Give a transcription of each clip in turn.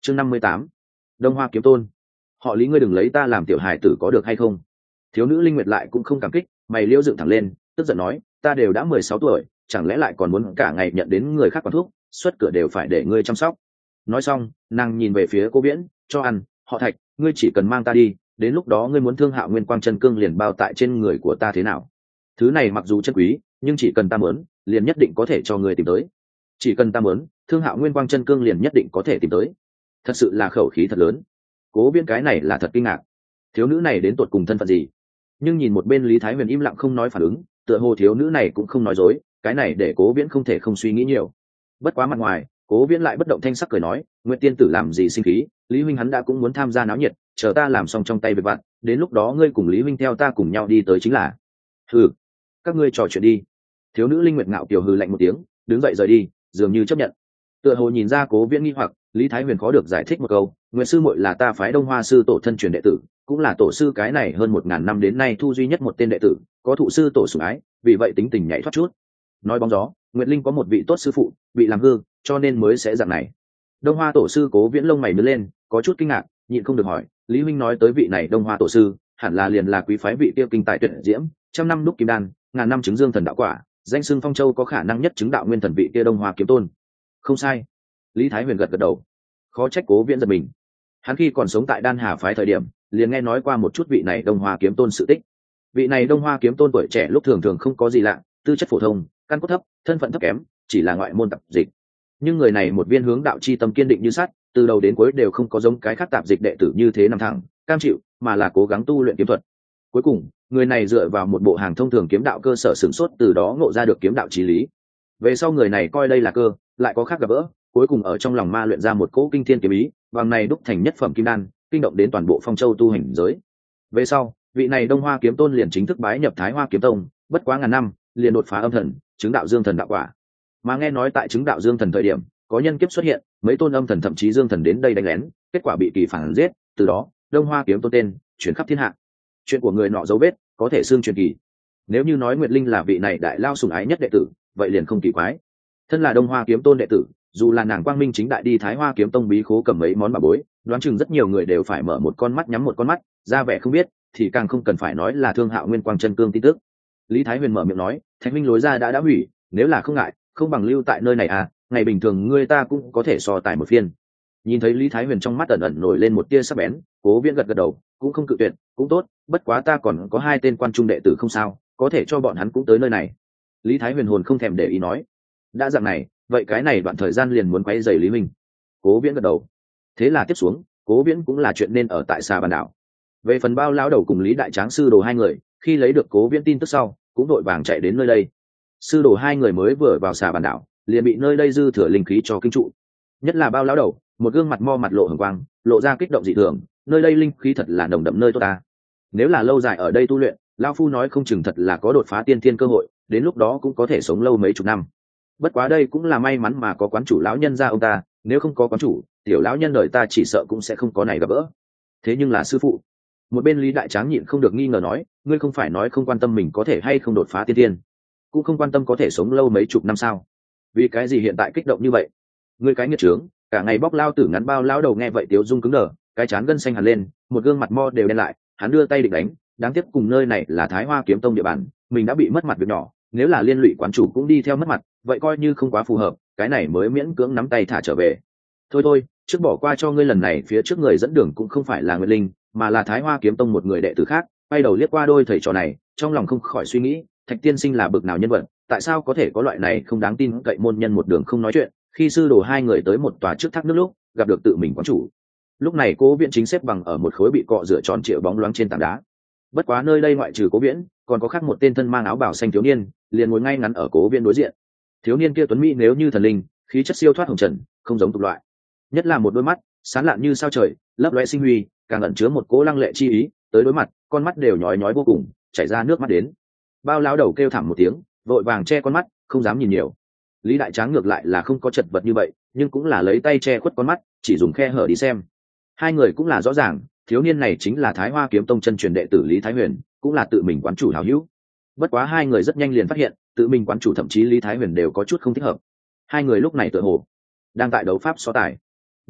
chương 58. Đông Hoa kiếm tôn. Họ Lý, ngươi đừng lấy ta làm tiểu hài tử có được hay không? Thiếu nữ Linh Nguyệt lại cũng không cảm kích, mày liễu dựng thẳng lên, tức giận nói, ta đều đã 16 tuổi, chẳng lẽ lại còn muốn cả ngày nhận đến người khác quản thuốc, xuất cửa đều phải để ngươi chăm sóc. Nói xong, nàng nhìn về phía Cố Viễn, cho ăn, họ Thạch, ngươi chỉ cần mang ta đi, đến lúc đó ngươi muốn thương Hạo Nguyên Quang chân cương liền bao tại trên người của ta thế nào? Thứ này mặc dù chân quý, nhưng chỉ cần ta muốn, liền nhất định có thể cho ngươi tìm tới. Chỉ cần ta muốn, thương Hạo Nguyên Quang chân cương liền nhất định có thể tìm tới. Thật sự là khẩu khí thật lớn. Cố Viễn cái này là thật kinh ngạc. Thiếu nữ này đến tột cùng thân phận gì? Nhưng nhìn một bên Lý Thái Huyền im lặng không nói phản ứng, tựa hồ thiếu nữ này cũng không nói dối, cái này để Cố Viễn không thể không suy nghĩ nhiều. Bất quá mặt ngoài, Cố Viễn lại bất động thanh sắc cười nói, Nguyệt tiên tử làm gì sinh khí, Lý huynh hắn đã cũng muốn tham gia náo nhiệt, chờ ta làm xong trong tay việc vặt, đến lúc đó ngươi cùng Lý huynh theo ta cùng nhau đi tới chính là. Hừ, các ngươi trò chuyện đi. Thiếu nữ Linh Nguyệt ngạo kiều hừ lạnh một tiếng, đứng dậy rời đi, dường như chấp nhận. Tựa hồ nhìn ra Cố Viễn nghi hoặc, Lý Thái Huyền khó được giải thích một câu, Nguyệt sư muội là ta phái Đông Hoa sư tổ thân truyền đệ tử, cũng là tổ sư cái này hơn 1000 năm đến nay thu duy nhất một tên đệ tử, có thụ sư tổ sủng ái, vì vậy tính tình nhảy thoát chút. Nói bóng gió, Nguyệt Linh có một vị tốt sư phụ, bị làm hư, cho nên mới sẽ dạng này. Đông Hoa tổ sư Cố Viễn lông mày nhướng lên, có chút kinh ngạc, nhịn không được hỏi, Lý huynh nói tới vị này Đông Hoa tổ sư, hẳn là liền là quý phái vị tiêu kinh tài tuyệt diễm, trăm năm đúc kim đan, ngàn năm chứng dương thần đạo quả, danh xưng Phong Châu có khả năng nhất chứng đạo nguyên thần vị kia Đông Hoa kiếm tôn. Không sai. Lý Thái Huyền gật gật đầu. Khó trách Cố Viễn giật mình. Hắn khi còn sống tại Đan Hà phái thời điểm, liền nghe nói qua một chút vị này Đông Hoa kiếm tôn sự tích. Vị này Đông Hoa kiếm tôn tuổi trẻ lúc thường thường không có gì lạ, tư chất phổ thông, căn cốt thấp, thân phận thấp kém, chỉ là ngoại môn tạp dịch. Nhưng người này một viên hướng đạo chi tâm kiên định như sắt, từ đầu đến cuối đều không có giống cái khác tạp dịch đệ tử như thế nằm thẳng, cam chịu, mà là cố gắng tu luyện kiếm thuật. Cuối cùng, người này dựa vào một bộ hàng thông thường kiếm đạo cơ sở sửng sốt, từ đó ngộ ra được kiếm đạo chí lý. Về sau người này coi đây là cơ, lại có khác gặp gỡ, cuối cùng ở trong lòng ma luyện ra một cỗ kinh thiên kiếm ý, bằng này đúc thành nhất phẩm kim đan, kinh động đến toàn bộ Phong Châu tu hành giới. Về sau, vị này Đông Hoa kiếm tôn liền chính thức bái nhập Thái Hoa kiếm tông, bất quá ngàn năm, liền đột phá âm thần, chứng đạo dương thần đạo quả. Mà nghe nói tại chứng đạo dương thần thời điểm, có nhân kiếp xuất hiện, mấy tôn âm thần thậm chí dương thần đến đây đánh lén, kết quả bị kỳ phản giết, từ đó, Đông Hoa kiếm tôn tên chuyển khắp thiên hạ. Chuyện của người nọ dấu vết, có thể xương truyền kỳ. Nếu như nói Nguyệt Linh là vị này đại lao sủng ái nhất đệ tử, vậy liền không kỳ quái. Thân là Đông Hoa kiếm tôn đệ tử, dù là nàng quang minh chính đại đi Thái Hoa kiếm tông bí khố cầm mấy món bà bối, đoán chừng rất nhiều người đều phải mở một con mắt nhắm một con mắt, ra vẻ không biết, thì càng không cần phải nói là thương Hạo Nguyên Quang chân cương tin tức. Lý Thái Huyền mở miệng nói, Thánh Minh lối ra đã hủy, nếu là không ngại, không bằng lưu tại nơi này à, ngày bình thường ngươi ta cũng có thể so tài một phiên. Nhìn thấy Lý Thái Huyền trong mắt ẩn ẩn nổi lên một tia sắc bén, Cố Viễn gật gật đầu, cũng không cự tuyệt, cũng tốt, bất quá ta còn có 2 tên quan trung đệ tử không sao, có thể cho bọn hắn cũng tới nơi này. Lý Thái Huyền hồn không thèm để ý nói, đã dạng này, vậy cái này đoạn thời gian liền muốn quay giày Lý Minh. Cố Viễn gật đầu. Thế là tiếp xuống, Cố Viễn cũng là chuyện nên ở tại Sa Bàn đảo. Về phần Bao lão đầu cùng Lý đại tráng sư đồ 2 người, khi lấy được Cố Viễn tin tức sau, cũng đội vàng chạy đến nơi đây. Sư đồ 2 người mới vừa vào Sa Bàn đảo, liền bị nơi đây dư thừa linh khí cho kinh trụ. Nhất là Bao lão đầu, một gương mặt mo mặt lộ hồng quang, lộ ra kích động dị thường, nơi đây linh khí thật là nồng đậm nơi tốt ta. Nếu là lâu dài ở đây tu luyện, lão phu nói không chừng thật là có đột phá tiên thiên cơ hội, đến lúc đó cũng có thể sống lâu mấy chục năm. Bất quá đây cũng là may mắn mà có quán chủ lão nhân ra ông ta, nếu không có quán chủ, tiểu lão nhân đời ta chỉ sợ cũng sẽ không có này gặp gỡ. Thế nhưng là sư phụ. Một bên Lý đại tráng nhịn không được nghi ngờ nói, ngươi không phải nói không quan tâm mình có thể hay không đột phá tiên thiên, cũng không quan tâm có thể sống lâu mấy chục năm sao? Vì cái gì hiện tại kích động như vậy? Ngươi cái nghiệt trướng, cả ngày bóc lao tử ngắn. Bao lão đầu nghe vậy tiếu dung cứng đờ, cái trán gân xanh hẳn lên, một gương mặt mo đều đen lại, hắn đưa tay định đánh, đáng tiếc cùng nơi này là Thái Hoa kiếm tông địa bàn, mình đã bị mất mặt việc nhỏ, nếu là liên lụy quán chủ cũng đi theo mất mặt, vậy coi như không quá phù hợp, cái này mới miễn cưỡng nắm tay thả trở về. Thôi, trước bỏ qua cho ngươi, lần này phía trước người dẫn đường cũng không phải là Nguyệt Linh, mà là Thái Hoa kiếm tông một người đệ tử khác. Quay đầu liếc qua đôi thầy trò này, trong lòng không khỏi suy nghĩ, Thạch tiên sinh là bực nào nhân vật, tại sao có thể có loại này không đáng tin cậy môn nhân một đường không nói chuyện, khi sư đồ 2 người tới một tòa trước thác nước lúc gặp được tự mình quán chủ. Lúc này Cố Viễn chính xếp bằng ở một khối bị cọ rửa tròn trịa bóng loáng trên tảng đá. Bất quá nơi đây ngoại trừ Cố Viễn, còn có khác một tên thân mang áo bào xanh thiếu niên, liền ngồi ngay ngắn ở Cố Viễn đối diện. Thiếu niên kia tuấn mỹ nếu như thần linh, khí chất siêu thoát hồng trần, không giống tục loại. Nhất là một đôi mắt sáng lạn như sao trời, lấp lóe sinh huy, càng ẩn chứa một cỗ lăng lệ chi ý, tới đối mặt, con mắt đều nhói nhói vô cùng, chảy ra nước mắt đến. Bao lão đầu kêu thảm một tiếng, vội vàng che con mắt, không dám nhìn nhiều. Lý đại tráng ngược lại là không có chật vật như vậy, nhưng cũng là lấy tay che khuất con mắt, chỉ dùng khe hở đi xem. 2 người cũng là rõ ràng, thiếu niên này chính là Thái Hoa kiếm tông chân truyền đệ tử Lý Thái Huyền, cũng là tự mình quán chủ hảo hữu. Bất quá 2 người rất nhanh liền phát hiện, tự mình quán chủ thậm chí Lý Thái Huyền đều có chút không thích hợp. 2 người lúc này tựa hồ đang tại đấu pháp so tài. Bang,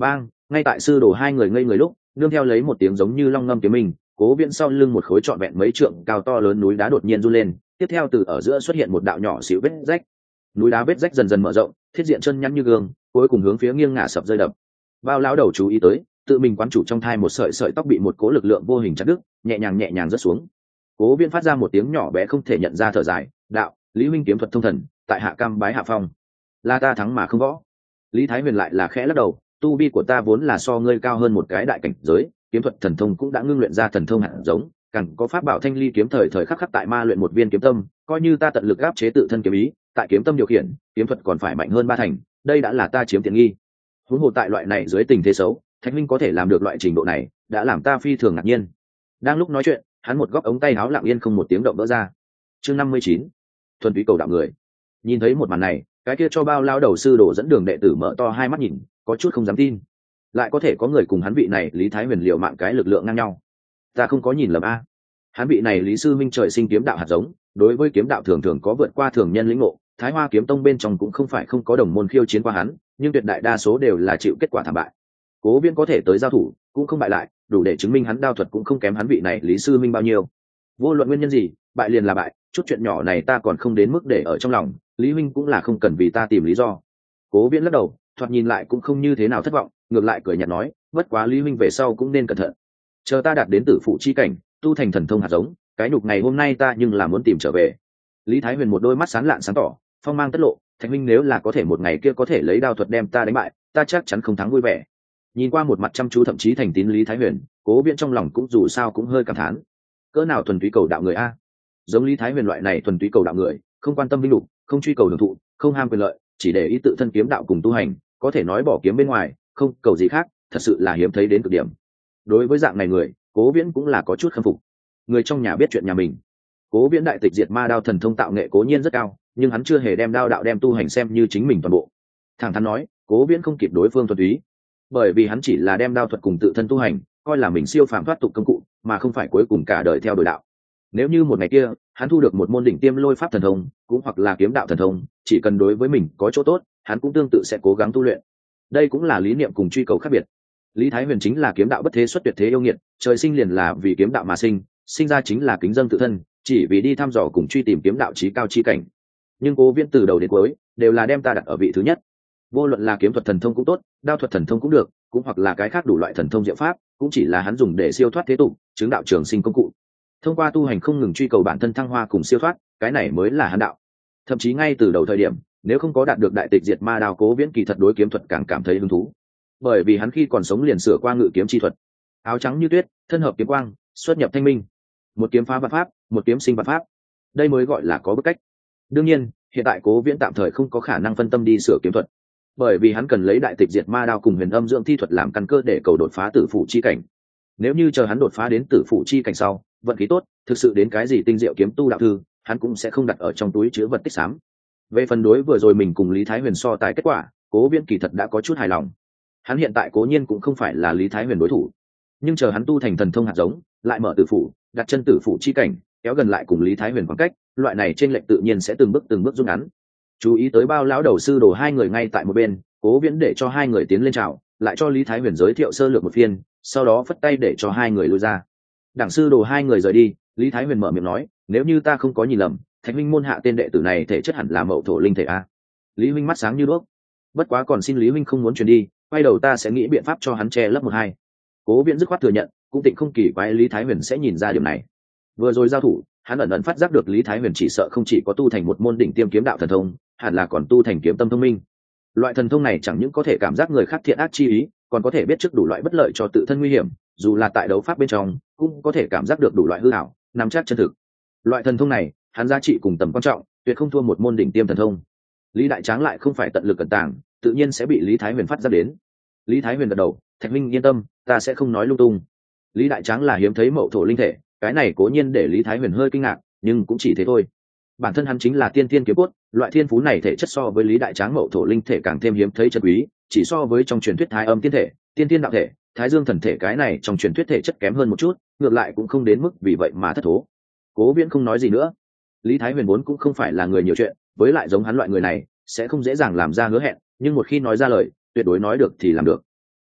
Ngay tại sư đồ hai người ngây người lúc, nương theo lấy một tiếng giống như long ngâm kiếm mình, Cố Viễn sau lưng một khối trọn vẹn mấy trượng cao to lớn núi đá đột nhiên run lên, tiếp theo từ ở giữa xuất hiện một đạo nhỏ xíu vết rách. Núi đá vết rách dần dần mở rộng, thiết diện chân nhăn như gương, cuối cùng hướng phía nghiêng ngả sập rơi đập. Bao lão đầu chú ý tới, tự mình quán chủ trong thai một sợi sợi tóc bị một cố lực lượng vô hình chặt đứt, nhẹ nhàng rớt xuống. Cố Viễn phát ra một tiếng nhỏ bé không thể nhận ra thở dài, đạo: Lý huynh kiếm thuật thông thần, tại hạ cam bái hạ phong. Là ta thắng mà không võ. Lý Thái Huyền lại là khẽ lắc đầu, tu vi của ta vốn là so ngươi cao hơn một cái đại cảnh giới, kiếm thuật thần thông cũng đã ngưng luyện ra thần thông hạt giống, càng có pháp bảo thanh ly kiếm thời thời khắc khắc tại ma luyện một viên kiếm tâm, coi như ta tận lực áp chế tự thân kiếm ý, tại kiếm tâm điều khiển, kiếm thuật còn phải mạnh hơn ba thành, đây đã là ta chiếm tiện nghi. Huống hồ tại loại này dưới tình thế xấu, Thạch Minh có thể làm được loại trình độ này, đã làm ta phi thường ngạc nhiên. Đang lúc nói chuyện, hắn một góc ống tay áo lặng yên không một tiếng động vỡ ra. Chương 59, thuần túy cầu đạo người. Nhìn thấy một màn này, cái kia cho bao lao đầu sư đồ dẫn đường đệ tử mở to hai mắt nhìn, có chút không dám tin. Lại có thể có người cùng hắn vị này Lý Thái Huyền liều mạng cái lực lượng ngang nhau. Ta không có nhìn lầm a. Hắn vị này Lý sư minh trời sinh kiếm đạo hạt giống, đối với kiếm đạo thường thường có vượt qua thường nhân lĩnh ngộ, Thái Hoa kiếm tông bên trong cũng không phải không có đồng môn khiêu chiến qua hắn, nhưng tuyệt đại đa số đều là chịu kết quả thảm bại. Cố Viễn có thể tới giao thủ, cũng không bại lại, đủ để chứng minh hắn đao thuật cũng không kém hắn vị này Lý sư minh bao nhiêu. Vô luận nguyên nhân gì, bại liền là bại, chút chuyện nhỏ này ta còn không đến mức để ở trong lòng, Lý huynh cũng là không cần vì ta tìm lý do. Cố Viễn lắc đầu, thoạt nhìn lại cũng không như thế nào thất vọng, ngược lại cười nhạt nói, bất quá Lý huynh về sau cũng nên cẩn thận. Chờ ta đạt đến tử phụ chi cảnh, tu thành thần thông hạt giống, cái nhục ngày hôm nay ta nhưng là muốn tìm trở về. Lý Thái Huyền một đôi mắt sáng lạn sáng tỏ, phong mang tất lộ, Thạch huynh nếu là có thể một ngày kia có thể lấy đao thuật đem ta đánh bại, ta chắc chắn không thắng vui vẻ. Nhìn qua một mặt chăm chú thậm chí thành tín Lý Thái Huyền, Cố Viễn trong lòng cũng dù sao cũng hơi cảm thán. Cỡ nào thuần túy cầu đạo người a? Giống Lý Thái Huyền loại này thuần túy cầu đạo người, không quan tâm vinh lục, không truy cầu hưởng thụ, không ham quyền lợi, chỉ để ý tự thân kiếm đạo cùng tu hành, có thể nói bỏ kiếm bên ngoài, không cầu gì khác, thật sự là hiếm thấy đến cực điểm. Đối với dạng này người, Cố Viễn cũng là có chút khâm phục. Người trong nhà biết chuyện nhà mình. Cố Viễn đại tịch diệt ma đao thần thông tạo nghệ cố nhiên rất cao, nhưng hắn chưa hề đem đao đạo đem tu hành xem như chính mình toàn bộ. Thẳng thắn nói, Cố Viễn không kịp đối phương thuần túy, bởi vì hắn chỉ là đem đao thuật cùng tự thân tu hành coi là mình siêu phàm thoát tục công cụ, mà không phải cuối cùng cả đời theo đuổi đạo. Nếu như một ngày kia hắn thu được một môn đỉnh tiêm lôi pháp thần thông, cũng hoặc là kiếm đạo thần thông, chỉ cần đối với mình có chỗ tốt, hắn cũng tương tự sẽ cố gắng tu luyện. Đây cũng là lý niệm cùng truy cầu khác biệt. Lý Thái Huyền chính là kiếm đạo bất thế xuất tuyệt thế yêu nghiệt, trời sinh liền là vì kiếm đạo mà sinh, sinh ra chính là kính dâng tự thân, chỉ vì đi thăm dò cùng truy tìm kiếm đạo chí cao chi cảnh. Nhưng Cố Viễn từ đầu đến cuối đều là đem ta đặt ở vị thứ nhất. Vô luận là kiếm thuật thần thông cũng tốt, đao thuật thần thông cũng được, cũng hoặc là cái khác đủ loại thần thông diệu pháp, cũng chỉ là hắn dùng để siêu thoát thế tục, chứng đạo trường sinh công cụ. Thông qua tu hành không ngừng truy cầu bản thân thăng hoa cùng siêu thoát, cái này mới là hắn đạo. Thậm chí ngay từ đầu thời điểm, nếu không có đạt được đại tịch diệt ma đao, Cố Viễn kỳ thật đối kiếm thuật càng cảm thấy hứng thú, bởi vì hắn khi còn sống liền sửa qua ngự kiếm chi thuật. Áo trắng như tuyết, thân hợp kiếm quang, xuất nhập thanh minh, một kiếm phá vạn pháp, một kiếm sinh vạn pháp, đây mới gọi là có bức cách. Đương nhiên, hiện tại Cố Viễn tạm thời không có khả năng phân tâm đi sửa kiếm thuật, bởi vì hắn cần lấy đại tịch diệt ma đao cùng huyền âm dưỡng thi thuật làm căn cơ để cầu đột phá tử phụ chi cảnh. Nếu như chờ hắn đột phá đến tử phụ chi cảnh sau, vận khí tốt, thực sự đến cái gì tinh diệu kiếm tu đạo thư, hắn cũng sẽ không đặt ở trong túi chứa vật tích xám. Về phần đối vừa rồi mình cùng Lý Thái Huyền so tài kết quả, Cố Viễn kỳ thật đã có chút hài lòng. Hắn hiện tại cố nhiên cũng không phải là Lý Thái Huyền đối thủ, nhưng chờ hắn tu thành thần thông hạt giống, lại mở tử phụ, đặt chân tử phụ chi cảnh, kéo gần lại cùng Lý Thái Huyền khoảng cách, loại này trên lệch tự nhiên sẽ từng bước rút ngắn. Chú ý tới bao lão đầu sư đồ hai người ngay tại một bên, Cố Viễn để cho hai người tiến lên chào, lại cho Lý Thái Huyền giới thiệu sơ lược một phiên, sau đó phất tay để cho hai người lui ra. Đảng sư đồ hai người rời đi, Lý Thái Huyền mở miệng nói, nếu như ta không có nhìn lầm, Thạch huynh môn hạ tên đệ tử này thể chất hẳn là mậu thổ linh thể a. Lý huynh mắt sáng như đuốc. Bất quá còn xin Lý huynh không muốn truyền đi, quay đầu ta sẽ nghĩ biện pháp cho hắn che lấp một hai. Cố Viễn dứt khoát thừa nhận, cũng tịnh không kỳ quái Lý Thái Huyền sẽ nhìn ra điều này. Vừa rồi giao thủ, hắn ẩn phát giác được Lý Thái Huyền chỉ sợ không chỉ có tu thành một môn đỉnh tiêm kiếm đạo thần thông, hẳn là còn tu thành kiếm tâm thông minh. Loại thần thông này chẳng những có thể cảm giác người khác thiện ác chi ý, còn có thể biết trước đủ loại bất lợi cho tự thân nguy hiểm, dù là tại đấu pháp bên trong, cũng có thể cảm giác được đủ loại hư ảo, nắm chắc chân thực. Loại thần thông này, hắn giá trị cùng tầm quan trọng, tuyệt không thua một môn đỉnh tiêm thần thông. Lý Đại Tráng lại không phải tận lực cẩn tàng, tự nhiên sẽ bị Lý Thái Huyền phát giác đến. Lý Thái Huyền gật đầu, Thạch huynh yên tâm, ta sẽ không nói lung tung. Lý Đại Tráng là hiếm thấy mậu thổ linh thể, cái này cố nhiên để Lý Thái Huyền hơi kinh ngạc, nhưng cũng chỉ thế thôi. Bản thân hắn chính là tiên thiên kiếm cốt, loại thiên phú này thể chất so với Lý Đại Tráng mậu thổ linh thể càng thêm hiếm thấy chân quý, chỉ so với trong truyền thuyết Thái Âm tiên thể, tiên thiên đạo thể, Thái Dương thần thể cái này trong truyền thuyết thể chất kém hơn một chút, ngược lại cũng không đến mức vì vậy mà thất thố. Cố Viễn không nói gì nữa. Lý Thái Huyền vốn cũng không phải là người nhiều chuyện, với lại giống hắn loại người này sẽ không dễ dàng làm ra hứa hẹn, nhưng một khi nói ra lời, tuyệt đối nói được thì làm được.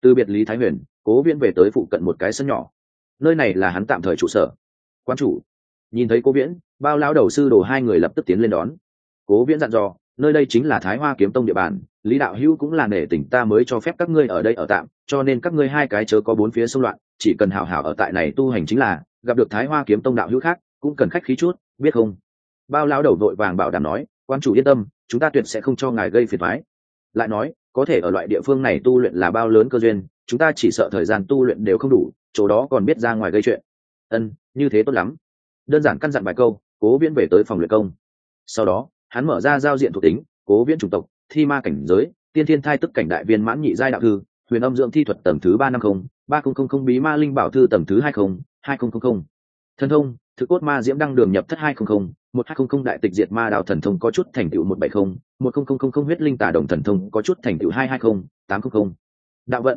Từ biệt Lý Thái Huyền, Cố Viễn về tới phụ cận một cái sân nhỏ. Nơi này là hắn tạm thời trụ sở. Quan chủ nhìn thấy Cố Viễn, Bao lão đầu sư đồ hai người lập tức tiến lên đón. Cố Viễn dặn dò, nơi đây chính là Thái Hoa kiếm tông địa bàn, Lý đạo hữu cũng là nể tình ta mới cho phép các ngươi ở đây ở tạm, cho nên các ngươi hai cái chớ có bốn phía xung loạn, chỉ cần hảo hảo ở tại này tu hành chính là, gặp được Thái Hoa kiếm tông đạo hữu khác cũng cần khách khí chút, biết không? Bao lão đầu vội vàng bảo đảm nói, quan chủ yên tâm, chúng ta tuyệt sẽ không cho ngài gây phiền toái. Lại nói, có thể ở loại địa phương này tu luyện là bao lớn cơ duyên, chúng ta chỉ sợ thời gian tu luyện đều không đủ, chỗ đó còn biết ra ngoài gây chuyện. Như thế tốt lắm. Đơn giản căn dặn vài câu, Cố Viễn về tới phòng luyện công. Sau đó hắn mở ra giao diện thuộc tính, Cố Viễn chủng tộc thi ma cảnh giới, tiên thiên thai tức cảnh đại viên mãn nhị giai đạo thư, huyền âm dưỡng thi thuật tầng thứ 350 bí ma linh bảo thư tầng thứ 20 thần thông thực cốt ma diễm đăng đường nhập thất 200 đại tịch diệt ma đạo thần thông có chút thành tựu 170 huyết linh tà đồng thần thông có chút thành tựu 220 đạo vận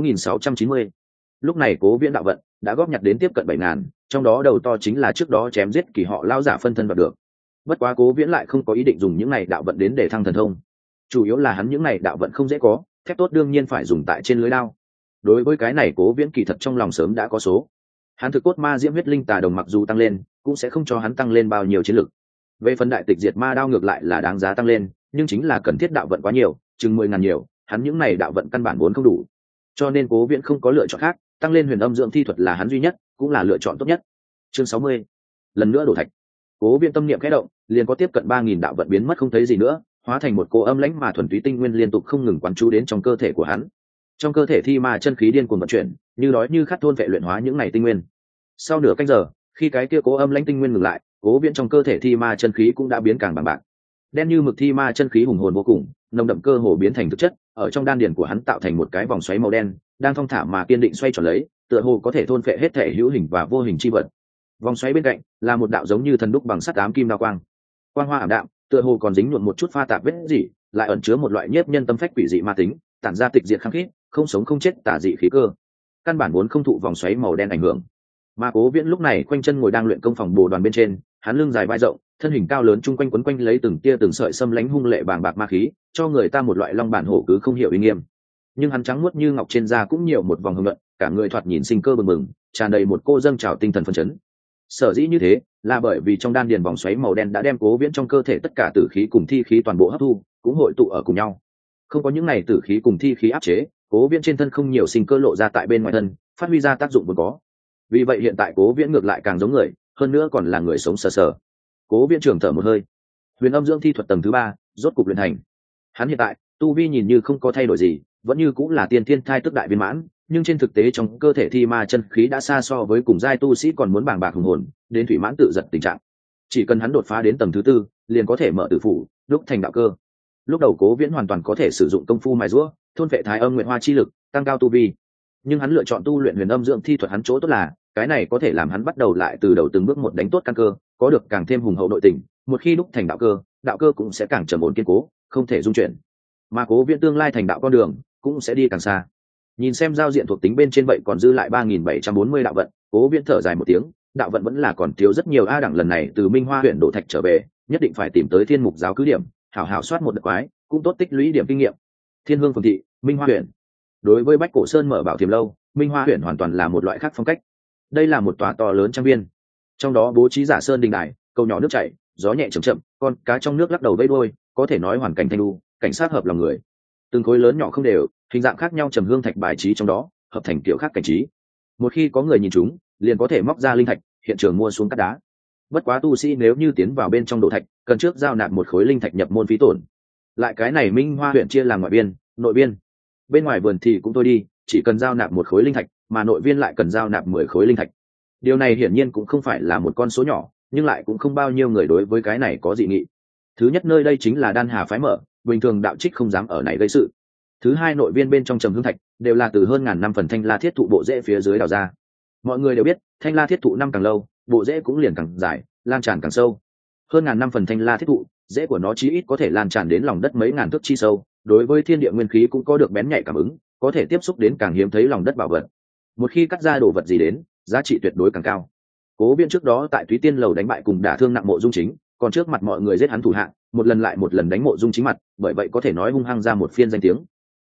6690. Lúc này Cố Viễn đạo vận đã góp nhặt đến tiếp cận 7000, trong đó đầu to chính là trước đó chém giết kỳ họ lao giả phân thân đoạt được. Bất quá Cố Viễn lại không có ý định dùng những này đạo vận đến để thăng thần thông, chủ yếu là hắn những này đạo vận không dễ có, thép tốt đương nhiên phải dùng tại trên lưới đao. Đối với cái này Cố Viễn kỳ thật trong lòng sớm đã có số. Hắn thực cốt ma diễm huyết linh tà đồng mặc dù tăng lên, cũng sẽ không cho hắn tăng lên bao nhiêu chiến lực. Về phần đại tịch diệt ma đao ngược lại là đáng giá tăng lên, nhưng chính là cần thiết đạo vận quá nhiều, chừng 10.000 nhiều, hắn những này đạo vận căn bản vốn không đủ. Cho nên Cố Viễn không có lựa chọn khác, tăng lên huyền âm dưỡng thi thuật là hắn duy nhất, cũng là lựa chọn tốt nhất. Chương 60. Lần nữa đổ thạch. Cố Viễn tâm niệm khẽ động, liền có tiếp cận 3000 đạo vận biến mất không thấy gì nữa, hóa thành một cô âm lãnh mà thuần túy tinh nguyên liên tục không ngừng quán chú đến trong cơ thể của hắn. Trong cơ thể thi ma chân khí điên cuồng vận chuyển, như đói như khát thôn vệ luyện hóa những này tinh nguyên. Sau nửa canh giờ, khi cái kia cố âm lãnh tinh nguyên ngừng lại, Cố Viễn trong cơ thể thi ma chân khí cũng đã biến càng bằng bạc. Đen như mực thi ma chân khí hùng hồn vô cùng, nồng đậm cơ hồ biến thành thực chất, ở trong đan điền của hắn tạo thành một cái vòng xoáy màu đen, đang thong thả mà kiên định xoay tròn lấy, tựa hồ có thể thôn phệ hết thể hữu hình và vô hình chi vật. Vòng xoáy bên cạnh là một đạo giống như thần đúc bằng sắt ám kim đao quang. Quang hoa ảm đạm, tựa hồ còn dính nhuộm một chút pha tạp vết gì, lại ẩn chứa một loại nhiếp nhân tâm phách quỷ dị ma tính, tản ra tịch diệt khăng khít, không sống không chết tà dị khí cơ. Căn bản vốn không thụ vòng xoáy màu đen ảnh hưởng. Mà Cố Viễn lúc này khoanh chân ngồi đang luyện công phòng bồ đoàn bên trên, hắn lưng dài vai rộng, thân hình cao lớn chung quanh quấn quanh lấy từng tia từng sợi xâm lãnh hung lệ bàng bạc ma khí, cho người ta một loại long bản hổ cứ không hiểu uy nghiêm. Nhưng hắn trắng muốt như ngọc trên da cũng nhiều một vòng hưng luận, cả người thoạt nhìn sinh cơ bừng bừng, tràn đầy một cô dâng trào tinh thần phấn chấn. Sở dĩ như thế, là bởi vì trong đan điền vòng xoáy màu đen đã đem Cố Viễn trong cơ thể tất cả tử khí cùng thi khí toàn bộ hấp thu, cũng hội tụ ở cùng nhau. Không có những này tử khí cùng thi khí áp chế, Cố Viễn trên thân không nhiều sinh cơ lộ ra tại bên ngoài thân, phát huy ra tác dụng vốn có. Vì vậy hiện tại Cố Viễn ngược lại càng giống người, hơn nữa còn là người sống sờ sờ. Cố Viễn trường thở một hơi, huyền âm dưỡng thi thuật tầng thứ 3 rốt cục luyện thành. Hắn hiện tại tu vi nhìn như không có thay đổi gì, vẫn như cũng là tiên thiên thai tức đại viên mãn, nhưng trên thực tế trong cơ thể thi ma chân khí đã xa so với cùng giai tu sĩ còn muốn bàng bạc hùng hồn, đến thủy mãn tự giật tình trạng. Chỉ cần hắn đột phá đến tầng thứ 4, liền có thể mở tử phủ, đúc thành đạo cơ. Lúc đầu Cố Viễn hoàn toàn có thể sử dụng công phu mài giũa, thôn vệ thái âm nguyện hoa chi lực, tăng cao tu vi. Nhưng hắn lựa chọn tu luyện huyền âm dưỡng thi thuật, hắn chỗ tốt là cái này có thể làm hắn bắt đầu lại từ đầu từng bước một đánh tốt căn cơ, có được càng thêm hùng hậu nội tình. Một khi đúc thành đạo cơ cũng sẽ càng trầm ổn kiên cố, không thể dung chuyển. Mà Cố Viễn tương lai thành đạo con đường cũng sẽ đi càng xa. Nhìn xem giao diện thuộc tính bên trên vậy còn dư lại 3740 đạo vận, Cố Viễn thở dài một tiếng, đạo vận vẫn là còn thiếu rất nhiều a. Đẳng lần này từ Minh Hoa huyện đổ thạch trở về, nhất định phải tìm tới Thiên Mục giáo cứ điểm, hảo hảo soát một đợt quái, cũng tốt tích lũy điểm kinh nghiệm. Thiên Hương phường thị, Minh Hoa huyện. Đối với Bách Cổ Sơn mở bảo thiềm lâu, Minh Hoa huyện hoàn toàn là một loại khác phong cách. Đây là một tòa to lớn trang viên, trong đó bố trí giả sơn đình đài, cầu nhỏ nước chảy, gió nhẹ chậm chậm, con cá trong nước lắc đầu vẫy đuôi, có thể nói hoàn cảnh thanh lưu, cảnh sát hợp lòng người. Từng khối lớn nhỏ không đều, hình dạng khác nhau trầm hương thạch bài trí trong đó, hợp thành kiểu khác cảnh trí. Một khi có người nhìn chúng, liền có thể móc ra linh thạch, hiện trường mua xuống cát đá. Bất quá tu sĩ nếu như tiến vào bên trong đổ thạch, cần trước giao nạp một khối linh thạch nhập môn phí tổn. Lại cái này Minh Hoa huyện chia làm ngoại biên, nội biên. Bên ngoài vườn thì cũng thôi đi, chỉ cần giao nạp một khối linh thạch, mà nội viên lại cần giao nạp 10 khối linh thạch. Điều này hiển nhiên cũng không phải là một con số nhỏ, nhưng lại cũng không bao nhiêu người đối với cái này có dị nghị. Thứ nhất, nơi đây chính là Đan Hà phái mở, bình thường đạo trích không dám ở này gây sự. Thứ hai, nội viên bên trong trầm hương thạch đều là từ hơn ngàn năm phần thanh la thiết thụ bộ rễ phía dưới đào ra. Mọi người đều biết, thanh la thiết thụ năm càng lâu, bộ rễ cũng liền càng dài, lan tràn càng sâu. Hơn ngàn năm phần thanh la thiết thụ, rễ của nó chí ít có thể lan tràn đến lòng đất mấy ngàn thước chi sâu, đối với thiên địa nguyên khí cũng có được bén nhạy cảm ứng, có thể tiếp xúc đến càng hiếm thấy lòng đất bảo vật. Một khi cắt ra đồ vật gì đến, giá trị tuyệt đối càng cao. Cố Viễn trước đó tại Túy Tiên lầu đánh bại cùng đả thương nặng Mộ Dung Chính, còn trước mặt mọi người giết hắn thủ hạ, một lần lại một lần đánh Mộ Dung Chính mặt, bởi vậy có thể nói hung hăng ra một phiên danh tiếng.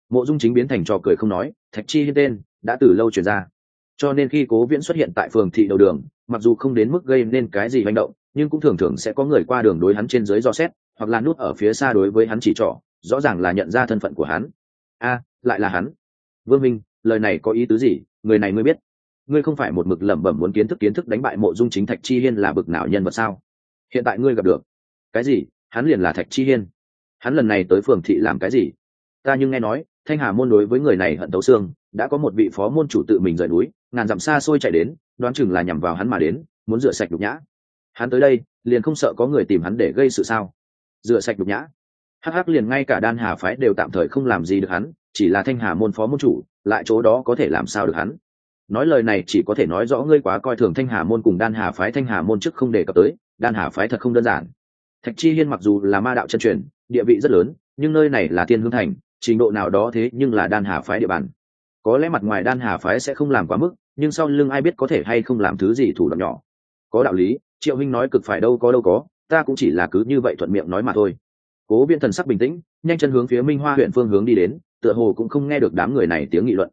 Mộ Dung Chính biến thành trò cười không nói, Thạch Chi Hiên tên đã từ lâu truyền ra, cho nên khi Cố Viễn xuất hiện tại phường thị đầu đường, mặc dù không đến mức gây nên cái gì hành động, nhưng cũng thường thường sẽ có người qua đường đối hắn trên dưới dò xét, hoặc là núp ở phía xa đối với hắn chỉ trỏ, rõ ràng là nhận ra thân phận của hắn. Lại là hắn. Vương Minh, lời này có ý tứ gì? Người này ngươi biết? Ngươi không phải một mực lẩm bẩm muốn kiến thức đánh bại Mộ Dung Chính Thạch Chi Hiên là bực nào nhân vật sao? Hiện tại ngươi gặp được. Cái gì? Hắn liền là Thạch Chi Hiên? Hắn lần này tới phường thị làm cái gì? Ta nhưng nghe nói Thanh Hà môn đối với người này hận thấu xương, đã có một vị phó môn chủ tự mình rời núi, ngàn dặm xa xôi chạy đến, đoán chừng là nhằm vào hắn mà đến, muốn rửa sạch nhục nhã. Hắn tới đây liền không sợ có người tìm hắn để gây sự sao? Rửa sạch nhục nhã? Hắc liền ngay cả Đan Hà phái đều tạm thời không làm gì được hắn, chỉ là Thanh Hà môn phó môn chủ, lại chỗ đó có thể làm sao được hắn? Nói lời này chỉ có thể nói rõ ngươi quá coi thường Thanh Hà môn cùng Đan Hà phái. Thanh Hà môn trước không đề cập tới, Đan Hà phái thật không đơn giản. Thạch Chi Hiên mặc dù là ma đạo chân truyền, địa vị rất lớn, nhưng nơi này là Tiên Hương thành, trình độ nào đó thế nhưng là Đan Hà phái địa bàn. Có lẽ mặt ngoài Đan Hà phái sẽ không làm quá mức, nhưng sau lưng ai biết có thể hay không làm thứ gì thủ đoạn nhỏ. Có đạo lý, Triệu huynh nói cực phải, đâu có, ta cũng chỉ là cứ như vậy thuận miệng nói mà thôi. Cố Viễn thần sắc bình tĩnh, nhanh chân hướng phía Minh Hoa huyện phương hướng đi đến, tựa hồ cũng không nghe được đám người này tiếng nghị luận.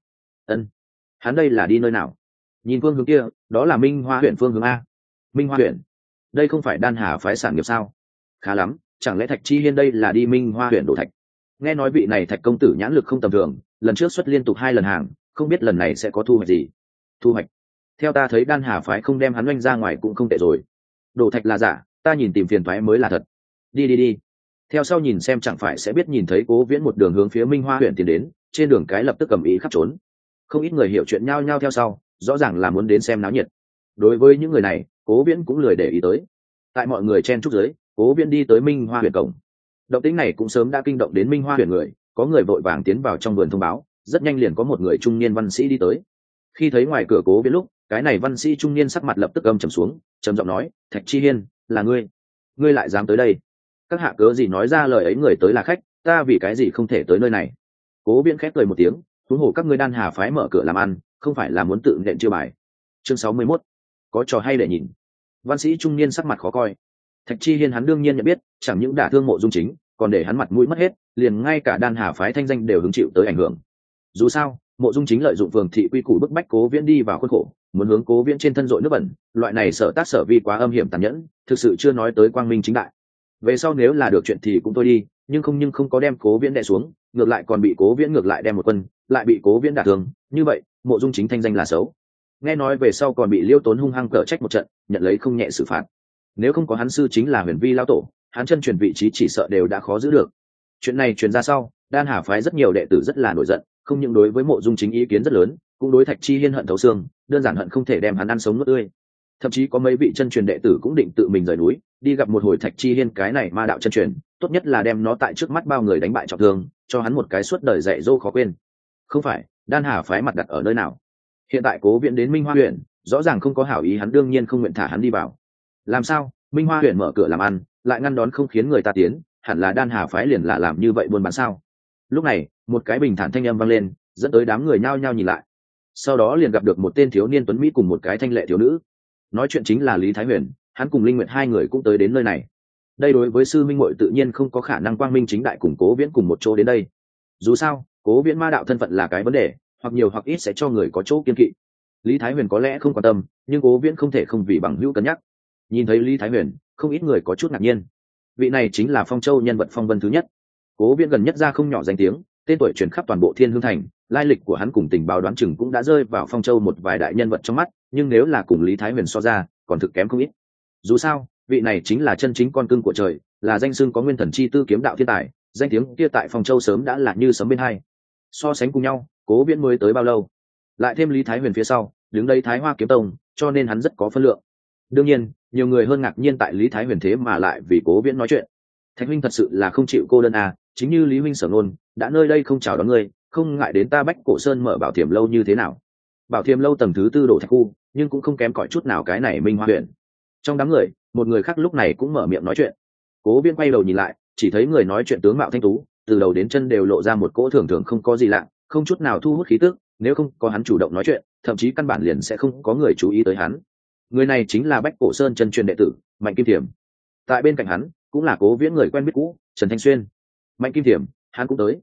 Hắn đây là đi nơi nào? Nhìn phương hướng kia, đó là Minh Hoa huyện phương hướng a. Minh Hoa huyện? Đây không phải Đan Hà phái sản nghiệp sao? Khá lắm, chẳng lẽ Thạch Chi Hiên đây là đi Minh Hoa huyện đổ thạch? Nghe nói vị này Thạch công tử nhãn lực không tầm thường, lần trước xuất liên tục 2 lần hàng, không biết lần này sẽ có thu hoạch gì. Thu hoạch? Theo ta thấy Đan Hà phái không đem hắn oanh ra ngoài cũng không tệ rồi. Đổ thạch là giả, ta nhìn tìm phiền toái mới là thật. Đi. Theo sau nhìn xem chẳng phải sẽ biết. Nhìn thấy Cố Viễn một đường hướng phía Minh Hoa huyện tiến đến, trên đường cái lập tức cầm ý khắp trốn. Không ít người hiểu chuyện nhao nhao theo sau, rõ ràng là muốn đến xem náo nhiệt. Đối với những người này, Cố Viễn cũng lười để ý tới. Tại mọi người chen chúc dưới, Cố Viễn đi tới Minh Hoa huyện cổng. Động tĩnh này cũng sớm đã kinh động đến Minh Hoa huyện người, có người vội vàng tiến vào trong vườn thông báo, rất nhanh liền có một người trung niên văn sĩ đi tới. Khi thấy ngoài cửa Cố Viễn lúc, cái này văn sĩ trung niên sắc mặt lập tức âm trầm xuống, trầm giọng nói: "Thạch Chi Hiên, là ngươi lại dám tới đây? Các hạ cớ gì nói ra lời ấy? Người tới là khách, ta vì cái gì không thể tới nơi này?" Cố Viễn khép cười một tiếng: "Huống hồ các ngươi Đan Hà phái mở cửa làm ăn, không phải là muốn tự nện chiêu bài?" Chương 61. Có trò hay để nhìn. Văn sĩ trung niên sắc mặt khó coi. Thạch Chi Hiên hắn đương nhiên nhận biết, chẳng những đả thương Mộ Dung Chính, còn để hắn mặt mũi mất hết, liền ngay cả Đan Hà phái thanh danh đều hứng chịu tới ảnh hưởng. Dù sao, Mộ Dung Chính lợi dụng phường thị quy củ bức bách Cố Viễn đi vào khuôn khổ, muốn hướng Cố Viễn trên thân dội nước bẩn, loại này sở tác sở vi quá âm hiểm tàn nhẫn, thực sự chưa nói tới quang minh chính đại. Về sau nếu là được chuyện thì cũng thôi đi, nhưng không có đem Cố Viễn đè xuống, ngược lại còn bị Cố Viễn ngược lại đem một quân, lại bị Cố Viễn đả thương, như vậy Mộ Dung Chính thanh danh là xấu. Nghe nói về sau còn bị Liêu Tốn hung hăng cở trách một trận, nhận lấy không nhẹ xử phạt. Nếu không có hắn sư chính là Huyền Vi lão tổ, hắn chân truyền vị trí chỉ sợ đều đã khó giữ được. Chuyện này truyền ra sau, Đan Hà phái rất nhiều đệ tử rất là nổi giận, không những đối với Mộ Dung Chính ý kiến rất lớn, cũng đối Thạch Chi Hiên hận thấu xương, đơn giản hận không thể đem hắn ăn sống nuốt tươi. Thậm chí có mấy vị chân truyền đệ tử cũng định tự mình rời núi, đi gặp một hồi Thạch Chi Hiên cái này ma đạo chân truyền, tốt nhất là đem nó tại trước mắt bao người đánh bại trọng thương, cho hắn một cái suốt đời dạy dỗ khó quên. Không phải, Đan Hà phái mặt đặt ở nơi nào? Hiện tại Cố Viễn đến Minh Hoa huyện, rõ ràng không có hảo ý, hắn đương nhiên không nguyện thả hắn đi vào. Làm sao? Minh Hoa huyện mở cửa làm ăn, lại ngăn đón không khiến người ta tiến, hẳn là Đan Hà phái liền là làm như vậy buôn bán sao? Lúc này, một cái bình thản thanh âm vang lên, dẫn tới đám người nhao nhao nhìn lại. Sau đó liền gặp được một tên thiếu niên tuấn mỹ cùng một cái thanh lệ thiếu nữ. Nói chuyện chính là Lý Thái Huyền, hắn cùng Linh Nguyệt hai người cũng tới đến nơi này. Đây đối với sư minh muội tự nhiên không có khả năng quang minh chính đại cùng Cố Viễn cùng một chỗ đến đây. Dù sao, Cố Viễn ma đạo thân phận là cái vấn đề, hoặc nhiều hoặc ít sẽ cho người có chỗ kiên kỵ. Lý Thái Huyền có lẽ không quan tâm, nhưng Cố Viễn không thể không vì bằng hữu cân nhắc. Nhìn thấy Lý Thái Huyền, không ít người có chút ngạc nhiên. Vị này chính là Phong Châu nhân vật phong vân thứ nhất. Cố Viễn gần nhất ra không nhỏ danh tiếng, tên tuổi truyền khắp toàn bộ Thiên Hương thành, lai lịch của hắn cùng tình báo đoán chừng cũng đã rơi vào Phong Châu một vài đại nhân vật trong mắt, nhưng nếu là cùng Lý Thái Huyền so ra, còn thực kém không ít. Dù sao, vị này chính là chân chính con cưng của trời, là danh xưng có nguyên thần chi tư kiếm đạo thiên tài, danh tiếng kia tại Phong Châu sớm đã là như sấm bên hai. So sánh cùng nhau, Cố Viễn mới tới bao lâu, lại thêm Lý Thái Huyền phía sau, đứng đây Thái Hoa kiếm tông, cho nên hắn rất có phân lượng. Đương nhiên, nhiều người hơn ngạc nhiên tại Lý Thái Huyền thế mà lại vì Cố Viễn nói chuyện. Thạch huynh thật sự là không chịu cô đơn à, chính như Lý huynh sở ngôn, đã nơi đây không chào đón ngươi, không ngại đến ta Bách Cổ Sơn mở Bảo Thiểm lâu như thế nào? Bảo Thiểm lâu tầng thứ 4 đổ thạch khu, nhưng cũng không kém cỏi chút nào cái này Minh Hoa huyện. Trong đám người, một người khác lúc này cũng mở miệng nói chuyện. Cố Viễn quay đầu nhìn lại, chỉ thấy người nói chuyện tướng mạo thanh tú, từ đầu đến chân đều lộ ra một cỗ thường thường không có gì lạ, không chút nào thu hút khí tức, nếu không có hắn chủ động nói chuyện, thậm chí căn bản liền sẽ không có người chú ý tới hắn. Người này chính là Bách Cổ Sơn chân truyền đệ tử, Mạnh Kim Thiểm. Tại bên cạnh hắn, cũng là Cố Viễn người quen biết cũ, Trần Thanh Xuyên. Mạnh Kim Thiểm, hắn cũng tới.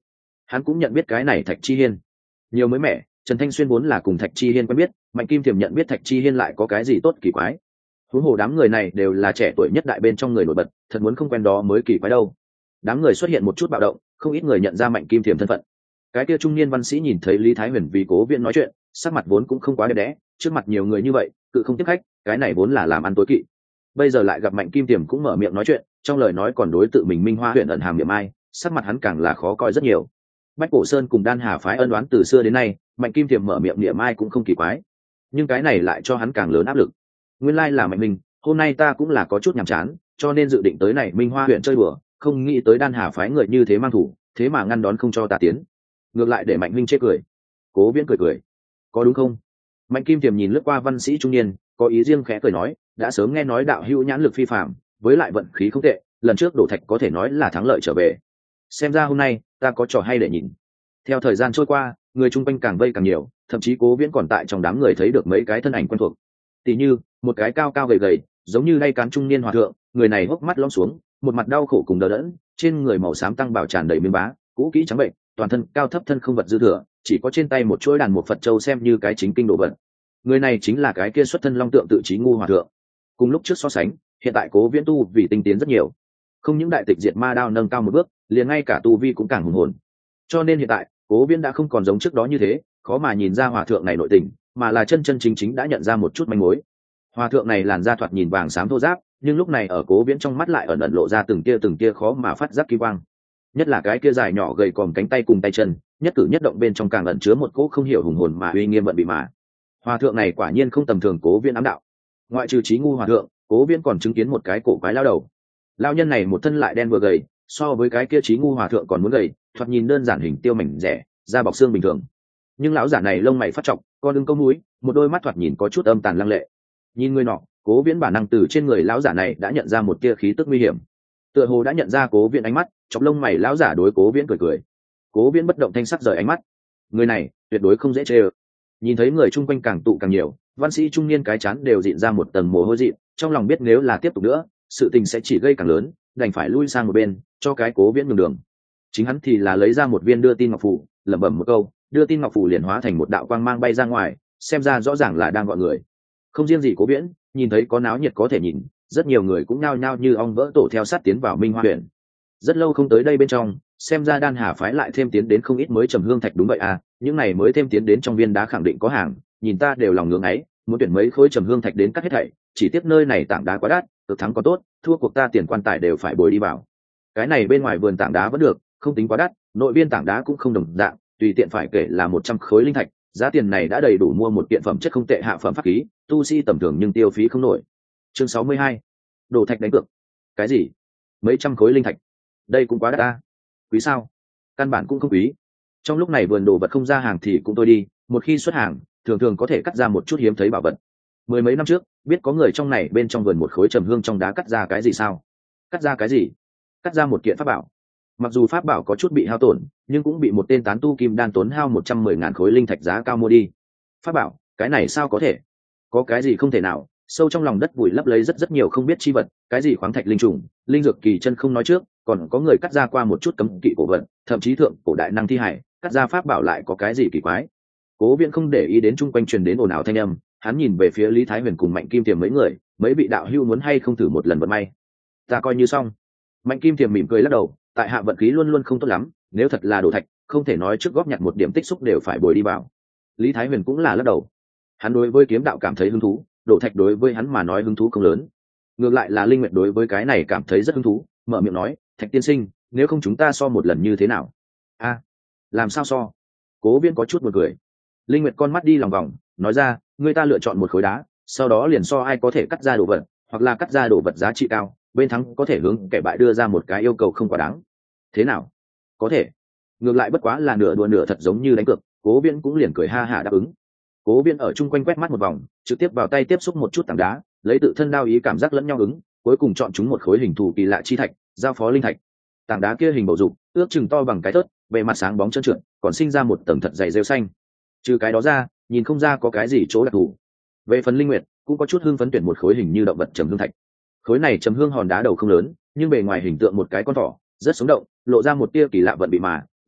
hắn cũng nhận biết cái này Thạch Chi Hiên. Nhiều mới mẻ, Trần Thanh Xuyên vốn là cùng Thạch Chi Hiên quen biết, Mạnh Kim Thiềm nhận biết Thạch Chi Hiên lại có cái gì tốt kỳ quái. Huống hồ đám người này đều là trẻ tuổi nhất đại bên trong người nổi bật, thật muốn không quen đó mới kỳ quái đâu. Đám người xuất hiện một chút bạo động, không ít người nhận ra Mạnh Kim Thiềm thân phận. Cái kia trung niên văn sĩ nhìn thấy Lý Thái Huyền vì Cố Viễn nói chuyện, sắc mặt vốn cũng không quá đẹp đẽ, trước mặt nhiều người như vậy, cự không tiếp khách, cái này vốn là làm ăn tối kỵ. Bây giờ lại gặp Mạnh Kim Thiềm cũng mở miệng nói chuyện, trong lời nói còn đối tự mình Minh Hoa huyện ẩn hàm niệm ai, sắc mặt hắn càng là khó coi rất nhiều. Bách Cổ Sơn cùng Đan Hà phái ân oán từ xưa đến nay, Mạnh Kim Thiềm mở miệng niệm ai cũng không kỳ quái, nhưng cái này lại cho hắn càng lớn áp lực. Nguyên lai là Mạnh Minh, hôm nay ta cũng là có chút nhàm chán, cho nên dự định tới này Minh Hoa huyện chơi đùa, không nghĩ tới Đan Hà phái người như thế mang thủ, thế mà ngăn đón không cho ta tiến, ngược lại để Mạnh Minh chê cười. Cố Viễn cười cười, có đúng không? Mạnh Kim Thiềm nhìn lướt qua văn sĩ trung niên, có ý riêng khẽ cười nói, đã sớm nghe nói đạo hữu nhãn lực phi phàm, với lại vận khí không tệ, lần trước đổ thạch có thể nói là thắng lợi trở về. Xem ra hôm nay ta có trò hay để nhìn. Theo thời gian trôi qua, người chung quanh càng vây càng nhiều, thậm chí Cố Viễn còn tại trong đám người thấy được mấy cái thân ảnh quen thuộc. Tỷ như một cái cao cao gầy gầy, giống như đay cán trung niên hòa thượng, người này hốc mắt lõm xuống, một mặt đau khổ cùng đờ đẫn, trên người màu xám tăng bảo tràn đầy miếng bá, cũ kỹ trắng bệnh, toàn thân cao thấp thân không vật dư thừa, chỉ có trên tay một chuỗi đàn một Phật châu xem như cái chính kinh đồ vật. Người này chính là cái kia xuất thân long tượng tự chí ngu hòa thượng. Cùng lúc trước so sánh, hiện tại Cố Viễn tu vì tinh tiến rất nhiều, không những đại tịch diệt ma đao nâng cao một bước, liền ngay cả tu vi cũng càng hùng hồn. Cho nên hiện tại Cố Viễn đã không còn giống trước đó như thế khó mà nhìn ra hòa thượng này nội tình, mà là chân chân chính chính đã nhận ra một chút manh mối. Hòa thượng này làn da thoạt nhìn vàng xám thô ráp, nhưng lúc này ở Cố Viễn trong mắt lại ẩn ẩn lộ ra từng tia khó mà phát giác kỳ quang. Nhất là cái kia dài nhỏ gầy còm cánh tay cùng tay chân, nhất cử nhất động bên trong càng ẩn chứa một cỗ không hiểu hùng hồn mà uy nghiêm vận bị mà. Hòa thượng này quả nhiên không tầm thường Cố Viễn ám đạo. Ngoại trừ trí ngu hòa thượng, Cố Viễn còn chứng kiến một cái cổ quái lao đầu. Lao nhân này một thân lại đen vừa gầy, so với cái kia trí ngu hòa thượng còn muốn gầy, thoạt nhìn đơn giản hình tiêu mảnh rẻ, da bọc xương bình thường. Nhưng lão giả này lông mày phát trọng, con ưng câu mũi, một đôi mắt thoạt nhìn có chút âm tàn lăng lệ. Nhìn người nọ, Cố Viễn bản năng từ trên người lão giả này đã nhận ra một tia khí tức nguy hiểm. Tựa hồ đã nhận ra Cố Viễn ánh mắt, chọc lông mày lão giả đối Cố Viễn cười cười. Cố Viễn bất động thanh sắc rời ánh mắt. Người này tuyệt đối không dễ chơi. Nhìn thấy người chung quanh càng tụ càng nhiều, văn sĩ trung niên cái chán đều dịn ra một tầng mồ hôi dịn, trong lòng biết nếu là tiếp tục nữa, sự tình sẽ chỉ gây càng lớn, đành phải lui sang một bên, cho cái Cố Viễn nhường đường. Chính hắn thì là lấy ra một viên đưa tin ngọc phù, lẩm bẩm một câu, đưa tin ngọc phù liền hóa thành một đạo quang mang bay ra ngoài, xem ra rõ ràng là đang gọi người. Không riêng gì Cố Viễn, nhìn thấy có náo nhiệt có thể nhìn, rất nhiều người cũng nhao nhao như ong vỡ tổ theo sát tiến vào Minh Hoa huyện. Rất lâu không tới đây bên trong, xem ra Đan Hà phái lại thêm tiến đến không ít mới trầm hương thạch. Đúng vậy à, những này mới thêm tiến đến trong viên đá khẳng định có hàng, nhìn ta đều lòng ngưỡng ấy, muốn tuyển mấy khối trầm hương thạch đến cắt hết thảy, chỉ tiếc nơi này tảng đá quá đắt, được thắng có tốt, thua cuộc ta tiền quan tài đều phải bồi đi vào. Cái này bên ngoài vườn tảng đá vẫn được, không tính quá đắt, nội viên tảng đá cũng không đồng dạng, tùy tiện phải kể là 100 khối linh thạch, giá tiền này đã đầy đủ mua một kiện phẩm chất không tệ hạ phẩm pháp khí, tu sĩ tầm thường nhưng tiêu phí không nổi. Chương 62. Đồ thạch đánh cược. Cái gì? Mấy trăm khối linh thạch? Đây cũng quá đắt ta. Quý sao? Căn bản cũng không quý. Trong lúc này vườn đồ vật không ra hàng thì cũng tôi đi, một khi xuất hàng, thường thường có thể cắt ra một chút hiếm thấy bảo vật. Mười mấy năm trước, biết có người trong này bên trong vườn một khối trầm hương trong đá cắt ra cái gì sao? Cắt ra cái gì? Cắt ra một kiện pháp bảo. Mặc dù pháp bảo có chút bị hao tổn, nhưng cũng bị một tên tán tu kim đan tốn hao 110.000 khối linh thạch giá cao mua đi. Pháp bảo, cái này sao có thể? Có cái gì không thể nào? Sâu trong lòng đất vùi lấp lấy rất nhiều không biết chi vật, cái gì khoáng thạch linh trùng, linh dược kỳ chân không nói trước, còn có người cắt ra qua một chút cấm kỵ cổ vật, thậm chí thượng cổ đại năng thi hải, cắt ra pháp bảo lại có cái gì kỳ quái? Cố Viễn không để ý đến chung quanh truyền đến ồn ào thanh âm, hắn nhìn về phía Lý Thái Huyền cùng Mạnh Kim Tiềm mấy người, mấy vị đạo hữu muốn hay không thử một lần vận may? Ta coi như xong. Mạnh Kim Tiềm mỉm cười lắc đầu, tại hạ vận khí luôn luôn không tốt lắm, nếu thật là đồ thạch, không thể nói trước góp nhặt một điểm tích xúc đều phải bồi đi vào. Lý Thái Huyền cũng là lắc đầu, hắn đối với kiếm đạo cảm thấy hứng thú, đồ thạch đối với hắn mà nói hứng thú không lớn. Ngược lại là Linh Nguyệt đối với cái này cảm thấy rất hứng thú, mở miệng nói, Thạch tiên sinh, nếu không chúng ta so một lần như thế nào? A, làm sao so? Cố Viễn có chút buồn cười. Linh Nguyệt con mắt đi lòng vòng, nói ra, người ta lựa chọn một khối đá, sau đó liền so ai có thể cắt ra đồ vật, hoặc là cắt ra đồ vật giá trị cao, bên thắng có thể hướng kẻ bại đưa ra một cái yêu cầu không quá đáng. Thế nào? Có thể. Ngược lại bất quá là nửa đùa nửa thật giống như đánh cược, Cố Viễn cũng liền cười ha hả đáp ứng. Cố Viễn ở chung quanh quét mắt một vòng, trực tiếp vào tay tiếp xúc một chút tảng đá, lấy tự thân đao ý cảm giác lẫn nhau ứng, cuối cùng chọn chúng một khối hình thù kỳ lạ chi thạch, giao phó linh thạch. Tảng đá kia hình bầu dục, ước chừng to bằng cái thớt, bề mặt sáng bóng trơn trượt, còn sinh ra một tầng thật dày rêu xanh. Trừ cái đó ra, nhìn không ra có cái gì chỗ đặc thù. Về phần Linh Nguyệt, cũng có chút hưng phấn tuyển một khối hình như động vật trầm hương thạch. Khối này trầm hương hòn đá đầu không lớn, nhưng bề ngoài hình tượng một cái con thỏ, rất sống động, lộ ra một tia kỳ lạ vận bị mà,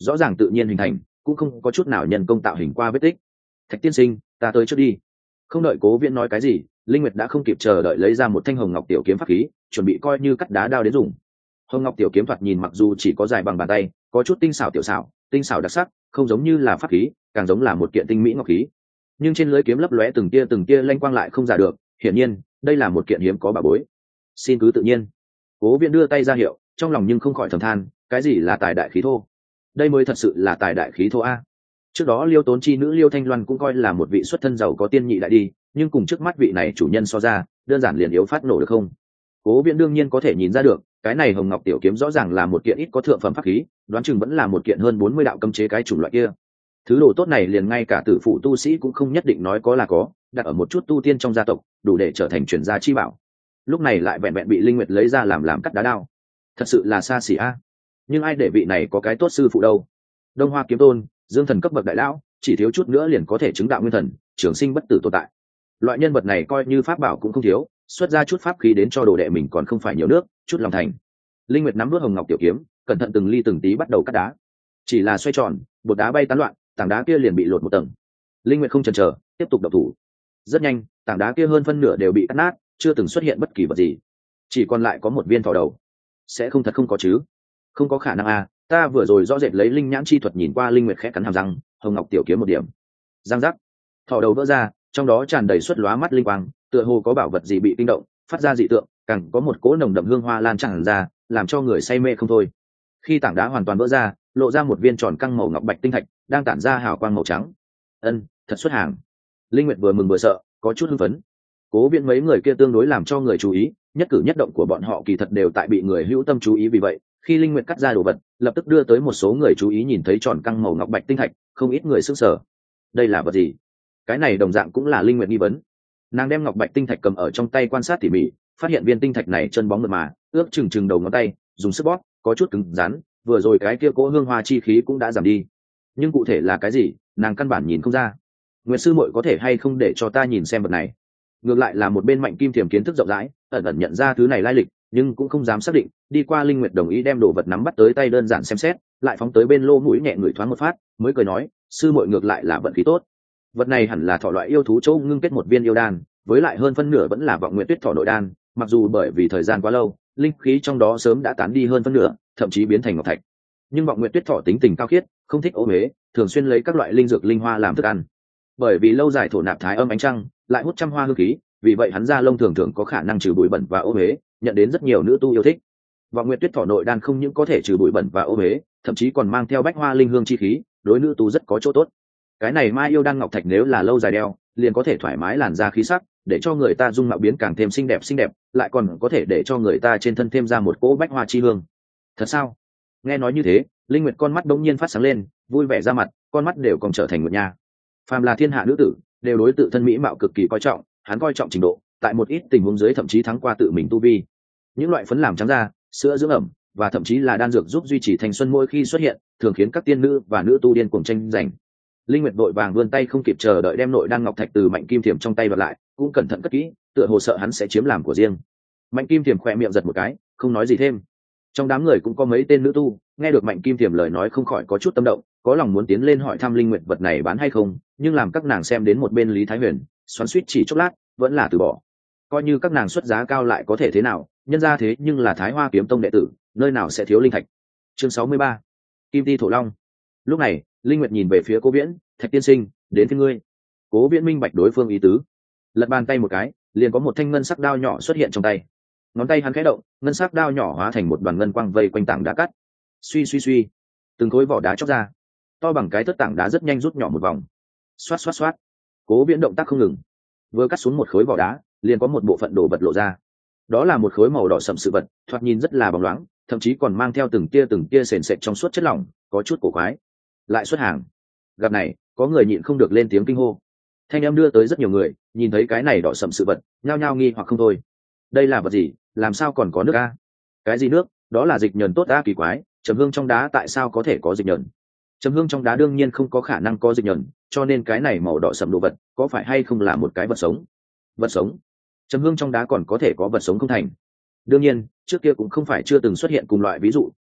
rõ ràng tự nhiên hình thành, cũng không có chút nào nhân công tạo hình qua vết tích. Thạch tiên sinh, ta tới trước đi. Không đợi Cố Viễn nói cái gì, Linh Nguyệt đã không kịp chờ đợi lấy ra một thanh hồng ngọc tiểu kiếm pháp khí, chuẩn bị coi như cắt đá đao đến dùng. Hồng ngọc tiểu kiếm thoạt nhìn mặc dù chỉ có dài bằng bàn tay, có chút tinh xảo tiểu xảo, tinh xảo đặc sắc, không giống như là pháp khí, càng giống là một kiện tinh mỹ ngọc khí. Nhưng trên lưỡi kiếm lấp lóe từng tia lanh quang lại không giả được, hiển nhiên, đây là một kiện hiếm có bảo bối. Xin cứ tự nhiên. Cố Viễn đưa tay ra hiệu, trong lòng nhưng không khỏi thầm than, cái gì là tài đại khí thô? Đây mới thật sự là tài đại khí thô a. Trước đó Liêu Tốn chi nữ Liêu Thanh Loan cũng coi là một vị xuất thân giàu có tiên nhị đại đi, nhưng cùng trước mắt vị này chủ nhân so ra, đơn giản liền yếu phát nổ được không? Cố Viễn đương nhiên có thể nhìn ra được, cái này hồng ngọc tiểu kiếm rõ ràng là một kiện ít có thượng phẩm pháp khí, đoán chừng vẫn là một kiện hơn 40 đạo cấm chế cái chủng loại kia. Thứ đồ tốt này liền ngay cả tử phụ tu sĩ cũng không nhất định nói có là có, đặt ở một chút tu tiên trong gia tộc, đủ để trở thành truyền gia chi bảo. Lúc này lại vẹn vẹn bị Linh Nguyệt lấy ra làm cắt đá đao. Thật sự là xa xỉ a. Nhưng ai để vị này có cái tốt sư phụ đâu? Đông Hoa kiếm tôn, Dương thần cấp bậc đại lão, chỉ thiếu chút nữa liền có thể chứng đạo nguyên thần, trường sinh bất tử tồn tại. Loại nhân vật này coi như pháp bảo cũng không thiếu, xuất ra chút pháp khí đến cho đồ đệ mình còn không phải nhiều nước, chút lòng thành. Linh Nguyệt nắm nuốt hồng ngọc tiểu kiếm, cẩn thận từng ly từng tí bắt đầu cắt đá. Chỉ là xoay tròn, bột đá bay tán loạn, tảng đá kia liền bị lột một tầng. Linh Nguyệt không chần chờ, tiếp tục động thủ. Rất nhanh, tảng đá kia hơn phân nửa đều bị cắt nát, chưa từng xuất hiện bất kỳ vật gì. Chỉ còn lại có một viên thỏ đầu. Sẽ không thật không có chứ? Không có khả năng à, ta vừa rồi rõ rệt lấy linh nhãn chi thuật nhìn qua. Linh Nguyệt khẽ cắn hàm răng, hồng ngọc tiểu kiếm một điểm. Răng rắc, thỏ đầu vỡ ra, trong đó tràn đầy xuất lóa mắt linh quang, tựa hồ có bảo vật gì bị kinh động, phát ra dị tượng, càng có một cỗ nồng đậm hương hoa lan tràn ra, làm cho người say mê không thôi. Khi tảng đá hoàn toàn vỡ ra, lộ ra một viên tròn căng màu ngọc bạch tinh thạch, đang tản ra hào quang màu trắng. Thật xuất hàng. Linh Nguyệt vừa mừng vừa sợ, có chút hưng phấn. Cố Viễn mấy người kia tương đối làm cho người chú ý, nhất cử nhất động của bọn họ kỳ thật đều tại bị người hữu tâm chú ý, vì vậy khi Linh Nguyệt cắt ra đồ vật, lập tức đưa tới một số người chú ý. Nhìn thấy tròn căng màu ngọc bạch tinh thạch, không ít người sửng sở. Đây là vật gì? Cái này đồng dạng cũng là Linh Nguyệt nghi vấn. Nàng đem ngọc bạch tinh thạch cầm ở trong tay quan sát tỉ mỉ, phát hiện viên tinh thạch này chân bóng mượt mà, ước chừng đầu ngón tay, dùng sức bóp, có chút cứng rắn, vừa rồi cái kia cỗ hương hoa chi khí cũng đã giảm đi. Nhưng cụ thể là cái gì, nàng căn bản nhìn không ra. Nguyệt sư muội có thể hay không để cho ta nhìn xem vật này? Ngược lại là một bên Mạnh Kim Thiềm kiến thức rộng rãi, ẩn ẩn nhận ra thứ này lai lịch, nhưng cũng không dám xác định. Đi qua, Linh Nguyệt đồng ý đem đồ vật nắm bắt tới tay, đơn giản xem xét, lại phóng tới bên lô mũi nhẹ ngửi thoáng một phát, mới cười nói, sư muội ngược lại là vận khí tốt. Vật này hẳn là thỏ loại yêu thú châu ngưng kết một viên yêu đan, với lại hơn phân nửa vẫn là vọng nguyện tuyết thỏ nội đan, mặc dù bởi vì thời gian quá lâu, linh khí trong đó sớm đã tán đi hơn phân nửa, thậm chí biến thành ngọc thạch. Nhưng vọng nguyện tuyết thỏ tính tình cao khiết, không thích ô uế, thường xuyên lấy các loại linh dược linh hoa làm thức ăn. Bởi vì lâu dài thổ nạp thái âm ánh trăng, lại hút trăm hoa hương khí, vì vậy hắn da lông thường thường có khả năng trừ bụi bẩn và ô uế, nhận đến rất nhiều nữ tu yêu thích. Vọng nguyện tuyết thỏ nội đan không những có thể trừ bụi bẩn và ô uế, thậm chí còn mang theo bách hoa linh hương chi khí, đối nữ tu rất có chỗ tốt. Cái này mai yêu đan ngọc thạch nếu là lâu dài đeo, liền có thể thoải mái làn da khí sắc, để cho người ta dung mạo biến càng thêm xinh đẹp, lại còn có thể để cho người ta trên thân thêm ra một cỗ bách hoa chi hương. Thật sao? Nghe nói như thế, Linh Nguyệt con mắt đống nhiên phát sáng lên, vui vẻ ra mặt, con mắt đều còn trở thành nguyệt nha. Phàm là thiên hạ nữ tử, đều đối tự thân mỹ mạo cực kỳ coi trọng, hắn coi trọng trình độ, tại một ít tình huống dưới thậm chí thắng qua tự mình tu vi. Những loại phấn làm trắng da, sữa dưỡng ẩm và thậm chí là đan dược giúp duy trì thanh xuân mỗi khi xuất hiện, thường khiến các tiên nữ và nữ tu điên cuồng tranh giành. Linh Nguyệt vội vàng vươn tay không kịp chờ đợi đem nội đan ngọc thạch từ Mạnh Kim Thiềm trong tay đoạt lại, cũng cẩn thận cất kỹ, tựa hồ sợ hắn sẽ chiếm làm của riêng. Mạnh Kim Thiềm khẽ miệng giật một cái, không nói gì thêm. Trong đám người cũng có mấy tên nữ tu, nghe được Mạnh Kim Thiềm lời nói không khỏi có chút tâm động, có lòng muốn tiến lên hỏi thăm Linh Nguyệt vật này bán hay không, nhưng làm các nàng xem đến một bên Lý Thái Huyền, xoắn xuýt chỉ chốc lát, vẫn là từ bỏ. Coi như các nàng xuất giá cao lại có thể thế nào, nhân ra thế nhưng là Thái Hoa Kiếm Tông đệ tử, nơi nào sẽ thiếu linh thạch. Chương 63. Kim Ti Thổ Long. Lúc này, Linh Nguyệt nhìn về phía Cố Viễn, Thạch tiên sinh, đến phía ngươi. Cố Viễn minh bạch đối phương ý tứ, lật bàn tay một cái, liền có một thanh ngân sắc đao nhỏ xuất hiện trong tay. Ngón tay hắn khẽ động, ngân sắc đao nhỏ hóa thành một đoàn ngân quang vây quanh tảng đá cắt. Suy suy suy, từng khối vỏ đá chóc ra, to bằng cái thớt tảng đá rất nhanh rút nhỏ một vòng. Xoát xoát xoát. Cố Viễn động tác không ngừng, vừa cắt xuống một khối vỏ đá, liền có một bộ phận đồ vật lộ ra. Đó là một khối màu đỏ sẫm sự vật, thoạt nhìn rất là bóng loáng, thậm chí còn mang theo từng tia sền sệt trong suốt chất lỏng, có chút cổ quái. Lại xuất hàng. Gặp này, có người nhịn không được lên tiếng kinh hô. Thanh âm đưa tới rất nhiều người, nhìn thấy cái này đỏ sẫm sự vật, nhao nhao nghi hoặc không thôi. Đây là vật gì, làm sao còn có nước a? Cái gì nước? Đó là dịch nhờn tốt a, kỳ quái, trầm hương trong đá tại sao có thể có dịch nhờn? Trầm hương trong đá đương nhiên không có khả năng có dịch nhờn, cho nên cái này màu đỏ sẫm đồ vật, có phải hay không là một cái vật sống? Vật sống? Trầm hương trong đá còn có thể có vật sống không thành? Đương nhiên, trước kia cũng không phải chưa từng xuất hiện cùng loại ví dụ,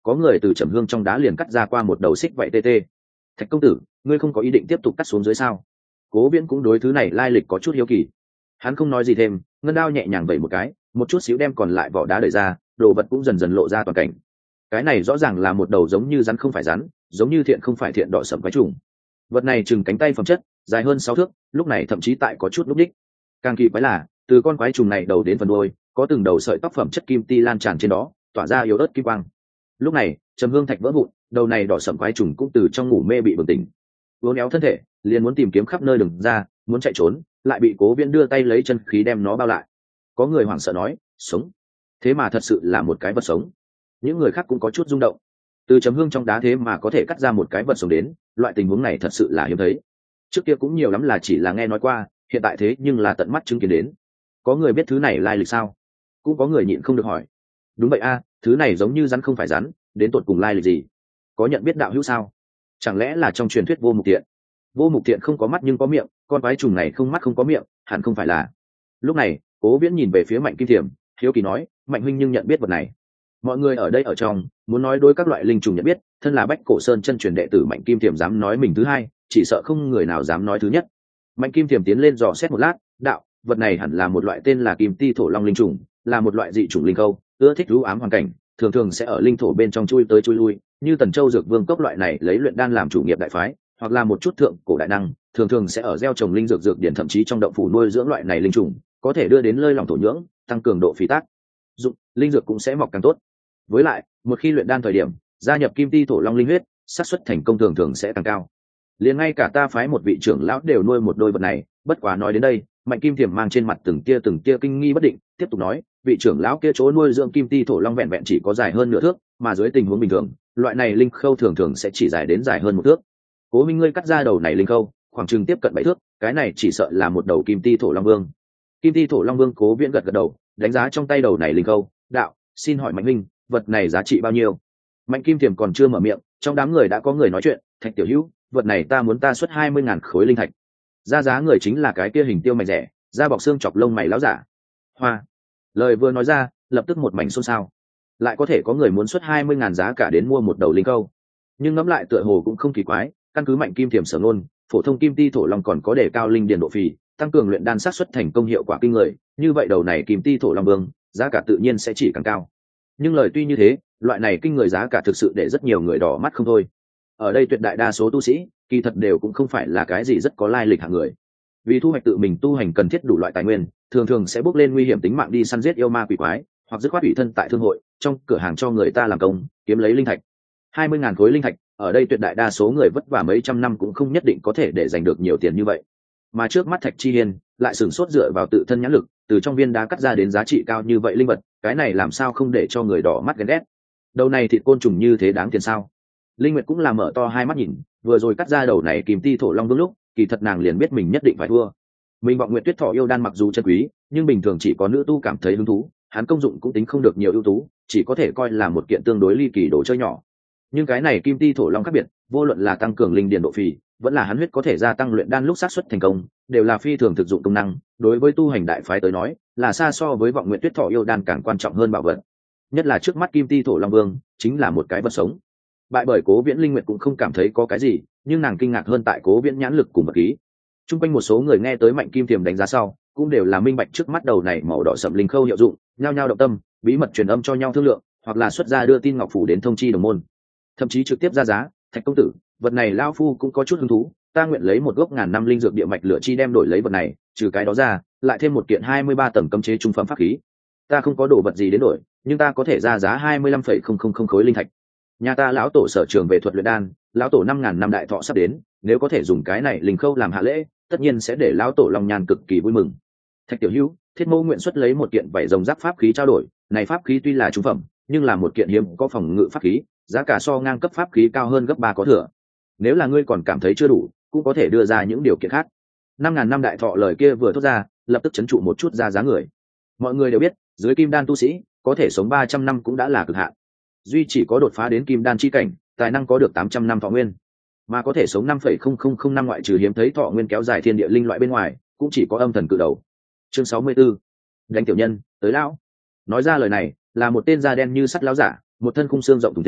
có người từ trầm hương trong đá liền cắt ra qua một đầu xích vậy tê tê. Thạch công tử, ngươi không có ý định tiếp tục cắt xuống dưới sao? Cố Viễn cũng đối thứ này lai lịch có chút hiếu kỳ. Hắn không nói gì thêm, ngân đao nhẹ nhàng vẩy một cái, một chút xíu đem còn lại vỏ đá đẩy ra, đồ vật cũng dần dần lộ ra toàn cảnh. Cái này rõ ràng là một đầu giống như rắn không phải rắn, giống như thiện không phải thiện đỏ sẫm quái trùng. Vật này chừng cánh tay phẩm chất, dài hơn 6 thước, lúc này thậm chí tại có chút lúc đích. Càng kỳ quái là, từ con quái trùng này đầu đến phần đuôi, có từng đầu sợi tóc phẩm chất kim ti lan tràn trên đó, tỏa ra yếu ớt kim quang. Lúc này, trầm hương thạch vỡ vụn, đầu này đỏ sẫm quái trùng cũng từ trong ngủ mê bị bừng tỉnh. Uốn éo thân thể, liền muốn tìm kiếm khắp nơi đường ra, muốn chạy trốn, lại bị Cố Viễn đưa tay lấy chân khí đem nó bao lại. Có người hoảng sợ nói, sống. Thế mà thật sự là một cái vật sống. Những người khác cũng có chút rung động. Từ chấm hương trong đá thế mà có thể cắt ra một cái vật sống đến, loại tình huống này thật sự là hiếm thấy. Trước kia cũng nhiều lắm là chỉ là nghe nói qua, hiện tại thế nhưng là tận mắt chứng kiến đến. Có người biết thứ này lai lịch sao? Cũng có người nhịn không được hỏi. Đúng vậy a, thứ này giống như rắn không phải rắn, đến tột cùng lai lịch gì? Có nhận biết đạo hữu sao? Chẳng lẽ là trong truyền thuyết vô mục tiện? Vô mục tiện không có mắt nhưng có miệng, con quái trùng này không mắt không có miệng, hẳn không phải là. Lúc này, Cố Viễn nhìn về phía Mạnh Kim Thiểm, hiếu kỳ nói, Mạnh huynh nhưng nhận biết vật này. Mọi người ở đây ở trong, muốn nói đối các loại linh trùng nhận biết, thân là Bách Cổ Sơn chân truyền đệ tử Mạnh Kim Thiểm dám nói mình thứ hai, chỉ sợ không người nào dám nói thứ nhất. Mạnh Kim Thiểm tiến lên dò xét một lát, đạo, vật này hẳn là một loại tên là Kim Ti Thổ Long linh trùng, là một loại dị chủng linh câu, ưa thích u ám hoàn cảnh, thường thường sẽ ở linh thổ bên trong chui tới chui lui, như Tần Châu Dược Vương cốc loại này lấy luyện đan làm chủ nghiệp đại phái, hoặc là một chút thượng cổ đại năng, thường thường sẽ ở gieo trồng linh dược dược điển thậm chí trong động phủ nuôi dưỡng loại này linh trùng, có thể đưa đến lơi lỏng thổ nhưỡng, tăng cường độ phì tác dụng, linh dược cũng sẽ mọc càng tốt. Với lại, một khi luyện đan thời điểm, gia nhập Kim Ti Thổ Long linh huyết, xác suất thành công thường thường sẽ càng cao. Liền ngay cả ta phái một vị trưởng lão đều nuôi một đôi vật này, bất quá nói đến đây, Mạnh Kim Thiểm mang trên mặt từng tia kinh nghi bất định, tiếp tục nói, vị trưởng lão kia chỗ nuôi dưỡng Kim Ti Thổ Long vẹn vẹn chỉ có dài hơn nửa thước, mà dưới tình huống bình thường, loại này linh khâu thường thường sẽ chỉ dài đến dài hơn 1 thước. Cố Minh ngươi cắt ra đầu này linh khâu, khoảng chừng tiếp cận 7 thước, cái này chỉ sợ là một đầu Kim Ti Thổ Long Vương. Kim Ti Thổ Long Vương Cố Viễn gật đầu, đánh giá trong tay đầu này linh khâu, đạo, xin hỏi Mạnh huynh, vật này giá trị bao nhiêu? Mạnh Kim Thiểm còn chưa mở miệng, trong đám người đã có người nói chuyện, Thạch tiểu hữu, vật này ta muốn ta xuất 20.000 khối linh thạch. Ra giá người chính là cái kia hình tiêu mày rẻ, da bọc xương chọc lông mày láo giả. Hoa. Lời vừa nói ra, lập tức một mảnh xôn xao. Lại có thể có người muốn xuất 20.000 giá cả đến mua một đầu linh câu. Nhưng ngẫm lại tựa hồ cũng không kỳ quái, căn cứ Mạnh Kim Thiểm sở ngôn, phổ thông Kim Ti Thổ Long còn có đề cao linh điền độ phì, tăng cường luyện đan xác suất thành công hiệu quả kinh người, như vậy đầu này Kim Ti Thổ Long Vương, giá cả tự nhiên sẽ chỉ càng cao. Nhưng lời tuy như thế, loại này kinh người giá cả thực sự để rất nhiều người đỏ mắt không thôi. Ở đây tuyệt đại đa số tu sĩ, kỳ thật đều cũng không phải là cái gì rất có lai lịch hạng người. Vì thu hoạch tự mình tu hành cần thiết đủ loại tài nguyên, thường thường sẽ bước lên nguy hiểm tính mạng đi săn giết yêu ma quỷ quái, hoặc dứt khoát ủy thân tại thương hội, trong cửa hàng cho người ta làm công, kiếm lấy linh thạch. 20.000 khối linh thạch, ở đây tuyệt đại đa số người vất vả mấy trăm năm cũng không nhất định có thể để giành được nhiều tiền như vậy. Mà trước mắt Thạch Chi Hiên lại sửng sốt dựa vào tự thân nhãn lực, từ trong viên đá cắt ra đến giá trị cao như vậy linh vật, cái này làm sao không để cho người đỏ mắt ghen ghét. Đầu này thịt côn trùng như thế đáng tiền sao? Linh Nguyệt cũng là mở to hai mắt nhìn, vừa rồi cắt ra đầu này Kim Ti Thổ Long Vương lúc, kỳ thật nàng liền biết mình nhất định phải thua. Mình Vọng Nguyệt Tuyết Thọ yêu đan mặc dù chân quý, nhưng bình thường chỉ có nữ tu cảm thấy hứng thú, hắn công dụng cũng tính không được nhiều ưu tú, chỉ có thể coi là một kiện tương đối ly kỳ đồ chơi nhỏ. Nhưng cái này Kim Ti Thổ Long khác biệt, vô luận là tăng cường linh điền độ phì, vẫn là hắn huyết có thể gia tăng luyện đan lúc xác suất thành công, đều là phi thường thực dụng công năng, đối với tu hành đại phái tới nói, là xa so với Vọng Nguyệt Tuyết Thọ yêu đan càng quan trọng hơn bảo vật. Nhất là trước mắt Kim Ti Thổ Long Vương, chính là một cái vật sống. Bại bởi Cố Viễn, Linh Nguyệt cũng không cảm thấy có cái gì, nhưng nàng kinh ngạc hơn tại Cố Viễn nhãn lực cùng vật khí. Trung quanh một số người nghe tới Mạnh Kim Thiểm đánh giá sau, cũng đều là minh bạch trước mắt đầu này màu đỏ sẫm linh khâu hiệu dụng, nhao nhao động tâm, bí mật truyền âm cho nhau thương lượng, hoặc là xuất ra đưa tin ngọc phủ đến thông chi đồng môn, thậm chí trực tiếp ra giá, Thạch công tử, vật này lão phu cũng có chút hứng thú, ta nguyện lấy một gốc ngàn năm linh dược địa mạch lửa chi đem đổi lấy vật này, trừ cái đó ra, lại thêm một kiện 23 tầng cấm chế trung phẩm pháp khí. Ta không có đồ vật gì đến đổi, nhưng ta có thể ra giá 25,000 khối linh thạch. Nhà ta lão tổ sở trường về thuật luyện đan, lão tổ 5.000 năm đại thọ sắp đến, nếu có thể dùng cái này linh khâu làm hạ lễ, tất nhiên sẽ để lão tổ long nhan cực kỳ vui mừng. Thạch tiểu hữu, Thiết Mâu nguyện xuất lấy một kiện vảy rồng giáp pháp khí trao đổi, này pháp khí tuy là trung phẩm, nhưng là một kiện hiếm có phòng ngự pháp khí, giá cả so ngang cấp pháp khí cao hơn gấp 3 có thừa. Nếu là ngươi còn cảm thấy chưa đủ, cũng có thể đưa ra những điều kiện khác. 5.000 năm đại thọ lời kia vừa thốt ra, lập tức chấn trụ một chút ra giá người. Mọi người đều biết, dưới kim đan tu sĩ, có thể sống 300 năm cũng đã là cực hạn. Duy chỉ có đột phá đến kim đan chi cảnh, tài năng có được 800 năm thọ nguyên, mà có thể sống 5,000 năm ngoại trừ hiếm thấy thọ nguyên kéo dài thiên địa linh loại bên ngoài, cũng chỉ có âm thần cự đầu. Chương 64. Đánh tiểu nhân, tới lão. Nói ra lời này, là một tên da đen như sắt lão giả, một thân khung xương rộng thùng thình,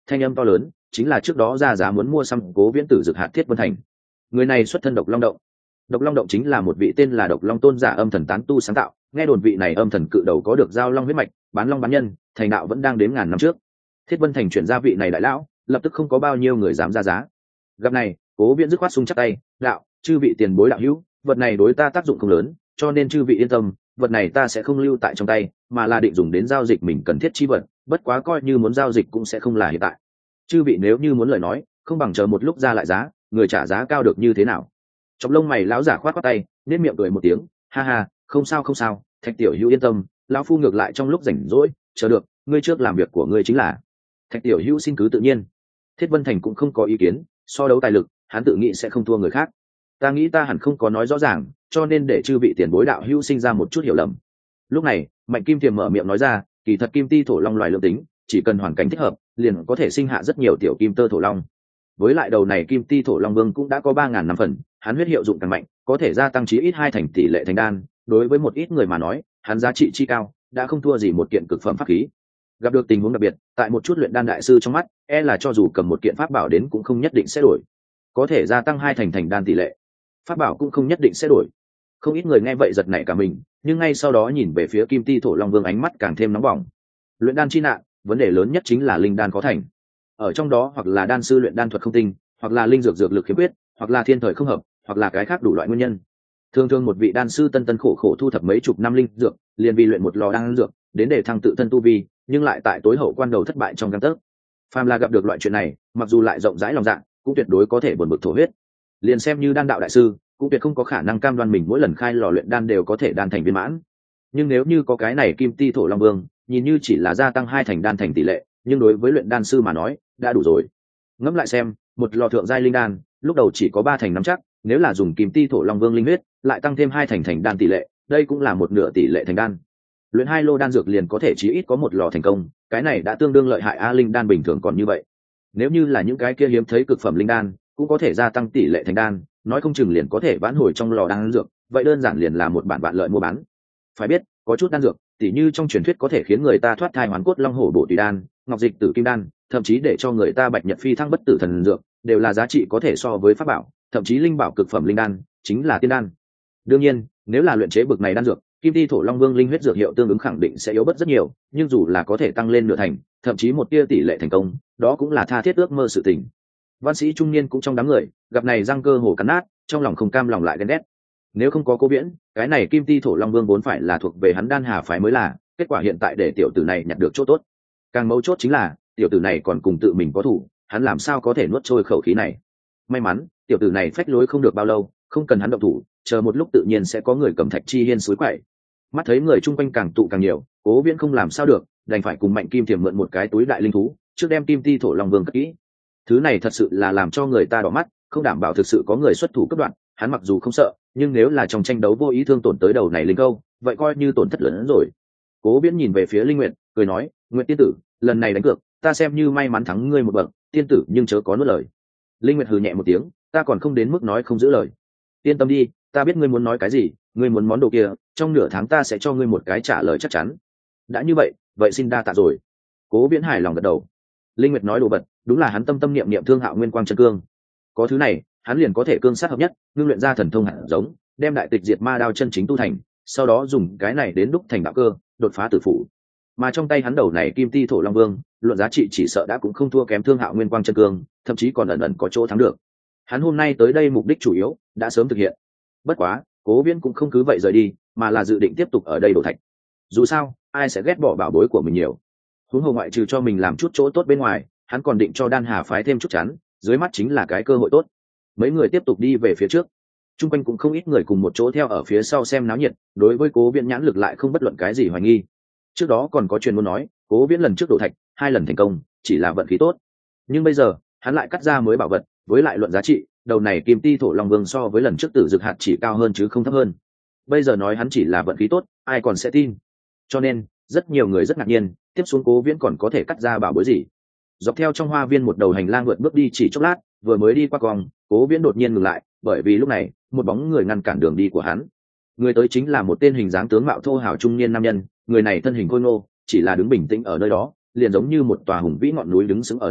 thanh âm to lớn chính là trước đó ra giá muốn mua xăm Cố Viễn tử dược hạt Thiết Vân Thành. Người này xuất thân Độc Long Động. Độc Long Động chính là một vị tên là Độc Long Tôn giả âm thần tán tu sáng tạo, nghe đồn vị này âm thần cự đầu có được giao long huyết mạch, bán long bán nhân, thành đạo vẫn đang đến ngàn năm trước. Thiết Vân Thành chuyển ra vị này đại lão, lập tức không có bao nhiêu người dám ra giá. Gặp này, Cố Viễn dứt khoát sung chắp tay, đạo, chư vị tiền bối đạo hữu, vật này đối ta tác dụng không lớn, cho nên chư vị yên tâm, vật này ta sẽ không lưu tại trong tay, mà là định dùng đến giao dịch mình cần thiết chi vật, bất quá coi như muốn giao dịch cũng sẽ không là hiện tại. Chư vị nếu như muốn lời nói, không bằng chờ một lúc ra lại giá, người trả giá cao được như thế nào? Chọc lông mày lão giả khoát khoát tay, nên miệng cười một tiếng, ha ha, không sao không sao, Thạch tiểu hữu yên tâm, lão phu ngược lại trong lúc rảnh rỗi, chờ được, ngươi trước làm việc của ngươi chính là. Thạch tiểu hữu xin cứ tự nhiên. Thiết Vân Thành cũng không có ý kiến, so đấu tài lực, hắn tự nghĩ sẽ không thua người khác. Ta nghĩ ta hẳn không có nói rõ ràng, cho nên để chư vị tiền bối đạo hữu sinh ra một chút hiểu lầm. Lúc này, Mạnh Kim Thiềm mở miệng nói ra, kỳ thật kim ti thổ long loài lượng tính, chỉ cần hoàn cảnh thích hợp, liền có thể sinh hạ rất nhiều tiểu kim tơ thổ long. Với lại đầu này kim ti thổ long vương cũng đã có 3.000 năm phần, hắn huyết hiệu dụng càng mạnh, có thể gia tăng chí ít 2 thành tỷ lệ thành đan, đối với một ít người mà nói, hắn giá trị chi cao, đã không thua gì một kiện cực phẩm pháp khí. Gặp được tình huống đặc biệt, tại một chút luyện đan đại sư trong mắt, là cho dù cầm một kiện pháp bảo đến cũng không nhất định sẽ đổi. Có thể gia tăng 2 thành đan tỷ lệ, pháp bảo cũng không nhất định sẽ đổi. Không ít người nghe vậy giật nảy cả mình, nhưng ngay sau đó nhìn về phía kim ti thổ long vương ánh mắt càng thêm nóng bỏng. Luyện đan chi nạn, vấn đề lớn nhất chính là linh đan có thành. Ở trong đó hoặc là đan sư luyện đan thuật không tinh, hoặc là linh dược dược lực khiếm khuyết, hoặc là thiên thời không hợp, hoặc là cái khác đủ loại nguyên nhân. Thường một vị đan sư tân khổ khổ thu thập mấy chục năm linh dược, liền vì luyện một lò đan dược, đến để thăng tự thân tu vi, nhưng lại tại tối hậu quan đầu thất bại trong gang tấc. Phàm là gặp được loại chuyện này, mặc dù lại rộng rãi lòng dạ, cũng tuyệt đối có thể buồn bực thổ huyết. Liền xem như đan đạo đại sư, cũng tuyệt không có khả năng cam đoan mình mỗi lần khai lò luyện đan đều có thể đan thành viên mãn. Nhưng nếu như có cái này kim ti thổ long vương, nhìn như chỉ là gia tăng 2 thành đan thành tỷ lệ, nhưng đối với luyện đan sư mà nói, đã đủ rồi. Ngẫm lại xem, một lò thượng giai linh đan, lúc đầu chỉ có 3 thành nắm chắc, nếu là dùng kim ti thổ long vương linh huyết, lại tăng thêm 2 thành đan tỷ lệ, đây cũng là một nửa tỷ lệ thành đan. Luyện 2 lô đan dược liền có thể chí ít có một lò thành công, cái này đã tương đương lợi hại a. Linh đan bình thường còn như vậy, nếu như là những cái kia hiếm thấy cực phẩm linh đan, cũng có thể gia tăng tỷ lệ thành đan, nói không chừng liền có thể vãn hồi trong lò đan dược, vậy đơn giản liền là một bản vạn lợi mua bán. Phải biết, có chút đan dược, tỉ như trong truyền thuyết có thể khiến người ta thoát thai hoán cốt long hổ bổ tùy đan, ngọc dịch tử kim đan, thậm chí để cho người ta bạch nhật phi thăng bất tử thần dược, đều là giá trị có thể so với pháp bảo, thậm chí linh bảo cực phẩm linh đan, chính là tiên đan. Đương nhiên, nếu là luyện chế bực này đan dược, kim ti thổ long vương linh huyết dược hiệu tương ứng khẳng định sẽ yếu bớt rất nhiều, nhưng dù là có thể tăng lên nửa thành, thậm chí một tia tỷ lệ thành công, đó cũng là tha thiết ước mơ sự tình. Văn sĩ trung niên cũng trong đám người, gặp này răng cơ hồ cắn nát, trong lòng không cam lòng lại ghen ghét. Nếu không có Cố Viễn, cái này kim ti thổ long vương vốn phải là thuộc về hắn Đan Hà phái mới là, kết quả hiện tại để tiểu tử này nhặt được chỗ tốt. Càng mấu chốt chính là, tiểu tử này còn cùng tự mình có thủ, hắn làm sao có thể nuốt trôi khẩu khí này. May mắn, tiểu tử này phách lối không được bao lâu, không cần hắn động thủ, chờ một lúc tự nhiên sẽ có người cầm thạch chi hiên suối quậy. Mắt thấy người chung quanh càng tụ càng nhiều, Cố Viễn không làm sao được, đành phải cùng Mạnh Kim Thiềm mượn một cái túi đại linh thú, trước đem kim ti thổ long vương cất kỹ. Thứ này thật sự là làm cho người ta đỏ mắt, không đảm bảo thực sự có người xuất thủ cấp đoạn, hắn mặc dù không sợ, nhưng nếu là trong tranh đấu vô ý thương tổn tới đầu này linh câu, vậy coi như tổn thất lớn hơn rồi. Cố Viễn nhìn về phía Linh Nguyệt, cười nói, Nguyệt tiên tử, lần này đánh cược, ta xem như may mắn thắng ngươi một bậc, tiên tử nhưng chớ có nuốt lời. Linh Nguyệt hừ nhẹ một tiếng, ta còn không đến mức nói không giữ lời. Yên tâm đi, ta biết ngươi muốn nói cái gì, ngươi muốn món đồ kia, trong nửa tháng ta sẽ cho ngươi một cái trả lời chắc chắn. Đã như vậy, vậy xin đa tạ rồi. Cố Viễn hài lòng gật đầu. Linh Nguyệt nói đồ bật, đúng là hắn tâm tâm niệm niệm thương hạo nguyên quang chân cương. Có thứ này, hắn liền có thể cương sát hợp nhất, ngưng luyện ra thần thông hạt giống, đem đại tịch diệt ma đao chân chính tu thành, sau đó dùng cái này đến đúc thành đạo cơ, đột phá tử phủ. Mà trong tay hắn đầu này kim ti thổ long vương, luận giá trị chỉ sợ đã cũng không thua kém thương hạo nguyên quang chân cương, thậm chí còn ẩn ẩn có chỗ thắng được. Hắn hôm nay tới đây mục đích chủ yếu đã sớm thực hiện. Bất quá, Cố Viễn cũng không cứ vậy rời đi, mà là dự định tiếp tục ở đây đổ thạch. Dù sao, ai sẽ ghét bỏ bảo bối của mình nhiều. Huống hồ ngoại trừ cho mình làm chút chỗ tốt bên ngoài, hắn còn định cho Đan Hà phái thêm chút chắn, dưới mắt chính là cái cơ hội tốt. Mấy người tiếp tục đi về phía trước, chung quanh cũng không ít người cùng một chỗ theo ở phía sau xem náo nhiệt, đối với Cố Viễn nhãn lực lại không bất luận cái gì hoài nghi. Trước đó còn có truyền muốn nói, Cố Viễn lần trước đổ thạch 2 lần thành công, chỉ là vận khí tốt. Nhưng bây giờ, hắn lại cắt ra mới bảo vật, với lại luận giá trị, đầu này kim ti thổ long vương so với lần trước tử dược hạt chỉ cao hơn chứ không thấp hơn. Bây giờ nói hắn chỉ là vận khí tốt, ai còn sẽ tin. Cho nên, rất nhiều người rất ngạc nhiên, tiếp xuống Cố Viễn còn có thể cắt ra bảo bối gì. Dọc theo trong hoa viên một đầu hành lang vượt bước đi chỉ chốc lát, vừa mới đi qua cong, Cố Viễn đột nhiên ngừng lại, bởi vì lúc này, một bóng người ngăn cản đường đi của hắn. Người tới chính là một tên hình dáng tướng mạo thô hào trung niên nam nhân, người này thân hình khôi ngô, chỉ là đứng bình tĩnh ở nơi đó, liền giống như một tòa hùng vĩ ngọn núi đứng sững ở này,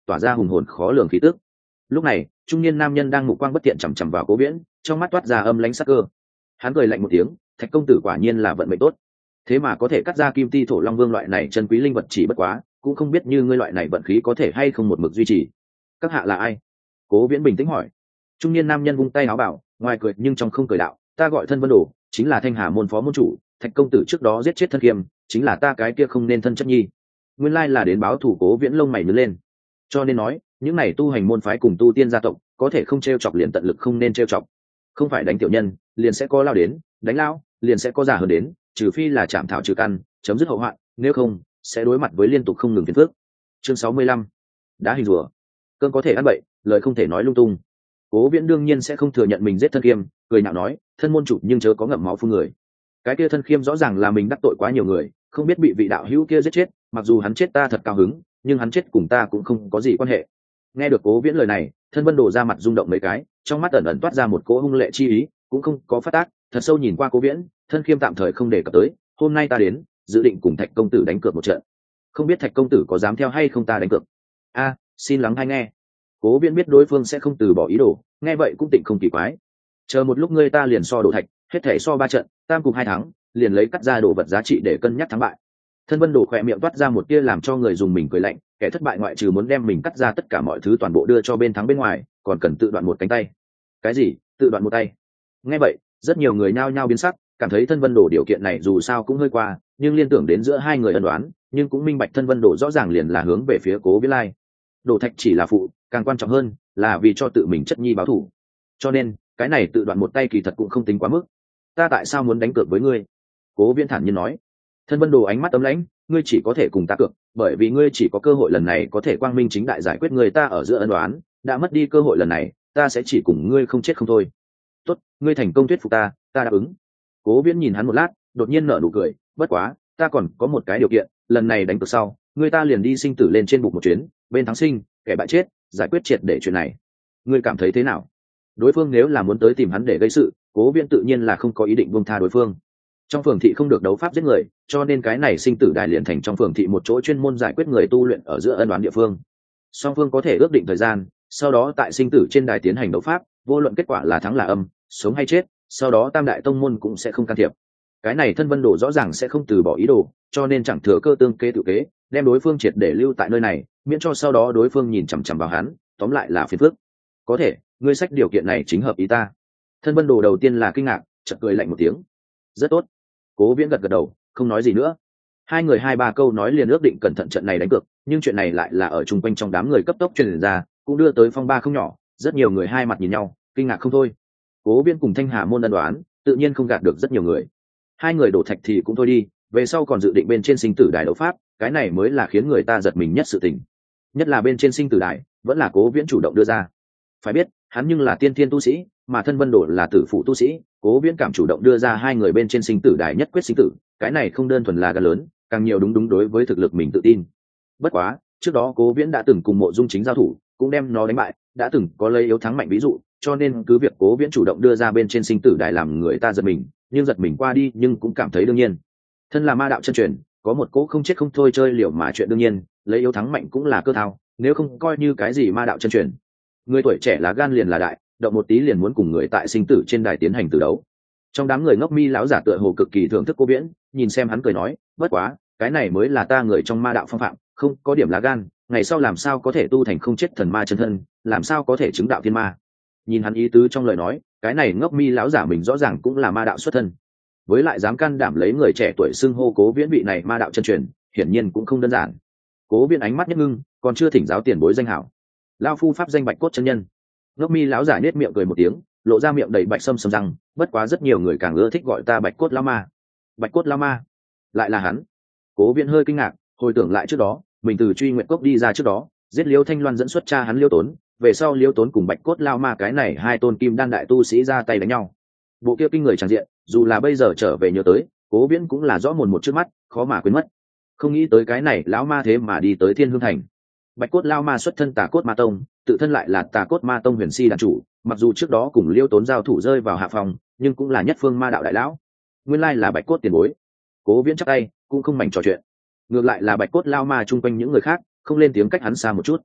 tỏa ra hùng hồn khó lường khí tức. Lúc này trung niên nam nhân đang mục quang bất tiện chằm chằm vào Cố Viễn, trong mắt toát ra âm lãnh sắc cơ. Hắn cười lạnh một tiếng, Thạch công tử quả nhiên là vận mệnh tốt, thế mà có thể cắt ra kim ti thổ long vương loại này chân quý linh vật, chỉ bất quá cũng không biết như ngươi loại này vận khí có thể hay không một mực duy trì. Các hạ là ai? Cố Viễn bình tĩnh hỏi. Trung niên nam nhân vung tay áo bảo, ngoài cười nhưng trong không cười đạo, ta gọi Thân Vân Đồ, chính là Thanh Hà môn phó môn chủ. Thạch công tử trước đó giết chết Thân Kiêm, chính là ta cái kia không nên thân chất nhi. Nguyên lai là đến báo thủ. Cố Viễn lông mày nhướng lên. Cho nên nói, những này tu hành môn phái cùng tu tiên gia tộc có thể không trêu chọc liền tận lực không nên trêu chọc. Không phải đánh tiểu nhân liền sẽ có lao đến, đánh lao liền sẽ có già hơn đến, trừ phi là chạm thảo trừ căn, chấm dứt hậu hoạn, nếu không sẽ đối mặt với liên tục không ngừng phiền phức. Chương 65. Đá hình rùa. Cơn có thể ăn bậy, lời không thể nói lung tung. Cố Viễn đương nhiên sẽ không thừa nhận mình giết Thân Kiêm, cười nhạo nói, thân môn chủ nhưng chớ có ngậm máu phun người. Cái kia Thân Kiêm rõ ràng là mình đắc tội quá nhiều người, không biết bị vị đạo hữu kia giết chết, mặc dù hắn chết ta thật cao hứng, nhưng hắn chết cùng ta cũng không có gì quan hệ. Nghe được Cố Viễn lời này, Thân Vân Đồ ra mặt rung động mấy cái, trong mắt ẩn ẩn toát ra một cỗ hung lệ chi ý, cũng không có phát tác, thật sâu nhìn qua Cố Viễn, Thân Kiêm tạm thời không để cập tới, hôm nay ta đến, dự định cùng Thạch công tử đánh cược một trận. Không biết Thạch công tử có dám theo hay không ta đánh cược? A, xin lắng hay nghe. Cố Viễn biết đối phương sẽ không từ bỏ ý đồ, nghe vậy cũng tịnh không kỳ quái. Chờ một lúc ngươi ta liền so đồ thạch, hết thể so 3 trận, tam cùng 2 thắng, liền lấy cắt ra đồ vật giá trị để cân nhắc thắng bại. Thân Vân Đồ khỏe miệng toát ra một tia làm cho người dùng mình cười lạnh, kẻ thất bại ngoại trừ muốn đem mình cắt ra tất cả mọi thứ toàn bộ đưa cho bên thắng bên ngoài, còn cần tự đoạn một cánh tay. Cái gì? Tự đoạn một tay? Nghe vậy, rất nhiều người nhao nhao biến sắc, cảm thấy Thân Vân Đồ điều kiện này dù sao cũng hơi qua, nhưng liên tưởng đến giữa hai người ân đoán, nhưng cũng minh bạch Thân Vân Đồ rõ ràng liền là hướng về phía Cố Viễn lai. Đồ thạch chỉ là phụ, càng quan trọng hơn là vì cho tự mình chất nhi báo thù, cho nên cái này tự đoạn một tay kỳ thật cũng không tính quá mức. Ta tại sao muốn đánh cược với ngươi? Cố Viễn thản nhiên nói. Thân Vân Đồ ánh mắt ấm lãnh, ngươi chỉ có thể cùng ta cược, bởi vì ngươi chỉ có cơ hội lần này có thể quang minh chính đại giải quyết người ta ở giữa ân đoán, đã mất đi cơ hội lần này, ta sẽ chỉ cùng ngươi không chết không thôi. Tốt, ngươi thành công thuyết phục ta, ta đáp ứng. Cố Viễn nhìn hắn một lát, đột nhiên nở nụ cười, bất quá, ta còn có một cái điều kiện, lần này đánh cược sau, ngươi ta liền đi sinh tử lên trên bục một chuyến, bên thắng sinh, kẻ bại chết, giải quyết triệt để chuyện này. Ngươi cảm thấy thế nào? Đối phương nếu là muốn tới tìm hắn để gây sự, Cố Viễn tự nhiên là không có ý định buông tha đối phương. Trong phường thị không được đấu pháp giết người, cho nên cái này sinh tử đài liền thành trong phường thị một chỗ chuyên môn giải quyết người tu luyện ở giữa ân oán địa phương. Song phương có thể ước định thời gian, sau đó tại sinh tử trên đài tiến hành đấu pháp, vô luận kết quả là thắng là âm, sống hay chết, sau đó tam đại tông môn cũng sẽ không can thiệp. Cái này Thân Vân Đồ rõ ràng sẽ không từ bỏ ý đồ, cho nên chẳng thừa cơ tương kế tự kế, đem đối phương triệt để lưu tại nơi này, miễn cho sau đó đối phương nhìn chằm chằm vào hắn, tóm lại là phiền phức. Có thể, ngươi sách điều kiện này chính hợp ý ta. Thân Vân Đồ đầu tiên là kinh ngạc, chợt cười lạnh một tiếng. Rất tốt. Cố Viễn gật gật đầu, không nói gì nữa. Hai người 2-3 câu nói liền ước định cẩn thận trận này đánh cược, nhưng chuyện này lại là ở chung quanh trong đám người cấp tốc truyền ra, cũng đưa tới phong ba không nhỏ, rất nhiều người hai mặt nhìn nhau, kinh ngạc không thôi. Cố Viễn cùng Thanh Hà môn ân đoán, tự nhiên không gạt được rất nhiều người. Hai người đổ thạch thì cũng thôi đi, về sau còn dự định bên trên sinh tử đài đấu pháp, cái này mới là khiến người ta giật mình nhất sự tình. Nhất là bên trên sinh tử đài, vẫn là Cố Viễn chủ động đưa ra. Phải biết, hắn nhưng là tiên thiên tu sĩ, mà Thân Vân Đồ là tử phụ tu sĩ, Cố Viễn cảm chủ động đưa ra hai người bên trên sinh tử đài nhất quyết sinh tử, cái này không đơn thuần là gan lớn, càng nhiều đúng đối với thực lực mình tự tin. Bất quá, trước đó Cố Viễn đã từng cùng Mộ Dung Chính giao thủ, cũng đem nó đánh bại, đã từng có lấy yếu thắng mạnh ví dụ, cho nên cứ việc Cố Viễn chủ động đưa ra bên trên sinh tử đài làm người ta giật mình, nhưng giật mình qua đi nhưng cũng cảm thấy đương nhiên. Thân là ma đạo chân truyền, có một cố không chết không thôi chơi liều mà chuyện đương nhiên, lấy yếu thắng mạnh cũng là cơ thao, nếu không coi như cái gì ma đạo chân truyền. Người tuổi trẻ là gan liền là đại, động một tí liền muốn cùng người tại sinh tử trên đài tiến hành tử đấu. Trong đám người ngốc mi lão giả tựa hồ cực kỳ thưởng thức Cố Viễn, nhìn xem hắn cười nói, bất quá, cái này mới là ta người trong ma đạo phong phạm, không có điểm lá gan, ngày sau làm sao có thể tu thành không chết thần ma chân thân, làm sao có thể chứng đạo thiên ma. Nhìn hắn ý tứ trong lời nói, cái này ngốc mi lão giả mình rõ ràng cũng là ma đạo xuất thân, với lại dám can đảm lấy người trẻ tuổi xưng hô Cố Viễn vị này ma đạo chân truyền, hiển nhiên cũng không đơn giản. Cố Viễn ánh mắt nhất ngưng, còn chưa thỉnh giáo tiền bối danh hảo. Lão phu pháp danh Bạch Cốt chân nhân. Ngốc mi lão giả nhếch miệng cười một tiếng, lộ ra miệng đầy bạch sâm sâm răng, bất quá rất nhiều người càng ưa thích gọi ta Bạch Cốt lão ma. Bạch Cốt lão ma, lại là hắn. Cố Viễn hơi kinh ngạc, hồi tưởng lại trước đó, mình từ Truy Nguyệt Cốc đi ra trước đó, giết Liêu Thanh Loan dẫn xuất cha hắn Liêu Tốn, về sau Liêu Tốn cùng Bạch Cốt lão ma cái này hai tôn kim đan đại tu sĩ ra tay đánh nhau. Bộ kia kinh người tràn diện, dù là bây giờ trở về nhớ tới, Cố Viễn cũng là rõ mồn một trước mắt, khó mà quên mất. Không nghĩ tới cái này lão ma thế mà đi tới Thiên Hương Thành. Bạch Cốt lão ma xuất thân Tà Cốt Ma Tông, tự thân lại là Tà Cốt Ma Tông huyền si đàn chủ, mặc dù trước đó cùng Liêu Tốn giao thủ rơi vào hạ phòng, nhưng cũng là nhất phương ma đạo đại lão. Nguyên lai là Bạch Cốt tiền bối. Cố Viễn chắp tay, cũng không mảnh trò chuyện. Ngược lại là Bạch Cốt lão ma chung quanh những người khác, không lên tiếng cách hắn xa một chút.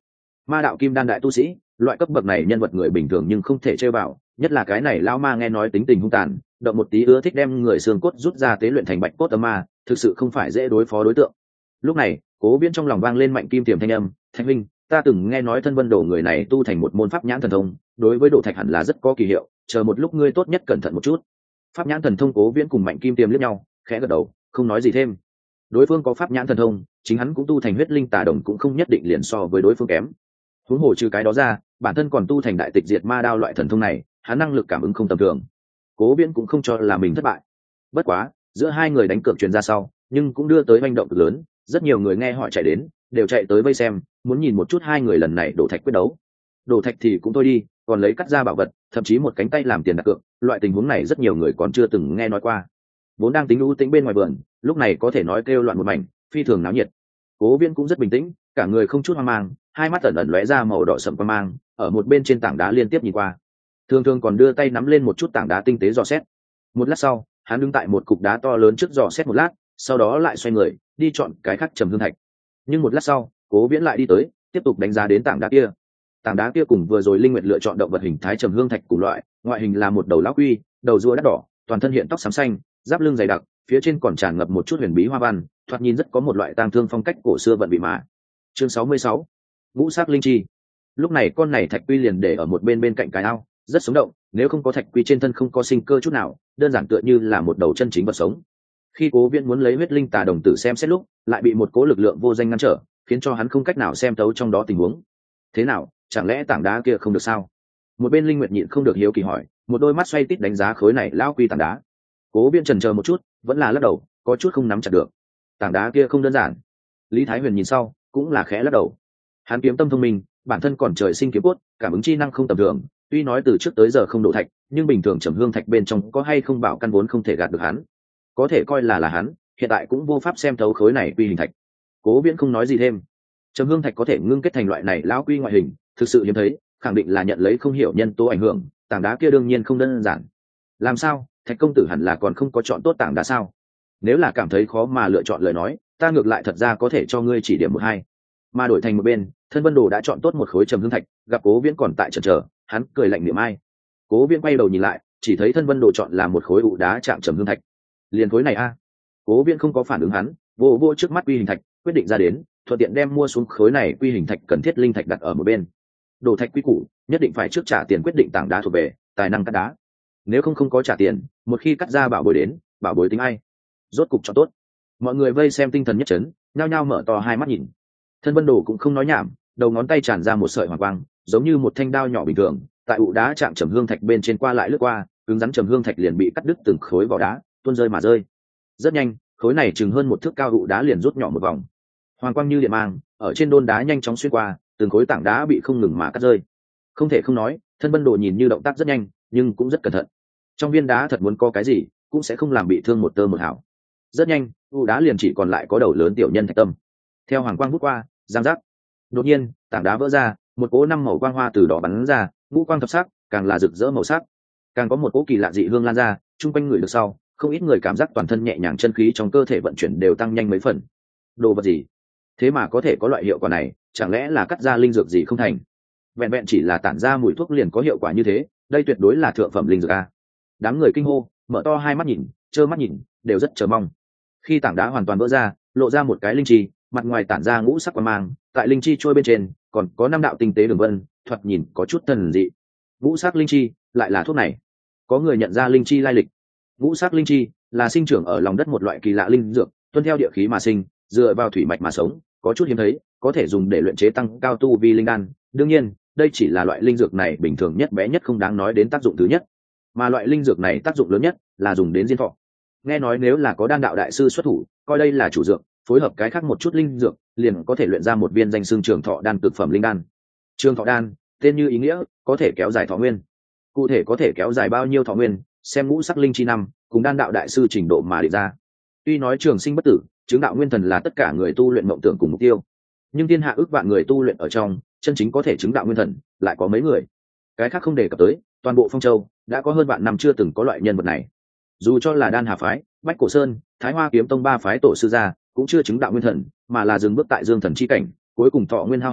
Ma đạo kim đan đại tu sĩ, loại cấp bậc này nhân vật người bình thường nhưng không thể chơi vào, nhất là cái này lão ma nghe nói tính tình hung tàn, động một tí ưa thích đem người xương cốt rút ra tế luyện thành bạch cốt âm ma, thực sự không phải dễ đối phó đối tượng. Lúc này Cố Viễn trong lòng vang lên mạnh kim tiềm thanh âm, Thạch huynh, ta từng nghe nói thân vân đồ người này tu thành một môn pháp nhãn thần thông, đối với đồ thạch hẳn là rất có kỳ hiệu, chờ một lúc ngươi tốt nhất cẩn thận một chút. Pháp nhãn thần thông. Cố Viễn cùng mạnh kim tiềm liếc nhau, khẽ gật đầu, không nói gì thêm. Đối phương có pháp nhãn thần thông, chính hắn cũng tu thành huyết linh tà đồng cũng không nhất định liền so với đối phương kém. Huống hồ trừ cái đó ra, bản thân còn tu thành đại tịch diệt ma đao loại thần thông này, hắn năng lực cảm ứng không tầm thường. Cố Viễn cũng không cho là mình thất bại. Bất quá, giữa hai người đánh cược truyền ra sau, nhưng cũng đưa tới hành động cực lớn, rất nhiều người nghe họ chạy đến, đều chạy tới vây xem, muốn nhìn một chút hai người lần này đổ thạch quyết đấu. Đổ thạch thì cũng thôi đi, còn lấy cắt ra bảo vật, thậm chí một cánh tay làm tiền đặt cược, loại tình huống này rất nhiều người còn chưa từng nghe nói qua. Vốn đang tính u tĩnh bên ngoài vườn, lúc này có thể nói kêu loạn một mảnh, phi thường náo nhiệt. Cố Viễn cũng rất bình tĩnh, cả người không chút hoang mang, hai mắt ẩn ẩn lóe ra màu đỏ sẫm quang mang, ở một bên trên tảng đá liên tiếp nhìn qua. Thường thường còn đưa tay nắm lên một chút tảng đá tinh tế dò xét. Một lát sau, hắn đứng tại một cục đá to lớn trước dò xét một lát, sau đó lại xoay người, đi chọn cái khác trầm hương thạch. Nhưng một lát sau, Cố Viễn lại đi tới, tiếp tục đánh giá đến tảng đá kia. Tảng đá kia cùng vừa rồi Linh Nguyệt lựa chọn động vật hình thái trầm hương thạch cùng loại, ngoại hình là một đầu lão quy, đầu rùa đắt đỏ, toàn thân hiện tóc xám xanh, giáp lưng dày đặc, phía trên còn tràn ngập một chút huyền bí hoa văn, thoạt nhìn rất có một loại tang thương phong cách cổ xưa vận bị mà. Chương 66. Ngũ sắc linh chi. Lúc này con này thạch quy liền để ở một bên bên cạnh cái ao, rất sống động, nếu không có thạch quy trên thân không có sinh cơ chút nào, đơn giản tựa như là một đầu chân chính vật sống. Khi Cố Viễn muốn lấy huyết linh tà đồng tử xem xét lúc, lại bị một cố lực lượng vô danh ngăn trở, khiến cho hắn không cách nào xem thấu trong đó tình huống. Thế nào, chẳng lẽ tảng đá kia không được sao? Một bên Linh Nguyệt nhịn không được hiếu kỳ hỏi, một đôi mắt xoay tít đánh giá khối này lão quy tảng đá. Cố Viễn chần chờ một chút, vẫn là lắc đầu, có chút không nắm chặt được. Tảng đá kia không đơn giản. Lý Thái Huyền nhìn sau, cũng là khẽ lắc đầu. Hắn kiếm tâm thông minh, bản thân còn trời sinh kiếm cốt, cảm ứng chi năng không tầm thường, tuy nói từ trước tới giờ không đổ thạch, nhưng bình thường trầm hương thạch bên trong có hay không bảo căn vốn không thể gạt được hắn. Có thể coi là hắn, hiện tại cũng vô pháp xem thấu khối này quy hình thạch. Cố Viễn không nói gì thêm. Trầm hương thạch có thể ngưng kết thành loại này lão quy ngoại hình, thực sự hiếm thấy, khẳng định là nhận lấy không hiểu nhân tố ảnh hưởng, tảng đá kia đương nhiên không đơn giản. Làm sao, Thạch công tử hẳn là còn không có chọn tốt tảng đá sao? Nếu là cảm thấy khó mà lựa chọn lời nói, ta ngược lại thật ra có thể cho ngươi chỉ điểm một hai. Mà đổi thành một bên, Thân Vân Đồ đã chọn tốt một khối trầm hương thạch, gặp Cố Viễn còn tại chần chờ, hắn cười lạnh niệm ai. Cố Viễn quay đầu nhìn lại, chỉ thấy Thân Vân Đồ chọn là một khối ụ đá chạm trầm hương thạch. Liền khối này a. Cố Viễn không có phản ứng hắn, vô trước mắt quy hình thạch, quyết định ra đến, thuận tiện đem mua xuống khối này quy hình thạch cần thiết linh thạch đặt ở một bên. Đồ thạch quy củ, nhất định phải trước trả tiền quyết định tảng đá thuộc về, tài năng cắt đá. Nếu không có trả tiền, một khi cắt ra bảo bối đến, bảo bối tính ai? Rốt cục cho tốt. Mọi người vây xem tinh thần nhất chấn, nhao nhao mở to hai mắt nhìn. Thân Vân Đồ cũng không nói nhảm, đầu ngón tay tràn ra một sợi hoàng quang, giống như một thanh đao nhỏ bình thường, tại ụ đá chạm trầm hương thạch bên trên qua lại lướt qua, cứng rắn trầm hương thạch liền bị cắt đứt từng khối vỏ đá, tuôn rơi mà rơi. Rất nhanh, khối này chừng hơn một thước cao ụ đá liền rút nhỏ một vòng. Hoàng quang như điện mang, ở trên đôn đá nhanh chóng xuyên qua, từng khối tảng đá bị không ngừng mà cắt rơi. Không thể không nói, Thân Vân Đồ nhìn như động tác rất nhanh, nhưng cũng rất cẩn thận. Trong viên đá thật muốn có cái gì, cũng sẽ không làm bị thương một tơ một hào. Rất nhanh, ụ đá liền chỉ còn lại có đầu lớn tiểu nhân thạch tâm. Theo hoàng quang hút qua, giang giác. Đột nhiên, tảng đá vỡ ra, một cỗ năm màu quang hoa từ đó bắn ra, ngũ quang thập sắc, càng là rực rỡ màu sắc. Càng có một cỗ kỳ lạ dị hương lan ra, chung quanh người được sau, không ít người cảm giác toàn thân nhẹ nhàng, chân khí trong cơ thể vận chuyển đều tăng nhanh mấy phần. Đồ vật gì? Thế mà có thể có loại hiệu quả này, chẳng lẽ là cắt ra linh dược gì không thành? Vẹn vẹn chỉ là tản ra mùi thuốc liền có hiệu quả như thế, đây tuyệt đối là thượng phẩm linh dược a. Đám người kinh hô, mở to hai mắt nhìn, trơ mắt nhìn, đều rất chờ mong. Khi tảng đá hoàn toàn vỡ ra, lộ ra một cái linh chi, mặt ngoài tản ra ngũ sắc quang mang, tại linh chi trôi bên trên còn có năm đạo tinh tế đường vân, thoạt nhìn có chút thần dị. Ngũ sắc linh chi lại là thuốc này. Có người nhận ra linh chi lai lịch. Ngũ sắc linh chi là sinh trưởng ở lòng đất một loại kỳ lạ linh dược, tuân theo địa khí mà sinh, dựa vào thủy mạch mà sống, có chút hiếm thấy, có thể dùng để luyện chế tăng cao tu vi linh đan. Đương nhiên, đây chỉ là loại linh dược này bình thường nhất, bé nhất, không đáng nói đến tác dụng thứ nhất. Mà loại linh dược này tác dụng lớn nhất là dùng đến diên thọ. Nghe nói nếu là có đan đạo đại sư xuất thủ, coi đây là chủ dược, phối hợp cái khác một chút linh dược, liền có thể luyện ra một viên danh xưng trường thọ đan cực phẩm linh đan. Trường thọ đan, tên như ý nghĩa, có thể kéo dài thọ nguyên. Cụ thể có thể kéo dài bao nhiêu thọ nguyên, xem ngũ sắc linh chi năm, cùng đan đạo đại sư trình độ mà định ra. Tuy nói trường sinh bất tử, chứng đạo nguyên thần là tất cả người tu luyện mộng tưởng cùng mục tiêu, nhưng thiên hạ ước vạn người tu luyện ở trong, chân chính có thể chứng đạo nguyên thần lại có mấy người. Cái khác không đề cập tới, toàn bộ Phong Châu đã có hơn vạn năm chưa từng có loại nhân vật này. Dù cho là Đan Hà phái, Bách Cổ Sơn, Thái Hoa Kiếm Tông ba phái tổ sư gia, cũng chưa chứng đạo nguyên thần, mà là dừng bước tại dương thần chi cảnh, cuối cùng thọ nguyên hao hết,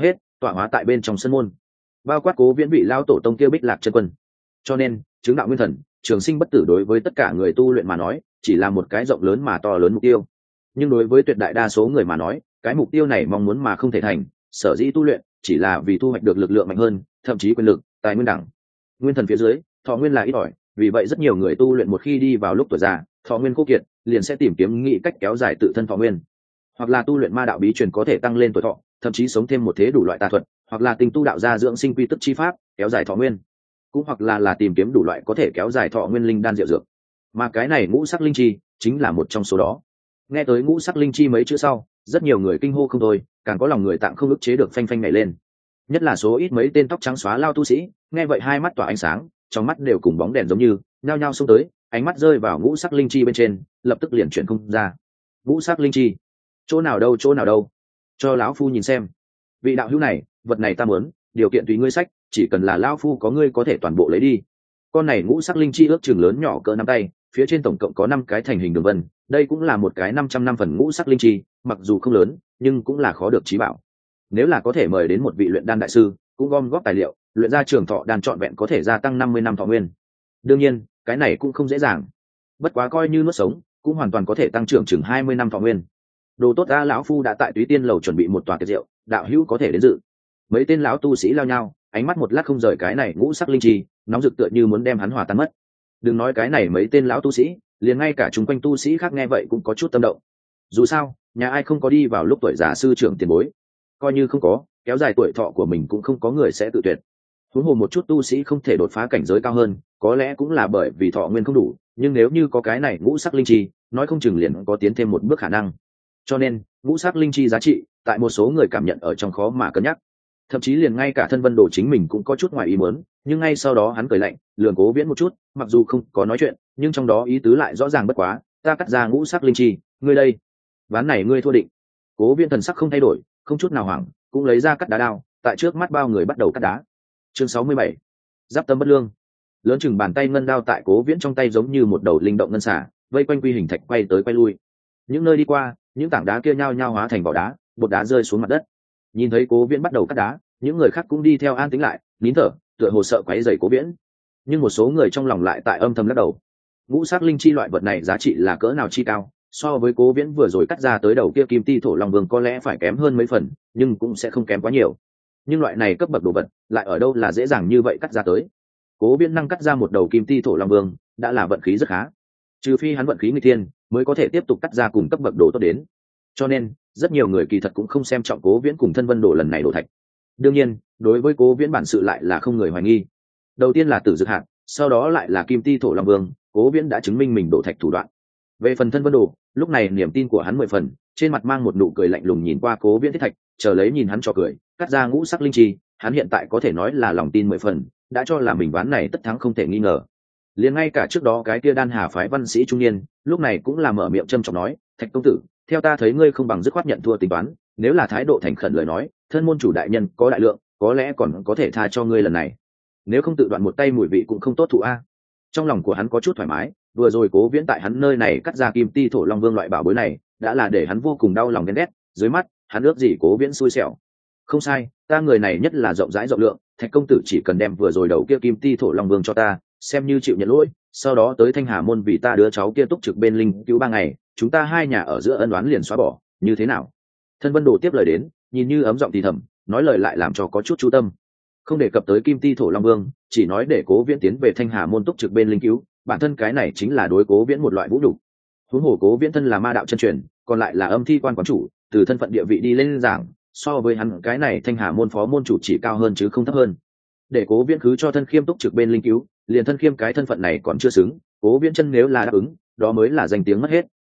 tọa hóa tại bên trong sân môn, bao quát Cố Viễn vị lao tổ tông kia Bích Lạc chân quân. Cho nên chứng đạo nguyên thần, trường sinh bất tử đối với tất cả người tu luyện mà nói chỉ là một cái rộng lớn mà to lớn mục tiêu, nhưng đối với tuyệt đại đa số người mà nói, cái mục tiêu này mong muốn mà không thể thành, sở dĩ tu luyện chỉ là vì thu hoạch được lực lượng mạnh hơn, thậm chí quyền lực, tài nguyên đẳng nguyên thần phía dưới, thọ nguyên là ít ỏi. Vì vậy rất nhiều người tu luyện một khi đi vào lúc tuổi già, thọ nguyên khô kiệt, liền sẽ tìm kiếm nghị cách kéo dài tự thân thọ nguyên, hoặc là tu luyện ma đạo bí truyền có thể tăng lên tuổi thọ, thậm chí sống thêm một thế đủ loại tà thuật, hoặc là tình tu đạo gia dưỡng sinh quy tức chi pháp kéo dài thọ nguyên, cũng hoặc là tìm kiếm đủ loại có thể kéo dài thọ nguyên linh đan diệu dược, mà cái này ngũ sắc linh chi chính là một trong số đó. Nghe tới ngũ sắc linh chi mấy chữ sau, rất nhiều người kinh hô không thôi, càng có lòng người tạng không ức chế được phanh phanh nhảy lên. Nhất là số ít mấy tên tóc trắng xóa lao tu sĩ, nghe vậy hai mắt tỏa ánh sáng, trong mắt đều cùng bóng đèn giống như nhao nhao xông tới, ánh mắt rơi vào ngũ sắc linh chi bên trên, lập tức liền chuyển không ra. Ngũ sắc linh chi, chỗ nào đâu, chỗ nào đâu, cho lão phu nhìn xem. Vị đạo hữu này, vật này ta muốn, điều kiện tùy ngươi sách, chỉ cần là lão phu có ngươi có thể toàn bộ lấy đi. Con này ngũ sắc linh chi ước chừng lớn nhỏ cỡ nắm tay, phía trên tổng cộng có 5 cái thành hình đường vân, đây cũng là một cái 500 năm phần ngũ sắc linh chi, mặc dù không lớn nhưng cũng là khó được chí bảo. Nếu là có thể mời đến một vị luyện đan đại sư, cũng gom góp tài liệu, luyện ra trường thọ đan trọn vẹn có thể gia tăng 50 năm thọ nguyên. Đương nhiên, cái này cũng không dễ dàng. Bất quá coi như nuốt sống, cũng hoàn toàn có thể tăng trưởng chừng 20 năm thọ nguyên. Đồ tốt a, lão phu đã tại Túy Tiên lầu chuẩn bị một tòa tiệc rượu, đạo hữu có thể đến dự. Mấy tên lão tu sĩ lao nhau, ánh mắt một lát không rời cái này ngũ sắc linh chi, nóng rực tựa như muốn đem hắn hòa tan mất. Đừng nói cái này mấy tên lão tu sĩ, liền ngay cả chung quanh tu sĩ khác nghe vậy cũng có chút tâm động. Dù sao, nhà ai không có đi vào lúc tuổi già sư trưởng tiền bối, coi như không có, kéo dài tuổi thọ của mình cũng không có người sẽ tự tuyệt. Huống hồ một chút tu sĩ không thể đột phá cảnh giới cao hơn, có lẽ cũng là bởi vì thọ nguyên không đủ, nhưng nếu như có cái này ngũ sắc linh chi, nói không chừng liền có tiến thêm một bước khả năng. Cho nên ngũ sắc linh chi giá trị tại một số người cảm nhận ở trong khó mà cân nhắc, thậm chí liền ngay cả Thân Vân Đồ chính mình cũng có chút ngoài ý muốn, nhưng ngay sau đó hắn cười lạnh, lườm Cố Viễn một chút, mặc dù không có nói chuyện, nhưng trong đó ý tứ lại rõ ràng bất quá, ta cắt ra ngũ sắc linh chi, ngươi đây, ván này ngươi thua định. Cố Viễn thần sắc không thay đổi, không chút nào hoảng, cũng lấy ra cắt đá đao, tại trước mắt bao người bắt đầu cắt đá. Chương 67. Giáp tâm bất lương. Lớn chừng bàn tay ngân đao tại Cố Viễn trong tay giống như một đầu linh động ngân xả, vây quanh quy hình thạch quay tới quay lui. Những nơi đi qua, những tảng đá kia nhao nhao hóa thành vỏ đá, bột đá rơi xuống mặt đất. Nhìn thấy Cố Viễn bắt đầu cắt đá, những người khác cũng đi theo an tĩnh lại, nín thở, tựa hồ sợ quấy rầy Cố Viễn. Nhưng một số người trong lòng lại tại âm thầm lắc đầu. Ngũ sắc linh chi loại vật này giá trị là cỡ nào chi cao, so với Cố Viễn vừa rồi cắt ra tới đầu kia Kim Ti Thổ Long Vương có lẽ phải kém hơn mấy phần, nhưng cũng sẽ không kém quá nhiều. Nhưng loại này cấp bậc đồ vật, lại ở đâu là dễ dàng như vậy cắt ra tới. Cố Viễn năng cắt ra một đầu Kim Ti Thổ Long Vương, đã là vận khí rất khá. Trừ phi hắn vận khí nghịch thiên, mới có thể tiếp tục cắt ra cùng cấp bậc đồ tốt đến. Cho nên, rất nhiều người kỳ thật cũng không xem trọng Cố Viễn cùng Thân Vân Đồ lần này đổ thạch. Đương nhiên, đối với Cố Viễn bản sự lại là không người hoài nghi. Đầu tiên là Tử Dực Hạt, sau đó lại là Kim Ti Thổ Long Vương, Cố Viễn đã chứng minh mình đổ thạch thủ đoạn. Về phần Thân Vân Đồ, lúc này niềm tin của hắn 10 phần, trên mặt mang một nụ cười lạnh lùng nhìn qua Cố Viễn thiết thạch, chờ lấy nhìn hắn trò cười, cắt ra ngũ sắc linh chi, hắn hiện tại có thể nói là lòng tin 10 phần, đã cho là mình ván này tất thắng không thể nghi ngờ. Liền ngay cả trước đó cái kia Đan Hà phái văn sĩ trung niên, lúc này cũng là mở miệng trầm trọng nói, "Thạch công tử, theo ta thấy ngươi không bằng dứt khoát nhận thua tính toán, nếu là thái độ thành khẩn lời nói, thân môn chủ đại nhân có đại lượng, có lẽ còn có thể tha cho ngươi lần này. Nếu không tự đoạn một tay mùi vị cũng không tốt thụ a." Trong lòng của hắn có chút thoải mái, vừa rồi Cố Viễn tại hắn nơi này cắt ra Kim Ti Thổ Long Vương loại bảo bối này, đã là để hắn vô cùng đau lòng ghen ghét, dưới mắt, hắn ước gì Cố Viễn xui xẻo. Không sai, ta người này nhất là rộng rãi rộng lượng, Thạch công tử chỉ cần đem vừa rồi đầu kia Kim Ti Thổ Long Vương cho ta, xem như chịu nhận lỗi, sau đó tới Thanh Hà môn vì ta đứa cháu kia túc trực bên linh cứu 3 ngày, chúng ta hai nhà ở giữa ân oán liền xóa bỏ, như thế nào? Thân Vân Đồ tiếp lời đến, nhìn như ấm giọng thì thầm, nói lời lại làm cho có chút chú tâm. Không đề cập tới Kim Ti Thổ Long Vương, chỉ nói để Cố Viễn tiến về Thanh Hà môn túc trực bên linh cứu, bản thân cái này chính là đối Cố Viễn một loại vũ nhục. Huống hồ Cố Viễn thân là ma đạo chân truyền, còn lại là âm thi quan quán chủ, từ thân phận địa vị đi lên giảng, so với hắn cái này Thanh Hà môn phó môn chủ chỉ cao hơn chứ không thấp hơn. Để Cố Viễn cứ cho thân khiêm túc trực bên linh cứu, liền thân khiêm cái thân phận này còn chưa xứng, Cố Viễn chân nếu là đáp ứng, đó mới là danh tiếng mất hết.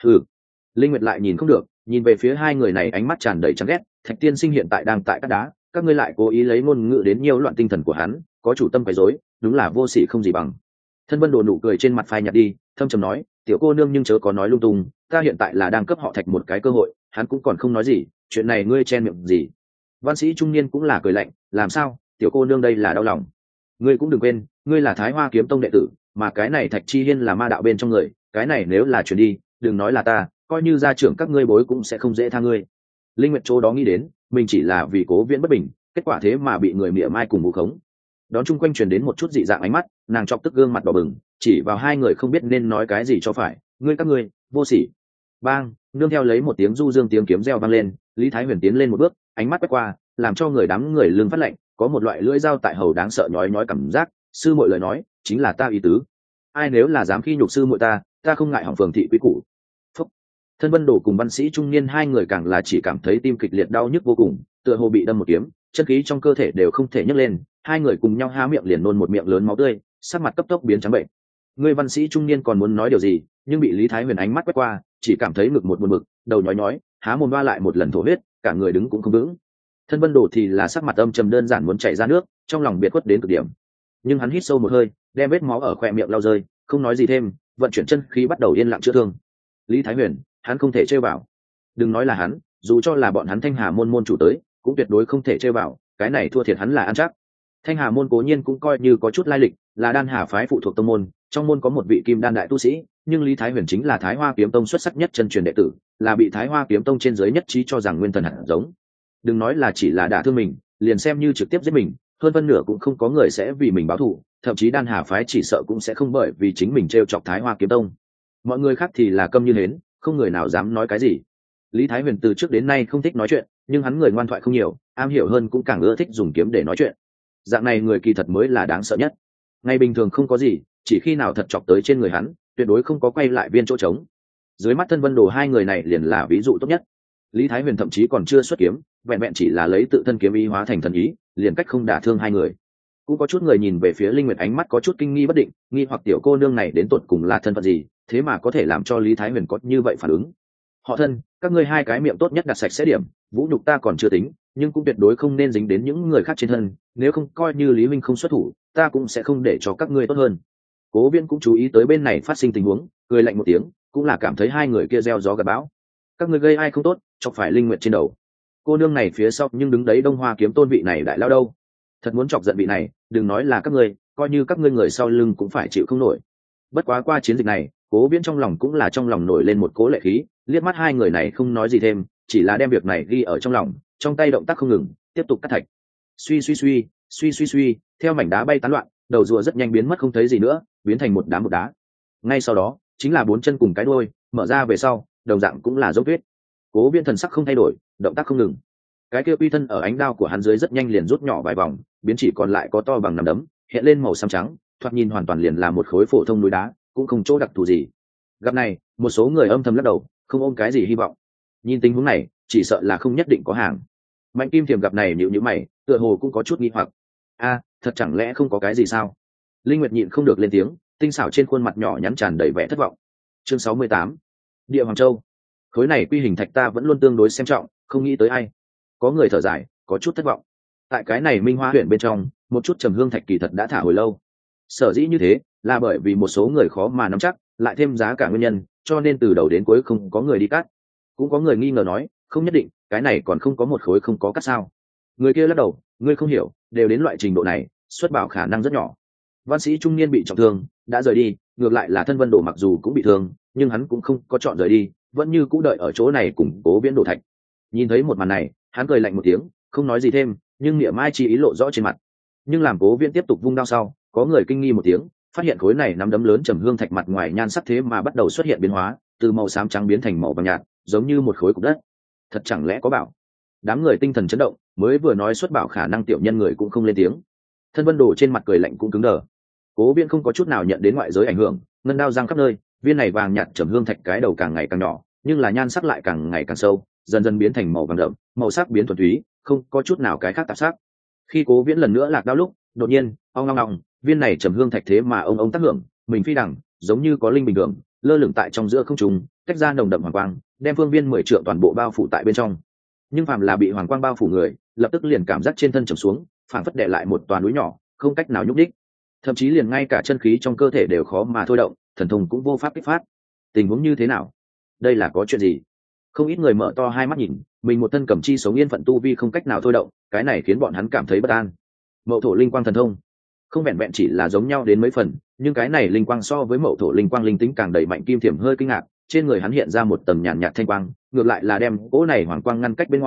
Linh Nguyệt lại nhìn không được, nhìn về phía hai người này ánh mắt tràn đầy chán ghét. Thạch tiên sinh hiện tại đang tại cắt đá, các ngươi lại cố ý lấy ngôn ngữ đến nhiễu loạn tinh thần của hắn, có chủ tâm quấy rối, đúng là vô sỉ không gì bằng. Thân Vân Đồ nụ cười trên mặt phai nhạt đi, thâm trầm nói, tiểu cô nương nhưng chớ có nói lung tung, ta hiện tại là đang cấp họ Thạch một cái cơ hội, hắn cũng còn không nói gì, chuyện này ngươi chen miệng gì? Văn sĩ trung niên cũng là cười lạnh, làm sao, tiểu cô nương đây là đau lòng. Ngươi cũng đừng quên, ngươi là Thái Hoa kiếm tông đệ tử, mà cái này Thạch Chi Hiên là ma đạo bên trong người, cái này nếu là chuyển đi, đừng nói là ta, coi như gia trưởng các ngươi bối cũng sẽ không dễ tha ngươi. Linh Nguyệt chỗ đó nghĩ đến, mình chỉ là vì Cố Viễn bất bình, kết quả thế mà bị người mỉa mai cùng vu khống. Đón chung quanh truyền đến một chút dị dạng ánh mắt, nàng chọc tức gương mặt đỏ bừng, chỉ vào hai người không biết nên nói cái gì cho phải. Các ngươi vô sỉ. Bang, nương theo lấy một tiếng du dương tiếng kiếm reo vang lên, Lý Thái Huyền tiến lên một bước, ánh mắt quét qua, làm cho người đám người lưng phát lạnh, có một loại lưỡi dao tại hầu đáng sợ nhói nhói cảm giác. Sư muội lời nói chính là ta ý tứ, ai nếu là dám khi nhục sư muội ta không ngại hỏng phường thị quý cũ. Phúc. Thân Vân Đồ cùng văn sĩ trung niên hai người càng là chỉ cảm thấy tim kịch liệt đau nhức vô cùng, tựa hồ bị đâm một kiếm, chân khí trong cơ thể đều không thể nhấc lên, hai người cùng nhau há miệng liền nôn một miệng lớn máu tươi, sắc mặt cấp tốc biến trắng bệnh. Người văn sĩ trung niên còn muốn nói điều gì, nhưng bị Lý Thái Huyền ánh mắt quét qua, chỉ cảm thấy ngực một buồn bực, đầu nhói nhói, há mồm ba lại một lần thổ huyết, cả người đứng cũng không vững. Thân Vân Đồ thì là sắc mặt âm trầm đơn giản muốn chảy ra nước, trong lòng biệt khuất đến cực điểm. Nhưng hắn hít sâu một hơi, đem vết máu ở khóe miệng lau rơi, không nói gì thêm, vận chuyển chân khí bắt đầu yên lặng chữa thương. Lý Thái Huyền, hắn không thể chơi vào. Đừng nói là hắn, dù cho là bọn hắn Thanh Hà môn môn chủ tới, cũng tuyệt đối không thể chơi vào, cái này thua thiệt hắn là ăn chắc. Thanh Hà môn cố nhiên cũng coi như có chút lai lịch, là Đan Hà phái phụ thuộc tông môn, trong môn có một vị kim đan đại tu sĩ, nhưng Lý Thái Huyền chính là Thái Hoa Kiếm Tông xuất sắc nhất chân truyền đệ tử, là bị Thái Hoa Kiếm Tông trên dưới nhất trí cho rằng nguyên thần hạt giống. Đừng nói là chỉ là đả thương mình, liền xem như trực tiếp giết mình, hơn phân nửa cũng không có người sẽ vì mình báo thù, thậm chí Đan Hà phái chỉ sợ cũng sẽ không bởi vì chính mình trêu chọc Thái Hoa Kiếm Tông. Mọi người khác thì là câm như hến, không người nào dám nói cái gì. Lý Thái Huyền từ trước đến nay không thích nói chuyện, nhưng hắn người ngoan thoại không nhiều, am hiểu hơn cũng càng ưa thích dùng kiếm để nói chuyện. Dạng này người kỳ thật mới là đáng sợ nhất. Ngày bình thường không có gì, chỉ khi nào thật chọc tới trên người hắn, tuyệt đối không có quay lại viên chỗ trống. Dưới mắt Thân Vân Đồ hai người này liền là ví dụ tốt nhất. Lý Thái Huyền thậm chí còn chưa xuất kiếm, vẹn vẹn chỉ là lấy tự thân kiếm ý hóa thành thần ý, liền cách không đả thương hai người. Cũng có chút người nhìn về phía Linh Nguyệt ánh mắt có chút kinh nghi bất định, nghi hoặc tiểu cô nương này đến tột cùng là thân phận gì, thế mà có thể làm cho Lý Thái Huyền có như vậy phản ứng. Họ Thân, các ngươi hai cái miệng tốt nhất đặt sạch sẽ điểm, vũ nhục ta còn chưa tính, nhưng cũng tuyệt đối không nên dính đến những người khác trên thân, nếu không coi như Lý Minh không xuất thủ, ta cũng sẽ không để cho các ngươi tốt hơn. Cố Viễn cũng chú ý tới bên này phát sinh tình huống, cười lạnh một tiếng, cũng là cảm thấy hai người kia gieo gió gặt bão. Các ngươi gây ai không tốt, chọc phải Linh Nguyệt trên đầu. Cô nương này phía sau nhưng đứng đấy Đông Hoa Kiếm Tôn vị này đại lao đâu. Thật muốn chọc giận vị này, đừng nói là các ngươi, coi như các ngươi người sau lưng cũng phải chịu không nổi. Bất quá qua chiến dịch này, Cố Viễn trong lòng cũng là trong lòng nổi lên một cố lệ khí, liếc mắt hai người này không nói gì thêm, chỉ là đem việc này ghi ở trong lòng, trong tay động tác không ngừng, tiếp tục cắt thạch. Suy, theo mảnh đá bay tán loạn, đầu rùa rất nhanh biến mất không thấy gì nữa, biến thành một đá. Ngay sau đó, chính là bốn chân cùng cái đuôi, mở ra về sau, đồng dạng cũng là dấu vết. Cố Viễn thần sắc không thay đổi, động tác không ngừng. Cái kia uy thân ở ánh đao của hắn dưới rất nhanh liền rút nhỏ vài vòng, biến chỉ còn lại có to bằng nắm đấm, hiện lên màu xám trắng, thoạt nhìn hoàn toàn liền là một khối phổ thông núi đá, cũng không chỗ đặc thù gì. Gặp này, một số người âm thầm lắc đầu, không ôm cái gì hy vọng. Nhìn tình huống này, chỉ sợ là không nhất định có hàng. Mạnh Kim Thiềm gặp này nhíu nhíu mày, tựa hồ cũng có chút nghi hoặc. Thật chẳng lẽ không có cái gì sao? Linh Nguyệt nhịn không được lên tiếng, tinh xảo trên khuôn mặt nhỏ nhắn tràn đầy vẻ thất vọng. Chương 68. Địa Hoàng Châu. Khối này quy hình thạch ta vẫn luôn tương đối xem trọng, không nghĩ tới ai. Có người thở dài, có chút thất vọng. Tại cái này Minh Hoa huyện bên trong, một chút trầm hương thạch kỳ thật đã thả hồi lâu. Sở dĩ như thế, là bởi vì một số người khó mà nắm chắc, lại thêm giá cả nguyên nhân, cho nên từ đầu đến cuối không có người đi cắt. Cũng có người nghi ngờ nói, không nhất định, cái này còn không có một khối không có cắt sao? Người kia lắc đầu, ngươi không hiểu, đều đến loại trình độ này, xuất bảo khả năng rất nhỏ. Văn sĩ trung niên bị trọng thương, đã rời đi, ngược lại là Thân Vân Đồ mặc dù cũng bị thương, nhưng hắn cũng không có chọn rời đi, vẫn như cũ đợi ở chỗ này củng Cố Viễn đổ thạch. Nhìn thấy một màn này, hắn cười lạnh một tiếng, không nói gì thêm, nhưng niệm mai chi ý lộ rõ trên mặt. Nhưng làm Cố Viễn tiếp tục vung đao sau, có người kinh nghi một tiếng, phát hiện khối này nắm đấm lớn trầm hương thạch mặt ngoài nhan sắc thế mà bắt đầu xuất hiện biến hóa, từ màu xám trắng biến thành màu vàng nhạt, giống như một khối cục đất. Thật chẳng lẽ có bảo? Đám người tinh thần chấn động, mới vừa nói xuất bảo khả năng tiểu nhân người cũng không lên tiếng. Thân Vân Đồ trên mặt cười lạnh cũng cứng đờ. Cố Viễn không có chút nào nhận đến ngoại giới ảnh hưởng, ngân đao giang khắp nơi, viên này vàng nhạt trầm hương thạch cái đầu càng ngày càng nhỏ, nhưng là nhan sắc lại càng ngày càng sâu, dần dần biến thành màu vàng đậm, màu sắc biến thuần túy, không có chút nào cái khác tạp sắc. Khi Cố Viễn lần nữa lạc đao lúc, đột nhiên, ong, viên này trầm hương thạch thế mà ông tác hưởng, mình phi đằng, giống như có linh bình thường, lơ lửng tại trong giữa không trung, tách ra nồng đậm hoàng quang, đem phương viên 10 trượng toàn bộ bao phủ tại bên trong. Nhưng phàm là bị hoàng quang bao phủ người, lập tức liền cảm giác trên thân trầm xuống, phản phất đè lại một toàn núi nhỏ, không cách nào nhúc nhích. Thậm chí liền ngay cả chân khí trong cơ thể đều khó mà thôi động, thần thông cũng vô pháp kích phát. Tình huống như thế nào? Đây là có chuyện gì? Không ít người mở to hai mắt nhìn, mình một thân cầm chi sống yên phận tu vi không cách nào thôi động, cái này khiến bọn hắn cảm thấy bất an. Mậu thổ linh quang thần thông, không vẹn vẹn chỉ là giống nhau đến mấy phần, nhưng cái này linh quang so với mậu thổ linh quang linh tính càng đầy mạnh. Kim Thiểm hơi kinh ngạc, trên người hắn hiện ra một tầng nhàn nhạt thanh quang, ngược lại là đem cỗ này hoàng quang ngăn cách bên ngoài,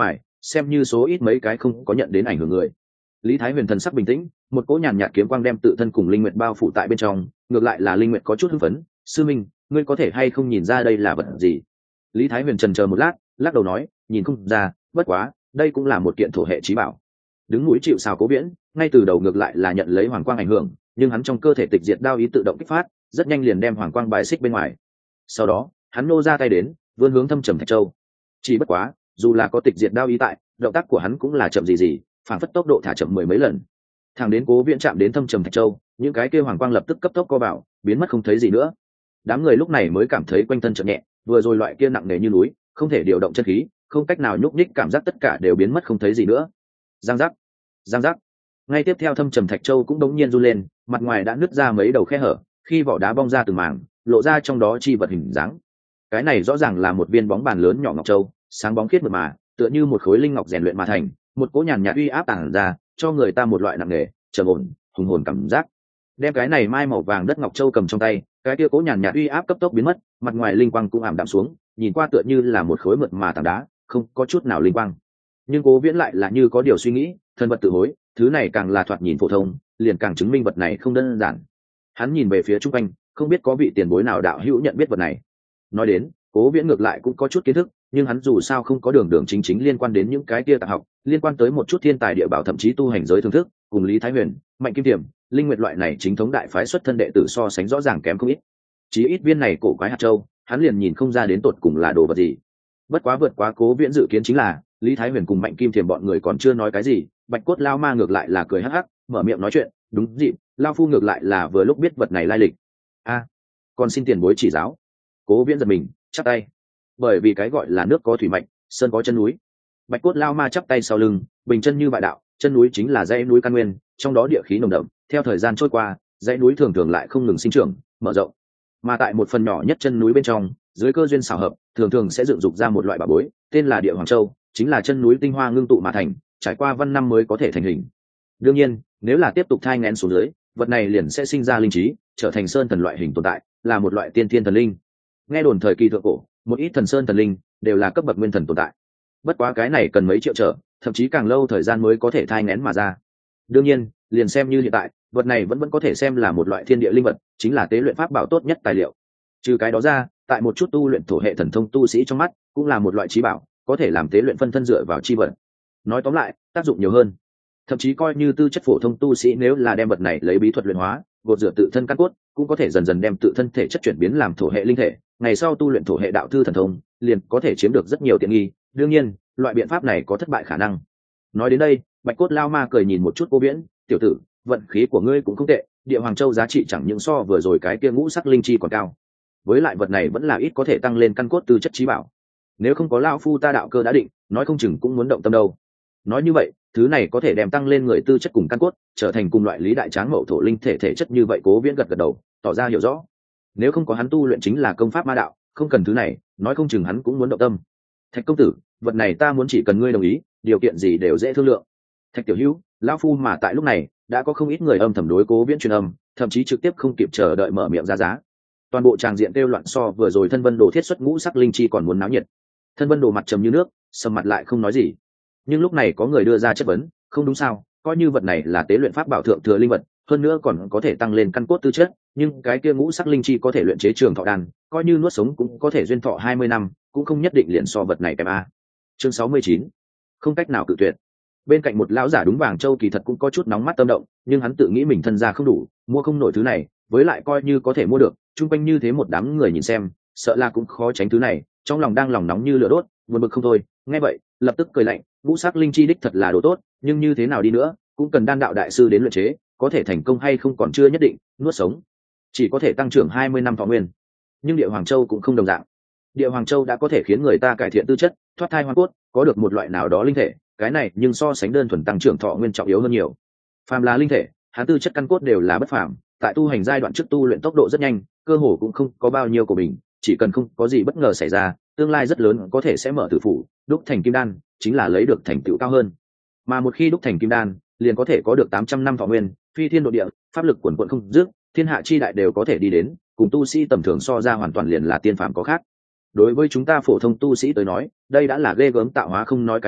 xem như số ít mấy cái không có nhận đến ảnh hưởng người. Lý Thái Huyền thần sắc bình tĩnh, một cỗ nhàn nhạt kiếm quang đem tự thân cùng Linh Nguyệt bao phủ tại bên trong, ngược lại là Linh Nguyệt có chút hưng phấn. Sư minh, ngươi có thể hay không nhìn ra đây là vật gì? Lý Thái Huyền chần chờ một lát, lắc đầu nói, nhìn không ra, bất quá đây cũng là một kiện thổ hệ chí bảo. Đứng núi chịu sào Cố Viễn ngay từ đầu ngược lại là nhận lấy hoàng quang ảnh hưởng, nhưng hắn trong cơ thể tịch diệt đao ý tự động kích phát, rất nhanh liền đem hoàng quang bài xích bên ngoài. Sau đó hắn nô ra tay đến, vươn hướng Thâm Trầm Thạch Châu. Chỉ bất quá dù là có tịch diệt đao ý tại, động tác của hắn cũng là chậm gì, phản phất tốc độ thả chậm mười mấy lần. Thẳng đến Cố Viễn chạm đến Thâm Trầm Thạch Châu, những cái kia hoàng quang lập tức cấp tốc co vào, biến mất không thấy gì nữa. Đám người lúc này mới cảm thấy quanh thân chợt nhẹ, vừa rồi loại kia nặng nề như núi, không thể điều động chân khí, không cách nào nhúc nhích cảm giác tất cả đều biến mất không thấy gì nữa. Giang giác, giang giác. Ngay tiếp theo Thâm Trầm Thạch Châu cũng đống nhiên run lên, mặt ngoài đã nứt ra mấy đầu khe hở, khi vỏ đá bong ra từng mảng, lộ ra trong đó chi vật hình dáng. Cái này rõ ràng là một viên bóng bàn lớn nhỏ ngọc châu, sáng bóng khiết mượt mà, tựa như một khối linh ngọc rèn luyện mà thành, một cỗ nhàn nhạt uy áp tàng ra, cho người ta một loại nặng nề, trầm ổn, hùng hồn cảm giác. Đem cái này mai màu vàng đất ngọc châu cầm trong tay, cái kia cỗ nhàn nhạt uy áp cấp tốc biến mất, mặt ngoài linh quang cũng ảm đạm xuống, nhìn qua tựa như là một khối mượt mà tảng đá, không có chút nào linh quang. Nhưng Cố Viễn lại là như có điều suy nghĩ, thân vật tự hối, thứ này càng là thoạt nhìn phổ thông, liền càng chứng minh vật này không đơn giản. Hắn nhìn về phía trung quanh, không biết có vị tiền bối nào đạo hữu nhận biết vật này. Nói đến, Cố Viễn ngược lại cũng có chút kiến thức, nhưng hắn dù sao không có đường đường chính chính liên quan đến những cái kia tạp học, liên quan tới một chút thiên tài địa bảo thậm chí tu hành giới thưởng thức, cùng Lý Thái Huyền, Mạnh Kim Tiềm, Linh Nguyệt loại này chính thống đại phái xuất thân đệ tử so sánh rõ ràng kém không ít. Chí ít viên này cổ quái hạt châu, hắn liền nhìn không ra đến tột cùng là đồ vật gì. Bất quá vượt quá Cố Viễn dự kiến chính là, Lý Thái Huyền cùng Mạnh Kim Thiềm bọn người còn chưa nói cái gì, Bạch Cốt Lao Ma ngược lại là cười hắc hắc, mở miệng nói chuyện, đúng dịp, Lao Phu ngược lại là vừa lúc biết vật này lai lịch. A, còn xin tiền bối chỉ giáo. Cố Viễn giật mình, chắp tay. Bởi vì cái gọi là nước có thủy mạnh, sơn có chân núi. Bạch Cốt Lao Ma chắp tay sau lưng, bình chân như bại đạo, chân núi chính là dãy núi căn nguyên, trong đó địa khí nồng đậm, theo thời gian trôi qua, dãy núi thường thường lại không ngừng sinh trưởng, mở rộng. Mà tại một phần nhỏ nhất chân núi bên trong, dưới cơ duyên xảo hợp, thường thường sẽ dựng dục ra một loại bảo bối, tên là Địa Hoàng Châu, chính là chân núi tinh hoa ngưng tụ mà thành, trải qua văn năm mới có thể thành hình. Đương nhiên, nếu là tiếp tục thai nghén xuống dưới, vật này liền sẽ sinh ra linh trí, trở thành sơn thần loại hình tồn tại, là một loại tiên thiên thần linh. Nghe đồn thời kỳ thượng cổ, một ít thần sơn thần linh đều là cấp bậc nguyên thần tồn tại. Bất quá cái này cần mấy triệu trở, thậm chí càng lâu thời gian mới có thể thai nghén mà ra. Đương nhiên, liền xem như hiện tại, vật này vẫn có thể xem là một loại thiên địa linh vật, chính là tế luyện pháp bảo tốt nhất tài liệu. Trừ cái đó ra, tại một chút tu luyện thổ hệ thần thông tu sĩ trong mắt, cũng là một loại trí bảo, có thể làm tế luyện phân thân dựa vào chi vật. Nói tóm lại, tác dụng nhiều hơn. Thậm chí coi như tư chất phổ thông tu sĩ nếu là đem vật này lấy bí thuật luyện hóa, gột rửa tự thân căn cốt, cũng có thể dần dần đem tự thân thể chất chuyển biến làm thổ hệ linh thể, ngày sau tu luyện thổ hệ đạo thư thần thông, liền có thể chiếm được rất nhiều tiện nghi. Đương nhiên, loại biện pháp này có thất bại khả năng. Nói đến đây, Bạch Cốt Lao Ma cười nhìn một chút Cố Viễn, "Tiểu tử, vận khí của ngươi cũng không tệ, Địa Hoàng Châu giá trị chẳng những so vừa rồi cái kia ngũ sắc linh chi còn cao. Với lại vật này vẫn là ít có thể tăng lên căn cốt tư chất trí bảo. Nếu không có lão phu ta đạo cơ đã định, nói không chừng cũng muốn động tâm đâu." Nói như vậy, thứ này có thể đem tăng lên người tư chất cùng căn cốt, trở thành cùng loại lý đại tráng mậu thổ linh thể thể chất như vậy. Cố Viễn gật gật đầu, tỏ ra hiểu rõ. Nếu không có hắn tu luyện chính là công pháp ma đạo, không cần thứ này, nói không chừng hắn cũng muốn động tâm. "Thạch công tử, vật này ta muốn chỉ cần ngươi đồng ý, điều kiện gì đều dễ thương lượng." "Thạch tiểu hữu, lão phu mà tại lúc này đã có không ít người âm thầm đối Cố Viễn truyền âm, thậm chí trực tiếp không kịp chờ đợi mở miệng ra giá. Toàn bộ tràng diện kêu loạn so vừa rồi Thân Vân Đồ thiết xuất ngũ sắc linh chi còn muốn náo nhiệt. Thân Vân Đồ mặt trầm như nước, sầm mặt lại không nói gì. Nhưng lúc này có người đưa ra chất vấn, "Không đúng sao, coi như vật này là tế luyện pháp bảo thượng thừa linh vật, hơn nữa còn có thể tăng lên căn cốt tư chất, nhưng cái kia ngũ sắc linh chi có thể luyện chế trường thọ đan, coi như nuốt sống cũng có thể duyên thọ 20 năm, cũng không nhất định liền so vật này kém a." Chương 69. Không cách nào cự tuyệt. Bên cạnh một lão giả đúng vàng châu kỳ thật cũng có chút nóng mắt tâm động, nhưng hắn tự nghĩ mình thân gia không đủ, mua không nổi thứ này, với lại coi như có thể mua được, chung quanh như thế một đám người nhìn xem, sợ là cũng khó tránh thứ này, trong lòng đang lòng nóng như lửa đốt, buồn bực không thôi. Nghe vậy, lập tức cười lạnh, ngũ sắc linh chi đích thật là đồ tốt, nhưng như thế nào đi nữa, cũng cần đan đạo đại sư đến luyện chế, có thể thành công hay không còn chưa nhất định, nuốt sống chỉ có thể tăng trưởng 20 năm thọ nguyên. Nhưng Địa Hoàng Châu cũng không đồng dạng. Địa Hoàng Châu đã có thể khiến người ta cải thiện tư chất, thoát thai hoàn cốt, có được một loại nào đó linh thể, cái này nhưng so sánh đơn thuần tăng trưởng thọ nguyên trọng yếu hơn nhiều. Phàm là linh thể, hắn tư chất căn cốt đều là bất phàm, tại tu hành giai đoạn trước tu luyện tốc độ rất nhanh, cơ hồ cũng không có bao nhiêu của mình, chỉ cần không có gì bất ngờ xảy ra, tương lai rất lớn có thể sẽ mở tử phủ, đúc thành kim đan, chính là lấy được thành tựu cao hơn. Mà một khi đúc thành kim đan, liền có thể có được 800 năm thọ nguyên, phi thiên độ địa, pháp lực quần quần không dứt, thiên hạ chi đại đều có thể đi đến, cùng tu sĩ tầm thường so ra hoàn toàn liền là tiên phàm có khác. Đối với chúng ta phổ thông tu sĩ tới nói, đây đã là ghê gớm tạo hóa không nói cái khác,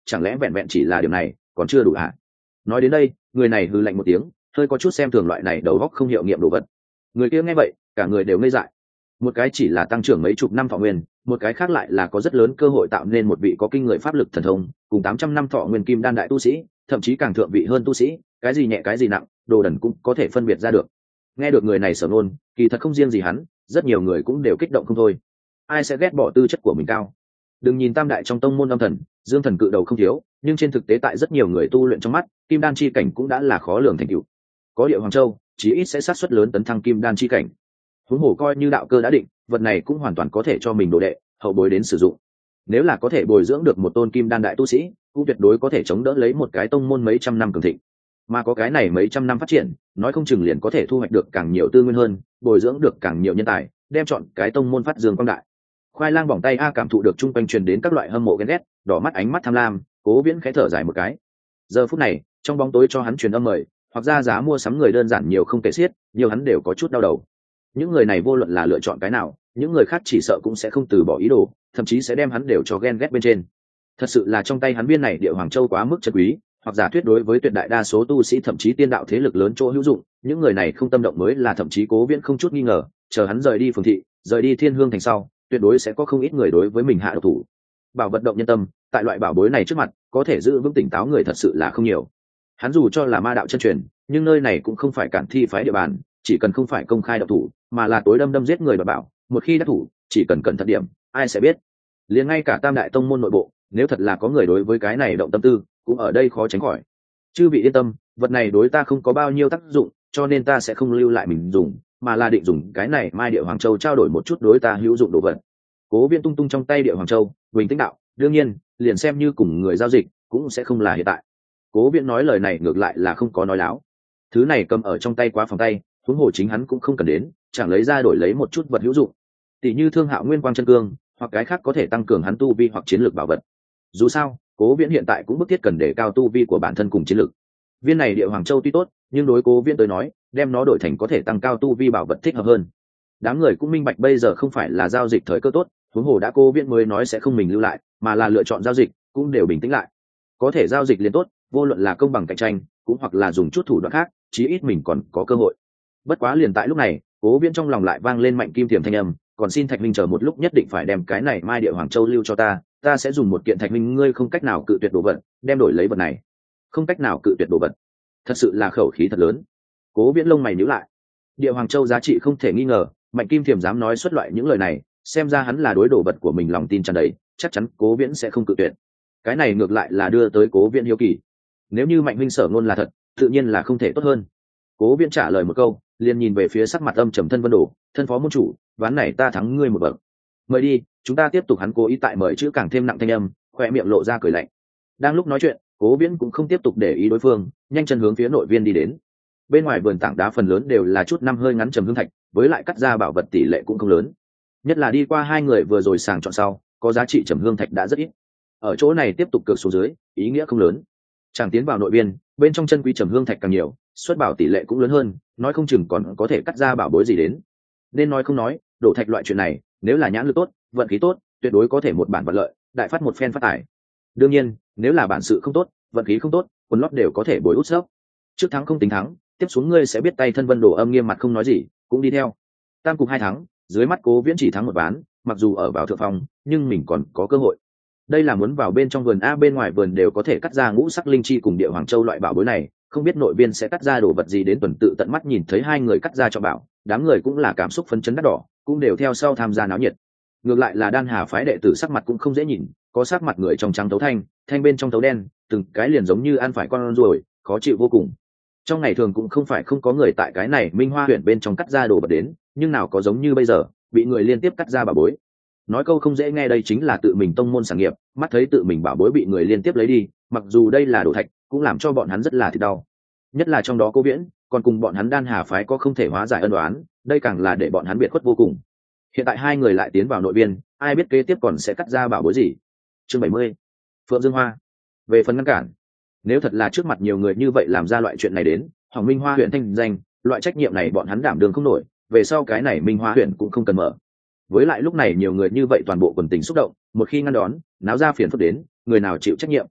chẳng lẽ vẹn vẹn chỉ là điểm này còn chưa đủ hả? Nói đến đây, người này hừ lạnh một tiếng, hơi có chút xem thường loại này đầu óc không hiệu nghiệm đồ vật. Người kia nghe vậy, cả người đều ngây dại. Một cái chỉ là tăng trưởng mấy chục năm thọ nguyên, một cái khác lại là có rất lớn cơ hội tạo nên một vị có kinh người pháp lực thần thông, cùng 800 năm thọ nguyên kim đan đại tu sĩ, thậm chí càng thượng vị hơn tu sĩ, cái gì nhẹ cái gì nặng, đồ đần cũng có thể phân biệt ra được. Nghe được người này sở ngôn, kỳ thật không riêng gì hắn, rất nhiều người cũng đều kích động không thôi. Ai sẽ ghét bỏ tư chất của mình cao? Đừng nhìn tam đại trong tông môn âm thần, dương thần cự đầu không thiếu, nhưng trên thực tế tại rất nhiều người tu luyện trong mắt, kim đan chi cảnh cũng đã là khó lường thành tựu. Có Địa Hoàng Châu, chí ít sẽ sát suất lớn tấn thăng kim đan chi cảnh. Huống hồ coi như đạo cơ đã định, vật này cũng hoàn toàn có thể cho mình đồ đệ, hậu bối đến sử dụng. Nếu là có thể bồi dưỡng được một tôn kim đan đại tu sĩ, cũng tuyệt đối có thể chống đỡ lấy một cái tông môn mấy trăm năm cường thịnh. Mà có cái này mấy trăm năm phát triển, nói không chừng liền có thể thu hoạch được càng nhiều tư nguyên hơn, bồi dưỡng được càng nhiều nhân tài, đem chọn cái tông môn phát dương quang đại. Khoai lang bỏng tay a cảm thụ được trung quanh truyền đến các loại hâm mộ ghen ghét, đỏ mắt ánh mắt tham lam, Cố Viễn khẽ thở dài một cái. Giờ phút này, trong bóng tối cho hắn truyền âm mời, hoặc ra giá mua sắm người đơn giản nhiều không kể xiết, nhiều hắn đều có chút đau đầu. Những người này vô luận là lựa chọn cái nào, những người khác chỉ sợ cũng sẽ không từ bỏ ý đồ, thậm chí sẽ đem hắn đều cho ghen ghét bên trên. Thật sự là trong tay hắn viên này Địa Hoàng Châu quá mức chân quý, hoặc giả thuyết đối với tuyệt đại đa số tu sĩ thậm chí tiên đạo thế lực lớn chỗ hữu dụng, những người này không tâm động mới là thậm chí Cố Viễn không chút nghi ngờ, chờ hắn rời đi phường thị, rời đi Thiên Hương thành sau, tuyệt đối sẽ có không ít người đối với mình hạ độc thủ. Bảo vật động nhân tâm, tại loại bảo bối này trước mặt, có thể giữ vững tỉnh táo người thật sự là không nhiều. Hắn dù cho là ma đạo chân truyền, nhưng nơi này cũng không phải cản thi phái địa bàn, chỉ cần không phải công khai độc thủ, mà là tối đâm giết người và bảo, một khi đắc thủ, chỉ cần cẩn thận điểm, ai sẽ biết. Liền ngay cả tam đại tông môn nội bộ, nếu thật là có người đối với cái này động tâm tư, cũng ở đây khó tránh khỏi. Chư vị yên tâm, vật này đối ta không có bao nhiêu tác dụng, cho nên ta sẽ không lưu lại mình dùng, mà là định dùng cái này Mai Địa Hoàng Châu trao đổi một chút đối ta hữu dụng đồ vật. Cố Viễn tung tung trong tay Địa Hoàng Châu, bình tĩnh đạo, đương nhiên, liền xem như cùng người giao dịch, cũng sẽ không là hiện tại. Cố Viễn nói lời này ngược lại là không có nói láo. Thứ này cầm ở trong tay quá phòng tay, huống hồ chính hắn cũng không cần đến, chẳng lấy ra đổi lấy một chút vật hữu dụng. Tỷ như Thương Hạo Nguyên Quang chân cương, hoặc cái khác có thể tăng cường hắn tu vi hoặc chiến lược bảo vật. Dù sao, Cố Viễn hiện tại cũng bức thiết cần để cao tu vi của bản thân cùng chiến lược. Viên này Địa Hoàng Châu tuy tốt, nhưng đối Cố Viễn tới nói, đem nó đổi thành có thể tăng cao tu vi bảo vật thích hợp hơn. Đám người cũng minh bạch bây giờ không phải là giao dịch thời cơ tốt, huống hồ đã Cố Viễn mới nói sẽ không mình lưu lại, mà là lựa chọn giao dịch, cũng đều bình tĩnh lại. Có thể giao dịch liền tốt, vô luận là công bằng cạnh tranh, cũng hoặc là dùng chút thủ đoạn khác, chí ít mình còn có cơ hội. Bất quá liền tại lúc này, Cố Viễn trong lòng lại vang lên mạnh kim tiềm thanh âm, còn xin Thạch Minh chờ một lúc nhất định phải đem cái này Mai Địa Hoàng Châu lưu cho ta, ta sẽ dùng một kiện Thạch Minh ngươi không cách nào cự tuyệt đồ vật, đem đổi lấy vật này. Không cách nào cự tuyệt đồ vật, thật sự là khẩu khí thật lớn. Cố Viễn lông mày nhíu lại. Địa Hoàng Châu giá trị không thể nghi ngờ, mạnh kim thiềm dám nói xuất loại những lời này, xem ra hắn là đối đồ vật của mình lòng tin tràn đầy, chắc chắn Cố Viễn sẽ không cự tuyệt. Cái này ngược lại là đưa tới Cố Viễn hiếu kỳ. Nếu như mạnh huynh sở ngôn là thật, tự nhiên là không thể tốt hơn. Cố Viễn trả lời một câu, liền nhìn về phía sắc mặt âm trầm Thân Vân Đồ, thân phó môn chủ, ván này ta thắng ngươi một bậc. Mời đi, chúng ta tiếp tục. Hắn cố ý tại mời chữ càng thêm nặng thanh âm, khoe miệng lộ ra cười lạnh. Đang lúc nói chuyện, Cố Viễn cũng không tiếp tục để ý đối phương, nhanh chân hướng phía nội viên đi đến. Bên ngoài vườn tảng đá phần lớn đều là chút năm hơi ngắn trầm hương thạch, với lại cắt ra bảo vật tỷ lệ cũng không lớn. Nhất là đi qua hai người vừa rồi sàng chọn sau, có giá trị trầm hương thạch đã rất ít. Ở chỗ này tiếp tục cược xuống dưới, ý nghĩa không lớn. Chẳng tiến vào nội viên, bên trong chân quý trầm hương thạch càng nhiều, xuất bảo tỷ lệ cũng lớn hơn, nói không chừng còn có thể cắt ra bảo bối gì đến. Nên nói không nói, đổ thạch loại chuyện này, nếu là nhãn lực tốt, vận khí tốt, tuyệt đối có thể một bản vận lợi, đại phát một phen phát tài. Đương nhiên, nếu là bản sự không tốt, vận khí không tốt, quần lót đều có thể bồi út sốc. Trước thắng không tính thắng, tiếp xuống ngươi sẽ biết tay. Thân Vân Đồ âm nghiêm mặt không nói gì, cũng đi theo. Tam cục 2 thắng, dưới mắt Cố Viễn chỉ thắng một ván, mặc dù ở vào thượng phong, nhưng mình còn có cơ hội. Đây là muốn vào bên trong vườn a, bên ngoài vườn đều có thể cắt ra ngũ sắc linh chi cùng Địa Hoàng Châu loại bảo bối này, không biết nội viên sẽ cắt ra đồ vật gì đến. Tuần tự tận mắt nhìn thấy hai người cắt ra cho bảo, đám người cũng là cảm xúc phấn chấn đắt đỏ, cũng đều theo sau tham gia náo nhiệt. Ngược lại là Đan Hà phái đệ tử sắc mặt cũng không dễ nhìn, có sắc mặt người trong trắng tấu thanh, thanh bên trong tấu đen, từng cái liền giống như ăn phải con ruồi, khó chịu vô cùng. Trong ngày thường cũng không phải không có người tại cái này Minh Hoa huyện bên trong cắt ra đồ vật đến, nhưng nào có giống như bây giờ, bị người liên tiếp cắt ra bảo bối. Nói câu không dễ nghe, đây chính là tự mình tông môn sản nghiệp, mắt thấy tự mình bảo bối bị người liên tiếp lấy đi, mặc dù đây là đồ thạch, cũng làm cho bọn hắn rất là thịt đau. Nhất là trong đó Cố Viễn, còn cùng bọn hắn Đan Hà phái có không thể hóa giải ân oán, đây càng là để bọn hắn biệt khuất vô cùng. Hiện tại hai người lại tiến vào nội viên, ai biết kế tiếp còn sẽ cắt ra bảo bối gì. Chương 70. Phượng Dương Hoa. Về phần ngăn cản, nếu thật là trước mặt nhiều người như vậy làm ra loại chuyện này đến, Hoàng Minh Hoa huyện thanh danh, loại trách nhiệm này bọn hắn đảm đương không nổi, về sau cái này Minh Hoa huyện cũng không cần mở. Với lại lúc này nhiều người như vậy toàn bộ quần tình xúc động, một khi ngăn đón, náo ra phiền phức đến, người nào chịu trách nhiệm.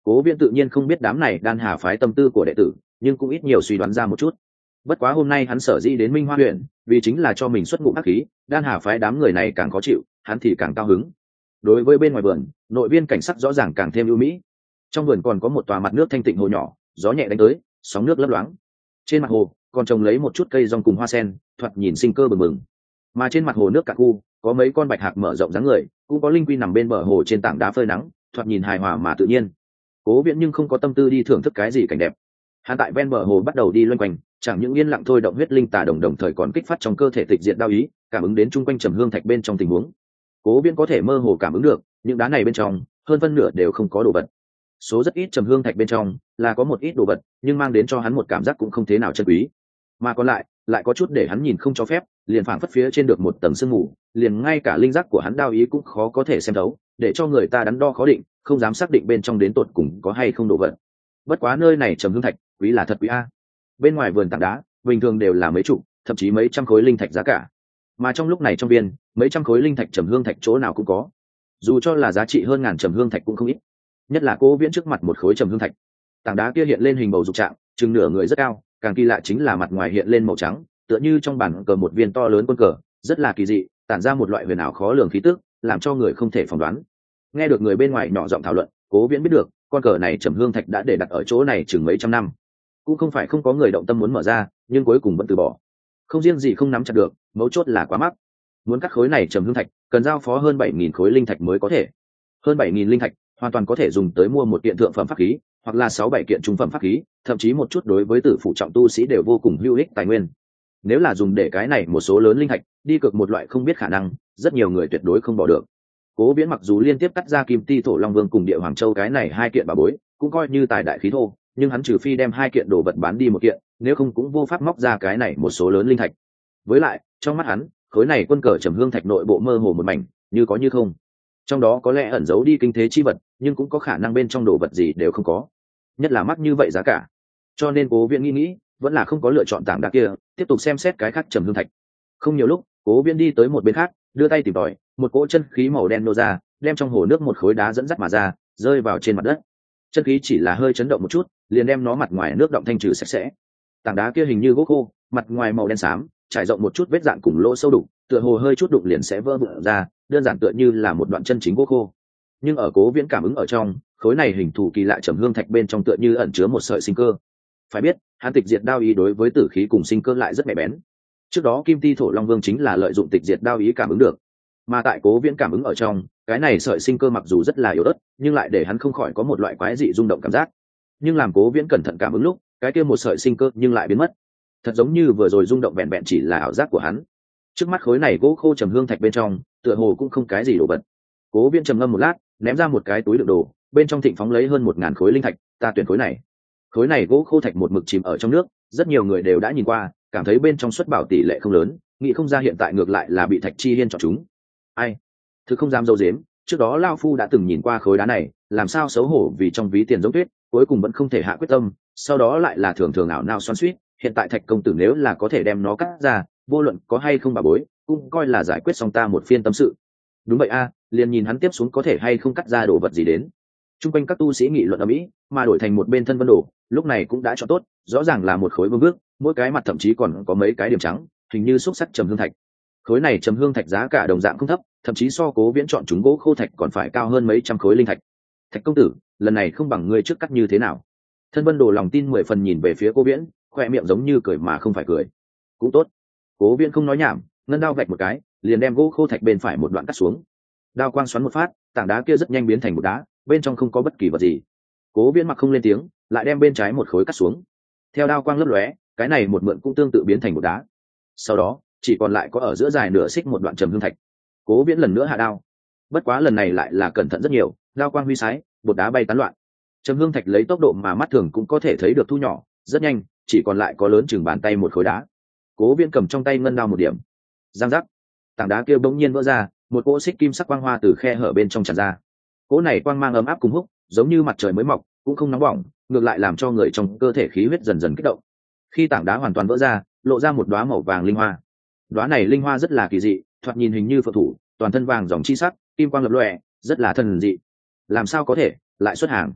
Cố Viễn tự nhiên không biết đám này đan hà phái tâm tư của đệ tử, nhưng cũng ít nhiều suy đoán ra một chút. Bất quá hôm nay hắn sở dĩ đến Minh Hoa huyện, vì chính là cho mình xuất ngụm ác khí, đan hà phái đám người này càng khó chịu, hắn thì càng cao hứng. Đối với bên ngoài vườn, nội viên cảnh sắc rõ ràng càng thêm ưu mỹ. Trong vườn còn có một tòa mặt nước thanh tịnh hồ nhỏ, gió nhẹ đánh tới, sóng nước lấp loáng. Trên mặt hồ còn trồng lấy một chút cây rong cùng hoa sen, thoạt nhìn sinh cơ bừng bừng. Mà trên mặt hồ nước cạn khu, có mấy con bạch hạc mở rộng dáng người, cũng có linh quy nằm bên bờ hồ trên tảng đá phơi nắng, thoạt nhìn hài hòa mà tự nhiên. Cố Viễn nhưng không có tâm tư đi thưởng thức cái gì cảnh đẹp. Hắn tại ven bờ hồ bắt đầu đi loanh quanh, chẳng những yên lặng thôi động huyết linh tà đồng thời còn kích phát trong cơ thể tịch diệt đao ý, cảm ứng đến chung quanh trầm hương thạch bên trong tình huống. Cố Viễn có thể mơ hồ cảm ứng được, những đá này bên trong, hơn phân nửa đều không có đồ vật. Số rất ít trầm hương thạch bên trong là có một ít đồ vật, nhưng mang đến cho hắn một cảm giác cũng không thế nào chân quý. Mà còn lại có chút để hắn nhìn không cho phép, liền phảng phất phía trên được một tầng sương mù, liền ngay cả linh giác của hắn đao ý cũng khó có thể xem thấu, để cho người ta đắn đo khó định, không dám xác định bên trong đến tột cùng có hay không đồ vật. Bất quá nơi này trầm hương thạch, quý là thật quý a. Bên ngoài vườn tảng đá, bình thường đều là mấy chục, thậm chí mấy trăm khối linh thạch giá cả. Mà trong lúc này trong viên, mấy trăm khối linh thạch trầm hương thạch chỗ nào cũng có. Dù cho là giá trị hơn ngàn trầm hương thạch cũng không ít. Nhất là Cố Viễn trước mặt một khối trầm hương thạch. Tảng đá kia hiện lên hình bầu dục trạng, chừng nửa người rất cao, càng kỳ lạ chính là mặt ngoài hiện lên màu trắng, tựa như trong bản cờ một viên to lớn quân cờ, rất là kỳ dị, tản ra một loại huyền ảo khó lường khí tức, làm cho người không thể phỏng đoán. Nghe được người bên ngoài nhỏ giọng thảo luận, Cố Viễn biết được, con cờ này trầm hương thạch đã để đặt ở chỗ này chừng mấy trăm năm. Cũng không phải không có người động tâm muốn mở ra, nhưng cuối cùng vẫn từ bỏ. Không riêng gì không nắm chặt được, mấu chốt là quá mắc. Muốn cắt khối này trầm hương thạch, cần giao phó hơn 7.000 khối linh thạch mới có thể. Hơn 7.000 linh thạch, hoàn toàn có thể dùng tới mua một kiện thượng phẩm pháp khí, hoặc là 6-7 kiện trung phẩm pháp khí, thậm chí một chút đối với tử phụ trọng tu sĩ đều vô cùng hữu ích tài nguyên. Nếu là dùng để cái này một số lớn linh thạch, đi cược một loại không biết khả năng, rất nhiều người tuyệt đối không bỏ được. Cố Viễn mặc dù liên tiếp cắt ra Kim Ti Thổ Long Vương cùng Địa Hoàng Châu cái này hai kiện bảo bối, cũng coi như tài đại khí thô, nhưng hắn trừ phi đem hai kiện đồ vật bán đi một kiện, nếu không cũng vô pháp móc ra cái này một số lớn linh thạch. Với lại, trong mắt hắn, khối này quân cờ trầm hương thạch nội bộ mơ hồ một mảnh, như có như không. Trong đó có lẽ ẩn giấu đi kinh thế chi vật, nhưng cũng có khả năng bên trong đồ vật gì đều không có. Nhất là mắc như vậy giá cả. Cho nên Cố Viễn nghĩ, vẫn là không có lựa chọn tảng đá kia, tiếp tục xem xét cái khác trầm hương thạch. Không nhiều lúc, Cố Viễn đi tới một bên khác, đưa tay tìm tòi, một cỗ chân khí màu đen nô ra, đem trong hồ nước một khối đá dẫn dắt mà ra, rơi vào trên mặt đất. Chân khí chỉ là hơi chấn động một chút, liền đem nó mặt ngoài nước động thanh trừ sạch sẽ. Tảng đá kia hình như gỗ khô, mặt ngoài màu đen xám, trải rộng một chút vết dạn cùng lỗ sâu đục, tựa hồ hơi chút đụng liền sẽ vỡ vụn ra, đơn giản tựa như là một đoạn chân chính gỗ khô. Nhưng ở Cố Viễn cảm ứng ở trong, khối này hình thù kỳ lạ trầm hương thạch bên trong tựa như ẩn chứa một sợi sinh cơ. Phải biết, hắn tịch diệt đao ý đối với tử khí cùng sinh cơ lại rất mẻ bén. Trước đó Kim Ti Thổ Long Vương chính là lợi dụng tịch diệt đao ý cảm ứng được. Mà tại Cố Viễn cảm ứng ở trong, cái này sợi sinh cơ mặc dù rất là yếu ớt, nhưng lại để hắn không khỏi có một loại quái dị rung động cảm giác. Nhưng làm Cố Viễn cẩn thận cảm ứng lúc, cái kia một sợi sinh cơ nhưng lại biến mất. Thật giống như vừa rồi rung động vẹn vẹn chỉ là ảo giác của hắn. Trước mắt khối này gỗ khô trầm hương thạch bên trong, tựa hồ cũng không cái gì đồ vật. Cố Viễn trầm ngâm một lát, ném ra một cái túi đựng đồ, bên trong thịnh phóng lấy hơn 1.000 khối linh thạch, ta tuyển khối này. Khối này gỗ khô thạch một mực chìm ở trong nước, rất nhiều người đều đã nhìn qua, cảm thấy bên trong xuất bảo tỷ lệ không lớn, nghĩ không ra hiện tại ngược lại là bị Thạch Chi Hiên chọn chúng. Ai? Thực không dám dâu dếm, trước đó lão phu đã từng nhìn qua khối đá này, làm sao xấu hổ vì trong ví tiền giống tuyết, cuối cùng vẫn không thể hạ quyết tâm, sau đó lại là thường thường ảo não xoắn xuýt, hiện tại Thạch công tử nếu là có thể đem nó cắt ra, vô luận có hay không bà bối, cũng coi là giải quyết xong ta một phiên tâm sự. Đúng vậy a, liền nhìn hắn tiếp xuống có thể hay không cắt ra đồ vật gì đến. Trung quanh các tu sĩ nghị luận ầm ĩ, mà đổi thành một bên Thân Vân Đồ, lúc này cũng đã chọn tốt, rõ ràng là một khối vương vước, mỗi cái mặt thậm chí còn có mấy cái điểm trắng, hình như xúc sắc trầm hương thạch. Khối này trầm hương thạch giá cả đồng dạng không thấp, thậm chí so Cố Viễn chọn chúng gỗ khô thạch còn phải cao hơn mấy trăm khối linh thạch. Thạch công tử, lần này không bằng ngươi trước cắt như thế nào? Thân Vân Đồ lòng tin 10 phần nhìn về phía Cố Viễn, khoe miệng giống như cười mà không phải cười. Cũng tốt. Cố Viễn không nói nhảm, ngân đao vạch một cái, liền đem gỗ khô thạch bên phải một đoạn cắt xuống. Đao quang xoắn một phát, tảng đá kia rất nhanh biến thành một đá, bên trong không có bất kỳ vật gì. Cố Viễn mặc không lên tiếng, lại đem bên trái một khối cắt xuống. Theo đao quang lấp lóe, cái này một mượn cũng tương tự biến thành một đá. Sau đó, chỉ còn lại có ở giữa dài nửa xích một đoạn trầm hương thạch. Cố Viễn lần nữa hạ đao. Bất quá lần này lại là cẩn thận rất nhiều, đao quang huy sái, bột đá bay tán loạn. Trầm hương thạch lấy tốc độ mà mắt thường cũng có thể thấy được thu nhỏ, rất nhanh, chỉ còn lại có lớn chừng bàn tay một khối đá. Cố Viễn cầm trong tay ngân đao một điểm. Giang giác, tảng đá kia bỗng nhiên vỡ ra, một cỗ xích kim sắc quang hoa từ khe hở bên trong tràn ra. Cỗ này quang mang ấm áp cùng húc, giống như mặt trời mới mọc, cũng không nóng bỏng, ngược lại làm cho người trong cơ thể khí huyết dần dần kích động. Khi tảng đá hoàn toàn vỡ ra, lộ ra một đóa màu vàng linh hoa. Đóa này linh hoa rất là kỳ dị, thoạt nhìn hình như phượng thủ, toàn thân vàng dòng chi sắc, kim quang lập lòe, rất là thần dị. Làm sao có thể lại xuất hàng?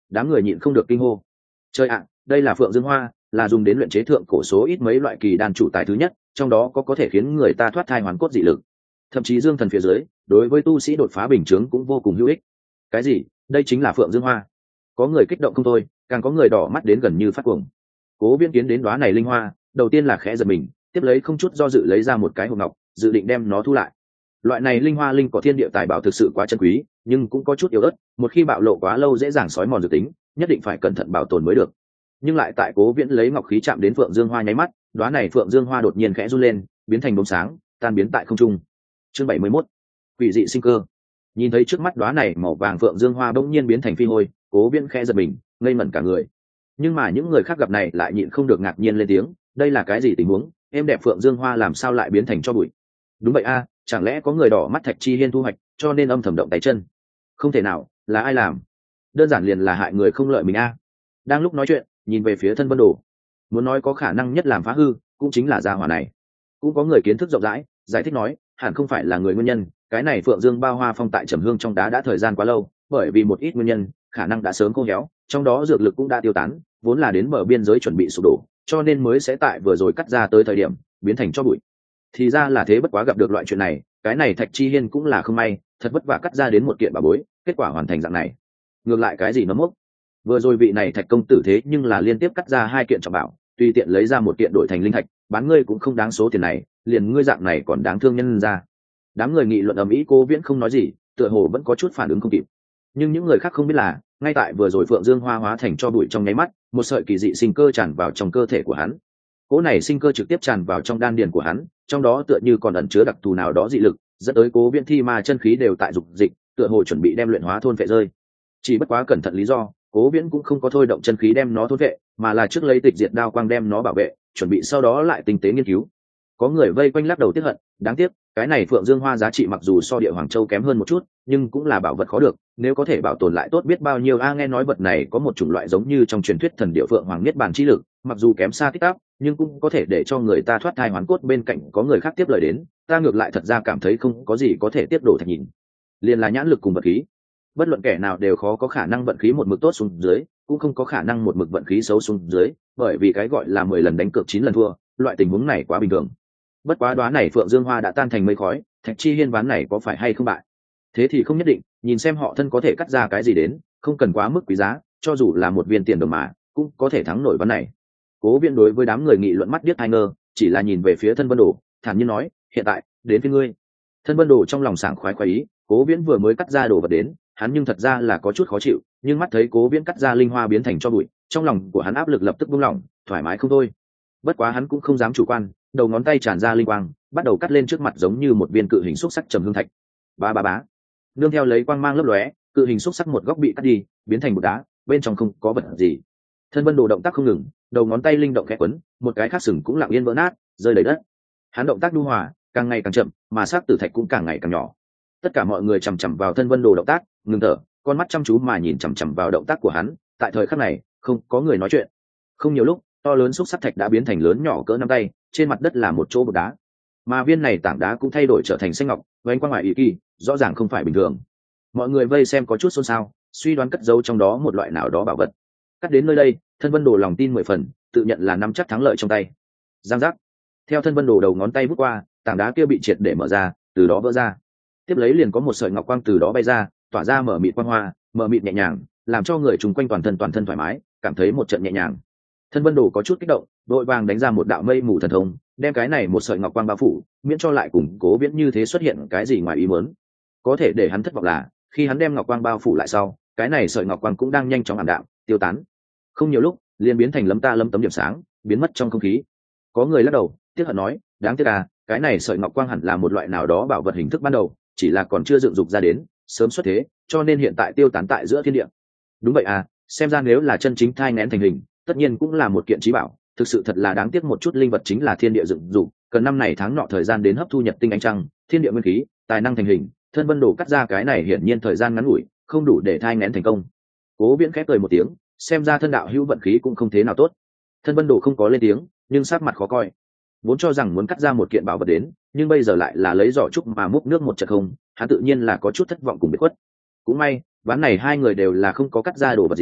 đám người nhịn không được kinh hô. Chơi ạ, đây là Phượng Dương Hoa, là dùng đến luyện chế thượng cổ số ít mấy loại kỳ đan chủ tài thứ nhất, trong đó có thể khiến người ta thoát thai hoàn cốt dị lực, thậm chí dương thần phía dưới, đối với tu sĩ đột phá bình chướng cũng vô cùng hữu ích. Cái gì? Đây chính là Phượng Dương Hoa? Có người kích động không thôi, càng có người đỏ mắt đến gần như phát cuồng. Cố Viễn kiến đến đóa này linh hoa, đầu tiên là khẽ giật mình, tiếp lấy không chút do dự lấy ra một cái hộp ngọc, dự định đem nó thu lại. Loại này linh hoa linh có thiên địa tài bảo thực sự quá chân quý, nhưng cũng có chút yếu ớt, một khi bạo lộ quá lâu dễ dàng xói mòn dự tính, nhất định phải cẩn thận bảo tồn mới được. Nhưng lại tại Cố Viễn lấy ngọc khí chạm đến Phượng Dương Hoa nháy mắt, đóa này Phượng Dương Hoa đột nhiên khẽ run lên, biến thành bóng sáng, tan biến tại không trung. Chương 71. Quỷ dị sinh cơ. Nhìn thấy trước mắt đóa này màu vàng Phượng Dương Hoa bỗng nhiên biến thành phi hôi, Cố Viễn khẽ giật mình, ngây ngẩn cả người. Nhưng mà những người khác gặp này lại nhịn không được ngạc nhiên lên tiếng, đây là cái gì tình huống? Em đẹp Phượng Dương Hoa làm sao lại biến thành tro bụi? Đúng vậy a, chẳng lẽ có người đỏ mắt Thạch Chi Hiên thu hoạch, cho nên âm thầm động tay chân? Không thể nào, là ai làm? Đơn giản liền là hại người không lợi mình a. Đang lúc nói chuyện, nhìn về phía Thân Vân Đồ, muốn nói có khả năng nhất làm phá hư, cũng chính là gia hỏa này. Cũng có người kiến thức rộng rãi, giải thích nói, hẳn không phải là người nguyên nhân, cái này Phượng Dương Bao Hoa phong tại Trầm Hương trong đá đã thời gian quá lâu, bởi vì một ít nguyên nhân, khả năng đã sớm khô héo, trong đó dược lực cũng đã tiêu tán, vốn là đến bờ biên giới chuẩn bị sụp đổ, cho nên mới sẽ tại vừa rồi cắt ra tới thời điểm biến thành cho bụi. Thì ra là thế, bất quá gặp được loại chuyện này, cái này Thạch Chi Hiên cũng là không may, thật vất vả cắt ra đến một kiện bảo bối, kết quả hoàn thành dạng này. Ngược lại cái gì nó mốc? Vừa rồi vị này Thạch công tử thế nhưng là liên tiếp cắt ra hai kiện trọng bảo, tùy tiện lấy ra một kiện đổi thành linh thạch, bán ngươi cũng không đáng số tiền này, liền ngươi dạng này còn đáng thương nhân ra. Đám người nghị luận ầm ĩ, Cố Viễn không nói gì, tựa hồ vẫn có chút phản ứng không kịp. Nhưng những người khác không biết là, ngay tại vừa rồi Phượng Dương Hoa hóa thành cho bụi trong nháy mắt, một sợi kỳ dị sinh cơ tràn vào trong cơ thể của hắn. Cỗ này sinh cơ trực tiếp tràn vào trong đan điền của hắn, trong đó tựa như còn ẩn chứa đặc thù nào đó dị lực, dẫn tới Cố Viễn thi ma chân khí đều tại dục dịch, tựa hồ chuẩn bị đem luyện hóa thôn phệ rơi. Chỉ bất quá cẩn thận lý do, Cố Viễn cũng không có thôi động chân khí đem nó thôn phệ, mà là trước lấy tịch diệt đao quang đem nó bảo vệ, chuẩn bị sau đó lại tinh tế nghiên cứu. Có người vây quanh lắc đầu tiếc hận, đáng tiếc, cái này Phượng Dương Hoa giá trị mặc dù so Địa Hoàng Châu kém hơn một chút, nhưng cũng là bảo vật khó được, nếu có thể bảo tồn lại tốt biết bao nhiêu a. Nghe nói vật này có một chủng loại giống như trong truyền thuyết thần địa Phượng Hoàng Niết Bàn chi lực, mặc dù kém xa tích tắc, nhưng cũng có thể để cho người ta thoát thai hoán cốt. Bên cạnh có người khác tiếp lời đến, ta ngược lại thật ra cảm thấy không có gì có thể tiếp đổ Thạch nhìn, liền là nhãn lực cùng vật khí. Bất luận kẻ nào đều khó có khả năng vận khí một mực tốt xuống dưới, cũng không có khả năng một mực vận khí xấu xuống dưới, bởi vì cái gọi là 10 lần đánh cược 9 lần thua, loại tình huống này quá bình thường. Bất quá đoán này Phượng Dương Hoa đã tan thành mây khói, Thạch Chi Hiên ván này có phải hay không bại? Thế thì không nhất định, nhìn xem họ Thân có thể cắt ra cái gì đến, không cần quá mức quý giá, cho dù là một viên tiền đồng mà cũng có thể thắng nổi ván này. Cố Viễn đối với đám người nghị luận mắt điếc tai ngơ, chỉ là nhìn về phía Thân Vân Đồ, thản nhiên nói, hiện tại đến phía ngươi. Thân Vân Đồ trong lòng sảng khoái khoái ý, Cố Viễn vừa mới cắt ra đồ vật đến, hắn nhưng thật ra là có chút khó chịu, nhưng mắt thấy Cố Viễn cắt ra linh hoa biến thành cho bụi, trong lòng của hắn áp lực lập tức buông lỏng, thoải mái không thôi. Bất quá hắn cũng không dám chủ quan, đầu ngón tay tràn ra linh quang, bắt đầu cắt lên trước mặt giống như một viên cự hình xúc sắc trầm hương thạch. Ba ba bá, nương theo lấy quang mang lấp lóe, cự hình xúc sắc một góc bị cắt đi, biến thành một đá, bên trong không có vật gì. Thân Vân Đồ động tác không ngừng, đầu ngón tay linh động khẽ quấn, một cái khác sừng cũng lặng yên vỡ nát, rơi đầy đất. Hắn động tác nhu hòa, càng ngày càng chậm, mà sắc tử thạch cũng càng ngày càng nhỏ. Tất cả mọi người chằm chằm vào Thân Vân Đồ động tác, ngừng thở, con mắt chăm chú mà nhìn chằm chằm vào động tác của hắn. Tại thời khắc này, không có người nói chuyện. Không nhiều lúc, to lớn xúc sắc thạch đã biến thành lớn nhỏ cỡ nắm tay, trên mặt đất là một chỗ bột đá, mà viên này tảng đá cũng thay đổi trở thành xanh ngọc, vánh quang ngoại ý kỳ, rõ ràng không phải bình thường. Mọi người vây xem có chút xôn xao, suy đoán cất giấu trong đó một loại nào đó bảo vật. Cắt đến nơi đây, Thân Vân Đồ lòng tin 10 phần, tự nhận là nắm chắc thắng lợi trong tay. Giang giác, theo Thân Vân Đồ đầu ngón tay vút qua, tảng đá kia bị triệt để mở ra, từ đó vỡ ra. Tiếp lấy liền có một sợi ngọc quang từ đó bay ra, tỏa ra mở mịt quang hoa, mở mịt nhẹ nhàng, làm cho người chung quanh toàn thân thoải mái, cảm thấy một trận nhẹ nhàng. Thân Vân Đồ có chút kích động, đội vàng đánh ra một đạo mây mù thần thông, đem cái này một sợi ngọc quang bao phủ, miễn cho lại cùng Cố Viễn như thế xuất hiện cái gì ngoài ý muốn. Có thể để hắn thất vọng là, khi hắn đem ngọc quang bao phủ lại sau, cái này sợi ngọc quang cũng đang nhanh chóng ảm đạm, tiêu tán. Không nhiều lúc, liền biến thành lấm tấm điểm sáng, biến mất trong không khí. Có người lắc đầu, tiếc hận nói, đáng tiếc à, cái này sợi ngọc quang hẳn là một loại nào đó bảo vật hình thức ban đầu, chỉ là còn chưa dựng dục ra đến, sớm xuất thế, cho nên hiện tại tiêu tán tại giữa thiên địa. Đúng vậy à, xem ra nếu là chân chính thai nghén thành hình, tất nhiên cũng là một kiện trí bảo, thực sự thật là đáng tiếc một chút linh vật chính là thiên địa dựng dục, cần năm này tháng nọ thời gian đến hấp thu nhật tinh ánh trăng, thiên địa nguyên khí, tài năng thành hình. Thân Vân Đồ cắt ra cái này hiển nhiên thời gian ngắn ngủi, không đủ để thai nghén thành công. Cố Viễn khép cười một tiếng, xem ra thân đạo hữu vận khí cũng không thế nào tốt. Thân Vân Đồ không có lên tiếng, nhưng sắc mặt khó coi. Vốn cho rằng muốn cắt ra một kiện bảo vật đến, nhưng bây giờ lại là lấy giỏ trúc mà múc nước một trận không, hắn tự nhiên là có chút thất vọng cùng biệt khuất. Cũng may, ván này hai người đều là không có cắt ra đồ vật gì,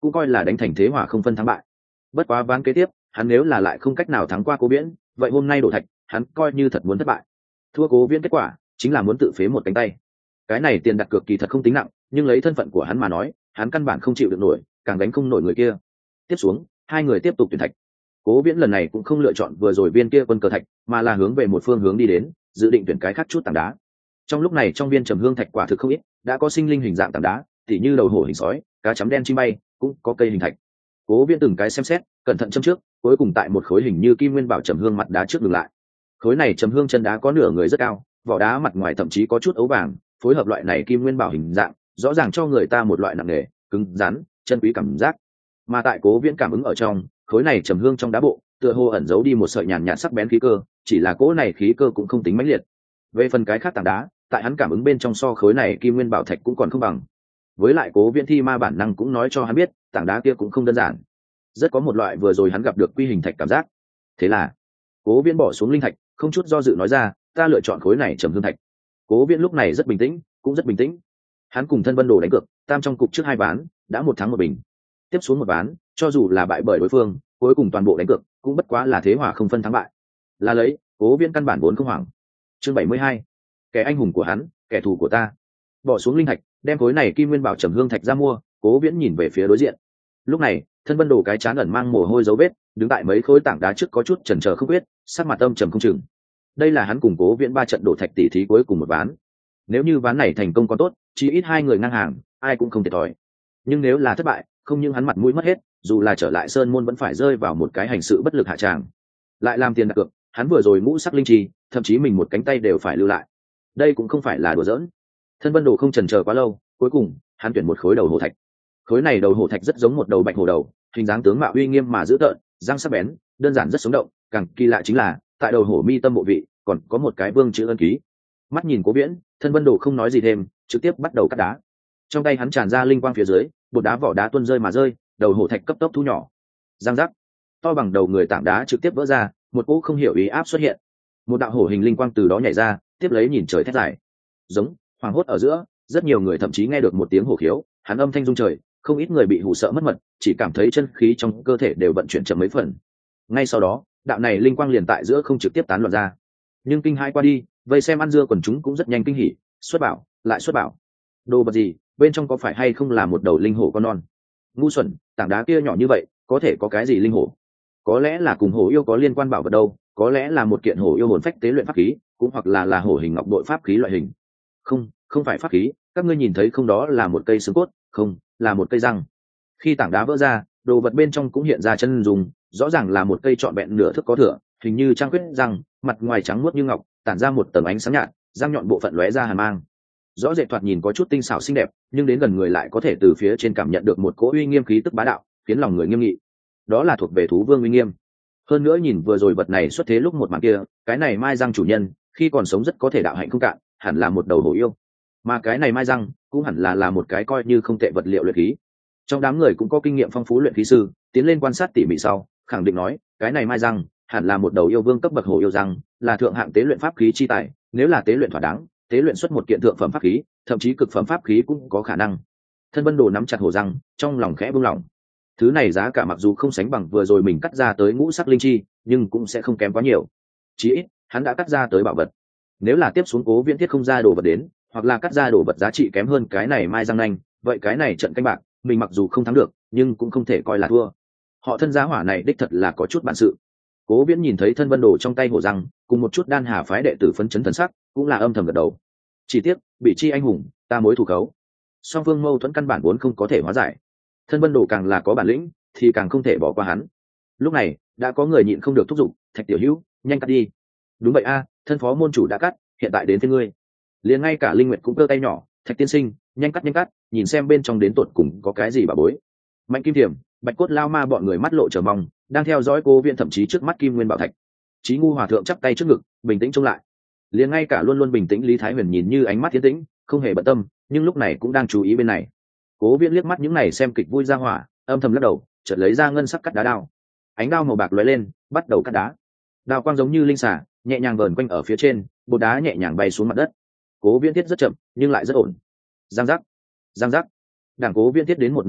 cũng coi là đánh thành thế hòa không phân thắng bại. Bất quá ván kế tiếp hắn nếu là lại không cách nào thắng qua Cố Viễn, vậy hôm nay đổ thạch hắn coi như thật muốn thất bại. Thua Cố Viễn kết quả chính là muốn tự phế một cánh tay. Cái này tiền đặt cược kỳ thật không tính nặng, nhưng lấy thân phận của hắn mà nói, hắn căn bản không chịu được nổi, càng đánh không nổi người kia. Tiếp xuống hai người tiếp tục tuyển thạch. Cố Viễn lần này cũng không lựa chọn vừa rồi viên kia quân cờ thạch, mà là hướng về một phương hướng đi đến, dự định tuyển cái khác chút tảng đá. Trong lúc này trong viên trầm hương thạch quả thực không ít, đã có sinh linh hình dạng tảng đá, tỉ như đầu hổ hình sói, cá chấm đen chim bay, cũng có cây hình thạch. Cố Viễn từng cái xem xét, cẩn thận châm trước, cuối cùng tại một khối hình như kim nguyên bảo trầm hương mặt đá trước dừng lại. Khối này trầm hương chân đá có nửa người rất cao, vỏ đá mặt ngoài thậm chí có chút ấu vàng, phối hợp loại này kim nguyên bảo hình dạng, rõ ràng cho người ta một loại nặng nề, cứng rắn, chân quý cảm giác. Mà tại Cố Viễn cảm ứng ở trong, khối này trầm hương trong đá bộ, tựa hồ ẩn giấu đi một sợi nhàn nhạt sắc bén khí cơ, chỉ là cỗ này khí cơ cũng không tính mãnh liệt. Về phần cái khác tảng đá, tại hắn cảm ứng bên trong so khối này kim nguyên bảo thạch cũng còn không bằng. Với lại Cố Viễn thi ma bản năng cũng nói cho hắn biết, tảng đá kia cũng không đơn giản, rất có một loại vừa rồi hắn gặp được quy hình thạch cảm giác. Thế là Cố Viễn bỏ xuống linh thạch, không chút do dự nói ra, ta lựa chọn khối này trầm hương thạch. Cố Viễn lúc này rất bình tĩnh, cũng rất bình tĩnh. Hắn cùng Thân Vân Đồ đánh cược, tam trong cục trước hai ván đã một thắng một bình, tiếp xuống một ván cho dù là bại bởi đối phương, cuối cùng toàn bộ đánh cược cũng bất quá là thế hòa không phân thắng bại. Là lấy Cố Viễn căn bản vốn không hoảng. Chương 72, kẻ anh hùng của hắn, kẻ thù của ta. Bỏ xuống linh thạch, đem khối này kim nguyên bảo trầm hương thạch ra mua. Cố Viễn nhìn về phía đối diện. Lúc này Thân Vân Đồ cái trán ẩn mang mồ hôi dấu vết, đứng tại mấy khối tảng đá trước có chút chần chờ không biết, sắc mặt âm trầm không chừng. Đây là hắn cùng Cố Viễn ba trận đổ thạch tỷ thí cuối cùng một ván. Nếu như ván này thành công còn tốt, chỉ ít hai người ngang hàng, ai cũng không thiệt thòi. Nhưng nếu là thất bại, không những hắn mặt mũi mất hết, dù là trở lại sơn môn vẫn phải rơi vào một cái hành sự bất lực hạ tràng. Lại làm tiền đặt cược, hắn vừa rồi ngũ sắc linh chi, thậm chí mình một cánh tay đều phải lưu lại. Đây cũng không phải là đùa giỡn. Thân Vân Đồ không chần chờ quá lâu, cuối cùng hắn tuyển một khối đầu hổ thạch. Khối này đầu hổ thạch rất giống một đầu bạch hổ đầu, hình dáng tướng mạo uy nghiêm mà dữ tợn, răng sắc bén, đơn giản rất sống động, càng kỳ lạ chính là tại đầu hổ mi tâm bộ vị còn có một cái vương chữ ân ký. Mắt nhìn Cố Viễn, Thân Vân Đồ không nói gì thêm, trực tiếp bắt đầu cắt đá. Trong tay hắn tràn ra linh quang phía dưới, bột đá vỏ đá tuôn rơi mà rơi, đầu hổ thạch cấp tốc thu nhỏ. Giang giác, to bằng đầu người tảng đá trực tiếp vỡ ra, một cỗ không hiểu ý áp xuất hiện. Một đạo hổ hình linh quang từ đó nhảy ra, tiếp lấy nhìn trời thét dài. Giống, hoàng hốt ở giữa, rất nhiều người thậm chí nghe được một tiếng hổ khiếu, hắn âm thanh rung trời, không ít người bị hù sợ mất mật, chỉ cảm thấy chân khí trong cơ thể đều vận chuyển chậm mấy phần. Ngay sau đó, đạo này linh quang liền tại giữa không trực tiếp tán loạn ra. Nhưng kinh hai qua đi, vây xem ăn dưa quần chúng cũng rất nhanh kinh hỉ, xuất bảo, lại xuất bảo. Đồ vật gì, bên trong có phải hay không là một đầu linh hổ con non? Ngu xuẩn, tảng đá kia nhỏ như vậy, có thể có cái gì linh hổ? Có lẽ là cùng hổ yêu có liên quan bảo vật đâu, có lẽ là một kiện hổ yêu hồn phách tế luyện pháp khí, cũng hoặc là hổ hình ngọc bội pháp khí loại hình. Không, không phải pháp khí, các ngươi nhìn thấy không, đó là một cây xương cốt, không, là một cây răng. Khi tảng đá vỡ ra, đồ vật bên trong cũng hiện ra chân dùng, rõ ràng là một cây trọn vẹn nửa thước có thửa, hình như trăng khuyết răng, mặt ngoài trắng muốt như ngọc, tản ra một tầng ánh sáng nhạt, răng nhọn bộ phận lóe ra hàn mang. Rõ rệt thoạt nhìn có chút tinh xảo xinh đẹp, nhưng đến gần người lại có thể từ phía trên cảm nhận được một cỗ uy nghiêm khí tức bá đạo, khiến lòng người nghiêm nghị. Đó là thuộc về thú vương uy nghiêm. Hơn nữa nhìn vừa rồi vật này xuất thế lúc một màn kia, cái này mai răng chủ nhân khi còn sống rất có thể đạo hạnh không cạn, hẳn là một đầu hổ yêu. Mà cái này mai răng cũng hẳn là một cái coi như không tệ vật liệu luyện khí. Trong đám người cũng có kinh nghiệm phong phú luyện khí sư, tiến lên quan sát tỉ mỉ sau, khẳng định nói, cái này mai răng hẳn là một đầu yêu vương cấp bậc hổ yêu răng, là thượng hạng tế luyện pháp khí chi tài, nếu là tế luyện thỏa đáng, tế luyện xuất một kiện thượng phẩm pháp khí, thậm chí cực phẩm pháp khí cũng có khả năng. Thân Vân Đồ nắm chặt hổ răng, trong lòng khẽ buông lỏng. Thứ này giá cả mặc dù không sánh bằng vừa rồi mình cắt ra tới ngũ sắc linh chi, nhưng cũng sẽ không kém quá nhiều. Chí ít hắn đã cắt ra tới bảo vật. Nếu là tiếp xuống Cố Viễn thiết không ra đồ vật đến, hoặc là cắt ra đồ vật giá trị kém hơn cái này mai răng nanh, vậy cái này trận canh bạc mình mặc dù không thắng được, nhưng cũng không thể coi là thua. Họ Thân gia hỏa này đích thật là có chút bản sự. Cố Viễn nhìn thấy Thân Vân Đồ trong tay hổ răng, cùng một chút đan hà phái đệ tử phấn chấn thần sắc, cũng là âm thầm gật đầu. Chỉ tiếc, bị chi anh hùng, ta mối thù khấu. Song phương mâu thuẫn căn bản vốn không có thể hóa giải. Thân Vân Đồ càng là có bản lĩnh, thì càng không thể bỏ qua hắn. Lúc này, đã có người nhịn không được thúc giục, Thạch tiểu hữu, nhanh cắt đi. Đúng vậy a, thân phó môn chủ đã cắt, hiện tại đến phía ngươi. Liền ngay cả Linh Nguyệt cũng cơ tay nhỏ, Thạch tiên sinh, nhanh cắt, nhìn xem bên trong đến tột cùng có cái gì bà bối. Mạnh Kim Thiểm, Bạch Cốt Lao Ma bọn người mắt lộ chờ mong, đang theo dõi Cố Viễn, thậm chí trước mắt Kim Nguyên Bảo Thạch. Chí Ngu Hòa thượng chắp tay trước ngực, bình tĩnh trông lại. Liền ngay cả luôn luôn bình tĩnh Lý Thái Huyền nhìn như ánh mắt tiến tĩnh, không hề bận tâm, nhưng lúc này cũng đang chú ý bên này. Cố Viễn liếc mắt những này xem kịch vui ra hỏa, âm thầm lắc đầu, chợt lấy ra ngân sắc cắt đá đao. Ánh đao màu bạc lóe lên, bắt đầu cắt đá. Đao quang giống như linh xà, nhẹ nhàng vờn quanh ở phía trên, bột đá nhẹ nhàng bay xuống mặt đất. Cố Viễn thiết rất chậm, nhưng lại rất ổn. Giang giác, giang giác. Đảng Cố Viễn thiết đến một nửa lúc,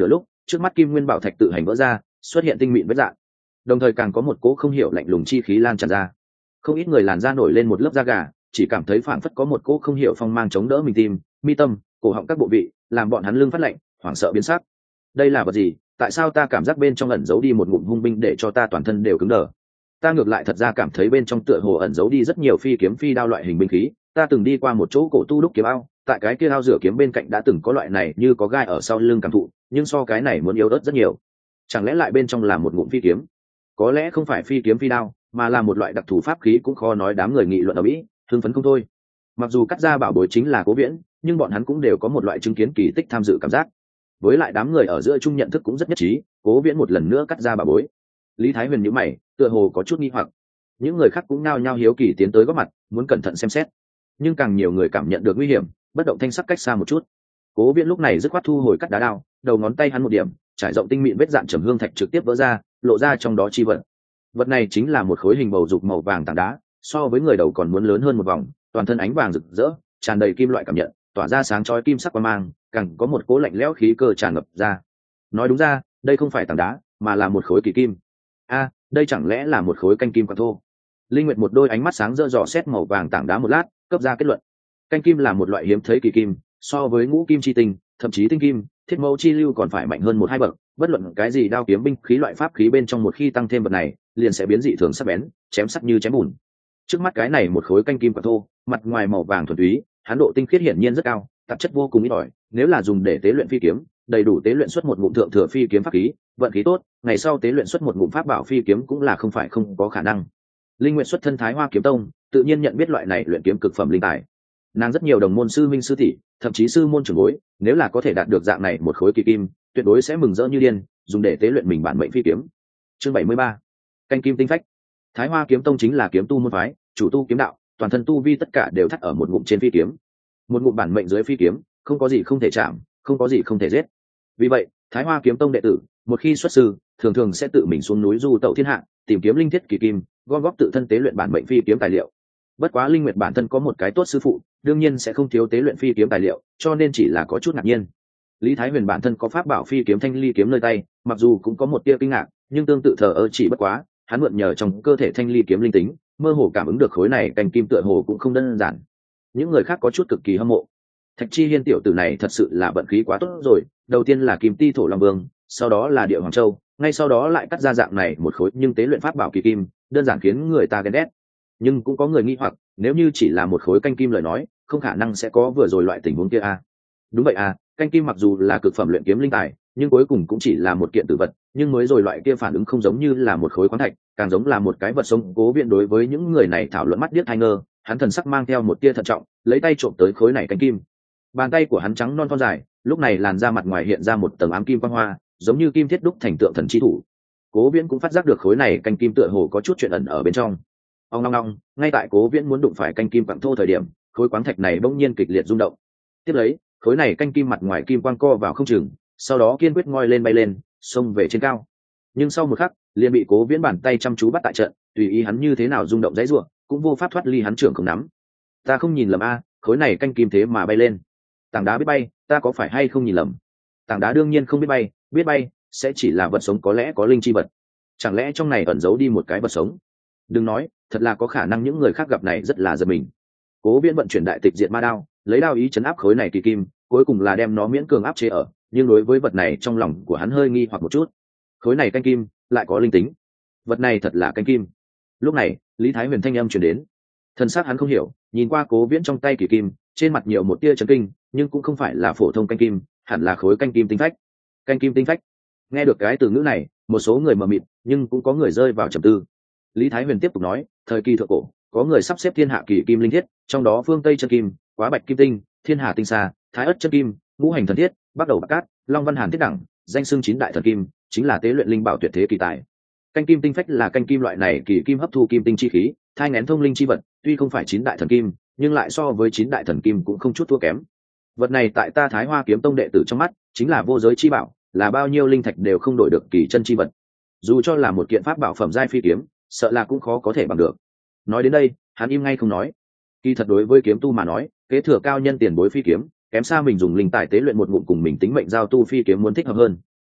trước mắt kim nguyên bảo thạch tự hành vỡ ra, xuất hiện tinh mịn vết dạng, đồng thời càng có một cỗ không hiểu lạnh lùng chi khí lan tràn ra. Không ít người làn da nổi lên một lớp da gà, chỉ cảm thấy phảng phất có một cỗ không hiểu phong mang chống đỡ mình tim, mi tâm, cổ họng các bộ vị, làm bọn hắn lưng phát lạnh, hoảng sợ biến sắc. Đây là vật gì? Tại sao ta cảm giác bên trong ẩn giấu đi một ngụm hung binh để cho ta toàn thân đều cứng đờ? Ta ngược lại thật ra cảm thấy bên trong tựa hồ ẩn giấu đi rất nhiều phi kiếm phi đao loại hình binh khí. Ta từng đi qua một chỗ cổ tu đúc kiếm ao, tại cái kia ao rửa kiếm bên cạnh đã từng có loại này như có gai ở sau lưng cảm thụ, nhưng so cái này muốn yếu ớt rất nhiều. Chẳng lẽ lại bên trong là một ngụm phi kiếm? Có lẽ không phải phi kiếm phi đao, mà là một loại đặc thù pháp khí, cũng khó nói. Đám người nghị luận ở mỹ hưng phấn không thôi. Mặc dù cắt ra bảo bối chính là Cố Viễn, nhưng bọn hắn cũng đều có một loại chứng kiến kỳ tích tham dự cảm giác. Với lại đám người ở giữa chung nhận thức cũng rất nhất trí, Cố Viễn một lần nữa cắt ra bảo bối. Lý Thái Huyền nhíu mày, tựa hồ có chút nghi hoặc. Những người khác cũng nao nhao hiếu kỳ tiến tới góp mặt, muốn cẩn thận xem xét. Nhưng càng nhiều người cảm nhận được nguy hiểm, bất động thanh sắc cách xa một chút. Cố Viễn lúc này dứt khoát thu hồi cắt đá đao, đầu ngón tay hắn một điểm, trải rộng tinh mịn vết dạn trầm hương thạch trực tiếp vỡ ra, lộ ra trong đó chi vật. Vật này chính là một khối hình bầu dục màu vàng tảng đá, so với người đầu còn muốn lớn hơn một vòng, toàn thân ánh vàng rực rỡ, tràn đầy kim loại cảm nhận, tỏa ra sáng chói kim sắc quang mang, càng có một cỗ lạnh lẽo khí cơ tràn ngập ra. Nói đúng ra, đây không phải tảng đá, mà là một khối kỳ kim. A, đây chẳng lẽ là một khối canh kim quặng thô? Linh Nguyệt một đôi ánh mắt sáng rỡ dò xét màu vàng tảng đá một lát, cấp ra kết luận. Canh kim là một loại hiếm thấy kỳ kim, so với ngũ kim chi tinh, thậm chí tinh kim, thiết mẫu chi lưu còn phải mạnh hơn một hai bậc. Bất luận cái gì đao kiếm binh khí loại pháp khí bên trong một khi tăng thêm vật này, liền sẽ biến dị thường sắc bén, chém sắc như chém bùn. Trước mắt cái này một khối canh kim quặng thô, mặt ngoài màu vàng thuần túy, hán độ tinh khiết hiển nhiên rất cao, tạp chất vô cùng ít ỏi. Nếu là dùng để tế luyện phi kiếm, đầy đủ tế luyện xuất một ngụm thượng thừa phi kiếm pháp khí, vận khí tốt, ngày sau tế luyện xuất một ngụm pháp bảo phi kiếm cũng là không phải không có khả năng. Linh Nguyệt xuất thân Thái Hoa kiếm tông, tự nhiên nhận biết loại này luyện kiếm cực phẩm linh tài. Nàng rất nhiều đồng môn sư minh sư tỷ, thậm chí sư môn trưởng bối, nếu là có thể đạt được dạng này một khối kỳ kim, tuyệt đối sẽ mừng rỡ như điên, dùng để tế luyện mình bản mệnh phi kiếm. Chương 73. Canh kim tinh phách. Thái Hoa kiếm tông chính là kiếm tu môn phái, chủ tu kiếm đạo, toàn thân tu vi tất cả đều thắt ở một ngụm trên phi kiếm. Một ngụm bản mệnh dưới phi kiếm, không có gì không thể chạm, không có gì không thể giết. Vì vậy, Thái Hoa kiếm tông đệ tử, một khi xuất sư, thường thường sẽ tự mình xuống núi du tẩu thiên hạ, tìm kiếm linh thiết kỳ kim, gom góp tự thân tế luyện bản mệnh phi kiếm tài liệu. Bất quá Linh Nguyệt bản thân có một cái tốt sư phụ, đương nhiên sẽ không thiếu tế luyện phi kiếm tài liệu, cho nên chỉ là có chút ngạc nhiên. Lý Thái Huyền bản thân có pháp bảo phi kiếm thanh ly kiếm nơi tay, mặc dù cũng có một tia kinh ngạc, nhưng tương tự thờ ơ chỉ bất quá, hắn mượn nhờ trong cơ thể thanh ly kiếm linh tính, mơ hồ cảm ứng được khối này canh kim tựa hồ cũng không đơn giản. Những người khác có chút cực kỳ hâm mộ. Thạch Chi Hiên tiểu tử này thật sự là vận khí quá tốt rồi, đầu tiên là Kim Ti Thổ Long Vương, sau đó là Địa Hoàng Châu, ngay sau đó lại cắt ra dạng này một khối nhưng tế luyện pháp bảo kỳ kim, đơn giản khiến người ta ghen ghét. Nhưng cũng có người nghi hoặc, nếu như chỉ là một khối canh kim lời nói, không khả năng sẽ có vừa rồi loại tình huống kia a. Đúng vậy à, canh kim mặc dù là cực phẩm luyện kiếm linh tài, nhưng cuối cùng cũng chỉ là một kiện tử vật, nhưng mới rồi loại kia phản ứng không giống như là một khối khoáng thạch, càng giống là một cái vật sống. Cố Viễn đối với những người này thảo luận mắt điếc tai ngơ, hắn thần sắc mang theo một tia thận trọng, lấy tay trộm tới khối này canh kim. Bàn tay của hắn trắng non thon dài, lúc này làn da mặt ngoài hiện ra một tầng ám kim quang hoa, giống như kim thiết đúc thành tượng thần chi thủ. Cố Viễn cũng phát giác được khối này canh kim tựa hồ có chút chuyện ẩn ở bên trong. Ong long long, ngay tại Cố Viễn muốn đụng phải canh kim quặng thô thời điểm, khối khoáng thạch này bỗng nhiên kịch liệt rung động. Tiếp lấy, khối này canh kim mặt ngoài kim quang co vào không chừng, sau đó kiên quyết ngoi lên bay lên, xông về trên cao. Nhưng sau một khắc, liền bị Cố Viễn bàn tay chăm chú bắt tại trận, tùy ý hắn như thế nào rung động dãy rủa, cũng vô pháp thoát ly hắn trưởng không nắm. Ta không nhìn lầm a, khối này canh kim thế mà bay lên. Tảng đá biết bay, ta có phải hay không nhìn lầm? Tảng đá đương nhiên không biết bay, biết bay sẽ chỉ là vật sống, có lẽ có linh chi vật. Chẳng lẽ trong này ẩn giấu đi một cái vật sống? Đừng nói, thật là có khả năng những người khác gặp này rất là giật mình. Cố Viễn vận chuyển đại tịch diệt ma đao, lấy đao ý chấn áp khối này kỳ kim, cuối cùng là đem nó miễn cường áp chế ở, nhưng đối với vật này trong lòng của hắn hơi nghi hoặc một chút. Khối này canh kim lại có linh tính, vật này thật là canh kim. Lúc này, Lý Thái Huyền thanh âm truyền đến. Thần sắc hắn không hiểu, nhìn qua Cố Viễn trong tay kỳ kim, trên mặt nhiều một tia chấn kinh, nhưng cũng không phải là phổ thông canh kim, hẳn là khối canh kim tinh phách. Canh kim tinh phách. Nghe được cái từ ngữ này, một số người mờ mịt, nhưng cũng có người rơi vào trầm tư. Lý Thái Huyền tiếp tục nói, thời kỳ thượng cổ, có người sắp xếp thiên hạ kỳ kim linh thiết, trong đó phương Tây chân kim, quá bạch kim tinh, thiên hà tinh sa, thái ất chân kim, ngũ hành thần thiết, bắt đầu bạc cát, long văn hàn thiết đẳng, danh xưng chín đại thần kim, chính là tế luyện linh bảo tuyệt thế kỳ tài. Canh kim tinh phách là canh kim loại này kỳ kim hấp thu kim tinh chi khí, thai nghén thông linh chi vật, tuy không phải chín đại thần kim, nhưng lại so với chín đại thần kim cũng không chút thua kém. Vật này tại ta Thái Hoa kiếm tông đệ tử trong mắt, chính là vô giới chi bảo, là bao nhiêu linh thạch đều không đổi được kỳ chân chi vật. Dù cho là một kiện pháp bảo phẩm giai phi kiếm, sợ là cũng khó có thể bằng được. Nói đến đây, hắn im ngay không nói. Kỳ thật đối với kiếm tu mà nói, kế thừa cao nhân tiền bối phi kiếm, kém xa mình dùng linh tài tế luyện một ngụm cùng mình tính mệnh giao tu phi kiếm muốn thích hợp hơn.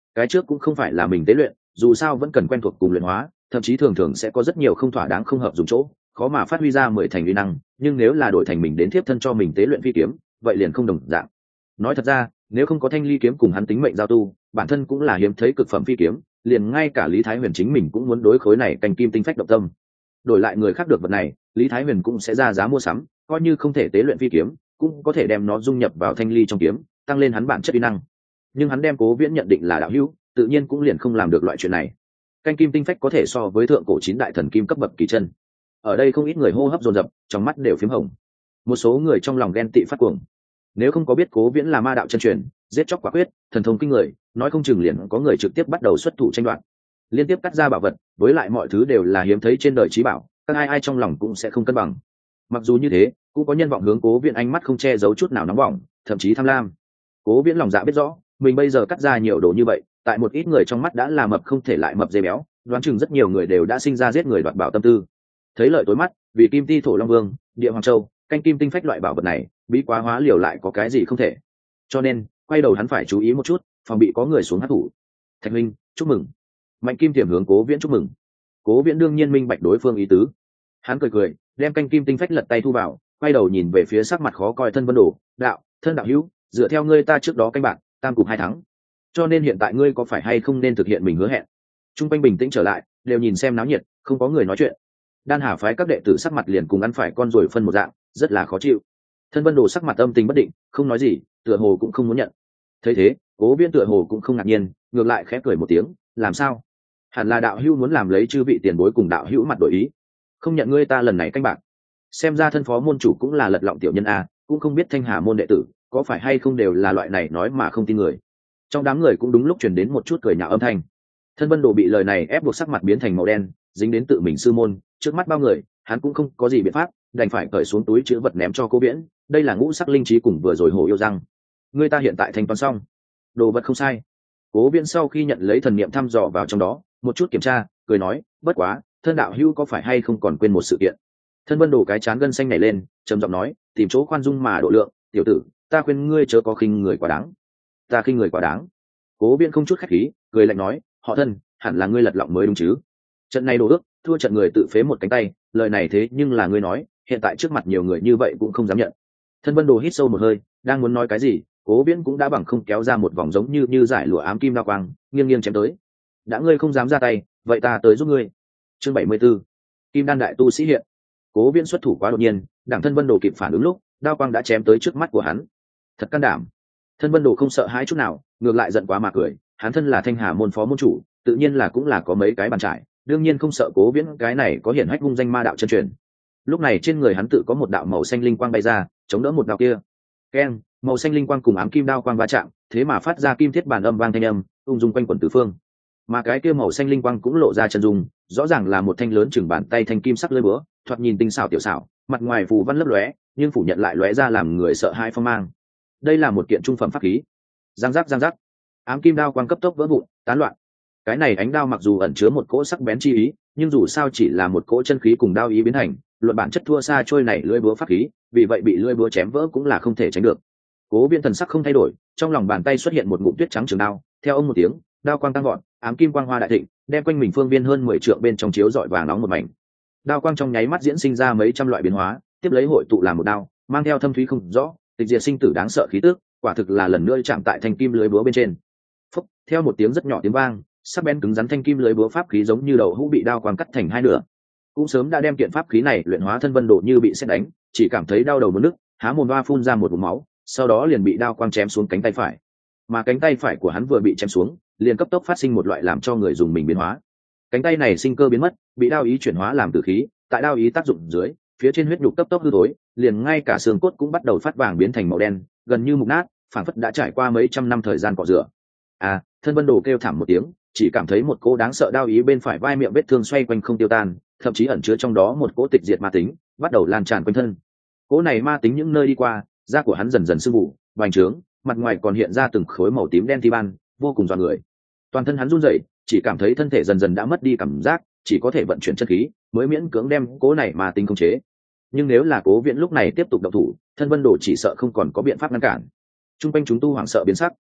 cái trước cũng không phải là mình tế luyện, dù sao vẫn cần quen thuộc cùng luyện hóa, thậm chí thường thường sẽ có rất nhiều không thỏa đáng không hợp dùng chỗ, khó mà phát huy ra 10 thành uy năng. Nhưng nếu là đổi thành mình đến tiếp thân cho mình tế luyện phi kiếm, vậy liền không đồng dạng. Nói thật ra, nếu không có thanh ly kiếm cùng hắn tính mệnh giao tu, bản thân cũng là hiếm thấy cực phẩm phi kiếm, liền ngay cả Lý Thái Huyền chính mình cũng muốn đối khối này canh kim tinh phách động tâm. Đổi lại người khác được vật này, Lý Thái Huyền cũng sẽ ra giá mua sắm, coi như không thể tế luyện phi kiếm, cũng có thể đem nó dung nhập vào thanh ly trong kiếm, tăng lên hắn bản chất uy năng. Nhưng hắn đem Cố Viễn nhận định là đạo hữu, tự nhiên cũng liền không làm được loại chuyện này. Canh kim tinh phách có thể so với thượng cổ 9 đại thần kim cấp bậc kỳ chân. Ở đây không ít người hô hấp dồn dập, trong mắt đều phím hồng. Một số người trong lòng ghen tị phát cuồng. Nếu không có biết Cố Viễn là ma đạo chân truyền, giết chóc quả quyết, thần thông kinh người, nói không chừng liền có người trực tiếp bắt đầu xuất thủ tranh đoạt, liên tiếp cắt ra bảo vật, với lại mọi thứ đều là hiếm thấy trên đời trí bảo, các ai trong lòng cũng sẽ không cân bằng. Mặc dù như thế, cũng có nhân vọng hướng Cố Viễn ánh mắt không che giấu chút nào nóng bỏng, thậm chí tham lam. Cố Viễn lòng dạ biết rõ, mình bây giờ cắt ra nhiều đồ như vậy, tại một ít người trong mắt đã là mập không thể lại mập dê béo, đoán chừng rất nhiều người đều đã sinh ra giết người đoạt bảo tâm tư. Thấy lợi tối mắt, vì kim ti thổ long vương, địa hoàng châu, canh kim tinh phách loại bảo vật này, bí quá hóa liều lại có cái gì không thể. Cho nên, quay đầu hắn phải chú ý một chút, phòng bị có người xuống hắc thủ. Thạch huynh, chúc mừng. Mạnh Kim Tiềm hướng Cố Viễn chúc mừng. Cố Viễn đương nhiên minh bạch đối phương ý tứ. Hắn cười cười, đem canh kim tinh phách lật tay thu vào, quay đầu nhìn về phía sắc mặt khó coi Thân Vân Đồ, đạo, thân đạo hữu, dựa theo ngươi ta trước đó canh bạc, tam cục 2 thắng. Cho nên hiện tại ngươi có phải hay không nên thực hiện mình hứa hẹn? Trung quanh bình tĩnh trở lại, đều nhìn xem náo nhiệt, không có người nói chuyện. Đan Hà phái các đệ tử sắc mặt liền cùng ăn phải con ruồi phân một dạng, rất là khó chịu. Thân Vân Đồ sắc mặt âm tình bất định, không nói gì, tựa hồ cũng không muốn nhận. Thấy thế, Cố Viễn tựa hồ cũng không ngạc nhiên, ngược lại khẽ cười một tiếng, làm sao? Hẳn là đạo hữu muốn làm lấy chư vị tiền bối cùng đạo hữu mặt đổi ý, không nhận ngươi ta lần này canh bạc. Xem ra thân phó môn chủ cũng là lật lọng tiểu nhân a, cũng không biết Thanh Hà môn đệ tử có phải hay không đều là loại này nói mà không tin người. Trong đám người cũng đúng lúc truyền đến một chút cười nhạo âm thanh. Thân Vân Đồ bị lời này ép buộc sắc mặt biến thành màu đen, dính đến tự mình sư môn, trước mắt bao người, hắn cũng không có gì biện pháp, đành phải cởi xuống túi chữ vật ném cho Cố Viễn. Đây là ngũ sắc linh trí cùng vừa rồi hổ yêu răng, ngươi ta hiện tại thanh toán xong, đồ vật không sai. Cố Viễn sau khi nhận lấy thần niệm thăm dò vào trong đó, một chút kiểm tra, cười nói, bất quá, thân đạo hữu có phải hay không còn quên một sự kiện? Thân Vân Đồ cái chán gân xanh nảy lên, trầm giọng nói, tìm chỗ khoan dung mà độ lượng, tiểu tử, ta khuyên ngươi chớ có khinh người quá đáng. Ta khinh người quá đáng? Cố Viễn không chút khách khí, cười lạnh nói, họ Thân, hẳn là ngươi lật lọng mới đúng chứ? Trận này đồ ước, thua trận người tự phế một cánh tay, lời này thế nhưng là ngươi nói, hiện tại trước mặt nhiều người như vậy cũng không dám nhận. Thân Vân Đồ hít sâu một hơi, đang muốn nói cái gì, Cố Viễn cũng đã bằng không kéo ra một vòng giống như giải lụa ám kim đao quang, nghiêng nghiêng chém tới. Đã ngươi không dám ra tay, vậy ta tới giúp ngươi. Chương 74. Kim đan đại tu sĩ hiện. Cố Viễn xuất thủ quá đột nhiên, đảng Thân Vân Đồ kịp phản ứng lúc, đao quang đã chém tới trước mắt của hắn. Thật can đảm. Thân Vân Đồ không sợ hãi chút nào, ngược lại giận quá mà cười, hắn thân là Thanh Hà môn phó môn chủ, tự nhiên là cũng là có mấy cái bàn trải, đương nhiên không sợ Cố Viễn cái này có hiển hách hung danh ma đạo chân truyền. Lúc này trên người hắn tự có một đạo màu xanh linh quang bay ra, chống đỡ một đạo kia. Keng, màu xanh linh quang cùng ám kim đao quang va chạm, thế mà phát ra kim thiết bản âm vang thanh âm, ung dung quanh quẩn tứ phương. Mà cái kia màu xanh linh quang cũng lộ ra chân dung, rõ ràng là một thanh lớn chừng bàn tay thanh kim sắc lưỡi búa, thoạt nhìn tinh xảo tiểu xảo, mặt ngoài phù văn lấp lóe, nhưng phủ nhận lại lóe ra làm người sợ hãi phong mang. Đây là một kiện trung phẩm pháp khí. Giang giác, ám kim đao quang cấp tốc vỡ vụn, tán loạn. Cái này ánh đao mặc dù ẩn chứa một cỗ sắc bén chi ý, nhưng dù sao chỉ là một cỗ chân khí cùng đao ý biến thành, luận bản chất thua xa trôi này lưỡi búa pháp khí, vì vậy bị lưỡi búa chém vỡ cũng là không thể tránh được. Cố Viễn thần sắc không thay đổi, trong lòng bàn tay xuất hiện một ngụm tuyết trắng trường đao, theo ông một tiếng, đao quang tăng gọn, ám kim quang hoa đại thịnh, đem quanh mình phương viên hơn 10 trượng bên trong chiếu rọi vàng nóng một mảnh. Đao quang trong nháy mắt diễn sinh ra mấy trăm loại biến hóa, tiếp lấy hội tụ làm một đao, mang theo thâm thúy không rõ, tịch diệt sinh tử đáng sợ khí tức, quả thực là lần nữa chạm tại thanh kim lưới búa bên trên. Phốc, theo một tiếng rất nhỏ tiếng vang, sắc bén cứng rắn thanh kim lưới búa pháp khí giống như đầu hũ bị đao quang cắt thành hai nửa. Cũng sớm đã đem kiện pháp khí này luyện hóa Thân Vân Đồ như bị sét đánh, chỉ cảm thấy đau đầu muốn nức, há mồm ba phun ra một ngụm máu, sau đó liền bị đao quang chém xuống cánh tay phải. Mà cánh tay phải của hắn vừa bị chém xuống, liền cấp tốc phát sinh một loại làm cho người dùng mình biến hóa. Cánh tay này sinh cơ biến mất, bị đao ý chuyển hóa làm tử khí, tại đao ý tác dụng dưới, phía trên huyết nhục cấp tốc hư thối, liền ngay cả xương cốt cũng bắt đầu phát vàng biến thành màu đen, gần như mục nát, phảng phất đã trải qua mấy trăm năm thời gian cọ rửa. À, Thân Vân Đồ kêu thảm một tiếng, chỉ cảm thấy một cỗ đáng sợ đao ý bên phải vai miệng vết thương xoay quanh không tiêu tan, thậm chí ẩn chứa trong đó một cỗ tịch diệt ma tính, bắt đầu lan tràn quanh thân. Cỗ này ma tính những nơi đi qua, da của hắn dần dần sưng vụ, bành trướng, mặt ngoài còn hiện ra từng khối màu tím đen thi ban, vô cùng dọa người. Toàn thân hắn run rẩy, chỉ cảm thấy thân thể dần dần đã mất đi cảm giác, chỉ có thể vận chuyển chân khí, mới miễn cưỡng đem cỗ này ma tính khống chế. Nhưng nếu là Cố Viễn lúc này tiếp tục động thủ, Thân Vân Đồ chỉ sợ không còn có biện pháp ngăn cản. Trung quanh chúng tu hoảng sợ biến sắc.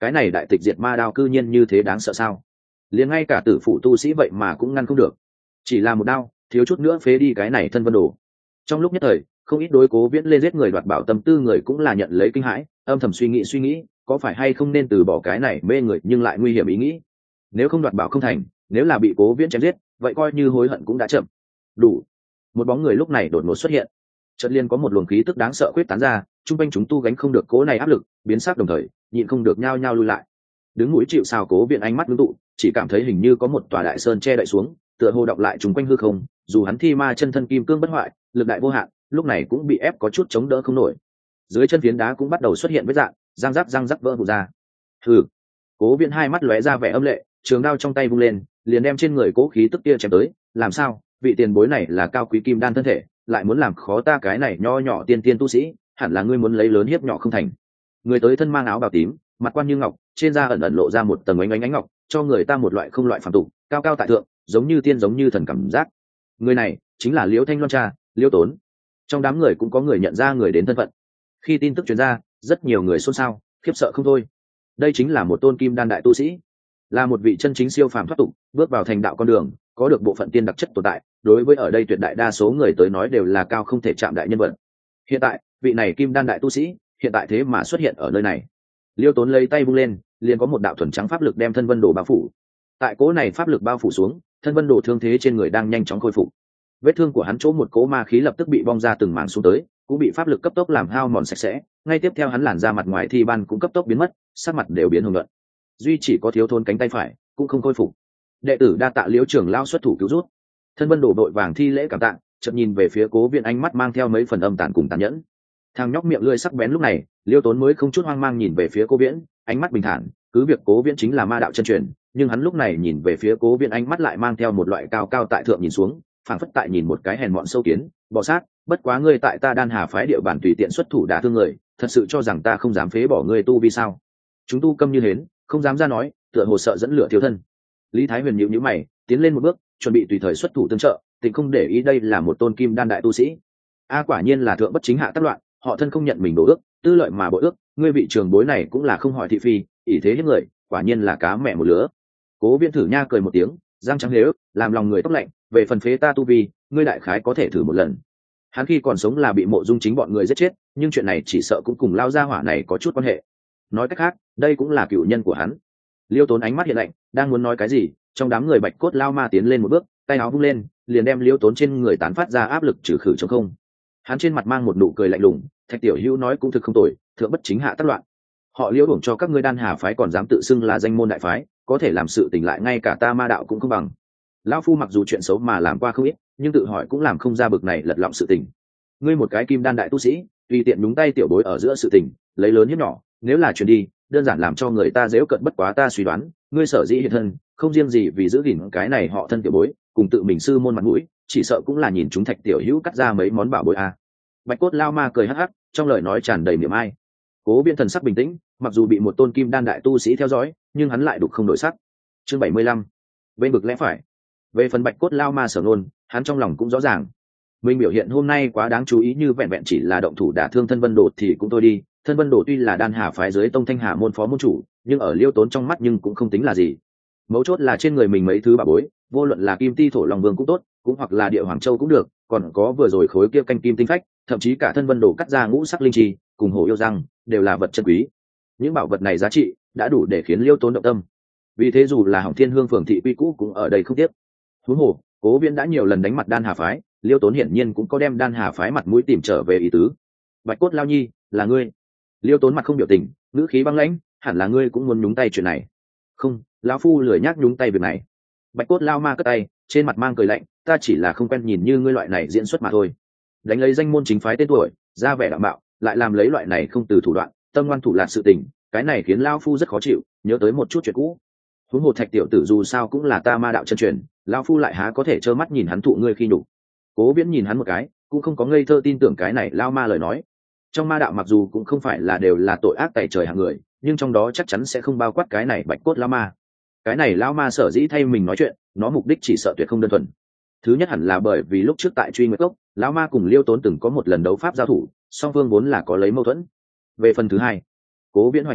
cái này đại tịch diệt ma đao cư nhiên như thế đáng sợ sao? Liền ngay cả tử phụ tu sĩ vậy mà cũng ngăn không được, chỉ là một đao thiếu chút nữa phế đi cái này thân vân đồ. Trong lúc nhất thời không ít đối Cố Viễn lên giết người đoạt bảo tâm tư người cũng là nhận lấy kinh hãi, âm thầm suy nghĩ có phải hay không nên từ bỏ cái này mê người nhưng lại nguy hiểm ý nghĩ. Nếu không đoạt bảo không thành, nếu là bị Cố Viễn chém giết, vậy coi như hối hận cũng đã chậm. Đủ. Một bóng người lúc này đột ngột xuất hiện, chợt liền có một luồng khí tức đáng sợ quyết tán ra, trung quanh chúng tu gánh không được cố này áp lực, biến sắc đồng thời nhịn không được nhao nhao lui lại. Đứng mũi chịu sào Cố Viễn ánh mắt ngưng tụ, chỉ cảm thấy hình như có một tòa đại sơn che đậy xuống, tựa hồ đọng lại chúng quanh hư không, dù hắn thi ma chân thân kim cương bất hoại, lực đại vô hạn, lúc này cũng bị ép có chút chống đỡ không nổi. Dưới chân phiến đá cũng bắt đầu xuất hiện vết rạn, răng rắc vỡ vụn ra. Hừ. Cố Viễn hai mắt lóe ra vẻ âm lệ, trường đao trong tay vung lên, liền đem trên người cố khí tức kia chém tới. Làm sao? Vị tiền bối này là cao quý kim đan thân thể, lại muốn làm khó ta cái này nho nhỏ tiên tiên tu sĩ, hẳn là ngươi muốn lấy lớn hiếp nhỏ không thành. Người tới thân mang áo bào tím, mặt quan như ngọc, trên da ẩn ẩn lộ ra một tầng ánh ngọc, cho người ta một loại không loại phàm tục, cao cao tại thượng, giống như tiên giống như thần cảm giác. Người này chính là Liễu Thanh Loan cha, Liễu Tốn. Trong đám người cũng có người nhận ra người đến thân phận. Khi tin tức truyền ra, rất nhiều người xôn xao, khiếp sợ không thôi. Đây chính là một tôn kim đan đại tu sĩ, là một vị chân chính siêu phàm thoát tục, bước vào thành đạo con đường, có được bộ phận tiên đặc chất tồn tại, đối với ở đây tuyệt đại đa số người tới nói đều là cao không thể chạm đại nhân vật. Hiện tại, vị này kim đan đại tu sĩ, hiện tại thế mà xuất hiện ở nơi này. Liêu Tốn lấy tay vung lên, liền có một đạo thuần trắng pháp lực đem thân vân đồ bao phủ. Tại cỗ này pháp lực bao phủ xuống, thân vân đồ thương thế trên người đang nhanh chóng khôi phục. Vết thương của hắn chỗ một cỗ ma khí lập tức bị bong ra từng mảng xuống tới, cũng bị pháp lực cấp tốc làm hao mòn sạch sẽ. Ngay tiếp theo hắn làn da mặt ngoài thi ban cũng cấp tốc biến mất, sắc mặt đều biến hồng nhuận. Duy chỉ có thiếu thốn cánh tay phải cũng không khôi phục. Đệ tử đa tạ Liễu trưởng lao xuất thủ cứu rút. Thân vân đồ đội vàng thi lễ cảm tạ, chợt nhìn về phía Cố Viễn ánh mắt mang theo mấy phần âm tàn cùng tàn nhẫn. Thằng nhóc miệng lưỡi sắc bén lúc này, Liêu Tốn mới không chút hoang mang nhìn về phía Cố Viễn, ánh mắt bình thản, cứ việc Cố Viễn chính là ma đạo chân truyền, nhưng hắn lúc này nhìn về phía Cố Viễn ánh mắt lại mang theo một loại cao cao tại thượng nhìn xuống, phảng phất tại nhìn một cái hèn mọn sâu kiến, bò sát, bất quá ngươi tại ta Đan Hà phái địa bàn tùy tiện xuất thủ đả thương người, thật sự cho rằng ta không dám phế bỏ ngươi tu vi sao? Chúng tu câm như hến, không dám ra nói, tựa hồ sợ dẫn lửa thiếu thân. Lý Thái Huyền nhíu nhíu mày, tiến lên một bước, chuẩn bị tùy thời xuất thủ tương trợ, tình không để ý đây là một tôn kim đan đại tu sĩ. Quả nhiên là thượng bất chính hạ tác loạn, họ thân không nhận mình đổ ước, tư lợi mà bội ước, ngươi vị trường bối này cũng là không hỏi thị phi, ỷ thế hiếp người, quả nhiên là cá mẹ một lứa. Cố Viễn thử nha cười một tiếng, răng trắng lếu, làm lòng người tóc lạnh, về phần phế ta tu vi, ngươi đại khái có thể thử một lần. Hắn khi còn sống là bị Mộ Dung Chính bọn người giết chết, nhưng chuyện này chỉ sợ cũng cùng lao gia hỏa này có chút quan hệ. Nói cách khác, đây cũng là cựu nhân của hắn. Liêu Tốn ánh mắt hiện lạnh, đang muốn nói cái gì, trong đám người Bạch Cốt Lao Ma tiến lên một bước, tay áo vung lên, liền đem Liêu Tốn trên người tán phát ra áp lực trừ khử trong không. Hắn trên mặt mang một nụ cười lạnh lùng, Thạch tiểu hữu nói cũng thực không tồi, thượng bất chính hạ tác loạn. Họ Liêu đuổi cho các ngươi Đan Hà phái còn dám tự xưng là danh môn đại phái, có thể làm sự tình lại ngay cả ta ma đạo cũng không bằng. Lão phu mặc dù chuyện xấu mà làm qua không ít, nhưng tự hỏi cũng làm không ra bực này lật lọng sự tình. Ngươi một cái kim đan đại tu sĩ, tùy tiện nhúng tay tiểu bối ở giữa sự tình, lấy lớn hiếp nhỏ, nếu là chuyển đi, đơn giản làm cho người ta dễu cận, bất quá ta suy đoán, ngươi sở dĩ hiện thân, không riêng gì vì giữ gìn cái này họ thân tiểu bối, cùng tự mình sư môn mặt mũi, chỉ sợ cũng là nhìn chúng Thạch tiểu hữu cắt ra mấy món bảo bối a. Bạch Cốt Lao Ma cười hắc hắc, trong lời nói tràn đầy miệng ai. Cố Viễn thần sắc bình tĩnh, mặc dù bị một tôn kim đan đại tu sĩ theo dõi, nhưng hắn lại đục không đổi sắc. Chương 75. Bên vực lẽ phải. Về phần Bạch Cốt Lao Ma sở ngôn, hắn trong lòng cũng rõ ràng. Mình biểu hiện hôm nay quá đáng chú ý, như vẹn vẹn chỉ là động thủ đả thương thân Vân Đồ thì cũng thôi đi. Thân Vân Đồ tuy là Đan Hà phái dưới Tông Thanh Hà môn phó môn chủ, nhưng ở Liêu Tốn trong mắt nhưng cũng không tính là gì. Mấu chốt là trên người mình mấy thứ bảo bối, vô luận là Kim Ti Thổ Long Vương cũng tốt, cũng hoặc là Địa Hoàng Châu cũng được, còn có vừa rồi khối kia canh kim tinh phách, thậm chí cả thân Vân Đồ cắt ra ngũ sắc linh chi, cùng hổ yêu răng, đều là vật chân quý. Những bảo vật này giá trị đã đủ để khiến Liêu Tốn động tâm. Vì thế dù là Hồng Thiên Hương phường thị quy cũ cũng ở đây không tiếc. Huống hồ, Cố Viễn đã nhiều lần đánh mặt Đan Hà phái, Liêu Tốn hiển nhiên cũng có đem Đan Hà phái mặt mũi tìm trở về ý tứ. Bạch Cốt Lao Nhi, là ngươi? Liêu Tốn mặt không biểu tình, ngữ khí băng lãnh, hẳn là ngươi cũng muốn nhúng tay chuyện này. Không, lão phu lười nhác nhúng tay việc này. Bạch Cốt Lao Ma cất tay, trên mặt mang cười lạnh, ta chỉ là không quen nhìn như ngươi loại này diễn xuất mà thôi. Đánh lấy danh môn chính phái tên tuổi, ra vẻ đạm bạo, lại làm lấy loại này không từ thủ đoạn, tâm ngoan thủ lạt sự tình, cái này khiến lão phu rất khó chịu, nhớ tới một chút chuyện cũ. Huống hồ Thạch tiểu tử dù sao cũng là ta ma đạo chân truyền, lão phu lại há có thể trơ mắt nhìn hắn thụ ngươi khi nhục. Cố Viễn nhìn hắn một cái, cũng không có ngây thơ tin tưởng cái này lao ma lời nói. Trong ma đạo mặc dù cũng không phải là đều là tội ác tày trời hạng người, nhưng trong đó chắc chắn sẽ không bao quát cái này Bạch Cốt Lao Ma. Cái này lao ma sở dĩ thay mình nói chuyện, nó mục đích chỉ sợ tuyệt không đơn thuần. Thứ nhất hẳn là bởi vì lúc trước tại Truy Nguyệt Cốc, lão ma cùng Liêu Tốn từng có một lần đấu pháp giao thủ, song phương vốn là có lấy mâu thuẫn. Về phần thứ hai, Cố Viễn hoài nghi,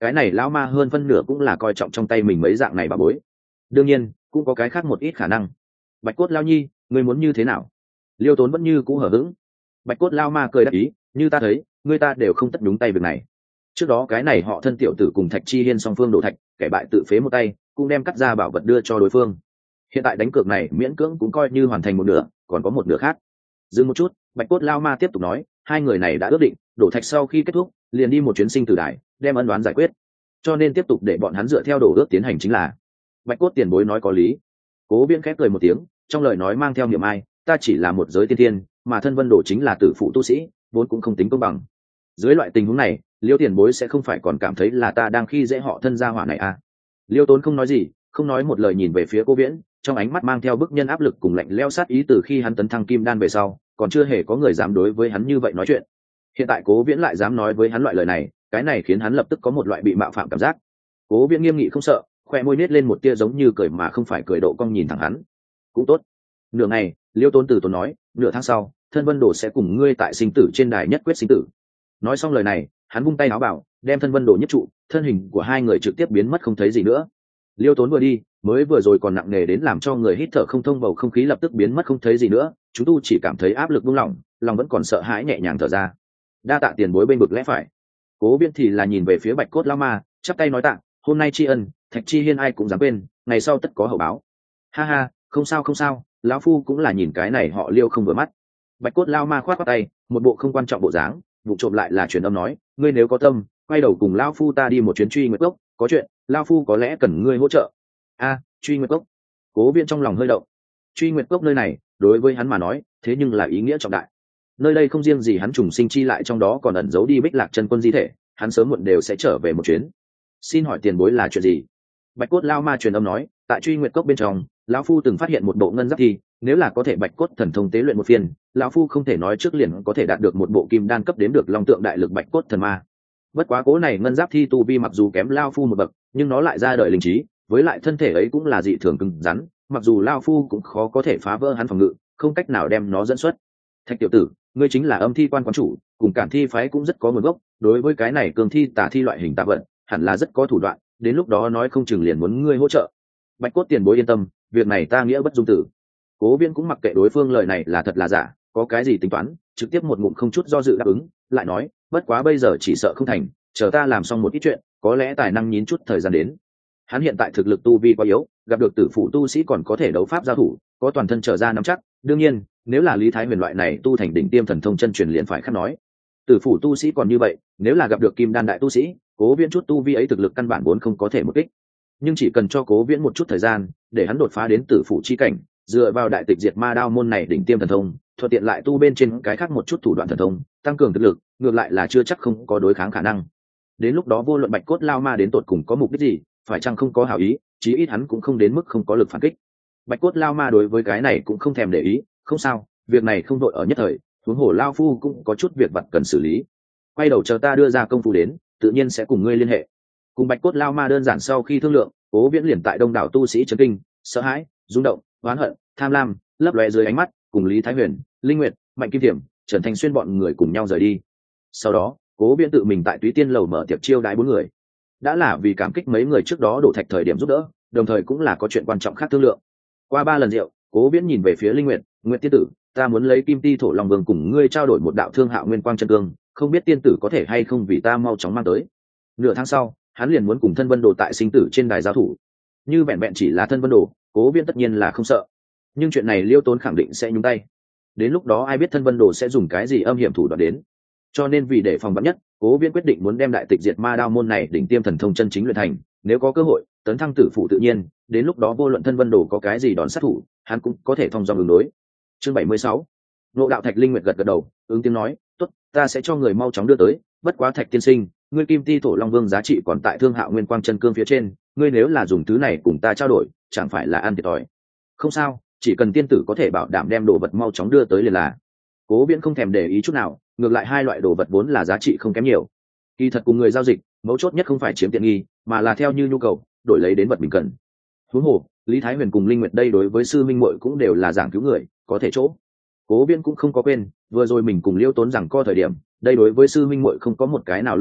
cái này lão ma hơn phân nửa cũng là coi trọng trong tay mình mấy dạng này bà bối. Đương nhiên cũng có cái khác một ít khả năng. Bạch cốt lao nhi, ngươi muốn như thế nào? Liêu Tốn vẫn như cũ hở hững. Bạch cốt lao ma cười đáp ý, như ta thấy ngươi ta đều không tất nhúng tay việc này. Trước đó cái này họ thân tiểu tử cùng Thạch Chi Hiên song phương đổ thạch, kẻ bại tự phế một tay, cũng đem cắt ra bảo vật đưa cho đối phương. Hiện tại đánh cược này miễn cưỡng cũng coi như hoàn thành một nửa, còn có một nửa khác. Dừng một chút, Bạch cốt lao ma tiếp tục nói, hai người này đã ước định đổ thạch sau khi kết thúc liền đi một chuyến sinh tử đài, đem ân đoán giải quyết, cho nên tiếp tục để bọn hắn dựa theo đồ ước tiến hành chính là. Bạch cốt tiền bối nói có lý. Cố Viễn khép cười một tiếng, trong lời nói mang theo niệm ai, ta chỉ là một giới tiên thiên, mà thân vân đồ chính là tử phụ tu sĩ, vốn cũng không tính công bằng. Dưới loại tình huống này, Liêu tiền bối sẽ không phải còn cảm thấy là ta đang khi dễ họ thân gia hỏa này à? Liêu Tốn không nói gì, không nói một lời nhìn về phía Cố Viễn, trong ánh mắt mang theo bức nhân áp lực cùng lạnh lẽo sát ý. Từ khi hắn tấn thăng kim đan về sau, còn chưa hề có người dám đối với hắn như vậy nói chuyện. Hiện tại Cố Viễn lại dám nói với hắn loại lời này, cái này khiến hắn lập tức có một loại bị mạo phạm cảm giác. Cố Viễn nghiêm nghị không sợ, khoe môi nết lên một tia giống như cười mà không phải cười độ cong nhìn thẳng hắn. Cũng tốt. Nửa ngày, Liêu Tốn từ tốn nói, nửa tháng sau thân vân đồ sẽ cùng ngươi tại sinh tử trên đài nhất quyết sinh tử. Nói xong lời này, hắn vung tay áo bảo, đem thân vân đồ nhất trụ, thân hình của hai người trực tiếp biến mất không thấy gì nữa. Liêu Tốn vừa đi, mới vừa rồi còn nặng nề đến làm cho người hít thở không thông bầu không khí lập tức biến mất không thấy gì nữa. Chúng tu chỉ cảm thấy áp lực buông lỏng, lòng vẫn còn sợ hãi nhẹ nhàng thở ra. Đa tạ tiền bối bên bực lẽ phải. Cố Viễn thì là nhìn về phía Bạch cốt lão ma, chắp tay nói tạ, hôm nay tri ân Thạch Chi Hiên ai cũng dám quên, ngày sau tất có hậu báo. Ha ha, không sao không sao, lão phu cũng là nhìn cái này họ Liêu không vừa mắt. Bạch cốt lão ma khoát khoát tay, một bộ không quan trọng bộ dáng, vụ trộm lại là truyền âm nói, ngươi nếu có tâm, quay đầu cùng lão phu ta đi một chuyến Truy Nguyệt Cốc, có chuyện lão phu có lẽ cần ngươi hỗ trợ. A, Truy Nguyệt Cốc. Cố Viễn trong lòng hơi động. Truy Nguyệt Cốc nơi này đối với hắn mà nói thế nhưng là ý nghĩa trọng đại. Nơi đây không riêng gì hắn trùng sinh chi lại, trong đó còn ẩn giấu đi Bích Lạc chân quân di thể, hắn sớm muộn đều sẽ trở về một chuyến. Xin hỏi tiền bối là chuyện gì? Bạch cốt lao ma truyền âm nói, tại Truy Nguyệt Cốc bên trong lão phu từng phát hiện một bộ ngân giáp thi, nếu là có thể bạch cốt thần thông tế luyện một phiên, lão phu không thể nói trước liền có thể đạt được một bộ kim đan cấp đến được long tượng đại lực bạch cốt thần ma. Bất quá cố này ngân giáp thi tu vi mặc dù kém lão phu một bậc, nhưng nó lại ra đời linh trí, với lại thân thể ấy cũng là dị thường cứng rắn, mặc dù lão phu cũng khó có thể phá vỡ hắn phòng ngự, không cách nào đem nó dẫn xuất. Thạch tiểu tử, ngươi chính là âm thi quan quán chủ, cùng Cản thi phái cũng rất có nguồn gốc, đối với cái này cường thi tả thi loại hình tà vận hẳn là rất có thủ đoạn, đến lúc đó nói không chừng liền muốn ngươi hỗ trợ. Bạch cốt tiền bối yên tâm, việc này ta nghĩa bất dung tử. Cố Viễn cũng mặc kệ đối phương lời này là thật là giả, có cái gì tính toán, trực tiếp một ngụm không chút do dự đáp ứng, lại nói, bất quá bây giờ chỉ sợ không thành, chờ ta làm xong một ít chuyện, có lẽ tài năng nhín chút thời gian đến. Hắn hiện tại thực lực tu vi quá yếu, gặp được tử phụ tu sĩ còn có thể đấu pháp giao thủ, có toàn thân trở ra nắm chắc, đương nhiên, nếu là Lý Thái Huyền loại này tu thành đỉnh tiêm thần thông chân truyền liền phải khác nói. Tử phụ tu sĩ còn như vậy, nếu là gặp được kim đan đại tu sĩ, Cố Viễn chút tu vi ấy thực lực căn bản vốn không có thể một kích. Nhưng chỉ cần cho Cố Viễn một chút thời gian, để hắn đột phá đến tử phụ chi cảnh, dựa vào đại tịch diệt ma đao môn này đỉnh tiêm thần thông, thuận tiện lại tu bên trên cái khác một chút thủ đoạn thần thông, tăng cường thực lực, ngược lại là chưa chắc không có đối kháng khả năng. Đến lúc đó vô luận bạch cốt lao ma đến tột cùng có mục đích gì, phải chăng không có hảo ý, chí ít hắn cũng không đến mức không có lực phản kích. Bạch cốt lao ma đối với cái này cũng không thèm để ý, không sao, việc này không đội ở nhất thời, huống hồ lao phu cũng có chút việc vặt cần xử lý, quay đầu chờ ta đưa ra công phu đến, tự nhiên sẽ cùng ngươi liên hệ. Cùng bạch cốt lao ma đơn giản sau khi thương lượng, Cố Viễn liền tại đông đảo tu sĩ chấn kinh, sợ hãi, rung động, oán hận, tham lam lấp lóe dưới ánh mắt, cùng Lý Thái Huyền, Linh Nguyệt, Mạnh Kim Thiểm, Trần Thanh Xuyên bọn người cùng nhau rời đi. Sau đó Cố Viễn tự mình tại Túy Tiên lầu mở tiệc chiêu đãi 4 người, đã là vì cảm kích mấy người trước đó đổ thạch thời điểm giúp đỡ, đồng thời cũng là có chuyện quan trọng khác thương lượng. Qua 3 lần rượu, Cố Viễn nhìn về phía Linh Nguyệt, Nguyệt tiên tử, ta muốn lấy Kim Ti Thổ Long Vương cùng ngươi trao đổi một đạo thương hạo nguyên quang chân cương, không biết tiên tử có thể hay không vì ta mau chóng mang tới. Nửa tháng sau hắn liền muốn cùng thân vân đồ tại sinh tử trên đài giao thủ. Như vẹn vẹn chỉ là thân vân đồ, Cố Viễn tất nhiên là không sợ, nhưng chuyện này Liêu Tốn khẳng định sẽ nhúng tay. Đến lúc đó ai biết thân vân đồ sẽ dùng cái gì âm hiểm thủ đoạn đến. Cho nên vì để phòng vắn nhất, Cố Viễn quyết định muốn đem đại tịch diệt ma đao môn này đỉnh tiêm thần thông chân chính luyện thành, nếu có cơ hội tấn thăng tử phụ tự nhiên, đến lúc đó vô luận thân vân đồ có cái gì đòn sát thủ, hắn cũng có thể thông dong ứng đối. Chương 76. Ngộ đạo Thạch. Linh Nguyệt gật gật đầu, ứng tiếng nói, tốt, ta sẽ cho người mau chóng đưa tới, bất quá Thạch tiên sinh, ngươi Kim Ti Thổ Long Vương giá trị còn tại thương hạo nguyên quang chân cương phía trên, ngươi nếu là dùng thứ này cùng ta trao đổi, chẳng phải là ăn thiệt thòi. Không sao, chỉ cần tiên tử có thể bảo đảm đem đồ vật mau chóng đưa tới liền là. Cố Viễn không thèm để ý chút nào, ngược lại hai loại đồ vật vốn là giá trị không kém nhiều. Kỳ thật cùng người giao dịch, mấu chốt nhất không phải chiếm tiện nghi, mà là theo như nhu cầu, đổi lấy đến vật mình cần. Huống hồ, Lý Thái Huyền cùng Linh Nguyệt đây đối với sư minh muội cũng đều là giảng cứu người, có thể chỗ. Cố Viễn cũng không có quên, vừa rồi mình cùng Liêu Tốn rằng co thời điểm, đây đối với sư minh muội không có một cái nào lui lại,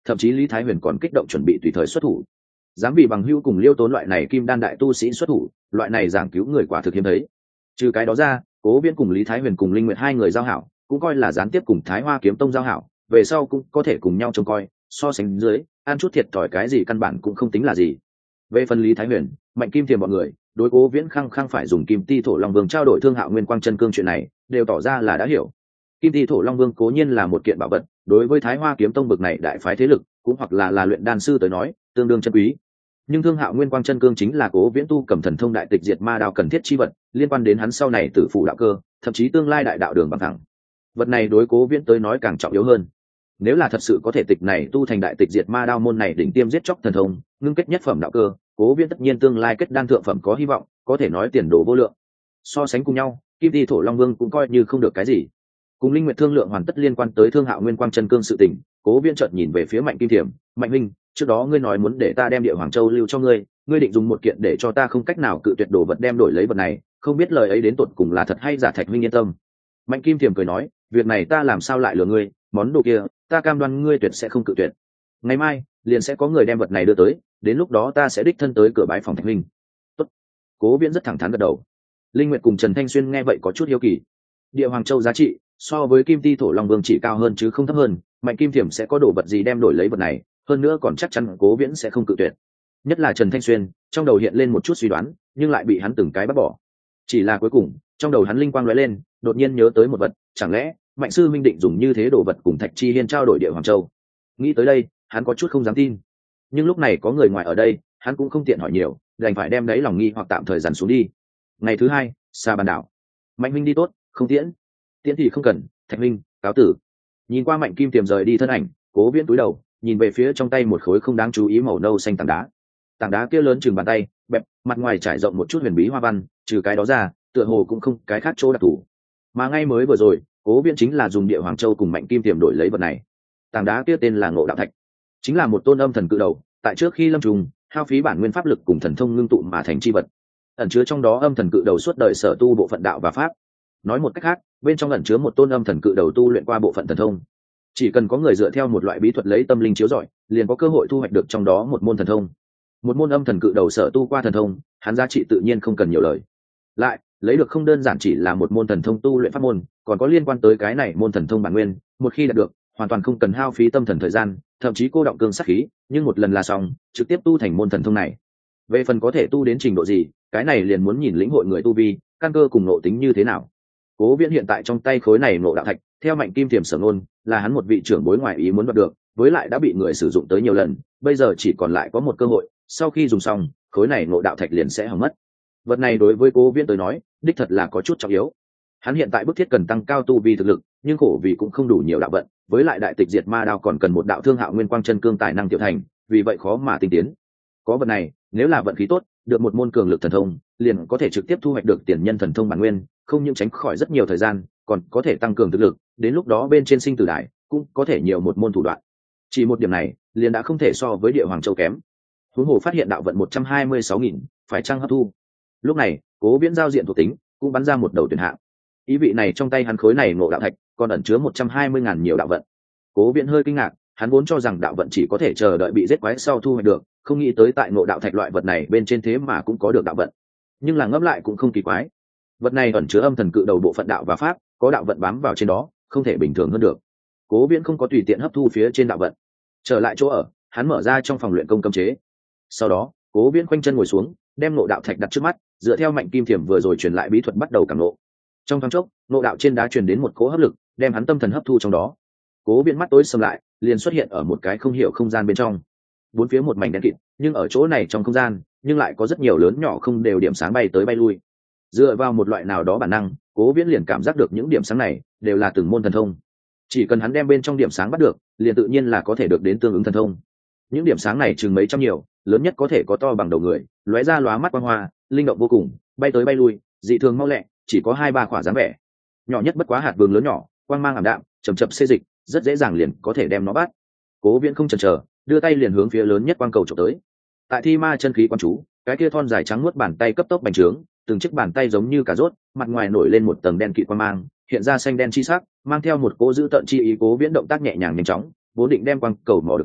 thậm chí Lý Thái Huyền còn kích động chuẩn bị tùy thời xuất thủ. Dám vì bằng hữu cùng Liêu Tốn loại này kim đan đại tu sĩ xuất thủ, loại này giảng cứu người quả thực hiếm thấy. Trừ cái đó ra, Cố Viễn cùng Lý Thái Huyền cùng Linh Nguyệt hai người giao hảo, cũng coi là gián tiếp cùng Thái Hoa Kiếm Tông giao hảo, về sau cũng có thể cùng nhau trông coi, so sánh dưới, ăn chút thiệt thòi cái gì căn bản cũng không tính là gì. Về phần Lý Thái Huyền, Mạnh Kim Thiềm bọn người, đối Cố Viễn khăng khăng phải dùng Kim Ti Thổ Long Vương trao đổi Thương Hạo Nguyên Quang Chân Cương chuyện này, đều tỏ ra là đã hiểu. Kim Ti Thổ Long Vương cố nhiên là một kiện bảo vật, đối với Thái Hoa Kiếm Tông bực này đại phái thế lực, cũng hoặc là luyện đan sư tới nói, tương đương chân quý. Nhưng Thương Hạo Nguyên Quang Chân Cương chính là Cố Viễn tu cầm thần thông đại tịch diệt ma đao cần thiết chi vật, liên quan đến hắn sau này tử phụ đạo cơ, thậm chí tương lai đại đạo đường bằng thẳng. Vật này đối Cố Viễn tới nói càng trọng yếu hơn. Nếu là thật sự có thể tịch này tu thành đại tịch diệt ma đao môn này đỉnh tiêm giết chóc thần thông, ngưng kết nhất phẩm đạo cơ, Cố Viễn tất nhiên tương lai kết đan thượng phẩm có hy vọng, có thể nói tiền đồ vô lượng. So sánh cùng nhau, Kim Ti Thổ Long Vương cũng coi như không được cái gì. Cùng Linh Nguyệt thương lượng hoàn tất liên quan tới Thương Hạo Nguyên Quang Chân Cương sự tình, Cố Viễn chợt nhìn về phía Mạnh Kim Thiểm, "Mạnh huynh, trước đó ngươi nói muốn để ta đem Địa Hoàng Châu lưu cho ngươi, ngươi định dùng một kiện để cho ta không cách nào cự tuyệt đồ vật đem đổi lấy vật này, không biết lời ấy đến tột cùng là thật hay giả?" Thạch huynh yên tâm. Mạnh Kim Thiểm cười nói, "Việc này ta làm sao lại lừa ngươi, món đồ kia, ta cam đoan ngươi tuyệt sẽ không cự tuyệt. Ngày mai liền sẽ có người đem vật này đưa tới, đến lúc đó ta sẽ đích thân tới cửa bái phòng Thạch huynh." Tốt. Cố Viễn rất thẳng thắn gật đầu. Linh Nguyệt cùng Trần Thanh Xuyên nghe vậy có chút hiếu kỳ. Địa Hoàng Châu giá trị so với Kim Ti Thổ Long Vương chỉ cao hơn chứ không thấp hơn, Mạnh Kim Thiểm sẽ có đồ vật gì đem đổi lấy vật này, hơn nữa còn chắc chắn Cố Viễn sẽ không cự tuyệt. Nhất là Trần Thanh Xuyên, trong đầu hiện lên một chút suy đoán, nhưng lại bị hắn từng cái bác bỏ. Chỉ là cuối cùng, trong đầu hắn linh quang lóe lên, đột nhiên nhớ tới một vật, chẳng lẽ Mạnh sư minh định dùng như thế đồ vật cùng Thạch Chi Hiên trao đổi Địa Hoàng Châu? Nghĩ tới đây, hắn có chút không dám tin. Nhưng lúc này có người ngoài ở đây, hắn cũng không tiện hỏi nhiều, đành phải đem đấy lòng nghi hoặc tạm thời dằn xuống đi. Ngày thứ hai, Sa Bàn Đảo. Mạnh huynh đi tốt, không tiễn. Tiễn thì không cần, Thạch huynh, cáo tử. Nhìn qua Mạnh Kim Tiềm rời đi thân ảnh, Cố Viễn cúi đầu, nhìn về phía trong tay một khối không đáng chú ý màu nâu xanh tảng đá. Tảng đá kia lớn chừng bàn tay, bẹp, mặt ngoài trải rộng một chút huyền bí hoa văn, trừ cái đó ra, tựa hồ cũng không cái khác chỗ đặc thù. Mà ngay mới vừa rồi, Cố Viễn chính là dùng Địa Hoàng Châu cùng Mạnh Kim Tiềm đổi lấy vật này. Tảng đá kia tên là Ngộ Đạo Thạch, chính là một tôn âm thần cự đầu, tại trước khi lâm trùng, hao phí bản nguyên pháp lực cùng thần thông ngưng tụ mà thành chi vật. Ẩn chứa trong đó âm thần cự đầu suốt đời sở tu bộ phận đạo và pháp. Nói một cách khác, bên trong ẩn chứa một tôn âm thần cự đầu tu luyện qua bộ phận thần thông. Chỉ cần có người dựa theo một loại bí thuật lấy tâm linh chiếu rọi, liền có cơ hội thu hoạch được trong đó một môn thần thông. Một môn âm thần cự đầu sở tu qua thần thông, hắn giá trị tự nhiên không cần nhiều lời. Lại, lấy được không đơn giản chỉ là một môn thần thông tu luyện pháp môn, còn có liên quan tới cái này môn thần thông bản nguyên, một khi đạt được, hoàn toàn không cần hao phí tâm thần thời gian, thậm chí cô động cương sát khí, nhưng một lần là xong, trực tiếp tu thành môn thần thông này. Về phần có thể tu đến trình độ gì, cái này liền muốn nhìn lĩnh hội người tu vi, căn cơ cùng nội tính như thế nào. Cố Viễn hiện tại trong tay khối này Ngộ Đạo Thạch, theo Mạnh Kim Thiểm sở ngôn, là hắn một vị trưởng bối ngoài ý muốn đoạt được, với lại đã bị người sử dụng tới nhiều lần, bây giờ chỉ còn lại có một cơ hội, sau khi dùng xong, khối này Ngộ Đạo Thạch liền sẽ hỏng mất. Vật này đối với Cố Viễn tới nói, đích thật là có chút trọng yếu. Hắn hiện tại bức thiết cần tăng cao tu vi thực lực, nhưng khổ vì cũng không đủ nhiều đạo vận, với lại đại tịch diệt ma đao còn cần một đạo Thương Hạo Nguyên Quang Chân Cương tài năng tiểu thành, vì vậy khó mà tinh tiến. Có vật này, nếu là vận khí tốt, được một môn cường lực thần thông, liền có thể trực tiếp thu hoạch được tiền nhân thần thông bản nguyên, không những tránh khỏi rất nhiều thời gian, còn có thể tăng cường thực lực, đến lúc đó bên trên sinh tử đài cũng có thể nhiều một môn thủ đoạn. Chỉ một điểm này, liền đã không thể so với Địa Hoàng Châu kém. Huống hồ phát hiện đạo vận 126.000, phải chăng hấp thu. Lúc này, Cố Viễn giao diện thuộc tính cũng bắn ra một đầu tuyển hạng. Ý vị này trong tay hắn khối này Ngộ Đạo Thạch còn ẩn chứa 120.000 nhiều đạo vận. Cố Viễn hơi kinh ngạc, hắn vốn cho rằng đạo vận chỉ có thể chờ đợi bị giết quái sau thu hoạch được, không nghĩ tới tại Ngộ Đạo Thạch loại vật này bên trên thế mà cũng có được đạo vận. Nhưng là ngẫm lại cũng không kỳ quái. Vật này ẩn chứa âm thần cự đầu bộ phận đạo và pháp, có đạo vận bám vào trên đó, không thể bình thường hơn được. Cố Viễn không có tùy tiện hấp thu phía trên đạo vận. Trở lại chỗ ở, hắn mở ra trong phòng luyện công cấm chế. Sau đó, Cố Viễn khoanh chân ngồi xuống, đem Ngộ Đạo Thạch đặt trước mắt, dựa theo Mạnh Kim Thiểm vừa rồi truyền lại bí thuật bắt đầu cảm ngộ. Trong thoáng chốc, ngộ đạo trên đá truyền đến một cỗ hấp lực, đem hắn tâm thần hấp thu trong đó. Cố Viễn mắt tối sầm lại, liền xuất hiện ở một cái không hiểu không gian bên trong. Bốn phía một mảnh đen kịt, nhưng ở chỗ này trong không gian, nhưng lại có rất nhiều lớn nhỏ không đều điểm sáng bay tới bay lui. Dựa vào một loại nào đó bản năng, Cố Viễn liền cảm giác được những điểm sáng này đều là từng môn thần thông. Chỉ cần hắn đem bên trong điểm sáng bắt được, liền tự nhiên là có thể được đến tương ứng thần thông. Những điểm sáng này chừng mấy trăm nhiều, lớn nhất có thể có to bằng đầu người, lóe ra lóa mắt quang hoa, linh động vô cùng, bay tới bay lui, dị thường mau lẹ, chỉ có 2-3 quả dáng vẻ. Nhỏ nhất bất quá hạt vương lớn nhỏ, quang mang ảm đạm, chậm chậm xê dịch, rất dễ dàng liền có thể đem nó bắt. Cố Viễn không chần chờ, đưa tay liền hướng phía lớn nhất quang cầu chụp tới. Tại thi ma chân khí quan chú, cái kia thon dài trắng muốt bàn tay cấp tốc bành trướng, từng chiếc bàn tay giống như cà rốt, mặt ngoài nổi lên một tầng đen kịt quang mang, hiện ra xanh đen chi sắc, mang theo một cỗ dữ tợn chi ý. Cố Viễn động tác nhẹ nhàng nhanh chóng, vốn định đem quang cầu mò được tay,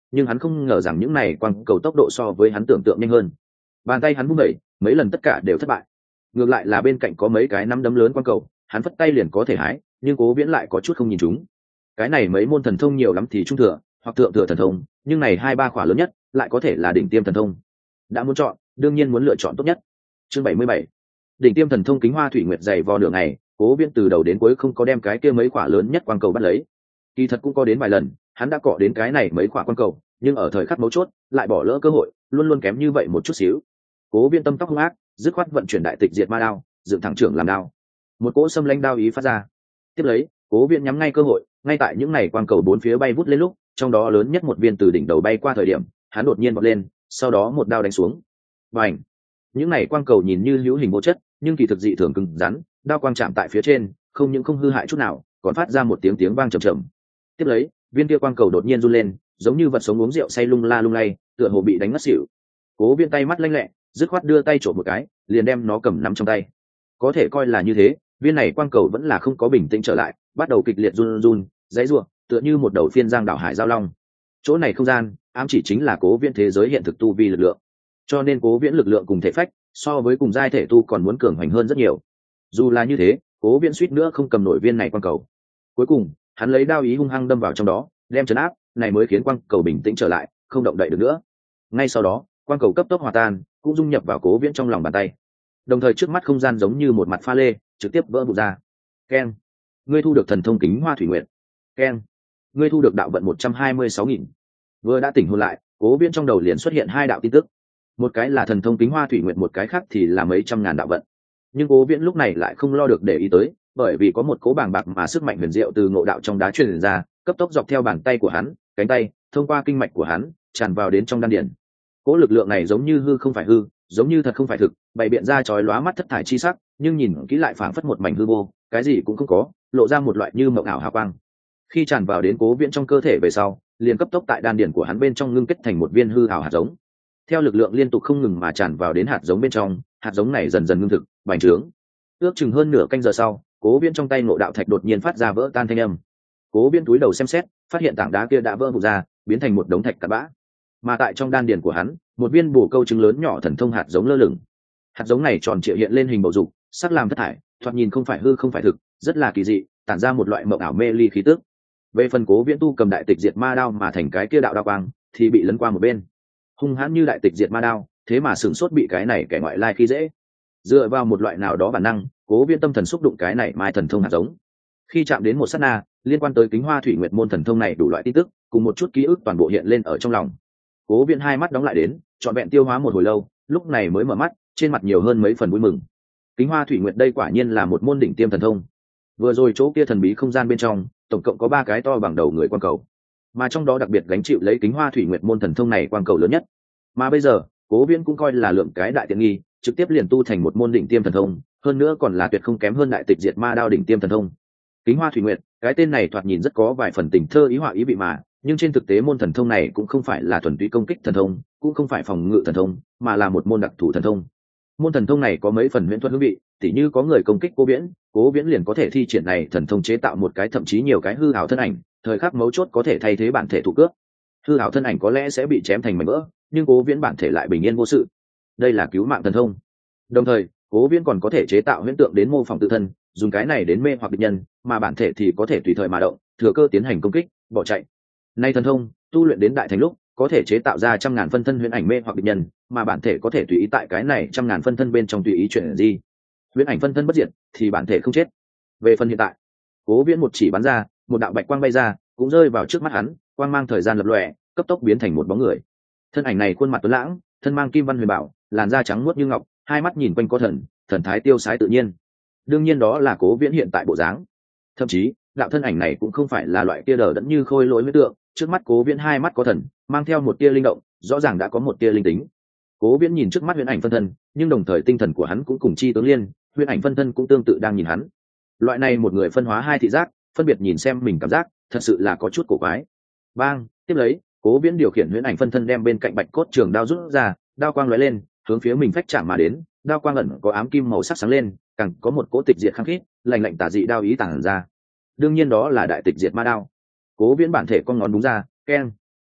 nhưng hắn không ngờ rằng những này quang cầu tốc độ so với hắn tưởng tượng nhanh hơn. Bàn tay hắn vung đẩy, mấy lần tất cả đều thất bại. Ngược lại là bên cạnh có mấy cái nắm đấm lớn quang cầu, hắn phất tay liền có thể hái, nhưng Cố Viễn lại có chút không nhìn chúng. Cái này mấy môn thần thông nhiều lắm thì trung thừa hoặc thượng thừa thần thông, nhưng này hai ba khỏa lớn nhất lại có thể là đỉnh tiêm thần thông. Đã muốn chọn, đương nhiên muốn lựa chọn tốt nhất. Chương 77. Đỉnh tiêm thần thông Kính Hoa Thủy Nguyệt dày vò nửa ngày, Cố Viễn từ đầu đến cuối không có đem cái kia mấy khỏa lớn nhất quang cầu bắt lấy. Kỳ thật cũng có đến vài lần, hắn đã cọ đến cái này mấy khỏa quang cầu, nhưng ở thời khắc mấu chốt lại bỏ lỡ cơ hội, luôn luôn kém như vậy một chút xíu. Cố Viễn tâm tóc hung ác, dứt khoát vận chuyển đại tịch diệt ma đao, dựng thẳng trưởng làm đao. Một cỗ xâm lãnh đao ý phát ra. Tiếp lấy, Cố Viễn nhắm ngay cơ hội, ngay tại những này quang cầu bốn phía bay vút lên lúc, trong đó lớn nhất một viên từ đỉnh đầu bay qua thời điểm, hắn đột nhiên vọt lên, sau đó một đao đánh xuống. Bành! Những này quang cầu nhìn như hữu hình vô chất, nhưng kỳ thực dị thường cứng rắn, đao quang chạm tại phía trên, không những không hư hại chút nào, còn phát ra một tiếng vang trầm trầm. Tiếp lấy, viên kia quang cầu đột nhiên run lên, giống như vật sống uống rượu say lung la lung lay, tựa hồ bị đánh ngất xỉu. Cố Viễn tay mắt lanh lẹ, dứt khoát đưa tay trộm một cái, liền đem nó cầm nắm trong tay. Có thể coi là như thế, viên này quang cầu vẫn là không có bình tĩnh trở lại, bắt đầu kịch liệt run run, giãy giụa, tựa như một đầu phiên giang đảo hải giao long. Chỗ này không gian, ám chỉ chính là Cố Viễn thế giới hiện thực tu vi lực lượng. Cho nên Cố Viễn lực lượng cùng thể phách, so với cùng giai thể tu còn muốn cường hoành hơn rất nhiều. Dù là như thế, Cố Viễn suýt nữa không cầm nổi viên này quang cầu. Cuối cùng, hắn lấy đao ý hung hăng đâm vào trong đó, đem trấn áp, này mới khiến quang cầu bình tĩnh trở lại, không động đậy được nữa. Ngay sau đó, quang cầu cấp tốc hòa tan, cũng dung nhập vào Cố Viễn trong lòng bàn tay. Đồng thời trước mắt không gian giống như một mặt pha lê, trực tiếp vỡ vụn ra. Keng, ngươi thu được thần thông Kính Hoa Thủy Nguyệt. Keng, ngươi thu được đạo vận 126.000. Vừa đã tỉnh hồn lại, Cố Viễn trong đầu liền xuất hiện hai đạo tin tức. Một cái là thần thông Kính Hoa Thủy Nguyệt, một cái khác thì là mấy trăm ngàn đạo vận. Nhưng Cố Viễn lúc này lại không lo được để ý tới, bởi vì có một cỗ bàng bạc mà sức mạnh huyền diệu từ ngộ đạo trong đá truyền ra, cấp tốc dọc theo bàn tay của hắn, cánh tay, thông qua kinh mạch của hắn, tràn vào đến trong đan điền. Cỗ lực lượng này giống như hư không phải hư, giống như thật không phải thực, bày biện ra chói lóa mắt thất thải chi sắc, nhưng nhìn kỹ lại phảng phất một mảnh hư vô, cái gì cũng không có, lộ ra một loại như mộng ảo hào quang. Khi tràn vào đến Cố Viễn trong cơ thể về sau, liền cấp tốc tại đan điền của hắn bên trong ngưng kết thành một viên hư ảo hạt giống. Theo lực lượng liên tục không ngừng mà tràn vào đến hạt giống bên trong, hạt giống này dần dần ngưng thực, bành trướng. Ước chừng hơn nửa canh giờ sau, Cố Viễn trong tay ngộ đạo thạch đột nhiên phát ra vỡ tan thanh âm. Cố Viễn cúi đầu xem xét, phát hiện tảng đá kia đã vỡ vụn ra, biến thành một đống thạch cặn bã. Mà tại trong đan điền của hắn, một viên bổ câu trứng lớn nhỏ thần thông hạt giống lơ lửng. Hạt giống này tròn trịa hiện lên hình bầu dục, sắc làm thất thải, thoạt nhìn không phải hư không phải thực, rất là kỳ dị, tản ra một loại mộng ảo mê ly khí tức. Về phần Cố Viễn tu cầm đại tịch diệt ma đao mà thành cái kia đạo đao quang, thì bị lấn qua một bên. Hung hãn như đại tịch diệt ma đao, thế mà sửng sốt bị cái này kẻ ngoại lai khi dễ. Dựa vào một loại nào đó bản năng, Cố Viễn tâm thần xúc đụng cái này mai thần thông hạt giống. Khi chạm đến một sát na, liên quan tới Kính Hoa Thủy Nguyệt môn thần thông này đủ loại tin tức, cùng một chút ký ức toàn bộ hiện lên ở trong lòng. Cố Viễn hai mắt đóng lại đến, trọn vẹn tiêu hóa một hồi lâu, lúc này mới mở mắt, trên mặt nhiều hơn mấy phần vui mừng. Kính Hoa Thủy Nguyệt đây quả nhiên là một môn đỉnh tiêm thần thông. Vừa rồi chỗ kia thần bí không gian bên trong, tổng cộng có 3 cái to bằng đầu người quang cầu, mà trong đó đặc biệt gánh chịu lấy Kính Hoa Thủy Nguyệt môn thần thông này quang cầu lớn nhất. Mà bây giờ, Cố Viễn cũng coi là lượng cái đại tiện nghi, trực tiếp liền tu thành một môn đỉnh tiêm thần thông, hơn nữa còn là tuyệt không kém hơn đại tịch diệt ma đao đỉnh tiêm thần thông. Kính Hoa Thủy Nguyệt, cái tên này thoạt nhìn rất có vài phần tình thơ ý họa ý vị mà, nhưng trên thực tế môn thần thông này cũng không phải là thuần túy công kích thần thông, cũng không phải phòng ngự thần thông, mà là một môn đặc thù thần thông. Môn thần thông này có mấy phần huyễn thuật hương vị, tỉ như có người công kích Cố Viễn liền có thể thi triển này thần thông chế tạo một cái thậm chí nhiều cái hư ảo thân ảnh, thời khắc mấu chốt có thể thay thế bản thể thủ cướp. Hư ảo thân ảnh có lẽ sẽ bị chém thành mảnh vỡ, nhưng Cố Viễn bản thể lại bình yên vô sự. Đây là cứu mạng thần thông. Đồng thời, Cố Viễn còn có thể chế tạo huyễn tượng đến mô phỏng tự thân, dùng cái này đến mê hoặc địch nhân, mà bản thể thì có thể tùy thời mà động, thừa cơ tiến hành công kích, bỏ chạy. Nay thần thông, tu luyện đến đại thành lúc, có thể chế tạo ra trăm ngàn phân thân huyễn ảnh mê hoặc địch nhân, mà bản thể có thể tùy ý tại cái này trăm ngàn phân thân bên trong tùy ý chuyển gì. Huyễn ảnh phân thân bất diệt, thì bản thể không chết. Về phần hiện tại, Cố Viễn một chỉ bắn ra, một đạo bạch quang bay ra, cũng rơi vào trước mắt hắn, quang mang thời gian lập lòe, cấp tốc biến thành một bóng người. Thân ảnh này khuôn mặt tuấn lãng, thân mang kim văn huyền bảo, làn da trắng muốt như ngọc, hai mắt nhìn quanh có thần thái tiêu sái tự nhiên. Đương nhiên đó là Cố Viễn hiện tại bộ dáng. Thậm chí, đạo thân ảnh này cũng không phải là loại kia đờ đẫn như khôi lỗi huyết tượng, trước mắt Cố Viễn hai mắt có thần, mang theo một tia linh động, rõ ràng đã có một tia linh tính. Cố Viễn nhìn trước mắt huyễn ảnh phân thân, nhưng đồng thời tinh thần của hắn cũng cùng chi tướng liên, huyễn ảnh phân thân cũng tương tự đang nhìn hắn. Loại này một người phân hóa hai thị giác, phân biệt nhìn xem mình cảm giác, thật sự là có chút cổ quái. Bang, tiếp lấy, Cố Viễn điều khiển huyễn ảnh phân thân đem bên cạnh bạch cốt trường đao rút ra, đao quang lóe lên, hướng phía mình phách chạm mà đến, đao quang ẩn có ám kim màu sắc sáng lên, càng có một cỗ tịch diệt khăng khít, lạnh lạnh tà dị đao ý tản ra. Đương nhiên đó là đại tịch diệt ma đao. Cố Viễn bản thể con ngón đúng ra, keng.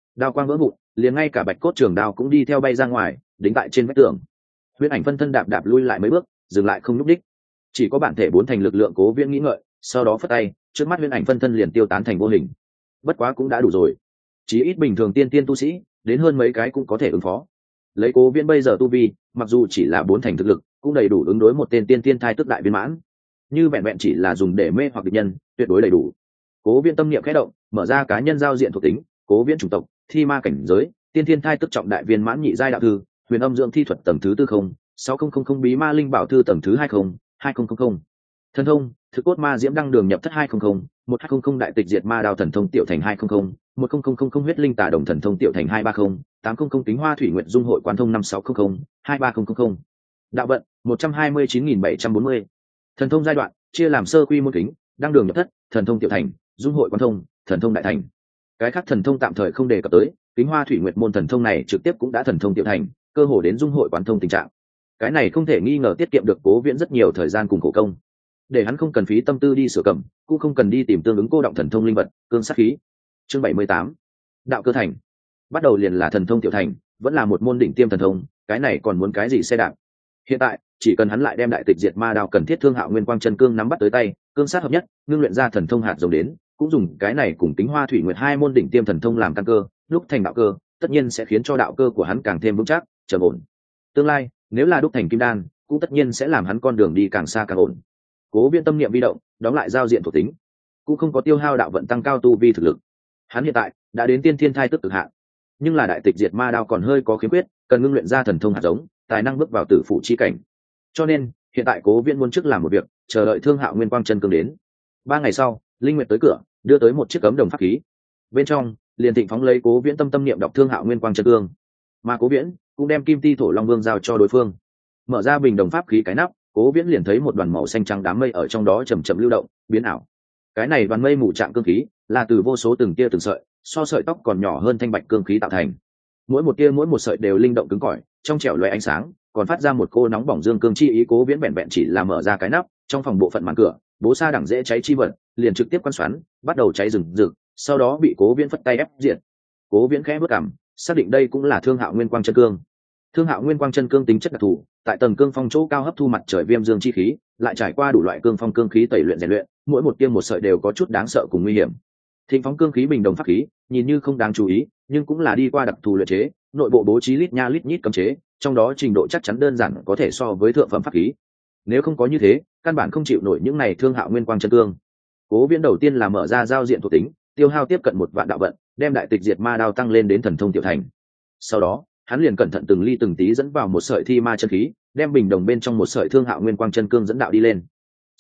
đao quang vỡ vụn, liền ngay cả bạch cốt trường đao cũng đi theo bay ra ngoài, đính tại trên vách tường. Huyễn ảnh phân thân đạp đạp lui lại mấy bước, dừng lại không nhúc đích. Chỉ có bản thể bốn thành lực lượng Cố Viễn nghĩ ngợi, sau đó phất tay, trước mắt huyễn ảnh phân thân liền tiêu tán thành vô hình. Bất quá cũng đã đủ rồi, chí ít bình thường tiên tu sĩ đến hơn mấy cái cũng có thể ứng phó. Lấy Cố Viễn bây giờ tu vi, mặc dù chỉ là bốn thành thực lực, cũng đầy đủ ứng đối một tên tiên thai tức đại viên mãn. Như vẹn vẹn chỉ là dùng để mê hoặc địch nhân, tuyệt đối đầy đủ. Cố Viễn tâm niệm khẽ động, mở ra cá nhân giao diện thuộc tính, Cố Viễn chủng tộc, thi ma cảnh giới, tiên thai tức trọng đại viên mãn nhị giai đạo thư, huyền âm dưỡng thi thuật tầng thứ 40, 6000 bí ma linh bảo thư tầng thứ 20. Thần thông, thực cốt ma diễm đăng đường nhập thất 200, 1200 đại tịch diệt ma đao thần thông tiểu thành 200, 1000 huyết linh tà đồng thần thông tiểu thành 230, 800 kính hoa thủy nguyện dung hội quan thông 5600, 23000. Đạo vận 129.740. Thần thông giai đoạn chia làm sơ quy môn kính, đăng đường nhập thất, thần thông tiểu thành, dung hội quan thông, thần thông đại thành. Cái khác thần thông tạm thời không đề cập tới, kính hoa thủy nguyệt môn thần thông này trực tiếp cũng đã thần thông tiểu thành, cơ hồ đến dung hội quán thông tình trạng. Cái này không thể nghi ngờ tiết kiệm được Cố Viễn rất nhiều thời gian cùng khổ công, để hắn không cần phí tâm tư đi sửa cầm, cũng không cần đi tìm tương ứng cô động thần thông linh vật, cương sát khí. Chương 78. Đạo cơ thành. Bắt đầu liền là thần thông tiểu thành, vẫn là một môn đỉnh tiêm thần thông, cái này còn muốn cái gì xe đạp. Hiện tại chỉ cần hắn lại đem đại tịch diệt ma đao cần thiết thương hạo nguyên quang chân cương nắm bắt tới tay, cương sát hợp nhất, ngưng luyện ra thần thông hạt giống đến, cũng dùng cái này cùng tính hoa thủy nguyệt hai môn đỉnh tiêm thần thông làm căn cơ, lúc thành đạo cơ, tất nhiên sẽ khiến cho đạo cơ của hắn càng thêm vững chắc, trầm ổn. Tương lai, nếu là đúc thành kim đan, cũng tất nhiên sẽ làm hắn con đường đi càng xa càng ổn. Cố Viễn tâm niệm vi động, đóng lại giao diện thuộc tính, cũng không có tiêu hao đạo vận tăng cao tu vi thực lực. Hắn hiện tại đã đến tiên thiên thai tức cực hạn, nhưng là đại tịch diệt ma đao còn hơi có khiếm khuyết, cần ngưng luyện ra thần thông hạt giống, tài năng bước vào tử phụ chi cảnh. Cho nên, hiện tại Cố Viễn muốn trước làm một việc, chờ đợi thương hạo nguyên quang chân cương đến. 3 ngày sau, linh nguyệt tới cửa, đưa tới một chiếc cấm đồng pháp khí. Bên trong, liền thịnh phóng lấy Cố Viễn tâm niệm đọc thương hạo nguyên quang chân cương, mà Cố Viễn cũng đem kim ti thổ long vương giao cho đối phương. Mở ra bình đồng pháp khí cái nắp, Cố Viễn liền thấy một đoàn màu xanh trắng đám mây ở trong đó chậm chậm lưu động, biến ảo. Cái này đoàn mây mù trạng cương khí, là từ vô số từng tia từng sợi, so sợi tóc còn nhỏ hơn thanh bạch cương khí tạo thành. Mỗi một tia mỗi một sợi đều linh động cứng cỏi, trong trẻo loé ánh sáng, còn phát ra một cô nóng bỏng dương cương chi ý. Cố Viễn vẹn vẹn chỉ là mở ra cái nắp, trong phòng bộ phận màn cửa, bố sa đẳng dễ cháy chi vật, liền trực tiếp quan xoắn, bắt đầu cháy rừng rực, sau đó bị Cố Viễn phất tay ép diệt. Cố Viễn khẽ bước cằm, xác định đây cũng là thương hạo nguyên quang chân cương. Thương hạo nguyên quang chân cương tính chất đặc thù, tại tầng cương phong chỗ cao hấp thu mặt trời viêm dương chi khí, lại trải qua đủ loại cương phong cương khí tẩy luyện rèn luyện, mỗi một tia một sợi đều có chút đáng sợ cùng nguy hiểm. Thịnh phóng cương khí bình đồng pháp khí, nhìn như không đáng chú ý, nhưng cũng là đi qua đặc thù luyện chế, nội bộ bố trí lít nha lít nhít cấm chế, trong đó trình độ chắc chắn đơn giản có thể so với thượng phẩm pháp khí. Nếu không có như thế, căn bản không chịu nổi những này thương hạo nguyên quang chân cương. Cố Viễn đầu tiên là mở ra giao diện thuộc tính, tiêu hao tiếp cận 1 vạn đạo vận, đem đại tịch diệt ma đao tăng lên đến thần thông tiểu thành. Sau đó, hắn liền cẩn thận từng ly từng tí dẫn vào một sợi thi ma chân khí, đem bình đồng bên trong một sợi thương hạo nguyên quang chân cương dẫn đạo đi lên.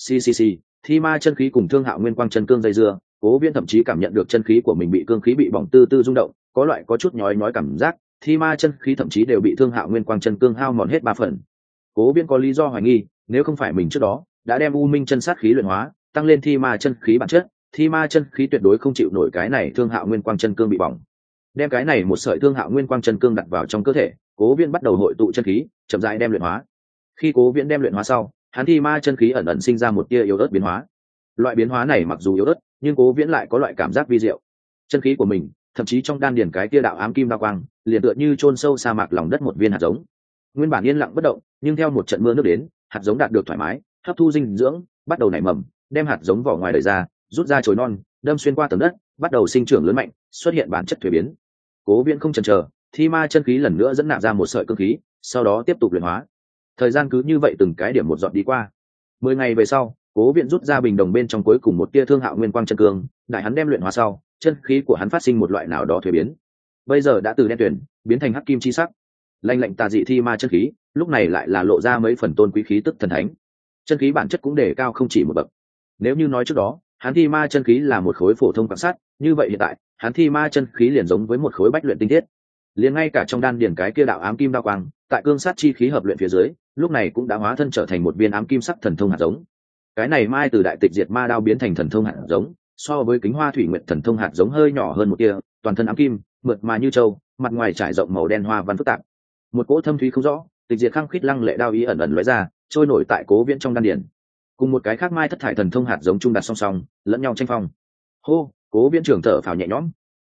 Thi ma chân khí cùng thương hạo nguyên quang chân cương dây dưa, Cố Viễn thậm chí cảm nhận được chân khí của mình bị cương khí bị bỏng tư tư rung động, có loại có chút nhói nhói cảm giác, thi ma chân khí thậm chí đều bị thương hạo nguyên quang chân cương hao mòn hết 3 phần. Cố Viễn có lý do hoài nghi, nếu không phải mình trước đó đã đem u minh chân sát khí luyện hóa, tăng lên thi ma chân khí bản chất, thi ma chân khí tuyệt đối không chịu nổi cái này thương hạo nguyên quang chân cương bị bỏng. Đem cái này một sợi thương hạo nguyên quang chân cương đặt vào trong cơ thể, Cố Viễn bắt đầu hội tụ chân khí, chậm rãi đem luyện hóa. Khi Cố Viễn đem luyện hóa sau, hắn thi ma chân khí ẩn ẩn sinh ra một tia yếu ớt biến hóa. Loại biến hóa này mặc dù yếu ớt, nhưng Cố Viễn lại có loại cảm giác vi diệu. Chân khí của mình, thậm chí trong đan điền cái tia đạo ám kim đao quang, liền tựa như chôn sâu sa mạc lòng đất một viên hạt giống. Nguyên bản yên lặng bất động, nhưng theo một trận mưa nước đến, hạt giống đạt được thoải mái, hấp thu dinh dưỡng, bắt đầu nảy mầm, đem hạt giống vỏ ngoài đẩy ra, rút ra chồi non, đâm xuyên qua tầng đất, bắt đầu sinh trưởng lớn mạnh, xuất hiện bản chất thuế biến. Cố Viễn không chần chờ, thi ma chân khí lần nữa dẫn nạp ra một sợi cương khí, sau đó tiếp tục luyện hóa. Thời gian cứ như vậy từng cái điểm một dọn đi qua. 10 ngày về sau, Cố Viễn rút ra bình đồng bên trong cuối cùng một tia thương hạo nguyên quang chân cương, đại hắn đem luyện hóa sau, chân khí của hắn phát sinh một loại nào đó thuế biến. Bây giờ đã từ đen tuyền biến thành hắc kim chi sắc. Lạnh lạnh tà dị thi ma chân khí, lúc này lại là lộ ra mấy phần tôn quý khí tức thần thánh. Chân khí bản chất cũng đề cao không chỉ một bậc. Nếu như nói trước đó, hắn thi ma chân khí là một khối phổ thông quan sát, như vậy hiện tại, hắn thi ma chân khí liền giống với một khối bách luyện tinh thiết. Liền ngay cả trong đan điền cái kia đạo ám kim đao quang, tại cương sát chi khí hợp luyện phía dưới, lúc này cũng đã hóa thân trở thành một viên ám kim sắc thần thông hạt giống. Cái này mai từ đại tịch diệt ma đao biến thành thần thông hạt giống, so với kính hoa thủy nguyện thần thông hạt giống hơi nhỏ hơn một tia, toàn thân ám kim, mượt mà như châu, mặt ngoài trải rộng màu đen hoa văn phức tạp. Một cỗ thâm thúy không rõ, tịch diệt khăng khít lăng lệ đao ý ẩn ẩn lóe ra, trôi nổi tại Cố Viễn trong đan điền. Cùng một cái khác mai thất thải thần thông hạt giống chung đặt song song, lẫn nhau tranh phong. Hô, Cố Viễn trưởng thở phào nhẹ nhõm.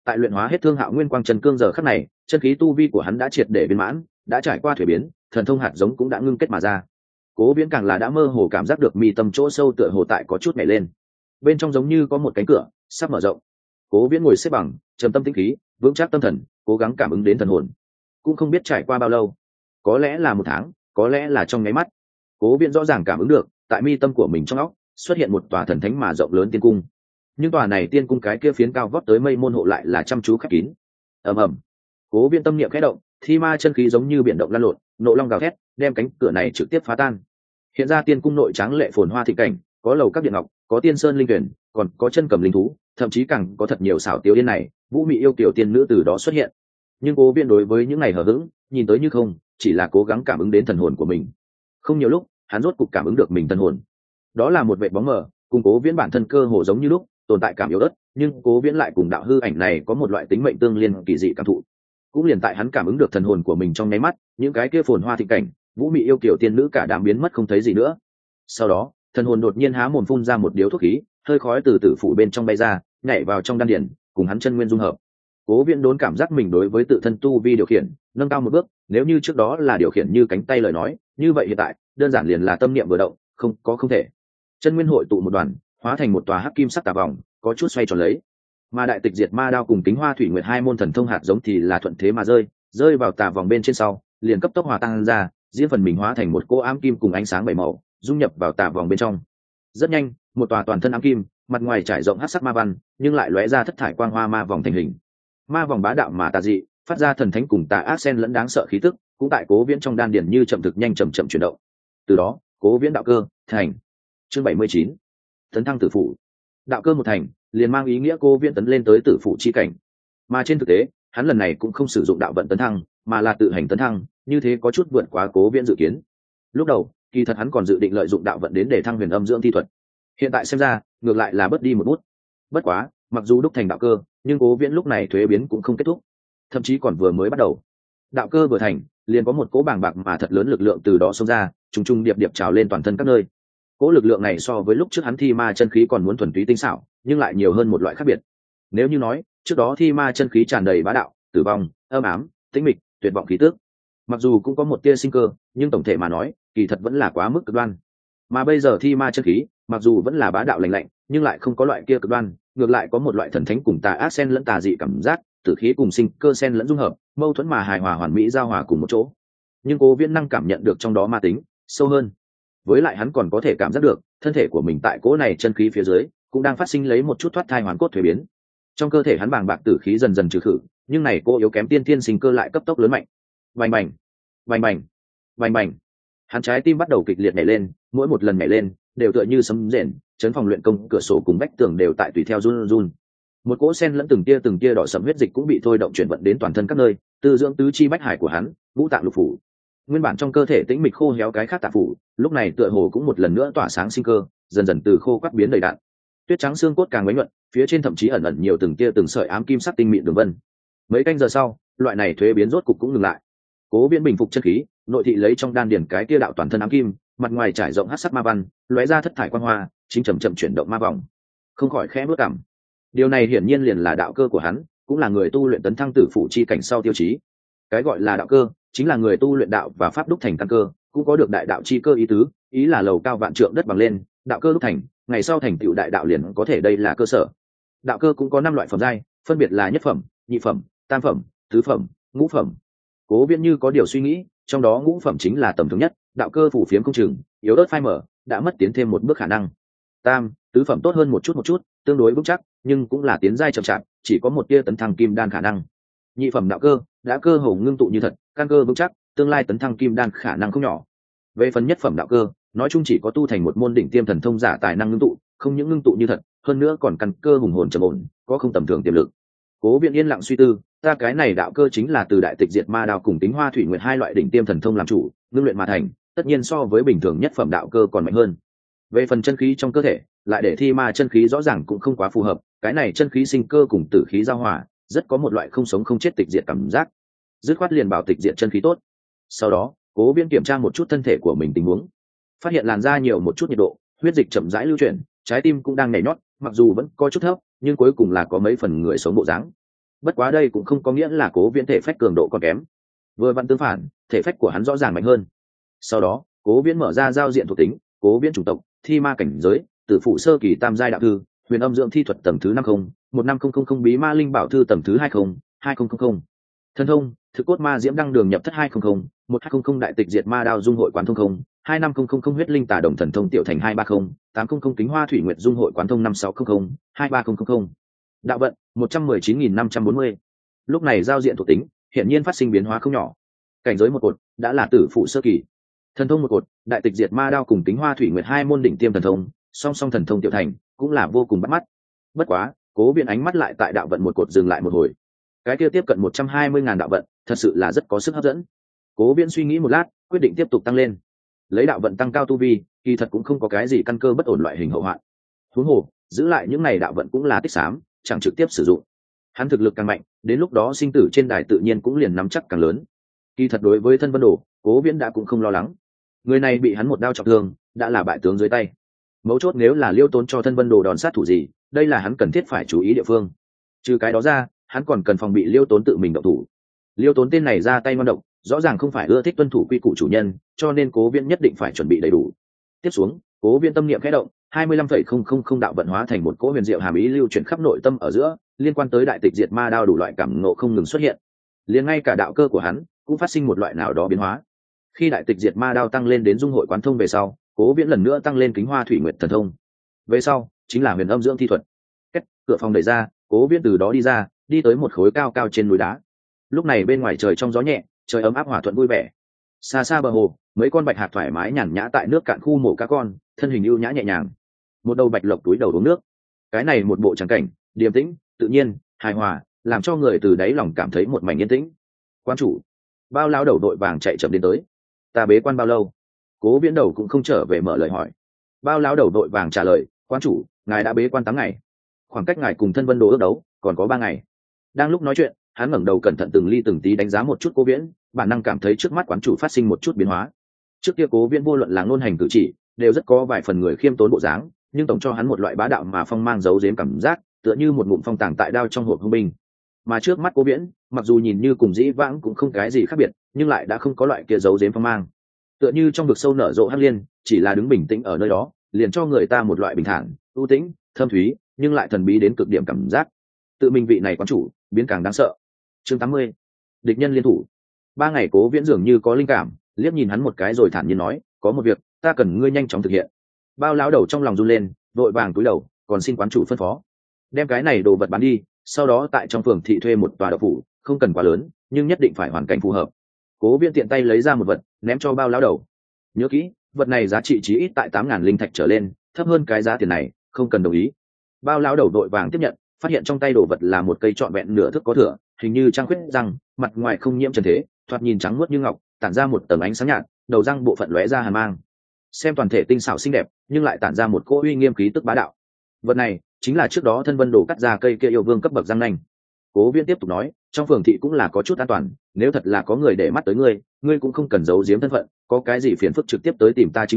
Tại luyện hóa hết Thương Hạo Nguyên Quang Chân Cương giờ khắc này, chân khí tu vi của hắn đã triệt để viên mãn, đã trải qua thuế biến, thần thông hạt giống cũng đã ngưng kết mà ra. Cố Viễn càng là đã mơ hồ cảm giác được mi tâm chỗ sâu tựa hồ tại có chút nhảy lên, bên trong giống như có một cánh cửa sắp mở rộng. Cố Viễn ngồi xếp bằng, trầm tâm tĩnh khí, vững chắc tâm thần, cố gắng cảm ứng đến thần hồn. Cũng không biết trải qua bao lâu, có lẽ là 1 tháng, có lẽ là trong nháy mắt. Cố Viễn rõ ràng cảm ứng được, tại mi tâm của mình trong óc xuất hiện một tòa thần thánh mà rộng lớn tiên cung. Nhưng tòa này tiên cung cái kia phiến cao vót tới mây môn hộ lại là chăm chú khép kín. Ầm ầm. Cố Viễn tâm niệm khẽ động, thi ma chân khí giống như biển động lan lộn, nộ long gào thét, đem cánh cửa này trực tiếp phá tan. Hiện ra tiên cung nội tráng lệ phồn hoa thị cảnh, có lầu các điện ngọc, có tiên sơn linh tuyển, còn có chân cầm linh thú, thậm chí càng có thật nhiều xảo tiểu yên này, vũ mị yêu kiều tiên nữ từ đó xuất hiện. Nhưng Cố Viễn đối với những này hờ hững, nhìn tới như không, chỉ là cố gắng cảm ứng đến thần hồn của mình. Không nhiều lúc, hắn rốt cục cảm ứng được mình thần hồn. Đó là một vệt bóng mờ, cùng Cố Viễn bản thân cơ hồ giống như lúc, tồn tại cảm yếu ớt, nhưng Cố Viễn lại cùng đạo hư ảnh này có một loại tính mệnh tương liên kỳ dị cảm thụ. Cũng liền tại hắn cảm ứng được thần hồn của mình trong nháy mắt, những cái kia phồn hoa thị cảnh, vũ mị yêu kiều tiên nữ cả đám biến mất không thấy gì nữa. Sau đó, thần hồn đột nhiên há mồm phun ra một điếu thuốc khí, hơi khói từ tử phủ bên trong bay ra, nhảy vào trong đan điền, cùng hắn chân nguyên dung hợp. Cố Viễn đốn cảm giác mình đối với tự thân tu vi điều khiển nâng cao một bước, nếu như trước đó là điều khiển như cánh tay lời nói, như vậy hiện tại đơn giản liền là tâm niệm vừa động, không thể. Chân nguyên hội tụ một đoàn, hóa thành một tòa hắc kim sắc tà vòng, có chút xoay tròn lấy. Mà đại tịch diệt ma đao cùng kính hoa thủy nguyệt hai môn thần thông hạt giống thì là thuận thế mà rơi vào tà vòng bên trên sau, liền cấp tốc hòa tan ra, riêng phần mình hóa thành một cỗ ám kim cùng ánh sáng bảy màu, dung nhập vào tà vòng bên trong. Rất nhanh, một tòa toàn thân ám kim, mặt ngoài trải rộng hắc sắc ma văn, nhưng lại lóe ra thất thải quang hoa ma vòng thành hình. Ma vòng bá đạo mà tà dị, phát ra thần thánh cùng tà ác xen lẫn đáng sợ khí tức, cũng tại Cố Viễn trong đan điền như chậm thực nhanh chậm chuyển động. Từ đó, Cố Viễn đạo cơ thành. Chương 79. Tấn thăng tử phụ. Đạo cơ một thành, liền mang ý nghĩa Cố Viễn tấn lên tới tử phụ chi cảnh. Mà trên thực tế, hắn lần này cũng không sử dụng đạo vận tấn thăng, mà là tự hành tấn thăng, như thế có chút vượt quá Cố Viễn dự kiến. Lúc đầu, kỳ thật hắn còn dự định lợi dụng đạo vận đến để thăng huyền âm dưỡng thi thuật. Hiện tại xem ra, ngược lại là bớt đi một bút. Bất quá, mặc dù đúc thành đạo cơ, nhưng Cố Viễn lúc này thuế biến cũng không kết thúc, thậm chí còn vừa mới bắt đầu. Đạo cơ vừa thành, liền có một cỗ bàng bạc mà thật lớn lực lượng từ đó xông ra, trùng trùng điệp điệp trào lên toàn thân các nơi. Cỗ lực lượng này so với lúc trước hắn thi ma chân khí còn muốn thuần túy tinh xảo, nhưng lại nhiều hơn một loại khác biệt. Nếu như nói, trước đó thi ma chân khí tràn đầy bá đạo, tử vong, âm ám, tĩnh mịch, tuyệt vọng khí tức. Mặc dù cũng có một tia sinh cơ, nhưng tổng thể mà nói, kỳ thật vẫn là quá mức cực đoan. Mà bây giờ thi ma chân khí, mặc dù vẫn là bá đạo lạnh lạnh, nhưng lại không có loại kia cực đoan, ngược lại có một loại thần thánh cùng tà ác xen lẫn tà dị cảm giác, tử khí cùng sinh cơ xen lẫn dung hợp, mâu thuẫn mà hài hòa hoàn mỹ giao hòa cùng một chỗ. Nhưng Cố Viễn năng cảm nhận được trong đó ma tính sâu hơn. Với lại hắn còn có thể cảm giác được, thân thể của mình tại cỗ này chân khí phía dưới cũng đang phát sinh lấy một chút thoát thai hoàn cốt thuế biến. Trong cơ thể hắn bàng bạc tử khí dần dần trừ khử, nhưng này cô yếu kém tiên thiên sinh cơ lại cấp tốc lớn mạnh. Bành bành, bành bành, bành bành. Hắn trái tim bắt đầu kịch liệt nhảy lên, mỗi một lần nhảy lên đều tựa như sấm rền, chấn phòng luyện công cửa sổ cùng vách tường đều tại tùy theo run run. Một cỗ sen lẫn từng tia đỏ sẫm huyết dịch cũng bị thôi động chuyển vận đến toàn thân các nơi, tư dưỡng tứ chi bách hải của hắn, ngũ tạng lục phủ. Nguyên bản trong cơ thể tĩnh mịch khô héo cái khác tạng phủ, lúc này tựa hồ cũng một lần nữa tỏa sáng sinh cơ, dần dần từ khô quắt biến đầy đặn. Tuyết trắng xương cốt càng bánh nhuận, phía trên thậm chí ẩn ẩn nhiều từng sợi ám kim sắc tinh mịn đường vân. Mấy canh giờ sau, loại này thuế biến rốt cục cũng ngừng lại. Cố Viễn bình phục chân khí, nội thị lấy trong đan điển cái tia đạo toàn thân ám kim, mặt ngoài trải rộng hắc sắc ma văn, lóe ra thất thải quang hoa, chính chậm chậm chuyển động ma vòng. Không khỏi khẽ bước cảm. Điều này hiển nhiên liền là đạo cơ của hắn, cũng là người tu luyện tấn thăng tử phụ chi cảnh sau tiêu chí. Cái gọi là đạo cơ, chính là người tu luyện đạo và pháp đúc thành căn cơ, cũng có được đại đạo chi cơ ý tứ, ý là lầu cao vạn trượng đất bằng lên, đạo cơ đúc thành, ngày sau thành tựu đại đạo liền có thể đây là cơ sở. Đạo cơ cũng có 5 loại phẩm giai, phân biệt là nhất phẩm, nhị phẩm, tam phẩm, tứ phẩm, ngũ phẩm. Cố Viễn như có điều suy nghĩ, trong đó ngũ phẩm chính là tầm thường nhất, đạo cơ phủ phiếm không chừng, yếu ớt phai mở, đã mất tiến thêm một bước khả năng. Tam, tứ phẩm tốt hơn một chút, tương đối vững chắc, nhưng cũng là tiến giai chậm chạp, chỉ có một tia tấn thăng kim đan khả năng. Nhị phẩm đạo cơ, đã cơ hồ ngưng tụ như thật, căn cơ vững chắc, tương lai tấn thăng kim đan khả năng không nhỏ. Về phần nhất phẩm đạo cơ, nói chung chỉ có tu thành một môn đỉnh tiêm thần thông giả tài năng ngưng tụ, không những ngưng tụ như thật, hơn nữa còn căn cơ hùng hồn trầm ổn, có không tầm thường tiềm lực. Cố Viễn yên lặng suy tư, ta cái này đạo cơ chính là từ đại tịch diệt ma đao cùng tính hoa thủy nguyệt hai loại đỉnh tiêm thần thông làm chủ, ngưng luyện mà thành, tất nhiên so với bình thường nhất phẩm đạo cơ còn mạnh hơn. Về phần chân khí trong cơ thể, lại để thi ma chân khí rõ ràng cũng không quá phù hợp, cái này chân khí sinh cơ cùng tử khí giao hòa, rất có một loại không sống không chết tịch diệt cảm giác. Dứt khoát liền bảo tịch diệt chân khí tốt. Sau đó, Cố Viễn kiểm tra một chút thân thể của mình tình huống, phát hiện làn da nhiều một chút nhiệt độ, huyết dịch chậm rãi lưu chuyển, trái tim cũng đang nhảy nhót, mặc dù vẫn có chút thấp, nhưng cuối cùng là có mấy phần người sống bộ dáng. bất quá đây cũng không có nghĩa là Cố Viễn thể phách cường độ còn kém, vừa vặn tương phản, thể phách của hắn rõ ràng mạnh hơn. Sau đó Cố Viễn mở ra giao diện thuộc tính, Cố Viễn chủng tộc thi ma cảnh giới, tử phụ sơ kỳ tam giai đạo thư, huyền âm dưỡng thi thuật tầng thứ 50, 15000 bí ma linh bảo thư tầng thứ 20 thân thông thực cốt ma diễm đăng đường nhập thất 200, 1200 đại tịch diệt ma đao dung hội quán thông 25000 huyết linh tà đồng thần thông tiểu thành 230, 800 kính hoa thủy nguyệt dung hội quán thông 5600, 23000. Đạo vận 119.540. Lúc này giao diện thuộc tính hiển nhiên phát sinh biến hóa không nhỏ. Cảnh giới một cột đã là tử phụ sơ kỳ, thần thông một cột đại tịch diệt ma đao cùng kính hoa thủy nguyệt hai môn đỉnh tiêm thần thông, song song thần thông tiểu thành cũng là vô cùng bắt mắt. Bất quá Cố Viễn ánh mắt lại tại đạo vận một cột dừng lại một hồi. Cái kia tiếp cận 120.000 đạo vận thật sự là rất có sức hấp dẫn. Cố Viễn suy nghĩ một lát, quyết định tiếp tục tăng lên. Lấy đạo vận tăng cao tu vi, kỳ thật cũng không có cái gì căn cơ bất ổn loại hình hậu hoạn. Huống hồ giữ lại những này đạo vận cũng là tích xám, chẳng trực tiếp sử dụng. Hắn thực lực càng mạnh, đến lúc đó sinh tử trên đài tự nhiên cũng liền nắm chắc càng lớn. Kỳ thật đối với Thân Vân Đồ, Cố Viễn đã cũng không lo lắng. Người này bị hắn một đao trọng thương, đã là bại tướng dưới tay. Mấu chốt nếu là Liêu Tốn cho Thân Vân Đồ đòn sát thủ gì, đây là hắn cần thiết phải chú ý địa phương. Trừ cái đó ra, hắn còn cần phòng bị Liêu Tốn tự mình động thủ. Liêu Tốn tên này ra tay ngon động, rõ ràng không phải ưa thích tuân thủ quy củ chủ nhân, cho nên Cố Viễn nhất định phải chuẩn bị đầy đủ. Tiếp xuống, Cố Viễn tâm niệm khẽ động, 25,000 đạo vận hóa thành một cỗ huyền diệu hàm ý lưu chuyển khắp nội tâm ở giữa, liên quan tới đại tịch diệt ma đao đủ loại cảm ngộ không ngừng xuất hiện. Liền ngay cả đạo cơ của hắn cũng phát sinh một loại nào đó biến hóa. Khi đại tịch diệt ma đao tăng lên đến dung hội quán thông về sau, Cố Viễn lần nữa tăng lên kính hoa thủy nguyệt thần thông. Về sau chính là huyền âm dưỡng thi thuật. Cách cửa phòng đẩy ra, Cố Viễn từ đó đi ra, đi tới một khối cao cao trên núi đá. Lúc này bên ngoài trời trong gió nhẹ, trời ấm áp hòa thuận vui vẻ. Xa xa bờ hồ, mấy con bạch hạc thoải mái nhàn nhã tại nước cạn khu mổ cá con, thân hình ưu nhã nhẹ nhàng. Một đầu bạch lộc túi đầu uống nước. Cái này một bộ tràng cảnh điềm tĩnh, tự nhiên, hài hòa, làm cho người từ đáy lòng cảm thấy một mảnh yên tĩnh. Quan chủ, Bao lão đầu đội vàng chạy chậm đến tới. Ta bế quan bao lâu? Cố Viễn đầu cũng không trở về mở lời hỏi. Bao lão đầu đội vàng trả lời, quan chủ, ngài đã bế quan 8 ngày. Khoảng cách ngài cùng Thân Vân Đồ ước đấu còn có 3 ngày. Đang lúc nói chuyện, hắn ngẩng đầu cẩn thận từng ly từng tí đánh giá một chút Cố Viễn, bản năng cảm thấy trước mắt quán chủ phát sinh một chút biến hóa. Trước kia Cố Viễn vô luận là ngôn hành cử chỉ đều rất có vài phần người khiêm tốn bộ dáng, nhưng tổng cho hắn một loại bá đạo mà phong mang giấu giếm cảm giác, tựa như một ngụm phong tàng tại đao trong hộp hung binh. Mà trước mắt Cố Viễn, mặc dù nhìn như cùng dĩ vãng cũng không cái gì khác biệt, nhưng lại đã không có loại kia giấu giếm phong mang. Tựa như trong vực sâu nở rộ hắc liên, chỉ là đứng bình tĩnh ở nơi đó, liền cho người ta một loại bình thản, ưu tĩnh, thâm thúy, nhưng lại thần bí đến cực điểm cảm giác. Tự mình vị này quán chủ, biến càng đáng sợ. Chương 80. Địch nhân liên thủ. 3 ngày Cố Viễn dường như có linh cảm, liếc nhìn hắn một cái rồi thản nhiên nói, có một việc, ta cần ngươi nhanh chóng thực hiện. Bao lão đầu trong lòng run lên, vội vàng cúi đầu, còn xin quán chủ phân phó. Đem cái này đồ vật bán đi, sau đó tại trong phường thị thuê một tòa đậu phủ, không cần quá lớn, nhưng nhất định phải hoàn cảnh phù hợp. Cố Viễn tiện tay lấy ra một vật, ném cho Bao lão đầu. Nhớ kỹ, vật này giá trị chí ít tại 8.000 linh thạch trở lên, thấp hơn cái giá tiền này, không cần đồng ý. Bao lão đầu vội vàng tiếp nhận, phát hiện trong tay đồ vật là một cây trọn vẹn nửa thước có thửa, hình như trăng khuyết răng, mặt ngoài không nhiễm trần thế, thoạt nhìn trắng muốt như ngọc, tản ra một tầng ánh sáng nhạt, đầu răng bộ phận lóe ra hàn mang. Xem toàn thể tinh xảo xinh đẹp, nhưng lại tản ra một cỗ uy nghiêm khí tức bá đạo. Vật này chính là trước đó Thân Vân Đồ cắt ra cây kia yêu vương cấp bậc răng nanh. Cố Viễn tiếp tục nói, trong phường thị cũng là có chút an toàn, nếu thật là có người để mắt tới ngươi, ngươi cũng không cần giấu giếm thân phận, có cái gì phiền phức trực tiếp tới tìm ta chính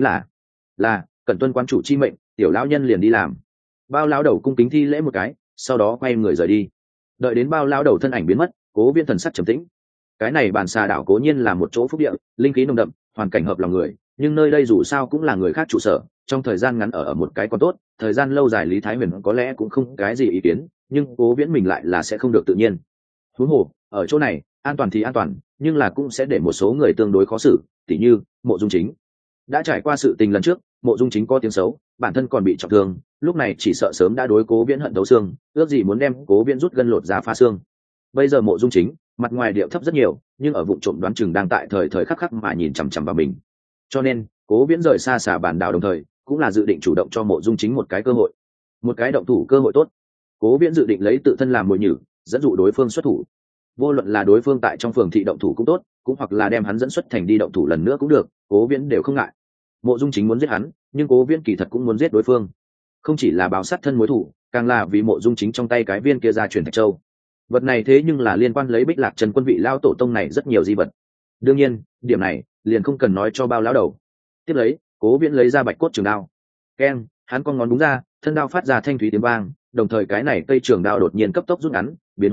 là cẩn tuân quán chủ chi mệnh, tiểu lão nhân liền đi làm. Bao lão đầu cung kính thi lễ một cái, sau đó quay người rời đi. Đợi đến Bao lão đầu thân ảnh biến mất, Cố Viễn thần sắc trầm tĩnh. Cái này Bàn Xà đảo cố nhiên là một chỗ phúc địa, linh khí nồng đậm, hoàn cảnh hợp lòng người, nhưng nơi đây dù sao cũng là người khác trụ sở, trong thời gian ngắn ở một cái còn tốt, thời gian lâu dài Lý Thái Huyền có lẽ cũng không cái gì ý kiến, nhưng Cố Viễn mình lại là sẽ không được tự nhiên. Huống hồ ở chỗ này an toàn thì an toàn, nhưng là cũng sẽ để một số người tương đối khó xử, tỉ như Mộ Dung Chính. Đã trải qua sự tình lần trước, Mộ Dung Chính có tiếng xấu, bản thân còn bị trọng thương, lúc này chỉ sợ sớm đã đối Cố Viễn hận thấu xương, ước gì muốn đem Cố Viễn rút gân lột ra pha xương. Bây giờ Mộ Dung Chính mặt ngoài điệu thấp rất nhiều, nhưng ở vụ trộm đoán chừng đang tại thời thời khắc khắc mà nhìn chằm chằm vào mình. Cho nên Cố Viễn rời xa Xà Bản đảo đồng thời cũng là dự định chủ động cho Mộ Dung Chính một cái cơ hội, một cái động thủ cơ hội tốt. Cố Viễn dự định lấy tự thân làm mồi nhử, dẫn dụ đối phương xuất thủ. Vô luận là đối phương tại trong phường thị động thủ cũng tốt, cũng hoặc là đem hắn dẫn xuất thành đi động thủ lần nữa cũng được, Cố Viễn đều không ngại. Mộ Dung Chính muốn giết hắn, nhưng Cố Viễn kỳ thật cũng muốn giết đối phương, không chỉ là báo sát thân mối thù, càng là vì Mộ Dung Chính trong tay cái viên kia ra truyền Thạch Châu. Vật này thế nhưng là liên quan lấy Bích Lạc Trần quân vị lao tổ tông này rất nhiều di vật. Đương nhiên, điểm này liền không cần nói cho Bao lão đầu. Tiếp lấy, Cố Viễn lấy ra Bạch Cốt Trường Đao. Keng, hắn con ngón đúng ra, thân đao phát ra thanh thúy tiếng vang, đồng thời cái này cây trường đao đột nhiên cấp tốc rút ngắn, biến hóa,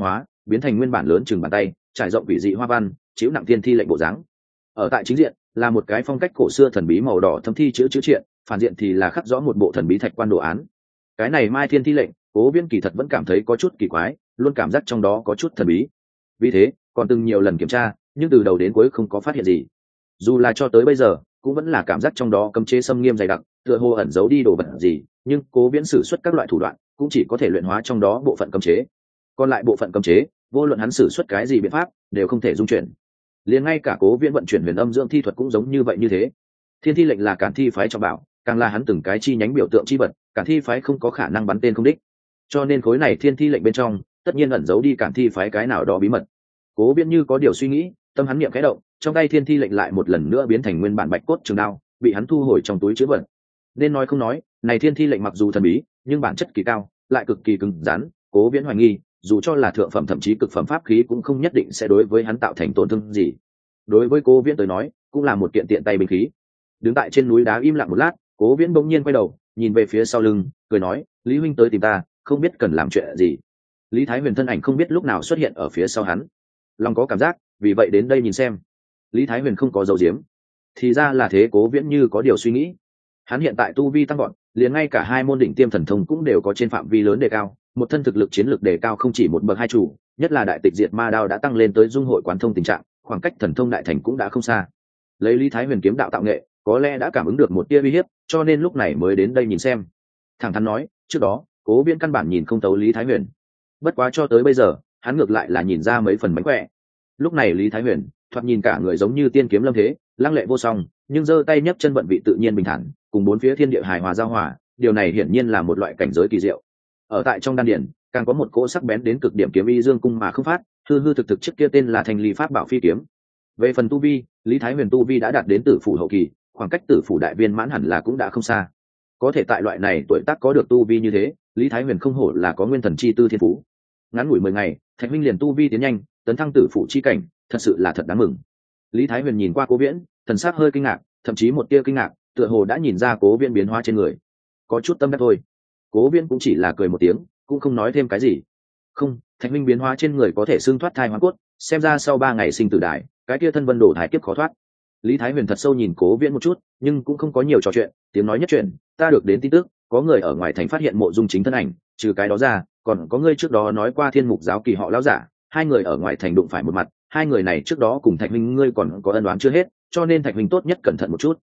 biến thành nguyên bản lớn chừng bàn tay, trải rộng quỷ dị hoa văn, chiếu nặng thiên thi lệnh bộ dáng. Ở tại chính diện là một cái phong cách cổ xưa thần bí màu đỏ thâm thi chữ triện, phản diện thì là khắc rõ một bộ thần bí thạch quan đồ án. Cái này mai thiên thi lệnh, Cố Viễn kỳ thật vẫn cảm thấy có chút kỳ quái, luôn cảm giác trong đó có chút thần bí. Vì thế còn từng nhiều lần kiểm tra, nhưng từ đầu đến cuối không có phát hiện gì. Dù là cho tới bây giờ cũng vẫn là cảm giác trong đó cấm chế xâm nghiêm dày đặc, tựa hồ ẩn giấu đi đồ vật gì, nhưng Cố Viễn sử xuất các loại thủ đoạn cũng chỉ có thể luyện hóa trong đó bộ phận cấm chế. Còn lại bộ phận cấm chế, vô luận hắn sử xuất cái gì biện pháp đều không thể dung chuyển. Liền ngay cả Cố Viễn vận chuyển huyền âm dưỡng thi thuật cũng giống như vậy như thế. Thiên thi lệnh là Cản thi phái cho bảo, càng là hắn từng cái chi nhánh biểu tượng chi vật, Cản thi phái không có khả năng bắn tên không đích. Cho nên khối này thiên thi lệnh bên trong tất nhiên ẩn giấu đi Cản thi phái cái nào đó bí mật. Cố Viễn như có điều suy nghĩ, tâm hắn niệm khẽ động, trong tay thiên thi lệnh lại một lần nữa biến thành nguyên bản bạch cốt trường đao, bị hắn thu hồi trong túi trữ vật. Nên nói không nói, này thiên thi lệnh mặc dù thần bí, nhưng bản chất kỳ cao, lại cực kỳ cứng rắn. Cố Viễn hoài nghi, dù cho là thượng phẩm thậm chí cực phẩm pháp khí cũng không nhất định sẽ đối với hắn tạo thành tổn thương gì. Đối với Cố Viễn tới nói, cũng là một kiện tiện tay binh khí. Đứng tại trên núi đá im lặng một lát, Cố Viễn bỗng nhiên quay đầu, nhìn về phía sau lưng, cười nói: "Lý huynh tới tìm ta, không biết cần làm chuyện gì?" Lý Thái Huyền thân ảnh không biết lúc nào xuất hiện ở phía sau hắn. Lòng có cảm giác, vì vậy đến đây nhìn xem. Lý Thái Huyền không có dấu diếm. Thì ra là thế. Cố Viễn như có điều suy nghĩ. Hắn hiện tại tu vi tăng vọt, liền ngay cả hai môn đỉnh tiêm thần thông cũng đều có trên phạm vi lớn đề cao, một thân thực lực chiến lược đề cao không chỉ một bậc hai chủ, nhất là đại tịch diệt ma đao đã tăng lên tới dung hội quán thông tình trạng, khoảng cách thần thông đại thành cũng đã không xa. Lấy Lý Thái Huyền kiếm đạo tạo nghệ, có lẽ đã cảm ứng được một tia uy hiếp, cho nên lúc này mới đến đây nhìn xem. Thẳng thắn nói, trước đó Cố Viễn căn bản nhìn không thấu Lý Thái Huyền. Bất quá cho tới bây giờ, hắn ngược lại là nhìn ra mấy phần mánh khỏe. Lúc này Lý Thái Huyền thoạt nhìn cả người giống như tiên kiếm lâm thế, lăng lệ vô song, nhưng giơ tay nhấc chân vận vị tự nhiên bình thản, cùng bốn phía thiên địa hài hòa giao hòa, điều này hiển nhiên là một loại cảnh giới kỳ diệu. Ở tại trong đan điển, càng có một cỗ sắc bén đến cực điểm kiếm y dương cung mà không phát, hư hư thực thực trước kia tên là Thanh Ly Pháp Bảo Phi kiếm. Về phần tu vi, Lý Thái Huyền tu vi đã đạt đến tử phủ hậu kỳ, khoảng cách tử phủ đại viên mãn hẳn là cũng đã không xa. Có thể tại loại này tuổi tác có được tu vi như thế, Lý Thái Huyền không hổ là có nguyên thần chi tư thiên phú. Ngắn ngủi 10 ngày, Thạch huynh liền tu vi tiến nhanh, tấn thăng tử phủ chi cảnh, thật sự là thật đáng mừng. Lý Thái Huyền nhìn qua Cố Viễn, thần sắc hơi kinh ngạc, thậm chí một tia kinh ngạc, tựa hồ đã nhìn ra Cố Viễn biến hóa trên người. Có chút tâm đắc thôi. Cố Viễn cũng chỉ là cười một tiếng, cũng không nói thêm cái gì. Không, Thạch huynh biến hóa trên người có thể xương thoát thai hóa cốt, xem ra sau 3 ngày sinh tử đại, cái kia thân vân đổ thái kiếp khó thoát. Lý Thái Huyền thật sâu nhìn Cố Viễn một chút, nhưng cũng không có nhiều trò chuyện, tiếng nói nhất chuyện, ta được đến tin tức, có người ở ngoài thành phát hiện mộ dung chính thân ảnh, trừ cái đó ra, còn có ngươi trước đó nói qua Thiên Mục giáo kỳ họ lão giả, hai người ở ngoài thành đụng phải một mặt, hai người này trước đó cùng Thạch huynh ngươi còn có ân oán chưa hết, cho nên Thạch huynh tốt nhất cẩn thận một chút.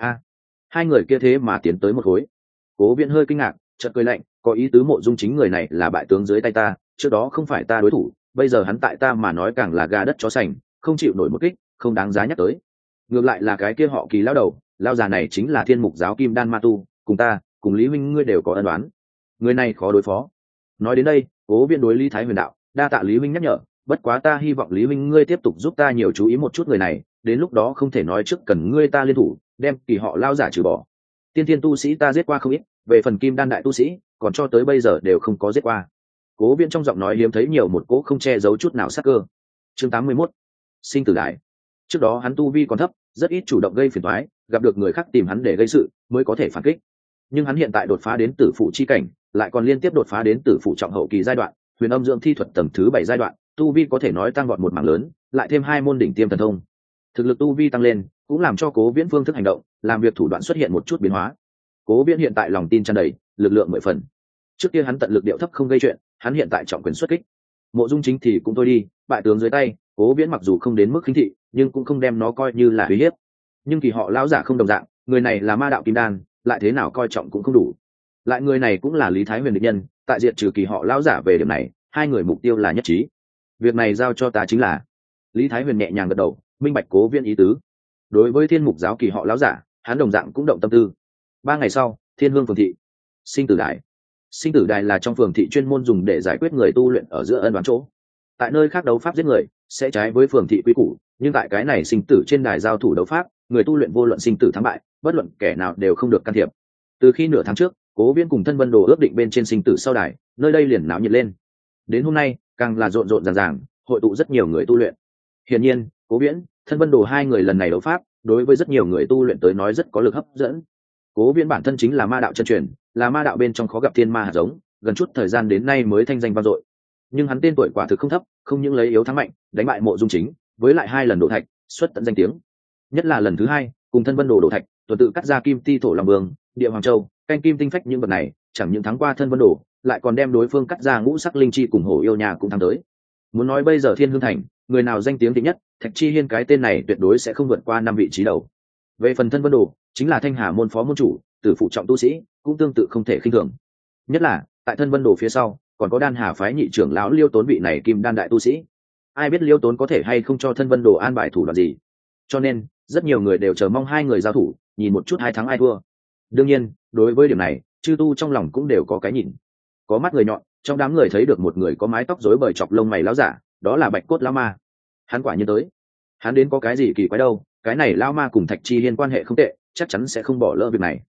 Hai người kia thế mà tiến tới một khối. Cố Viễn hơi kinh ngạc, chợt cười lạnh, có ý tứ mộ dung chính người này là bại tướng dưới tay ta, trước đó không phải ta đối thủ, bây giờ hắn tại ta mà nói càng là gà đất chó sành, không chịu nổi một kích, không đáng giá nhắc tới. Ngược lại là cái kia họ Kỳ lão đầu, lão già này chính là Thiên Mục giáo Kim Đan Ma tu, cùng ta, cùng Lý huynh ngươi đều có ân oán, người này khó đối phó. Nói đến đây, Cố Viễn đối Lý Thái Huyền đạo, đa tạ Lý huynh nhắc nhở, bất quá ta hy vọng Lý huynh ngươi tiếp tục giúp ta nhiều chú ý một chút người này, đến lúc đó không thể nói trước cần ngươi ta liên thủ, đem Kỳ họ lao giả trừ bỏ. Tiên thiên tu sĩ ta giết qua không ít, về phần Kim Đan đại tu sĩ, còn cho tới bây giờ đều không có giết qua. Cố Viễn trong giọng nói hiếm thấy nhiều một cỗ không che giấu chút nào sắc cơ. Chương 81. Sinh tử đại. Trước đó hắn tu vi còn thấp, rất ít chủ động gây phiền toái, gặp được người khác tìm hắn để gây sự, mới có thể phản kích. Nhưng hắn hiện tại đột phá đến tử phụ chi cảnh, lại còn liên tiếp đột phá đến tử phụ trọng hậu kỳ giai đoạn, huyền âm dưỡng thi thuật tầng thứ 7 giai đoạn, tu vi có thể nói tăng vọt một mảng lớn, lại thêm hai môn đỉnh tiêm thần thông. Thực lực tu vi tăng lên, cũng làm cho Cố Viễn phương thức hành động, làm việc thủ đoạn xuất hiện một chút biến hóa. Cố Viễn hiện tại lòng tin tràn đầy, lực lượng 10 phần. Trước kia hắn tận lực điệu thấp không gây chuyện, hắn hiện tại trọng quyền xuất kích. Mộ dung chính thì cũng thôi đi, bại tướng dưới tay, Cố Viễn mặc dù không đến mức khinh thị, nhưng cũng không đem nó coi như là uy hiếp. Nhưng Kỳ họ lão giả không đồng dạng, người này là ma đạo kim đan, lại thế nào coi trọng cũng không đủ. Lại người này cũng là Lý Thái Huyền địch nhân, tại diệt trừ Kỳ họ lão giả về điểm này, hai người mục tiêu là nhất trí. Việc này giao cho ta chính là. Lý Thái Huyền nhẹ nhàng gật đầu, minh bạch Cố Viễn ý tứ. Đối với Thiên Mục giáo Kỳ họ lão giả, hắn đồng dạng cũng động tâm tư. 3 ngày sau, Thiên Hương phường thị. Sinh tử đài. Sinh tử đài là trong phường thị chuyên môn dùng để giải quyết người tu luyện ở giữa ân oán chỗ. Tại nơi khác đấu pháp giết người sẽ trái với phường thị quy củ, nhưng tại cái này sinh tử trên đài giao thủ đấu pháp, người tu luyện vô luận sinh tử thắng bại, bất luận kẻ nào đều không được can thiệp. Từ khi nửa tháng trước, Cố Viễn cùng Thân Vân Đồ ước định bên trên sinh tử sau đài, nơi đây liền náo nhiệt lên. Đến hôm nay, càng là rộn rộn ràng ràng, hội tụ rất nhiều người tu luyện. Hiển nhiên, Cố Viễn, Thân Vân Đồ hai người lần này đấu pháp, đối với rất nhiều người tu luyện tới nói rất có lực hấp dẫn. Cố Viễn bản thân chính là ma đạo chân truyền, là ma đạo bên trong khó gặp thiên ma hạt giống, gần chút thời gian đến nay mới thanh danh vang dội. nhưng hắn tên tuổi quả thực không thấp, không những lấy yếu thắng mạnh, đánh bại Mộ Dung Chính, với lại 2 lần đổ thạch, xuất tận danh tiếng. Nhất là lần thứ 2, cùng thân Vân Đồ đổ thạch, tuần tự cắt ra kim ti thổ Long Vương, địa Hoàng Châu, canh kim tinh phách những vật này, chẳng những thắng qua thân Vân Đồ, lại còn đem đối phương cắt ra ngũ sắc linh chi cùng hổ yêu nhà cũng thắng tới. Muốn nói bây giờ Thiên Hương Thành, người nào danh tiếng thịnh nhất, Thạch Chi Hiên cái tên này tuyệt đối sẽ không vượt qua 5 vị trí đầu. Về phần thân Vân Đồ, chính là Thanh Hà môn phó môn chủ, tử phụ trọng tu sĩ, cũng tương tự không thể khinh thường. Nhất là, tại thân Vân Đồ phía sau, còn có Đan Hà phái nhị trưởng lão Liêu Tốn vị này kim đan đại tu sĩ. Ai biết Liêu Tốn có thể hay không cho thân Vân Đồ an bài thủ đoạn gì. Cho nên, rất nhiều người đều chờ mong hai người giao thủ, nhìn một chút ai thắng ai thua. Đương nhiên, đối với điểm này, chư tu trong lòng cũng đều có cái nhìn. Có mắt người nhọn, trong đám người thấy được một người có mái tóc rối bời chọc lông mày lão giả, đó là Bạch Cốt lão ma. Hắn quả nhiên tới. Hắn đến có cái gì kỳ quái đâu, cái này lão ma cùng Thạch Chi Hiên quan hệ không tệ, chắc chắn sẽ không bỏ lỡ việc này.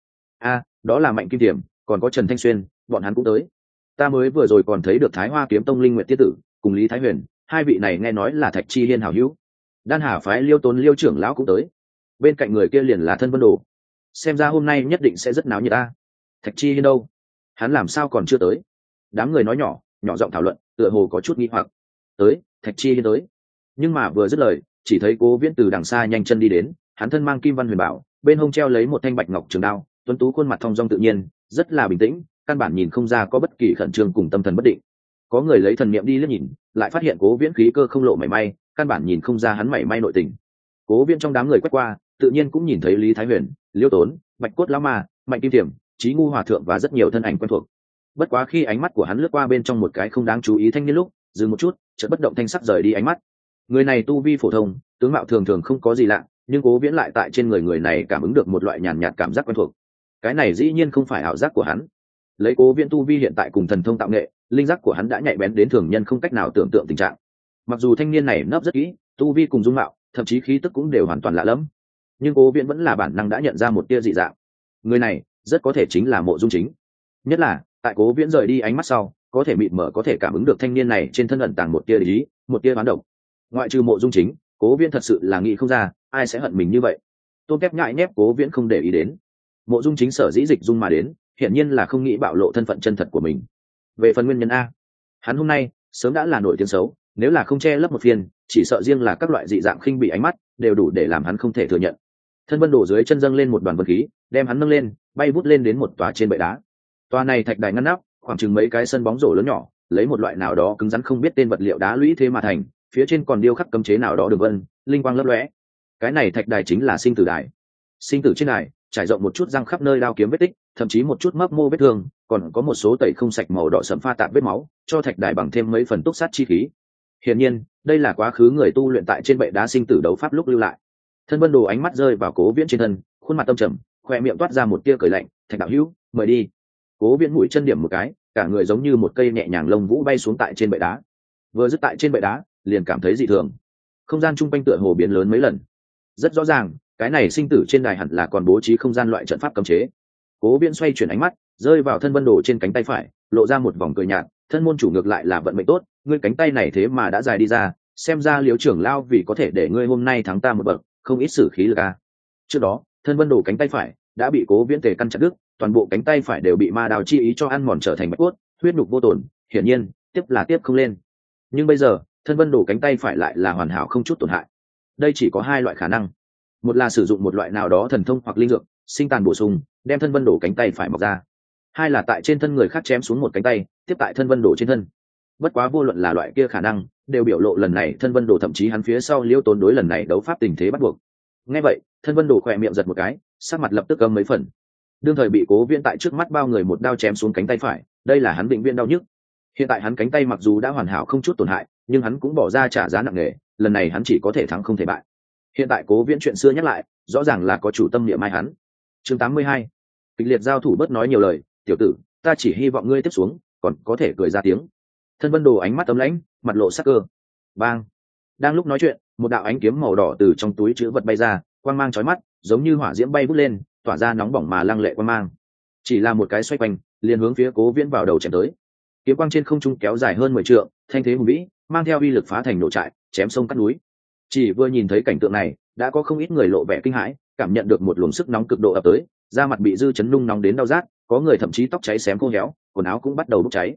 Đó là Mạnh Kim Tiềm, còn có Trần Thanh Xuyên, bọn hắn cũng tới. Ta mới vừa rồi còn thấy được Thái Hoa Kiếm Tông Linh Nguyệt Tiết tử cùng Lý Thái Huyền, hai vị này nghe nói là Thạch Chi Hiên hảo hữu. Đan Hà phái Liêu Tốn Liêu trưởng lão cũng tới. Bên cạnh người kia liền là thân Vân Đồ. Xem ra hôm nay nhất định sẽ rất náo nhiệt ta. Thạch Chi Hiên đâu? Hắn làm sao còn chưa tới? Đám người nói nhỏ giọng thảo luận, tựa hồ có chút nghi hoặc. Tới, Thạch Chi Hiên tới. Nhưng mà vừa dứt lời, chỉ thấy Cố Viễn từ đằng xa nhanh chân đi đến, hắn thân mang kim văn huyền bảo, bên hông treo lấy một thanh bạch ngọc trường đao, tuấn tú khuôn mặt thong dong tự nhiên, rất là bình tĩnh, căn bản nhìn không ra có bất kỳ khẩn trương cùng tâm thần bất định. Có người lấy thần niệm đi liếc nhìn, lại phát hiện Cố Viễn khí cơ không lộ mảy may, căn bản nhìn không ra hắn mảy may nội tình. Cố Viễn trong đám người quét qua, tự nhiên cũng nhìn thấy Lý Thái Huyền, Liêu Tốn, Bạch Cốt lão ma, Mạnh Kim Tiềm, Chí Ngu hòa thượng và rất nhiều thân ảnh quen thuộc. Bất quá khi ánh mắt của hắn lướt qua bên trong một cái không đáng chú ý thanh niên lúc, dừng một chút, chợt bất động thanh sắc rời đi ánh mắt. Người này tu vi phổ thông, tướng mạo thường thường không có gì lạ, nhưng Cố Viễn lại tại trên người này cảm ứng được một loại nhàn nhạt cảm giác quen thuộc. Cái này dĩ nhiên không phải ảo giác của hắn. Lấy Cố Viễn tu vi hiện tại cùng thần thông tạo nghệ, linh giác của hắn đã nhạy bén đến thường nhân không cách nào tưởng tượng tình trạng. Mặc dù thanh niên này nấp rất kỹ, tu vi cùng dung mạo, thậm chí khí tức cũng đều hoàn toàn lạ lẫm, nhưng Cố Viễn vẫn là bản năng đã nhận ra một tia dị dạng. Người này rất có thể chính là Mộ Dung Chính. Nhất là tại Cố Viễn rời đi ánh mắt sau, có thể mịt mờ có thể cảm ứng được thanh niên này trên thân ẩn tàng một tia lý, một tia hoán độc. Ngoại trừ Mộ Dung Chính, Cố Viễn thật sự là nghĩ không ra ai sẽ hận mình như vậy. Tôn Kép nhại nhép Cố Viễn không để ý đến. Mộ Dung Chính sở dĩ dịch dung mà đến, hiển nhiên là không nghĩ bạo lộ thân phận chân thật của mình. Về phần nguyên nhân a, hắn hôm nay sớm đã là nổi tiếng xấu, nếu là không che lấp một phiên, chỉ sợ riêng là các loại dị dạng khinh bị ánh mắt đều đủ để làm hắn không thể thừa nhận. Thân Vân Đồ dưới chân dâng lên một đoàn vân khí, đem hắn nâng lên, bay vút lên đến một tòa trên bệ đá. Tòa này thạch đài ngăn nắp, khoảng chừng mấy cái sân bóng rổ lớn nhỏ, lấy một loại nào đó cứng rắn không biết tên vật liệu đá lũy thế mà thành, phía trên còn điêu khắc cấm chế nào đó đường vân, linh quang lấp lóe. Cái này thạch đài chính là sinh tử đài. Sinh tử trên đài trải rộng một chút răng khắp nơi đao kiếm vết tích, thậm chí một chút mấp mô vết thương, còn có một số tẩy không sạch màu đỏ sẫm pha tạp vết máu, cho thạch đài bằng thêm mấy phần túc sát chi khí. Hiển nhiên, đây là quá khứ người tu luyện tại trên bệ đá sinh tử đấu pháp lúc lưu lại. Thân Vân Đồ ánh mắt rơi vào Cố Viễn trên thân, khuôn mặt tâm trầm, khoe miệng toát ra một tia cười lạnh, "Thạch đạo hữu, mời đi." Cố Viễn mũi chân điểm một cái, cả người giống như một cây nhẹ nhàng lông vũ bay xuống tại trên bệ đá. Vừa dứt tại trên bệ đá, liền cảm thấy dị thường. Không gian chung quanh tựa hồ biến lớn mấy lần. Rất rõ ràng, cái này sinh tử trên đài hẳn là còn bố trí không gian loại trận pháp cấm chế. Cố Viễn xoay chuyển ánh mắt, rơi vào thân Vân Đồ trên cánh tay phải, lộ ra một vòng cười nhạt, "Thân môn chủ ngược lại là vận mệnh tốt, ngươi cánh tay này thế mà đã dài đi ra, xem ra Liễu trưởng lão vì có thể để ngươi hôm nay thắng ta một bậc, không ít sử khí lực a." Trước đó, thân Vân Đồ cánh tay phải đã bị Cố Viễn tề căn chặt đứt, toàn bộ cánh tay phải đều bị ma đao chi ý cho ăn mòn trở thành bạch cốt, huyết nhục vô tổn, hiển nhiên, tiếp không lên. Nhưng bây giờ, thân Vân Đồ cánh tay phải lại là hoàn hảo không chút tổn hại. Đây chỉ có hai loại khả năng. Một là sử dụng một loại nào đó thần thông hoặc linh dược, sinh tàn bổ sung, đem thân Vân Đồ cánh tay phải mọc ra. Hai là tại trên thân người khác chém xuống một cánh tay, tiếp tại thân Vân Đồ trên thân. Bất quá vô luận là loại kia khả năng, đều biểu lộ lần này thân Vân Đồ thậm chí hắn phía sau Liêu Tốn đối lần này đấu pháp tình thế bắt buộc. Nghe vậy, thân Vân Đồ khỏe miệng giật một cái, sắc mặt lập tức câm mấy phần. Đương thời bị Cố Viễn tại trước mắt bao người một đao chém xuống cánh tay phải, đây là hắn vĩnh viễn đau nhức. Hiện tại hắn cánh tay mặc dù đã hoàn hảo không chút tổn hại, nhưng hắn cũng bỏ ra trả giá nặng nề, lần này hắn chỉ có thể thắng không thể bại. Hiện tại Cố Viễn chuyện xưa nhắc lại, rõ ràng là có chủ tâm niệm mai hắn. Chương 82. Kịch liệt giao thủ bớt nói nhiều lời, "Tiểu tử, ta chỉ hy vọng ngươi tiếp xuống còn có thể cười ra tiếng." Thân Vân Đồ ánh mắt ấm lãnh, mặt lộ sắc cơ. Bang! Đang lúc nói chuyện, một đạo ánh kiếm màu đỏ từ trong túi trữ vật bay ra, quang mang chói mắt, giống như hỏa diễm bay vút lên, tỏa ra nóng bỏng mà lăng lệ quang mang. Chỉ là một cái xoay quanh, liền hướng phía Cố Viễn vào đầu chém tới. Kiếm quang trên không trung kéo dài hơn 10 trượng, thanh thế hùng vĩ, mang theo uy lực phá thành nổ trại, chém sông cắt núi. Chỉ vừa nhìn thấy cảnh tượng này, đã có không ít người lộ vẻ kinh hãi, cảm nhận được một luồng sức nóng cực độ ập tới, da mặt bị dư chấn nung nóng đến đau rát, có người thậm chí tóc cháy xém khô héo, quần áo cũng bắt đầu bốc cháy.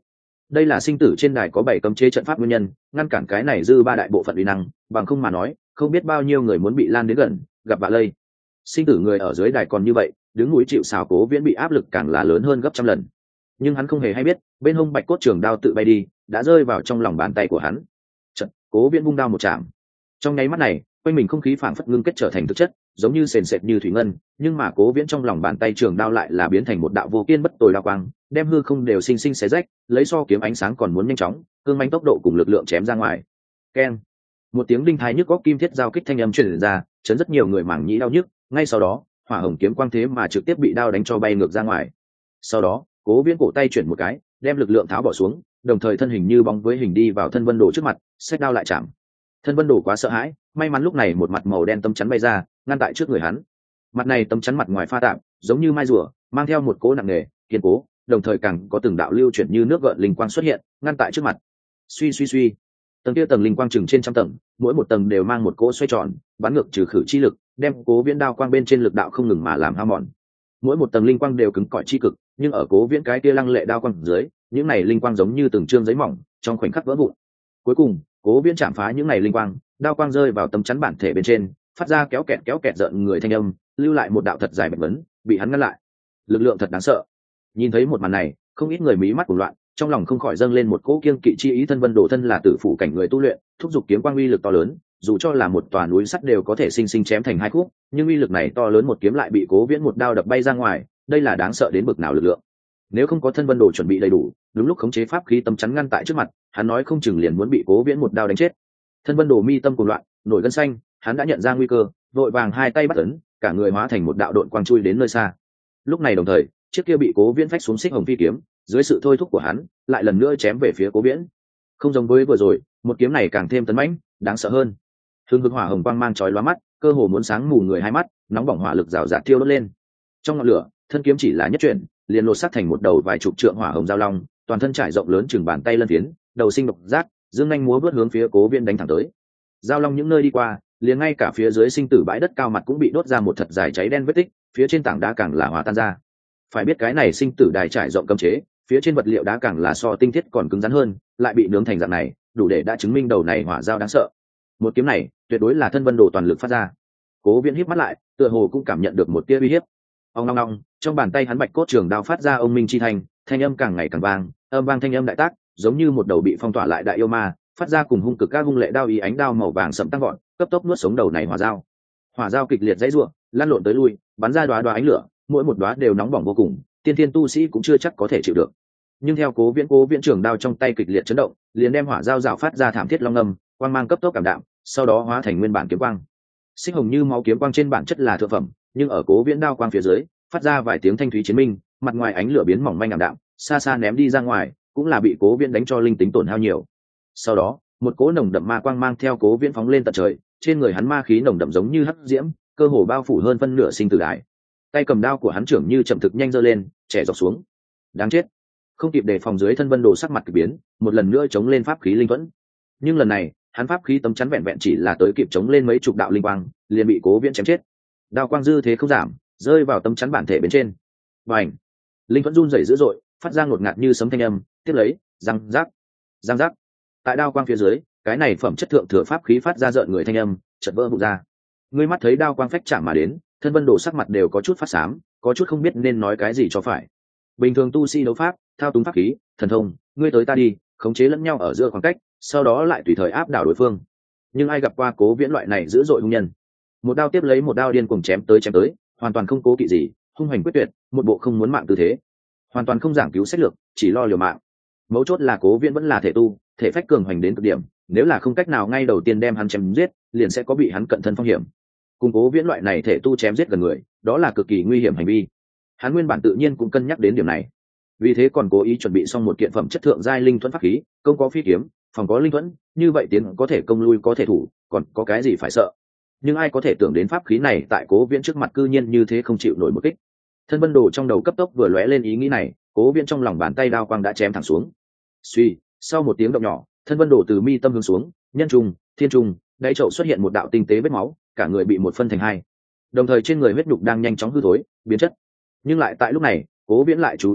đây là sinh tử trên đài có 7 cấm chế trận pháp nguyên nhân, ngăn cản cái này dư ba đại bộ phận uy năng, bằng không mà nói không biết bao nhiêu người muốn bị lan đến gần gặp vạ lây. Sinh tử người ở dưới đài còn như vậy, đứng núi chịu sào Cố Viễn bị áp lực càng là lớn hơn gấp trăm lần. Nhưng hắn không hề hay biết, bên hông bạch cốt trường đao tự bay đi, đã rơi vào trong lòng bàn tay của hắn. Chợt, Cố Viễn vung đao một chạm. Trong nháy mắt này, quanh mình không khí phảng phất ngưng kết trở thành thực chất, giống như sền sệt như thủy ngân, nhưng mà Cố Viễn trong lòng bàn tay trường đao lại là biến thành một đạo vô kiên bất tồi đao quang, đem hư không đều sinh sinh xé rách, lấy so kiếm ánh sáng còn muốn nhanh chóng, cương mãnh tốc độ cùng lực lượng chém ra ngoài. Keng! Một tiếng đinh thái nhức góc kim thiết giao kích thanh âm truyền ra, chấn rất nhiều người mảng nhĩ đau nhức, ngay sau đó, hỏa hồng kiếm quang thế mà trực tiếp bị đao đánh cho bay ngược ra ngoài. Sau đó, Cố Viễn cổ tay chuyển một cái, đem lực lượng tháo bỏ xuống, đồng thời thân hình như bóng với hình đi vào thân Vân Đồ trước mặt, xách đao lại chạm. Thân Vân Đồ quá sợ hãi, may mắn lúc này một mặt màu đen tấm chắn bay ra, ngăn tại trước người hắn. Mặt này tấm chắn mặt ngoài pha tạp, giống như mai rùa, mang theo một cỗ nặng nề, kiên cố, đồng thời càng có từng đạo lưu chuyển như nước gợn linh quang xuất hiện, ngăn tại trước mặt. Suy suy suy, tầng kia tầng linh quang chừng trên trăm tầng, mỗi một tầng đều mang một cỗ xoay tròn, bắn ngược trừ khử chi lực, đem Cố Viễn đao quang bên trên lực đạo không ngừng mà làm hao mòn. Mỗi một tầng linh quang đều cứng cỏi chi cực, nhưng ở Cố Viễn cái kia lăng lệ đao quang dưới, những này linh quang giống như từng trương giấy mỏng, trong khoảnh khắc vỡ vụn. Cuối cùng, Cố Viễn chạm phá những này linh quang, đao quang rơi vào tấm chắn bản thể bên trên, phát ra kéo kẹt giận người thanh âm, lưu lại một đạo thật dài bạch vấn, bị hắn ngăn lại. Lực lượng thật đáng sợ. Nhìn thấy một màn này, không ít người mí mắt cuồng loạn, trong lòng không khỏi dâng lên một cỗ kiêng kỵ chi ý. Thân Vân Đồ thân là tử phụ cảnh người tu luyện, thúc giục kiếm quang uy lực to lớn, dù cho là một tòa núi sắt đều có thể sinh sinh chém thành hai khúc, nhưng uy lực này to lớn một kiếm lại bị Cố Viễn một đao đập bay ra ngoài, đây là đáng sợ đến bực nào lực lượng. Nếu không có Thân Vân Đồ chuẩn bị đầy đủ, đúng lúc khống chế pháp khí tấm chắn ngăn tại trước mặt, hắn nói không chừng liền muốn bị Cố Viễn một đao đánh chết. Thân Vân Đồ mi tâm cuồng loạn, nổi gân xanh, hắn đã nhận ra nguy cơ, vội vàng hai tay bắt ấn, cả người hóa thành một đạo độn quang chui đến nơi xa. Lúc này đồng thời, chiếc kia bị Cố Viễn phách xuống xích hồng phi kiếm, dưới sự thôi thúc của hắn, lại lần nữa chém về phía Cố Viễn. Không giống với vừa rồi, một kiếm này càng thêm tấn mãnh, đáng sợ hơn. Hương hực hỏa hồng quang mang chói lóa mắt, cơ hồ muốn sáng mù người hai mắt, nóng bỏng hỏa lực rào rạt thiêu đốt lên. Trong ngọn lửa, thân kiếm chỉ là nhất chuyển, liền lột xác thành một đầu vài chục trượng hỏa hồng giao long, toàn thân trải rộng lớn chừng bàn tay lân phiến, đầu sinh độc giác, dương nhanh múa vớt hướng phía Cố Viễn đánh thẳng tới. Giao long những nơi đi qua, liền ngay cả phía dưới sinh tử bãi đất cao mặt cũng bị đốt ra một thật dài cháy đen vết tích, phía trên tảng đá càng là hòa tan ra. Phải biết cái này sinh tử đài trải rộng cấm chế, phía trên vật liệu đá càng là so tinh thiết còn cứng rắn hơn, lại bị nướng thành dạng này, đủ để đã chứng minh đầu này hỏa giao đáng sợ. Một kiếm này, tuyệt đối là Thân Vân Đồ toàn lực phát ra. Cố Viễn híp mắt lại, tựa hồ cũng cảm nhận được một tia uy hiếp. Ong long long, trong bàn tay hắn bạch cốt trường đao phát ra ông minh chi thanh, thanh âm càng ngày càng vang, âm vang thanh âm đại tác, giống như một đầu bị phong tỏa lại đại yêu ma, phát ra cùng hung cực các hung lệ đao ý, ánh đao màu vàng sẫm tăng gọn, cấp tốc nuốt sống đầu này hỏa giao. Hỏa giao kịch liệt dãy rủa, lăn lộn tới lui, bắn ra đóa đóa ánh lửa, mỗi một đóa đều nóng bỏng vô cùng, tiên thiên tu sĩ cũng chưa chắc có thể chịu được. Nhưng theo Cố Viễn trường đao trong tay kịch liệt chấn động, liền đem hỏa giao rào phát ra thảm thiết long ngâm, quang mang cấp tốc cảm đạm, sau đó hóa thành nguyên bản kiếm quang. Xích hồng như máu kiếm quang trên bản chất là thượng phẩm, nhưng ở Cố Viễn đao quang phía dưới, phát ra vài tiếng thanh thúy chiến minh, mặt ngoài ánh lửa biến mỏng manh ảm đạm, xa xa ném đi ra ngoài, cũng là bị Cố Viễn đánh cho linh tính tổn hao nhiều. Sau đó, một cỗ nồng đậm ma quang mang theo Cố Viễn phóng lên tận trời, trên người hắn ma khí nồng đậm giống như hắc diễm, cơ hồ bao phủ hơn phân nửa sinh tử đài. Tay cầm đao của hắn trưởng như chậm thực nhanh giơ lên, chẻ dọc xuống. Đáng chết! Không kịp đề phòng dưới, Thân Vân Đồ sắc mặt kỳ biến, một lần nữa chống lên pháp khí linh thuẫn. Nhưng lần này, hắn pháp khí tấm chắn vẹn vẹn chỉ là tới kịp chống lên mấy chục đạo linh quang, liền bị Cố Viễn chém chết. Đao quang dư thế không giảm, rơi vào tấm chắn bản thể bên trên. Bành! Linh thuẫn run rẩy dữ dội, phát ra ngột ngạt như sấm thanh âm, tiếp lấy, răng rắc, răng rắc. Tại đao quang phía dưới, cái này phẩm chất thượng thừa pháp khí phát ra rợn người thanh âm, chợt vỡ vụn ra. Ngươi mắt thấy đao quang phách chạm mà đến, Thân Vân Đồ sắc mặt đều có chút phát xám, có chút không biết nên nói cái gì cho phải. Bình thường tu sĩ đấu pháp, thao túng pháp khí, thần thông, ngươi tới ta đi, khống chế lẫn nhau ở giữa khoảng cách, sau đó lại tùy thời áp đảo đối phương. Nhưng ai gặp qua Cố Viễn loại này dữ dội hung nhân, một đao tiếp lấy một đao điên cuồng chém tới, hoàn toàn không cố kỵ gì, hung hành quyết tuyệt, một bộ không muốn mạng tư thế, hoàn toàn không giảng cứu sách lược, chỉ lo liều mạng. Mấu chốt là Cố Viễn vẫn là thể tu, thể phách cường hoành đến cực điểm, nếu là không cách nào ngay đầu tiên đem hắn chém giết, liền sẽ có bị hắn cận thân phong hiểm. Cùng Cố Viễn loại này thể tu chém giết gần người, đó là cực kỳ nguy hiểm hành vi. Hắn nguyên bản tự nhiên cũng cân nhắc đến điểm này, vì thế còn cố ý chuẩn bị xong một kiện phẩm chất thượng giai linh thuẫn pháp khí, công có phi kiếm, phòng có linh thuẫn, như vậy tiến có thể công lui có thể thủ, còn có cái gì phải sợ. Nhưng ai có thể tưởng đến pháp khí này tại Cố Viễn trước mặt cư nhiên như thế không chịu nổi một kích. Thân Vân Đồ trong đầu cấp tốc vừa lóe lên ý nghĩ này, Cố Viễn trong lòng bàn tay đao quang đã chém thẳng xuống. Suy, sau một tiếng động nhỏ, Thân Vân Đồ từ mi tâm hướng xuống, nhân trung, thiên trung, đáy chậu xuất hiện một đạo tinh tế vết máu, cả người bị một phân thành hai. Đồng thời trên người huyết nhục đang nhanh chóng hư thối, biến chất. Nhưng lại tại lúc này, Cố Viễn lại chú ý tới,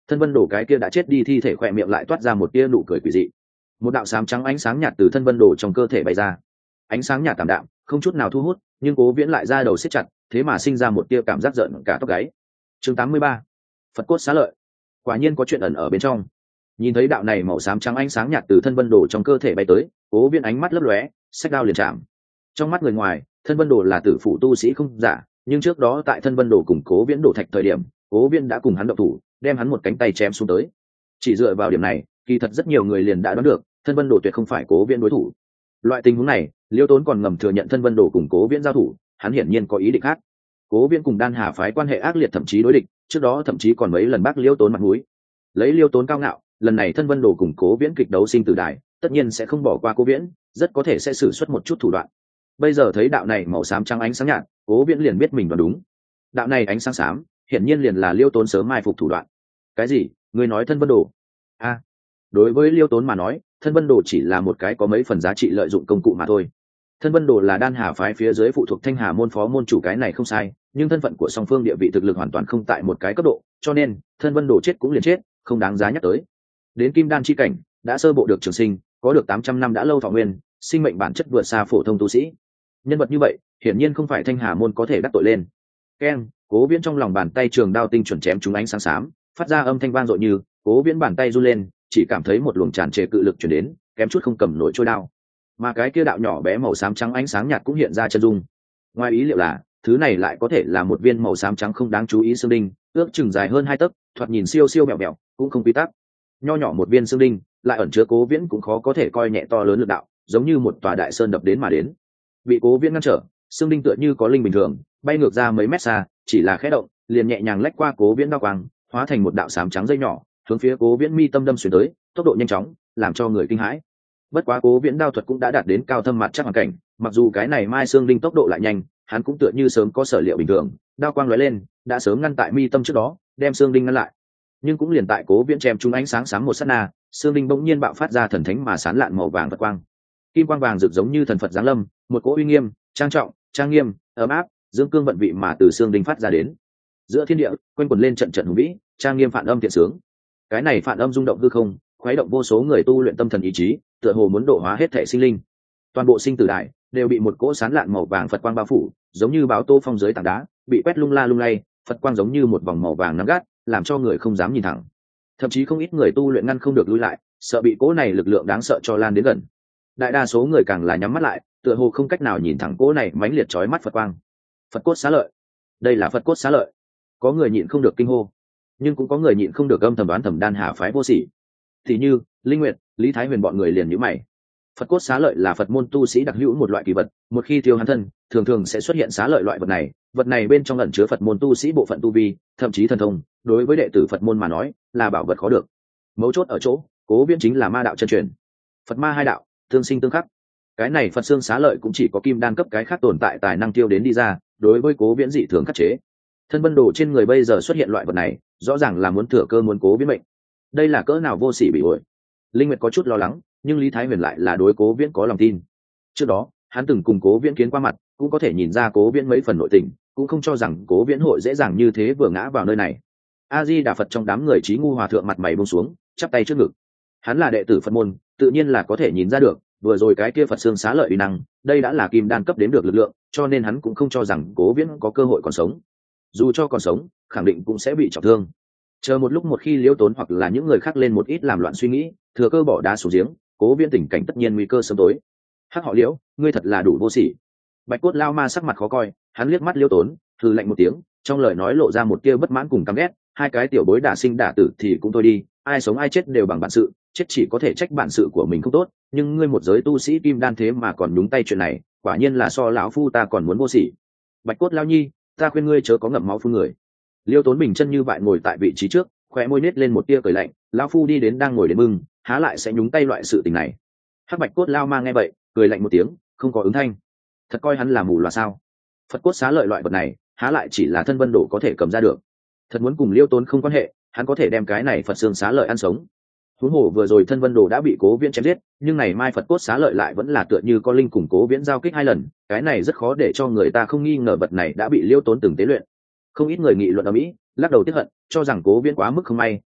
thân vân đồ cái kia đã chết đi thi thể khỏe miệng lại toát ra một tia nụ cười quỷ dị. Một đạo xám trắng ánh sáng nhạt từ thân vân đồ trong cơ thể bay ra, ánh sáng nhạt tảm đạm không chút nào thu hút, nhưng Cố Viễn lại ra đầu siết chặt, thế mà sinh ra một tia cảm giác giận cả tóc gáy. Chương 83. Phật cốt xá lợi. Quả nhiên có chuyện ẩn ở bên trong. Nhìn thấy đạo này màu xám trắng ánh sáng nhạt từ thân vân đồ trong cơ thể bay tới, Cố Viễn ánh mắt lấp lóe, xách đao liền chạm. Trong mắt người ngoài, thân vân đồ là tử phụ tu sĩ không giả, nhưng trước đó tại thân vân đồ cùng Cố Viễn đổ thạch thời điểm, Cố Viễn đã cùng hắn động thủ, đem hắn một cánh tay chém xuống tới. Chỉ dựa vào điểm này, kỳ thật rất nhiều người liền đã đoán được, thân vân đồ tuyệt không phải Cố Viễn đối thủ. Loại tình huống này, Liêu Tốn còn ngầm thừa nhận thân vân đồ cùng Cố Viễn giao thủ, hắn hiển nhiên có ý định khác. Cố Viễn cùng Đan Hà phái quan hệ ác liệt, thậm chí đối địch, trước đó thậm chí còn mấy lần bác Liêu Tốn mặt mũi. Lấy Liêu Tốn cao ngạo, lần này thân vân đồ cùng Cố Viễn kịch đấu sinh tử đài, tất nhiên sẽ không bỏ qua Cố Viễn, rất có thể sẽ sử xuất một chút thủ đoạn. Bây giờ thấy đạo này màu xám trắng ánh sáng nhạt, Cố Viễn liền biết mình đoán đúng. Đạo này ánh sáng xám, hiển nhiên liền là Liêu Tốn sớm mai phục thủ đoạn. Cái gì? Ngươi nói thân vân đồ? A, đối với Liêu Tốn mà nói, thân vân đồ chỉ là một cái có mấy phần giá trị lợi dụng công cụ mà thôi. Thân vân đồ là Đan Hà phái phía dưới phụ thuộc Thanh Hà môn phó môn chủ, cái này không sai, nhưng thân phận của song phương địa vị thực lực hoàn toàn không tại một cái cấp độ, cho nên thân vân đồ chết cũng liền chết, không đáng giá nhắc tới. Đến kim đan chi cảnh, đã sơ bộ được trường sinh, có được 800 năm đã lâu thọ nguyên, sinh mệnh bản chất vượt xa phổ thông tu sĩ. Nhân vật như vậy, hiển nhiên không phải Thanh Hà môn có thể đắc tội lên. Keng, Cố Viễn trong lòng bàn tay trường đao tinh chuẩn chém trúng ánh sáng xám, phát ra âm thanh vang dội như, Cố Viễn bàn tay run lên, chỉ cảm thấy một luồng tràn trề cự lực truyền đến, kém chút không cầm nổi trôi đao. Mà cái kia đạo nhỏ bé màu xám trắng ánh sáng nhạt cũng hiện ra chân dung. Ngoài ý liệu là, thứ này lại có thể là một viên màu xám trắng không đáng chú ý xương đinh, ước chừng dài hơn 2 tấc, thoạt nhìn siêu siêu mẹo mẹo, cũng không quy tắc. Nho nhỏ một viên xương đinh, lại ẩn chứa Cố Viễn cũng khó có thể coi nhẹ to lớn lực đạo, giống như một tòa đại sơn đập đến mà đến. Bị Cố Viễn ngăn trở, xương đinh tựa như có linh bình thường, bay ngược ra mấy mét xa, chỉ là khẽ động, liền nhẹ nhàng lách qua Cố Viễn đao quang, hóa thành một đạo xám trắng dây nhỏ, hướng phía Cố Viễn mi tâm đâm xuyên tới, tốc độ nhanh chóng, làm cho người kinh hãi. Bất quá Cố Viễn đao thuật cũng đã đạt đến cao thâm mặt chắc hoàn cảnh, mặc dù cái này mai xương đinh tốc độ lại nhanh, hắn cũng tựa như sớm có sở liệu bình thường, đao quang lóe lên, đã sớm ngăn tại mi tâm trước đó, đem xương đinh ngăn lại. Nhưng cũng liền tại Cố Viễn chém trúng ánh sáng sáng một sát na, xương đinh bỗng nhiên bạo phát ra thần thánh mà sáng lạn màu vàng Phật quang. Kim quang vàng rực giống như thần Phật giáng lâm, một cỗ uy nghiêm, trang trọng, trang nghiêm, ấm áp, dương cương vận vị mà từ xương đinh phát ra đến. Giữa thiên địa, quanh quẩn lên trận trận hùng vĩ, trang nghiêm phản âm thiện sướng. Cái này phản âm rung động hư không, khuấy động vô số người tu luyện tâm thần ý chí, tựa hồ muốn độ hóa hết thể sinh linh. Toàn bộ sinh tử đại đều bị một cỗ sáng lạn màu vàng Phật quang bao phủ, giống như báo tô phong dưới tảng đá, bị quét lung la lung lay, Phật quang giống như một vòng màu vàng nắm gắt, làm cho người không dám nhìn thẳng. Thậm chí không ít người tu luyện ngăn không được lùi lại, sợ bị cỗ này lực lượng đáng sợ cho lan đến gần. Đại đa số người càng là nhắm mắt lại, tựa hồ không cách nào nhìn thẳng cỗ này mãnh liệt chói mắt Phật quang. Phật cốt xá lợi, đây là Phật cốt xá lợi. Có người nhịn không được kinh hô, nhưng cũng có người nhịn không được âm thầm đoán thầm Đan Hà phái vô sỉ. Thì như Linh Nguyệt, Lý Thái Huyền bọn người liền nhíu mày. Phật cốt xá lợi là Phật môn tu sĩ đặc hữu một loại kỳ vật, một khi tiêu hắn thân, thường thường sẽ xuất hiện xá lợi loại vật này bên trong ẩn chứa Phật môn tu sĩ bộ phận tu vi, thậm chí thần thông, đối với đệ tử Phật môn mà nói, là bảo vật khó được. Mấu chốt ở chỗ, Cố Viễn chính là ma đạo chân truyền. Phật ma hai đạo, tương sinh tương khắc. Cái này Phật xương xá lợi cũng chỉ có kim đan cấp cái khác tồn tại tài năng tiêu đến đi ra, đối với Cố Viễn dị thường khắc chế. Thân vân đồ trên người bây giờ xuất hiện loại vật này, rõ ràng là muốn thừa cơ muốn Cố Viễn mệnh. Đây là cỡ nào vô sỉ bị ổi. Linh Nguyệt có chút lo lắng, nhưng Lý Thái Huyền lại là đối Cố Viễn có lòng tin. Trước đó, hắn từng cùng Cố Viễn kiến qua mặt, cũng có thể nhìn ra Cố Viễn mấy phần nội tình, cũng không cho rằng Cố Viễn hội dễ dàng như thế vừa ngã vào nơi này. A Di Đà Phật trong đám người Trí Ngu hòa thượng mặt mày buông xuống, chắp tay trước ngực. Hắn là đệ tử Phật môn, tự nhiên là có thể nhìn ra được, vừa rồi cái kia Phật xương xá lợi uy năng, đây đã là kim đan cấp đến được lực lượng, cho nên hắn cũng không cho rằng Cố Viễn có cơ hội còn sống. Dù cho còn sống, khẳng định cũng sẽ bị trọng thương. Chờ một lúc một khi Liễu Tốn hoặc là những người khác lên một ít làm loạn suy nghĩ, thừa cơ bỏ đá xuống giếng, Cố Viễn tình cảnh tất nhiên nguy cơ sớm tối. Hắc họ Liễu, ngươi thật là đủ vô sỉ. Bạch cốt lao ma sắc mặt khó coi, hắn liếc mắt Liễu Tốn, hừ lạnh một tiếng, trong lời nói lộ ra một tia bất mãn cùng căm ghét. Hai cái tiểu bối đả sinh đả tử thì cũng thôi đi, ai sống ai chết đều bằng bản sự, chết chỉ có thể trách bản sự của mình không tốt, nhưng ngươi một giới tu sĩ kim đan thế mà còn nhúng tay chuyện này, quả nhiên là so lão phu ta còn muốn vô sỉ. Bạch cốt lao nhi, ta khuyên ngươi chớ có ngậm máu phun người. Liêu Tốn bình chân như vậy ngồi tại vị trí trước, khóe môi nết lên một tia cười lạnh, lão phu đi đến đang ngồi đến mừng, há lại sẽ nhúng tay loại sự tình này. Hắc bạch cốt lao ma nghe vậy, cười lạnh một tiếng, không có ứng thanh. Thật coi hắn là mù loà sao? Phật cốt xá lợi loại vật này, há lại chỉ là thân vân đồ có thể cầm ra được. Thật muốn cùng Liêu Tốn không quan hệ, hắn có thể đem cái này Phật xương xá lợi ăn sống. Huống hồ vừa rồi thân vân đồ đã bị Cố Viễn chém giết, nhưng này mai Phật cốt xá lợi lại vẫn là tựa như có linh cùng Cố Viễn giao kích 2 lần, cái này rất khó để cho người ta không nghi ngờ vật này đã bị Liêu Tốn từng tế luyện. Không ít người nghị luận ở mỹ, lắc đầu tiếc hận, cho rằng Cố Viễn quá mức không may,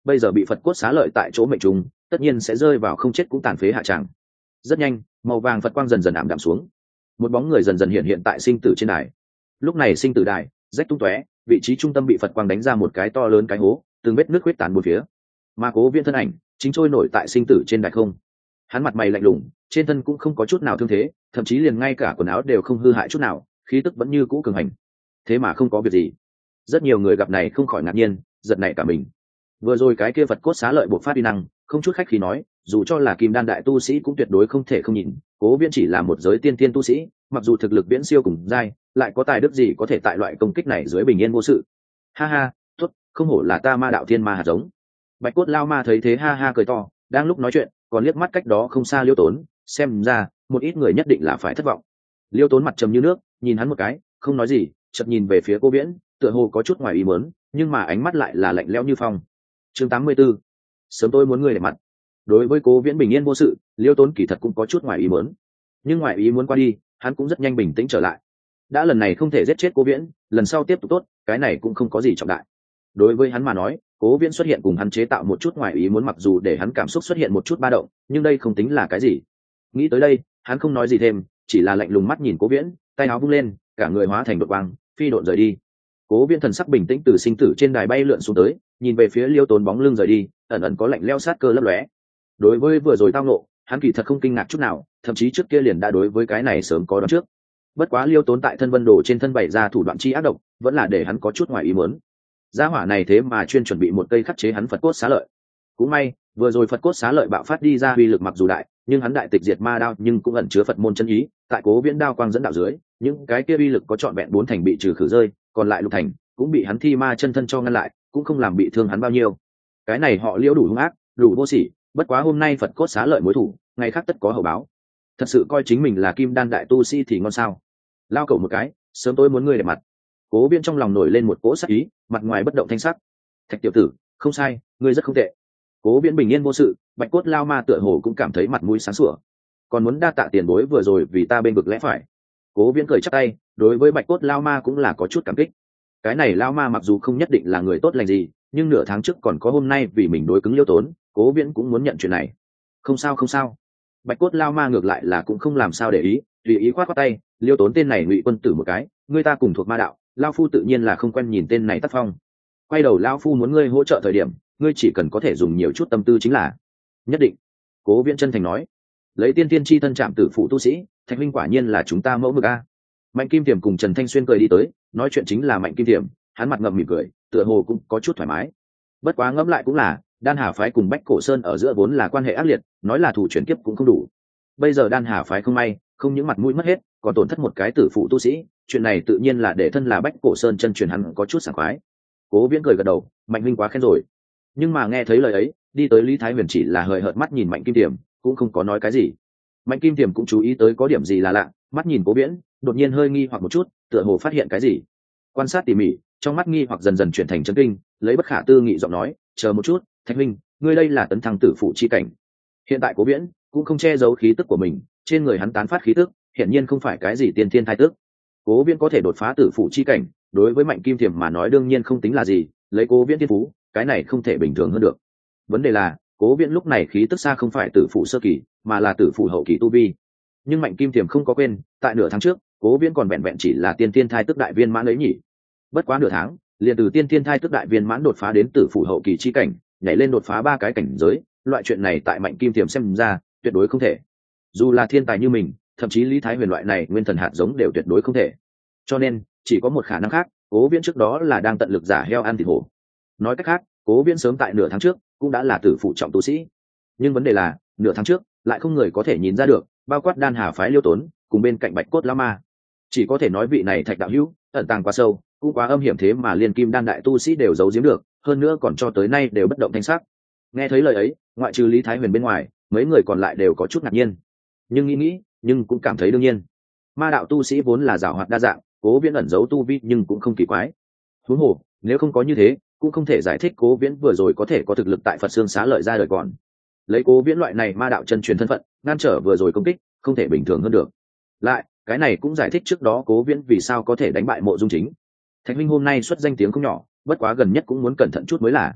bây giờ bị Phật cốt xá lợi tại chỗ mệnh trùng, tất nhiên sẽ rơi vào không chết cũng tàn phế hạ tràng. Rất nhanh, màu vàng Phật quang dần dần ảm đạm xuống, một bóng người dần dần hiện hiện tại sinh tử trên đài. Lúc này sinh tử đài rách tung tóe, vị trí trung tâm bị Phật quang đánh ra một cái to lớn cái hố, từng vết nước huyết tán bốn phía. Mà Cố Viễn thân ảnh chính trôi nổi tại sinh tử trên đài không. Hắn mặt mày lạnh lùng, trên thân cũng không có chút nào thương thế, thậm chí liền ngay cả quần áo đều không hư hại chút nào, khí tức vẫn như cũ cường hành. Thế mà không có việc gì. Rất nhiều người gặp này không khỏi ngạc nhiên, giật nảy cả mình. Vừa rồi cái kia Phật cốt xá lợi bộc phát uy năng, không chút khách khí nói, dù cho là kim đan đại tu sĩ cũng tuyệt đối không thể không nhìn. Cố Viễn chỉ là một giới tiên tiên tu sĩ, mặc dù thực lực viễn siêu cùng giai, lại có tài đức gì có thể tại loại công kích này dưới bình yên vô sự. Ha ha, tốt, không hổ là ta ma đạo thiên ma hạt giống. Bạch cốt lao ma thấy thế ha ha cười to, đang lúc nói chuyện còn liếc mắt cách đó không xa Liêu Tốn, xem ra một ít người nhất định là phải thất vọng. Liêu Tốn mặt trầm như nước, nhìn hắn một cái không nói gì, chợt nhìn về phía Cố Viễn, tựa hồ có chút ngoài ý muốn, nhưng mà ánh mắt lại là lạnh lẽo như phong. Chương 84. Sớm tôi muốn ngươi để mặt. Đối với Cố Viễn bình yên vô sự, Liêu Tốn kỳ thật cũng có chút ngoài ý muốn, nhưng ngoài ý muốn qua đi, hắn cũng rất nhanh bình tĩnh trở lại. Đã lần này không thể giết chết Cố Viễn, lần sau tiếp tục tốt, cái này cũng không có gì trọng đại. Đối với hắn mà nói, Cố Viễn xuất hiện cùng hắn chế tạo một chút ngoài ý muốn, mặc dù để hắn cảm xúc xuất hiện một chút ba động, nhưng đây không tính là cái gì. Nghĩ tới đây, hắn không nói gì thêm, chỉ là lạnh lùng mắt nhìn Cố Viễn, tay áo vung lên, cả người hóa thành đột quang, phi độn rời đi. Cố Viễn thần sắc bình tĩnh từ sinh tử trên đài bay lượn xuống tới, nhìn về phía Liêu Tốn bóng lưng rời đi, ẩn ẩn có lạnh lẽo sát cơ lấp lóe. Đối với vừa rồi tao ngộ, hắn kỳ thật không kinh ngạc chút nào, thậm chí trước kia liền đã đối với cái này sớm có đoán trước. Bất quá Liêu Tốn tại thân vân đồ trên thân bày ra thủ đoạn chi ác độc, vẫn là để hắn có chút ngoài ý muốn. Gia hỏa này thế mà chuyên chuẩn bị một cây khắc chế hắn Phật cốt xá lợi. Cũng may, vừa rồi Phật cốt xá lợi bạo phát đi ra uy lực mặc dù đại, nhưng hắn đại tịch diệt ma đao nhưng cũng ẩn chứa Phật môn chân ý, tại Cố Viễn đao quang dẫn đạo dưới, những cái kia uy lực có trọn vẹn 4 thành bị trừ khử rơi, còn lại lục thành cũng bị hắn thi ma chân thân cho ngăn lại, cũng không làm bị thương hắn bao nhiêu. Cái này họ Liễu đủ hung ác, đủ vô sỉ, bất quá hôm nay Phật cốt xá lợi mối thủ, ngày khác tất có hậu báo. Thật sự coi chính mình là kim đan đại tu sĩ thì ngon sao? Lao cẩu một cái, sớm tối muốn ngươi để mặt. Cố Viễn trong lòng nổi lên một cỗ sát ý, mặt ngoài bất động thanh sắc. Thạch tiểu tử, không sai, ngươi rất không tệ. Cố Viễn bình yên vô sự, Bạch cốt lao ma tựa hồ cũng cảm thấy mặt mũi sáng sủa. Còn muốn đa tạ tiền bối vừa rồi vì ta bên vực lẽ phải. Cố Viễn cười chắp tay, đối với Bạch cốt lao ma cũng là có chút cảm kích. Cái này lao ma mặc dù không nhất định là người tốt lành gì, nhưng nửa tháng trước còn có hôm nay vì mình đối cứng Liêu Tốn, Cố Viễn cũng muốn nhận chuyện này. Không sao không sao. Bạch cốt lao ma ngược lại là cũng không làm sao để ý, tùy ý khoát khoát tay, Liêu Tốn tên này ngụy quân tử một cái, người ta cùng thuộc ma đạo, lao phu tự nhiên là không quen nhìn tên này tác phong. Quay đầu lao phu muốn ngươi hỗ trợ thời điểm, ngươi chỉ cần có thể dùng nhiều chút tâm tư chính là. Nhất định. Cố Viễn chân thành nói. Lấy tiên tiên chi thân chạm tử phụ tu sĩ, Thạch huynh quả nhiên là chúng ta mẫu mực a. Mạnh Kim Tiềm cùng Trần Thanh Xuyên cười đi tới, nói chuyện chính là Mạnh Kim Tiềm, hắn mặt ngậm mỉm cười, tựa hồ cũng có chút thoải mái. Bất quá ngẫm lại cũng là, Đan Hà phái cùng Bách Cổ Sơn ở giữa vốn là quan hệ ác liệt, nói là thủ chuyển kiếp cũng không đủ. Bây giờ Đan Hà phái không may, không những mặt mũi mất hết, còn tổn thất một cái tử phụ tu sĩ, chuyện này tự nhiên là để thân là Bách Cổ Sơn chân truyền hắn có chút sảng khoái. Cố Viễn cười gật đầu, Mạnh huynh quá khen rồi. Nhưng mà nghe thấy lời ấy, đi tới Lý Thái Huyền chỉ là hời hợt mắt nhìn Mạnh Kim Tiềm, cũng không có nói cái gì. Mạnh Kim Tiềm cũng chú ý tới có điểm gì là lạ, mắt nhìn Cố Viễn, đột nhiên hơi nghi hoặc một chút, tựa hồ phát hiện cái gì. Quan sát tỉ mỉ, trong mắt nghi hoặc dần dần chuyển thành chấn kinh, lấy bất khả tư nghị giọng nói, chờ một chút, Thạch huynh, ngươi đây là tấn thăng tử phụ chi cảnh. Hiện tại Cố Viễn cũng không che giấu khí tức của mình, trên người hắn tán phát khí tức, hiển nhiên không phải cái gì tiên thiên thai tức. Cố Viễn có thể đột phá tử phụ chi cảnh, đối với Mạnh Kim Tiềm mà nói đương nhiên không tính là gì, lấy Cố Viễn thiên phú, cái này không thể bình thường hơn được. Vấn đề là, Cố Viễn lúc này khí tức xa không phải tử phụ sơ kỳ, mà là tử phụ hậu kỳ tu vi. Nhưng Mạnh Kim Tiềm không có quên, tại nửa tháng trước, Cố Viễn còn vẹn vẹn chỉ là tiên thiên thai tức đại viên mãn ấy nhỉ. Bất quá nửa tháng, liền từ tiên thiên thai tức đại viên mãn đột phá đến tử phụ hậu kỳ chi cảnh, nhảy lên đột phá 3 cái cảnh giới, loại chuyện này tại Mạnh Kim Tiềm xem ra, tuyệt đối không thể. Dù là thiên tài như mình, thậm chí Lý Thái Huyền loại này nguyên thần hạt giống đều tuyệt đối không thể. Cho nên, chỉ có một khả năng khác, Cố Viễn trước đó là đang tận lực giả heo ăn thịt hổ. Nói cách khác, Cố Viễn sớm tại nửa tháng trước cũng đã là tử phụ trọng tu sĩ. Nhưng vấn đề là, nửa tháng trước lại không người có thể nhìn ra được, bao quát Đan Hà phái Liêu Tốn, cùng bên cạnh Bạch cốt lão ma. Chỉ có thể nói vị này Thạch đạo hữu, ẩn tàng quá sâu, cũng quá âm hiểm thế mà liên kim đan đại tu sĩ đều giấu giếm được, hơn nữa còn cho tới nay đều bất động thanh sắc. Nghe thấy lời ấy, ngoại trừ Lý Thái Huyền bên ngoài, mấy người còn lại đều có chút ngạc nhiên. Nhưng nghĩ, nhưng cũng cảm thấy đương nhiên. Ma đạo tu sĩ vốn là giàu hoạt đa dạng, Cố Viễn ẩn giấu tu vi nhưng cũng không kỳ quái. Huống hồ, nếu không có như thế, cũng không thể giải thích Cố Viễn vừa rồi có thể có thực lực tại Phật Xương Xá Lợi ra đời còn. Lấy Cố Viễn loại này ma đạo chân truyền thân phận, ngăn trở vừa rồi công kích, không thể bình thường hơn được. Lại, cái này cũng giải thích trước đó Cố Viễn vì sao có thể đánh bại Mộ Dung Chính. Thạch huynh hôm nay xuất danh tiếng không nhỏ, bất quá gần nhất cũng muốn cẩn thận chút mới là.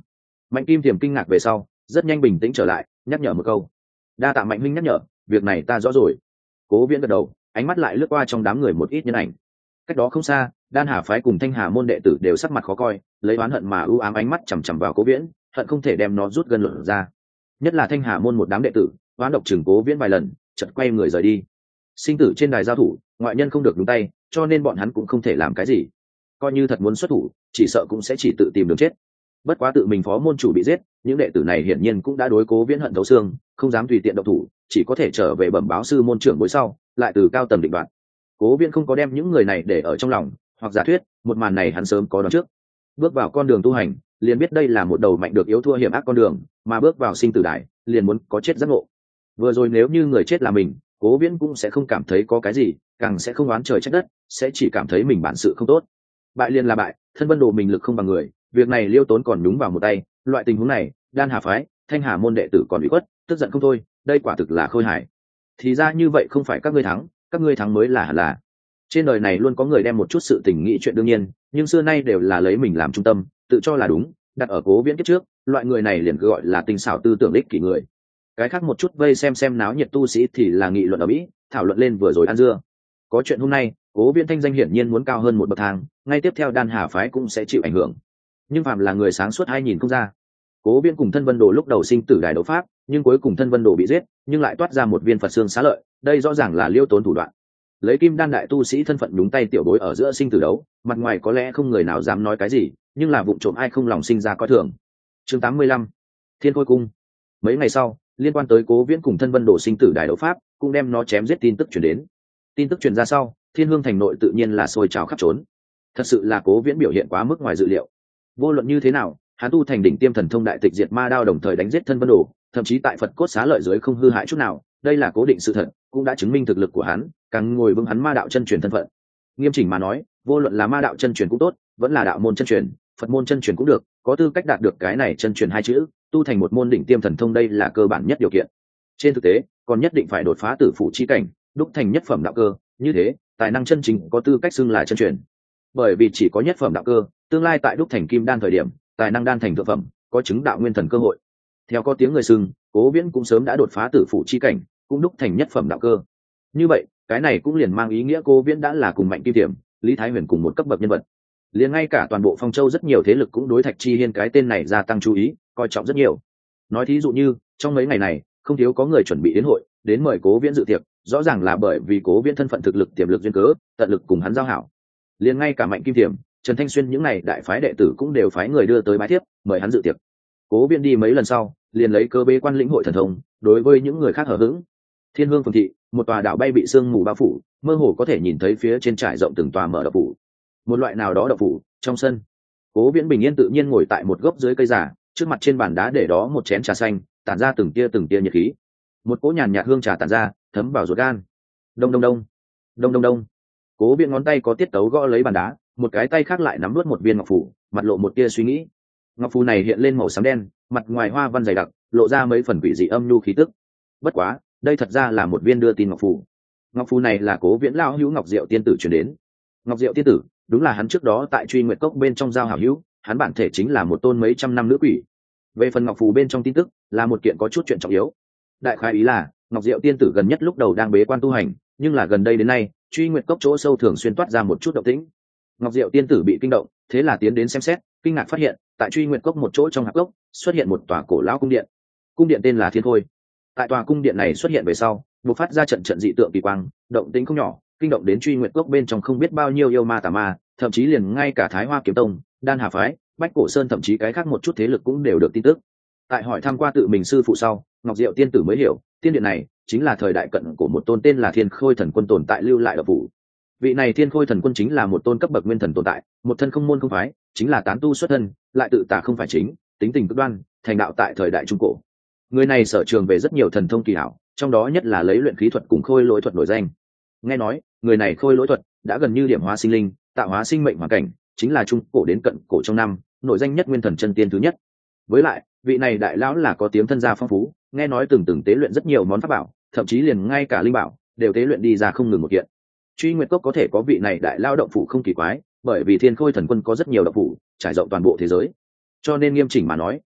Mạnh Kim Thiềm kinh ngạc về sau rất nhanh bình tĩnh trở lại, nhắc nhở một câu. Đa tạ Mạnh huynh nhắc nhở, việc này ta rõ rồi. Cố Viễn gật đầu, ánh mắt lại lướt qua trong đám người một ít nhân ảnh. Cách đó không xa, Đan Hà phái cùng Thanh Hà môn đệ tử đều sắc mặt khó coi, lấy oán hận mà ưu ám ánh mắt chằm chằm vào Cố Viễn, hận không thể đem nó rút gân luận ra. Nhất là Thanh Hà môn một đám đệ tử, oán độc chừng Cố Viễn vài lần, chợt quay người rời đi. Sinh tử trên đài giao thủ, ngoại nhân không được đúng tay, cho nên bọn hắn cũng không thể làm cái gì. Coi như thật muốn xuất thủ, chỉ sợ cũng sẽ chỉ tự tìm đường chết. Bất quá tự mình phó môn chủ bị giết, những đệ tử này hiển nhiên cũng đã đối Cố Viễn hận thấu xương, không dám tùy tiện động thủ, chỉ có thể trở về bẩm báo sư môn trưởng bối sau, lại từ cao tầng định đoạt. Cố Viễn không có đem những người này để ở trong lòng, hoặc giả thuyết, một màn này hắn sớm có đoán trước. Bước vào con đường tu hành, liền biết đây là một đầu mạnh được yếu thua hiểm ác con đường, mà bước vào sinh tử đài, liền muốn có chết giác ngộ. Vừa rồi nếu như người chết là mình, Cố Viễn cũng sẽ không cảm thấy có cái gì, càng sẽ không oán trời trách đất, sẽ chỉ cảm thấy mình bản sự không tốt. Bại liền là bại, thân Vân Đồ mình lực không bằng người, việc này Liêu Tốn còn nhúng vào một tay, loại tình huống này, Đan Hà phái, Thanh Hà môn đệ tử còn bị quất, tức giận không thôi, đây quả thực là khôi hài. Thì ra như vậy không phải các ngươi thắng mới là hẳn là. Trên đời này luôn có người đem một chút sự tình nghĩ chuyện đương nhiên, nhưng xưa nay đều là lấy mình làm trung tâm, tự cho là đúng, đặt ở Cố Viễn kiếp trước, loại người này liền gọi là tinh xảo tư tưởng ích kỷ người. Cái khác một chút vây xem náo nhiệt tu sĩ thì là nghị luận ở mỹ, thảo luận lên vừa rồi ăn dưa. Có chuyện hôm nay, Cố Viễn thanh danh hiển nhiên muốn cao hơn một bậc thang, ngay tiếp theo Đan Hà phái cũng sẽ chịu ảnh hưởng. Nhưng phạm là người sáng suốt hay nhìn không ra. Cố Viễn cùng Thân Vân Đồ lúc đầu sinh tử đài đấu pháp, nhưng cuối cùng Thân Vân Đồ bị giết, nhưng lại toát ra một viên Phật xương xá lợi, đây rõ ràng là Liêu Tốn thủ đoạn. Lấy Kim Đan đại tu sĩ thân phận đúng tay tiểu bối ở giữa sinh tử đấu, mặt ngoài có lẽ không người nào dám nói cái gì, nhưng là vụng trộm ai không lòng sinh ra coi thường. Chương 85, Thiên Khôi cung. Mấy ngày sau, liên quan tới Cố Viễn cùng Thân Vân Đồ sinh tử đài đấu pháp, cũng đem nó chém giết tin tức truyền đến. Tin tức truyền ra sau, Thiên Hương thành nội tự nhiên là sôi trào khắp trốn. Thật sự là Cố Viễn biểu hiện quá mức ngoài dự liệu. Vô luận như thế nào, hắn tu thành đỉnh tiêm thần thông đại tịch diệt ma đao đồng thời đánh giết Thân Vân Đồ, thậm chí tại Phật cốt xá lợi dưới không hư hại chút nào, đây là cố định sự thật, cũng đã chứng minh thực lực của hắn, càng ngồi vững hắn ma đạo chân truyền thân phận. Nghiêm chỉnh mà nói, vô luận là ma đạo chân truyền cũng tốt, vẫn là đạo môn chân truyền, Phật môn chân truyền cũng được, có tư cách đạt được cái này chân truyền hai chữ, tu thành một môn đỉnh tiêm thần thông đây là cơ bản nhất điều kiện. Trên thực tế, còn nhất định phải đột phá tử phụ chi cảnh, đúc thành nhất phẩm đạo cơ, như thế, tài năng chân chính có tư cách xưng là chân truyền. Bởi vì chỉ có nhất phẩm đạo cơ, tương lai tại đúc thành kim đan thời điểm, tài năng đan thành thượng phẩm, có chứng đạo nguyên thần cơ hội. Theo có tiếng người xưng, Cố Viễn cũng sớm đã đột phá tử phụ chi cảnh, cũng đúc thành nhất phẩm đạo cơ. Như vậy, cái này cũng liền mang ý nghĩa Cố Viễn đã là cùng Mạnh Kim Tiềm, Lý Thái Huyền cùng một cấp bậc nhân vật. Liền ngay cả toàn bộ Phong Châu rất nhiều thế lực cũng đối Thạch Chi Hiên cái tên này gia tăng chú ý, coi trọng rất nhiều. Nói thí dụ như, trong mấy ngày này, không thiếu có người chuẩn bị đến hội, đến mời Cố Viễn dự tiệc, rõ ràng là bởi vì Cố Viễn thân phận thực lực tiềm lực duyên cớ, tận lực cùng hắn giao hảo. Liền ngay cả Mạnh Kim Tiềm, Trần Thanh Xuyên những này đại phái đệ tử cũng đều phái người đưa tới bái thiếp, mời hắn dự tiệc. Cố Viễn đi mấy lần sau, liền lấy cơ bế quan lĩnh hội thần thông, đối với những người khác hở hững. Thiên Hương phường thị, một tòa đảo bay bị sương mù bao phủ, mơ hồ có thể nhìn thấy phía trên trải rộng từng tòa mở đậu phủ. Một loại nào đó đậu phủ, trong sân. Cố Viễn bình yên tự nhiên ngồi tại một gốc dưới cây giả, trước mặt trên bàn đá để đó một chén trà xanh, tản ra từng tia nhiệt khí. Một cỗ nhàn nhạt hương trà tản ra, thấm vào ruột gan. Đông đông đông, đông đông đông. Cố Viễn ngón tay có tiết tấu gõ lấy bàn đá, một cái tay khác lại nắm nuốt một viên ngọc phù, mặt lộ một tia suy nghĩ. Ngọc phù này hiện lên màu xám đen, mặt ngoài hoa văn dày đặc, lộ ra mấy phần quỷ dị âm nhu khí tức. Bất quá, đây thật ra là một viên đưa tin ngọc phù. Ngọc phù này là Cố Viễn lão hữu Ngọc Diệu tiên tử truyền đến. Ngọc Diệu tiên tử, đúng là hắn trước đó tại Truy Nguyệt Cốc bên trong giao hảo hữu, hắn bản thể chính là một tôn mấy trăm năm nữ quỷ. Về phần ngọc phù bên trong tin tức, là một kiện có chút chuyện trọng yếu. Đại khái ý là, Ngọc Diệu tiên tử gần nhất lúc đầu đang bế quan tu hành, nhưng là gần đây đến nay, Truy Nguyệt Cốc chỗ sâu thường xuyên toát ra một chút động tĩnh. Ngọc Diệu tiên tử bị kinh động, thế là tiến đến xem xét, kinh ngạc phát hiện, tại Truy Nguyệt Cốc một chỗ trong hạp cốc, xuất hiện một tòa cổ lão cung điện. Cung điện tên là Thiên Khôi. Tại tòa cung điện này xuất hiện về sau, bộc phát ra trận dị tượng kỳ quang, động tĩnh không nhỏ, kinh động đến Truy Nguyệt Cốc bên trong không biết bao nhiêu yêu ma tà ma, thậm chí liền ngay cả Thái Hoa Kiếm Tông, Đan Hà phái, Bách Cổ Sơn thậm chí cái khác một chút thế lực cũng đều được tin tức. Tại hỏi thăm qua tự mình sư phụ sau, Ngọc Diệu tiên tử mới hiểu, tiên điện này chính là thời đại cận của một tôn tên là Thiên Khôi thần quân tồn tại lưu lại ở phủ. Vị này Thiên Khôi thần quân chính là một tôn cấp bậc nguyên thần tồn tại, một thân không môn không phái, chính là tán tu xuất thân, lại tự tả không phải chính, tính tình cực đoan, thành đạo tại thời đại trung cổ. Người này sở trường về rất nhiều thần thông kỳ hảo, trong đó nhất là lấy luyện khí thuật cùng khôi lỗi thuật nổi danh. Nghe nói, người này khôi lỗi thuật đã gần như điểm hóa sinh linh, tạo hóa sinh mệnh hoàn cảnh, chính là trung cổ đến cận cổ trong năm, nổi danh nhất nguyên thần chân tiên thứ nhất. Với lại, vị này đại lão là có tiếng thân gia phong phú, nghe nói từng tế luyện rất nhiều món pháp bảo, thậm chí liền ngay cả linh bảo đều tế luyện đi ra không ngừng một kiện. Truy Nguyệt Cốc có thể có vị này đại lao động phủ không kỳ quái, bởi vì Thiên Khôi thần quân có rất nhiều động phủ, trải rộng toàn bộ thế giới. Cho nên nghiêm chỉnh mà nói,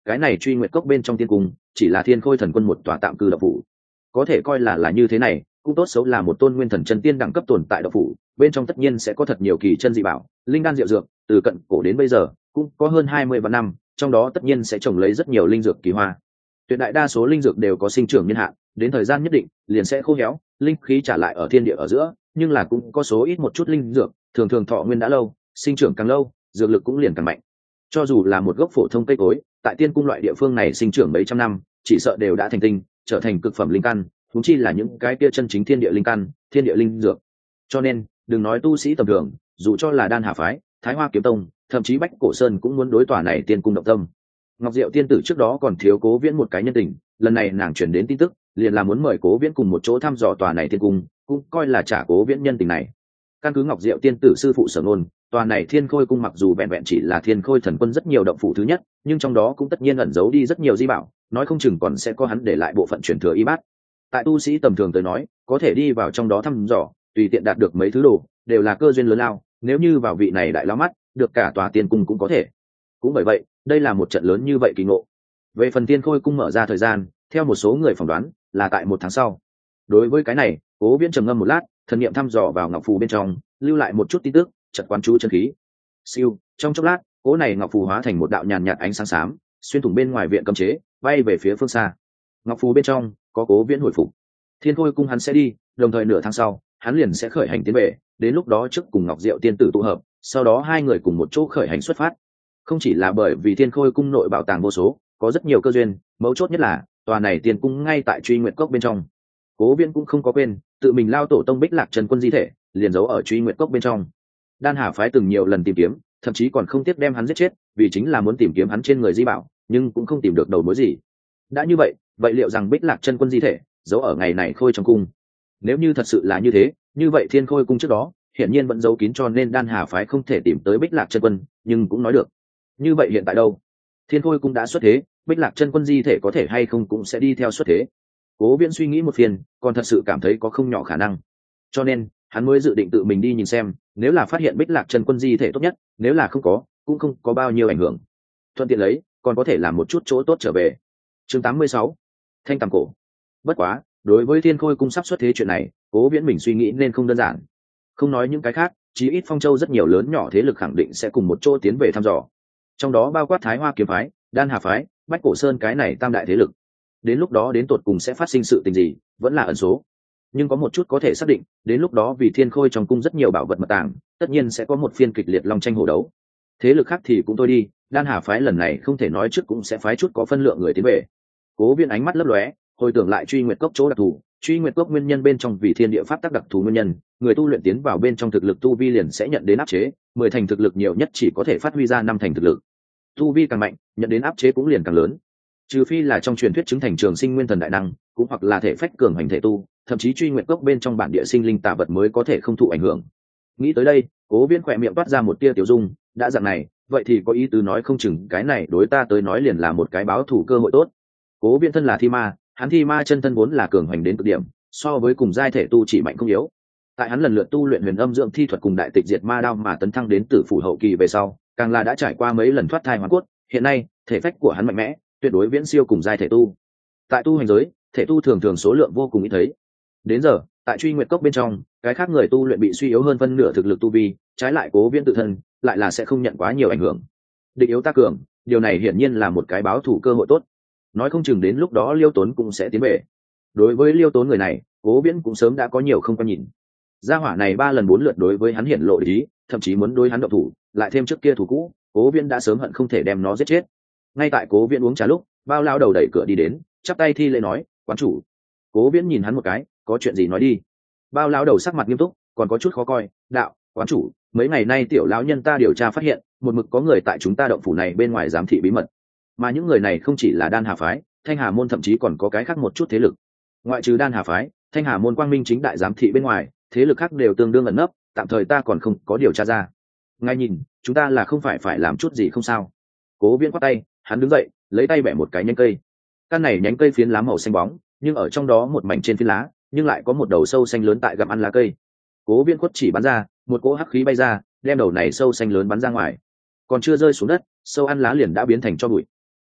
cái này truy nguyệt cốc bên trong tiên cung chỉ là thiên khôi thần quân một tòa tạm cư động phủ, có thể coi là như thế này cũng tốt xấu là một tôn nguyên thần chân tiên đẳng cấp tồn tại động phủ, bên trong tất nhiên sẽ có thật nhiều kỳ chân dị bảo, linh đan diệu dược, từ cận cổ đến bây giờ cũng có hơn 20 vạn năm, trong đó tất nhiên sẽ trồng lấy rất nhiều linh dược kỳ hoa. Tuyệt đại đa số linh dược đều có sinh trưởng niên hạn, đến thời gian nhất định liền sẽ khô héo, linh khí trả lại ở thiên địa ở giữa, nhưng là cũng có số ít một chút linh dược thường thường thọ nguyên đã lâu, sinh trưởng càng lâu dược lực cũng liền càng mạnh. Cho dù là một gốc phổ thông cây cối tại tiên cung loại địa phương này sinh trưởng mấy trăm năm, chỉ sợ đều đã thành tinh, trở thành cực phẩm linh căn, huống chi là những cái kia chân chính thiên địa linh căn, thiên địa linh dược. Cho nên đừng nói tu sĩ tầm thường, dù cho là Đan Hà phái, Thái Hoa kiếm tông, thậm chí Bách Cổ Sơn cũng muốn đối tòa này tiên cung động tâm. Ngọc Diệu tiên tử trước đó còn thiếu Cố Viễn một cái nhân tình, lần này nàng chuyển đến tin tức liền là muốn mời Cố Viễn cùng một chỗ thăm dò tòa này tiên cung, cũng coi là trả Cố Viễn nhân tình này. Căn cứ Ngọc Diệu tiên tử sư phụ sở ngôn, tòa này Thiên Khôi cung mặc dù vẹn vẹn chỉ là Thiên Khôi thần quân rất nhiều động phủ thứ nhất, nhưng trong đó cũng tất nhiên ẩn giấu đi rất nhiều di bảo, nói không chừng còn sẽ có hắn để lại bộ phận truyền thừa y bát. Tại tu sĩ tầm thường tới nói, có thể đi vào trong đó thăm dò, tùy tiện đạt được mấy thứ đồ, đều là cơ duyên lớn lao, nếu như vào vị này đại lao mắt, được cả tòa tiên cung cũng có thể. Cũng bởi vậy, đây là một trận lớn như vậy kỳ ngộ. Về phần Thiên Khôi cung mở ra thời gian, theo một số người phỏng đoán, là tại 1 tháng sau. Đối với cái này, Cố Viễn trầm ngâm một lát, thần niệm thăm dò vào ngọc phù bên trong, lưu lại một chút tin tức, chợt quán chú chân khí. Siêu, trong chốc lát, cố này ngọc phù hóa thành một đạo nhàn nhạt ánh sáng xám, xuyên thủng bên ngoài viện cấm chế, bay về phía phương xa. Ngọc phù bên trong có Cố Viễn hồi phục. Thiên Khôi cung hắn sẽ đi, đồng thời nửa tháng sau, hắn liền sẽ khởi hành tiến về, đến lúc đó trước cùng Ngọc Diệu tiên tử tụ hợp, sau đó hai người cùng một chỗ khởi hành xuất phát. Không chỉ là bởi vì Thiên Khôi cung nội bảo tàng vô số, có rất nhiều cơ duyên, mấu chốt nhất là tòa này tiên cung ngay tại Truy Nguyệt cốc bên trong. Cố Viễn cũng không có quên, tự mình lao tổ tông Bích Lạc Chân Quân di thể, liền giấu ở Truy Nguyệt cốc bên trong. Đan Hà phái từng nhiều lần tìm kiếm, thậm chí còn không tiếc đem hắn giết chết, vì chính là muốn tìm kiếm hắn trên người di bảo, nhưng cũng không tìm được đầu mối gì. Đã như vậy, vậy liệu rằng Bích Lạc Chân Quân di thể giấu ở ngày này Khôi trong cung? Nếu như thật sự là như thế, như vậy Thiên Khôi cung trước đó hiển nhiên vẫn giấu kín, cho nên Đan Hà phái không thể tìm tới Bích Lạc Chân Quân, nhưng cũng nói được. Như vậy hiện tại đâu? Thiên Khôi cung đã xuất thế, Bích Lạc Chân Quân di thể có thể hay không cũng sẽ đi theo xuất thế. Cố Viễn suy nghĩ một phiên, còn thật sự cảm thấy có không nhỏ khả năng. Cho nên, hắn mới dự định tự mình đi nhìn xem, nếu là phát hiện Bích Lạc Chân Quân di thể tốt nhất, nếu là không có, cũng không có bao nhiêu ảnh hưởng. Thuận tiện lấy, còn có thể làm một chút chỗ tốt trở về. Chương 86. Thanh Tầm Cổ. Bất quá, đối với Thiên Khôi cung sắp xuất thế chuyện này, Cố Viễn mình suy nghĩ nên không đơn giản. Không nói những cái khác, chí ít Phong Châu rất nhiều lớn nhỏ thế lực khẳng định sẽ cùng một chỗ tiến về thăm dò. Trong đó bao quát Thái Hoa kiếm phái, Đan Hà phái, Bách Cổ Sơn cái này tam đại thế lực. Đến lúc đó đến tột cùng sẽ phát sinh sự tình gì, vẫn là ẩn số. Nhưng có một chút có thể xác định, đến lúc đó vì Thiên Khôi trong cung rất nhiều bảo vật mật tàng, tất nhiên sẽ có một phiên kịch liệt long tranh hổ đấu. Thế lực khác thì cũng thôi đi, Đan Hà phái lần này không thể nói trước cũng sẽ phái chút có phân lượng người tiến về. Cố Viễn ánh mắt lấp lóe, hồi tưởng lại Truy Nguyệt cốc chỗ đặc thù, Truy Nguyệt cốc nguyên nhân bên trong vì thiên địa pháp tắc đặc thù nguyên nhân, người tu luyện tiến vào bên trong thực lực tu vi liền sẽ nhận đến áp chế, 10 thành thực lực nhiều nhất chỉ có thể phát huy ra 5 thành thực lực. Tu vi càng mạnh, nhận đến áp chế cũng liền càng lớn. Trừ phi là trong truyền thuyết chứng thành trường sinh nguyên thần đại năng, cũng hoặc là thể phách cường hành thể tu, thậm chí Truy Nguyệt cốc bên trong bản địa sinh linh tà vật mới có thể không thụ ảnh hưởng. Nghĩ tới đây, Cố Viễn khỏe miệng toát ra một tia tiểu dung, đã dạng này, vậy thì có ý tứ nói không chừng cái này đối ta tới nói liền là một cái báo thù cơ hội tốt. Cố Viễn thân là thi ma, hắn thi ma chân thân vốn là cường hành đến cực điểm, so với cùng giai thể tu chỉ mạnh không yếu. Tại hắn lần lượt tu luyện huyền âm dưỡng thi thuật cùng đại tịch diệt ma đao mà tấn thăng đến tử phủ hậu kỳ về sau, càng là đã trải qua mấy lần thoát thai hóa cốt, hiện nay thể phách của hắn mạnh mẽ, tuyệt đối viễn siêu cùng giai thể tu. Tại tu hành giới, thể tu thường thường số lượng vô cùng ít thấy. Đến giờ, tại Truy Nguyệt cốc bên trong, cái khác người tu luyện bị suy yếu hơn phân nửa thực lực tu vi, trái lại Cố Viễn tự thân lại là sẽ không nhận quá nhiều ảnh hưởng. Địch yếu ta cường, điều này hiển nhiên là một cái báo thù cơ hội tốt. Nói không chừng đến lúc đó Liêu Tốn cũng sẽ tiến về. Đối với Liêu Tốn người này, Cố Viễn cũng sớm đã có nhiều không quan nhìn. Gia hỏa này 3 lần 4 lượt đối với hắn hiển lộ địch ý, thậm chí muốn đối hắn động thủ, lại thêm trước kia thủ cũ, Cố Viễn đã sớm hận không thể đem nó giết chết. Ngay tại Cố Viễn uống trà lúc, Bao lao đầu đẩy cửa đi đến, chắp tay thi lễ nói, quán chủ. Cố Viễn nhìn hắn một cái, có chuyện gì nói đi. Bao lao đầu sắc mặt nghiêm túc, còn có chút khó coi, đạo, quán chủ, mấy ngày nay tiểu lão nhân ta điều tra phát hiện, một mực có người tại chúng ta động phủ này bên ngoài giám thị bí mật. Mà những người này không chỉ là Đan Hà phái, Thanh Hà môn thậm chí còn có cái khác một chút thế lực. Ngoại trừ Đan Hà phái, Thanh Hà môn quang minh chính đại giám thị bên ngoài, thế lực khác đều tương đương ẩn nấp, tạm thời ta còn không có điều tra ra. Ngay nhìn, chúng ta là không phải làm chút gì không sao. Cố Viễn quát tay, hắn đứng dậy, lấy tay bẻ một cái nhánh cây. Căn này nhánh cây phiến lá màu xanh bóng, nhưng ở trong đó một mảnh trên phiến lá, nhưng lại có một đầu sâu xanh lớn tại gặm ăn lá cây. Cố Viễn quất chỉ bắn ra, một cỗ hắc khí bay ra, đem đầu này sâu xanh lớn bắn ra ngoài. Còn chưa rơi xuống đất, sâu ăn lá liền đã biến thành tro bụi.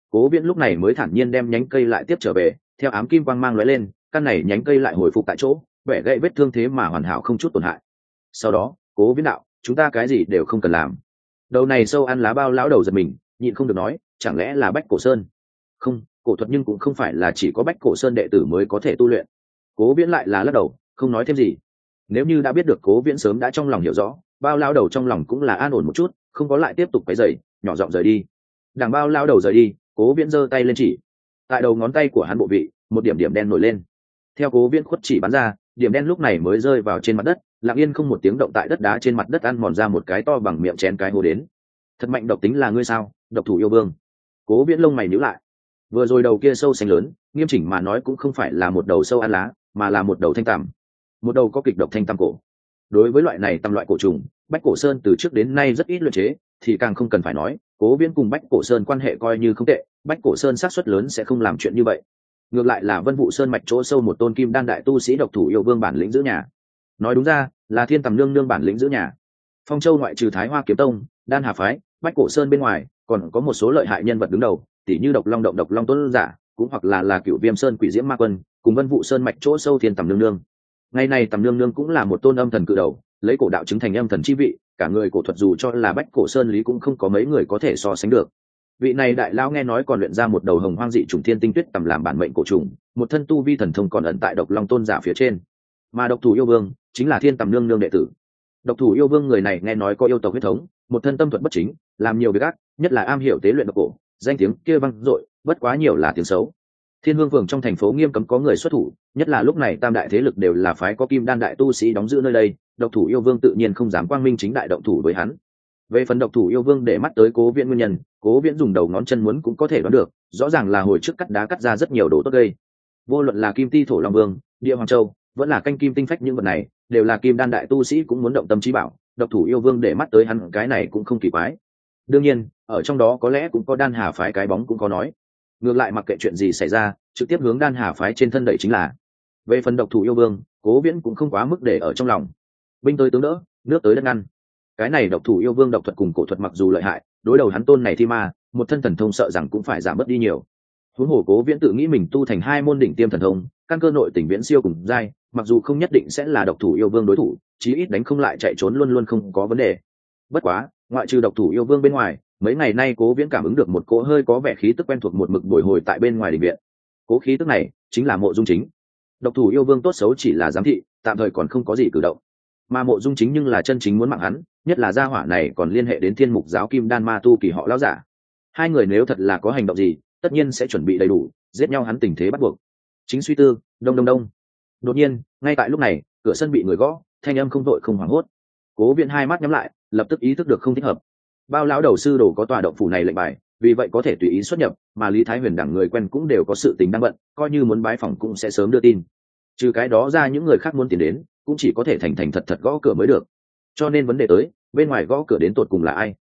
Cố Viễn lúc này mới thản nhiên đem nhánh cây lại tiếp trở về, theo ám kim quang mang lóe lên, căn này nhánh cây lại hồi phục tại chỗ, vẻ gãy vết thương thế mà hoàn hảo không chút tổn hại. Sau đó, Cố Viễn đạo, chúng ta cái gì đều không cần làm. Đầu này sâu ăn lá bao lão đầu giật mình, nhịn không được nói, chẳng lẽ là Bách Cổ Sơn? Không, cổ thuật nhưng cũng không phải là chỉ có Bách Cổ Sơn đệ tử mới có thể tu luyện. Cố Viễn lại là lắc đầu, không nói thêm gì. Nếu như đã biết được Cố Viễn sớm đã trong lòng hiểu rõ, bao lão đầu trong lòng cũng là an ổn một chút, không có lại tiếp tục quấy rầy, nhỏ giọng rời đi. Đằng bao lão đầu rời đi, Cố Viễn giơ tay lên chỉ. Tại đầu ngón tay của hắn bộ vị, một điểm điểm đen nổi lên. Theo Cố Viễn khuất chỉ bắn ra, điểm đen lúc này mới rơi vào trên mặt đất, lặng yên không một tiếng động tại đất đá trên mặt đất ăn mòn ra một cái to bằng miệng chén cái hố đến. Thật mạnh độc tính là ngươi sao, độc thủ yêu vương? Cố Viễn lông mày nhíu lại. Vừa rồi đầu kia sâu xanh lớn, nghiêm chỉnh mà nói cũng không phải là một đầu sâu ăn lá, mà là một đầu thanh tằm, một đầu có kịch độc thanh tằm cổ. Đối với loại này tằm loại cổ trùng, Bách Cổ Sơn từ trước đến nay rất ít luyện chế, thì càng không cần phải nói, Cố Viễn cùng Bách Cổ Sơn quan hệ coi như không tệ, Bách Cổ Sơn xác suất lớn sẽ không làm chuyện như vậy. Ngược lại là Vân Vũ Sơn mạch chỗ sâu một tôn kim đan đại tu sĩ độc thủ yêu vương bản lĩnh giữ nhà. Nói đúng ra, là Thiên Tầm Nương Nương bản lĩnh giữ nhà. Phong Châu ngoại trừ Thái Hoa Kiếm Tông, Đan Hà phái, Bách Cổ Sơn bên ngoài, còn có một số lợi hại nhân vật đứng đầu, tỷ như Độc Long động Độc Long Tuấn giả, cũng hoặc là Cửu Viêm Sơn Quỷ Diễm Ma Quân, cùng Vân Vũ Sơn mạch chỗ sâu Thiên Tầm Nương Nương. Ngày này Tầm Nương Nương cũng là một tôn âm thần cự đầu, lấy cổ đạo chứng thành âm thần chi vị, cả người cổ thuật dù cho là Bách Cổ Sơn lý cũng không có mấy người có thể so sánh được. Vị này đại lão nghe nói còn luyện ra một đầu hồng hoang dị trùng thiên tinh tuyết tầm làm bản mệnh cổ trùng, một thân tu vi thần thông còn ẩn tại Độc Long tôn giả phía trên. Mà độc thủ yêu vương chính là Thiên Tầm Nương Nương đệ tử. Độc thủ yêu vương người này nghe nói có yêu tộc huyết thống, một thân tâm thuật bất chính, làm nhiều việc ác, nhất là am hiểu tế luyện độc cổ, danh tiếng kia vang dội, bất quá nhiều là tiếng xấu. Thiên Hương Phường trong thành phố nghiêm cấm có người xuất thủ, nhất là lúc này tam đại thế lực đều là phái có kim đan đại tu sĩ đóng giữ nơi đây, độc thủ yêu vương tự nhiên không dám quang minh chính đại động thủ với hắn. Về phần độc thủ yêu vương để mắt tới Cố Viễn nguyên nhân, Cố Viễn dùng đầu ngón chân muốn cũng có thể đoán được, rõ ràng là hồi trước cắt đá cắt ra rất nhiều đồ tốt gây. Vô luận là Kim Ti Thổ Long Vương, Địa Hoàng Châu, vẫn là canh kim tinh phách, những vật này đều là kim đan đại tu sĩ cũng muốn động tâm trí bảo, độc thủ yêu vương để mắt tới hắn cái này cũng không kỳ quái. Đương nhiên, ở trong đó có lẽ cũng có Đan Hà phái cái bóng cũng có nói. Ngược lại mặc kệ chuyện gì xảy ra, trực tiếp hướng Đan Hà phái trên thân đẩy chính là. Về phần độc thủ yêu vương, Cố Viễn cũng không quá mức để ở trong lòng. Binh tới tướng đỡ, nước tới đất ngăn. Cái này độc thủ yêu vương độc thuật cùng cổ thuật mặc dù lợi hại, đối đầu hắn tôn này thi ma, một thân thần thông sợ rằng cũng phải giảm bớt đi nhiều. Huống hồ Cố Viễn tự nghĩ mình tu thành hai môn đỉnh tiêm thần thông, căn cơ nội tình viễn siêu cùng giai, mặc dù không nhất định sẽ là độc thủ yêu vương đối thủ, chí ít đánh không lại chạy trốn luôn luôn không có vấn đề. Bất quá, ngoại trừ độc thủ yêu vương bên ngoài, mấy ngày nay Cố Viễn cảm ứng được một cỗ hơi có vẻ khí tức quen thuộc một mực bồi hồi tại bên ngoài đình viện. Cố khí tức này chính là Mộ Dung Chính. Độc thủ yêu vương tốt xấu chỉ là giám thị, tạm thời còn không có gì cử động, mà Mộ Dung Chính nhưng là chân chính muốn mạng hắn, nhất là gia hỏa này còn liên hệ đến Thiên Mục giáo Kim Đan Ma Tu Kỳ họ lão giả. Hai người nếu thật là có hành động gì, tất nhiên sẽ chuẩn bị đầy đủ, giết nhau hắn tình thế bắt buộc. Chính suy tư, đông đông đông. Đột nhiên, ngay tại lúc này, cửa sân bị người gõ, thanh âm không vội không hoảng hốt. Cố Viễn hai mắt nhắm lại, lập tức ý thức được không thích hợp. Bao lão đầu sư đồ có tòa động phủ này lệnh bài, vì vậy có thể tùy ý xuất nhập, mà Lý Thái Huyền đẳng người quen cũng đều có sự tình đang bận, coi như muốn bái phỏng cũng sẽ sớm đưa tin. Trừ cái đó ra những người khác muốn tiến đến, cũng chỉ có thể thành thành thật thật gõ cửa mới được. Cho nên vấn đề tới, bên ngoài gõ cửa đến tột cùng là ai?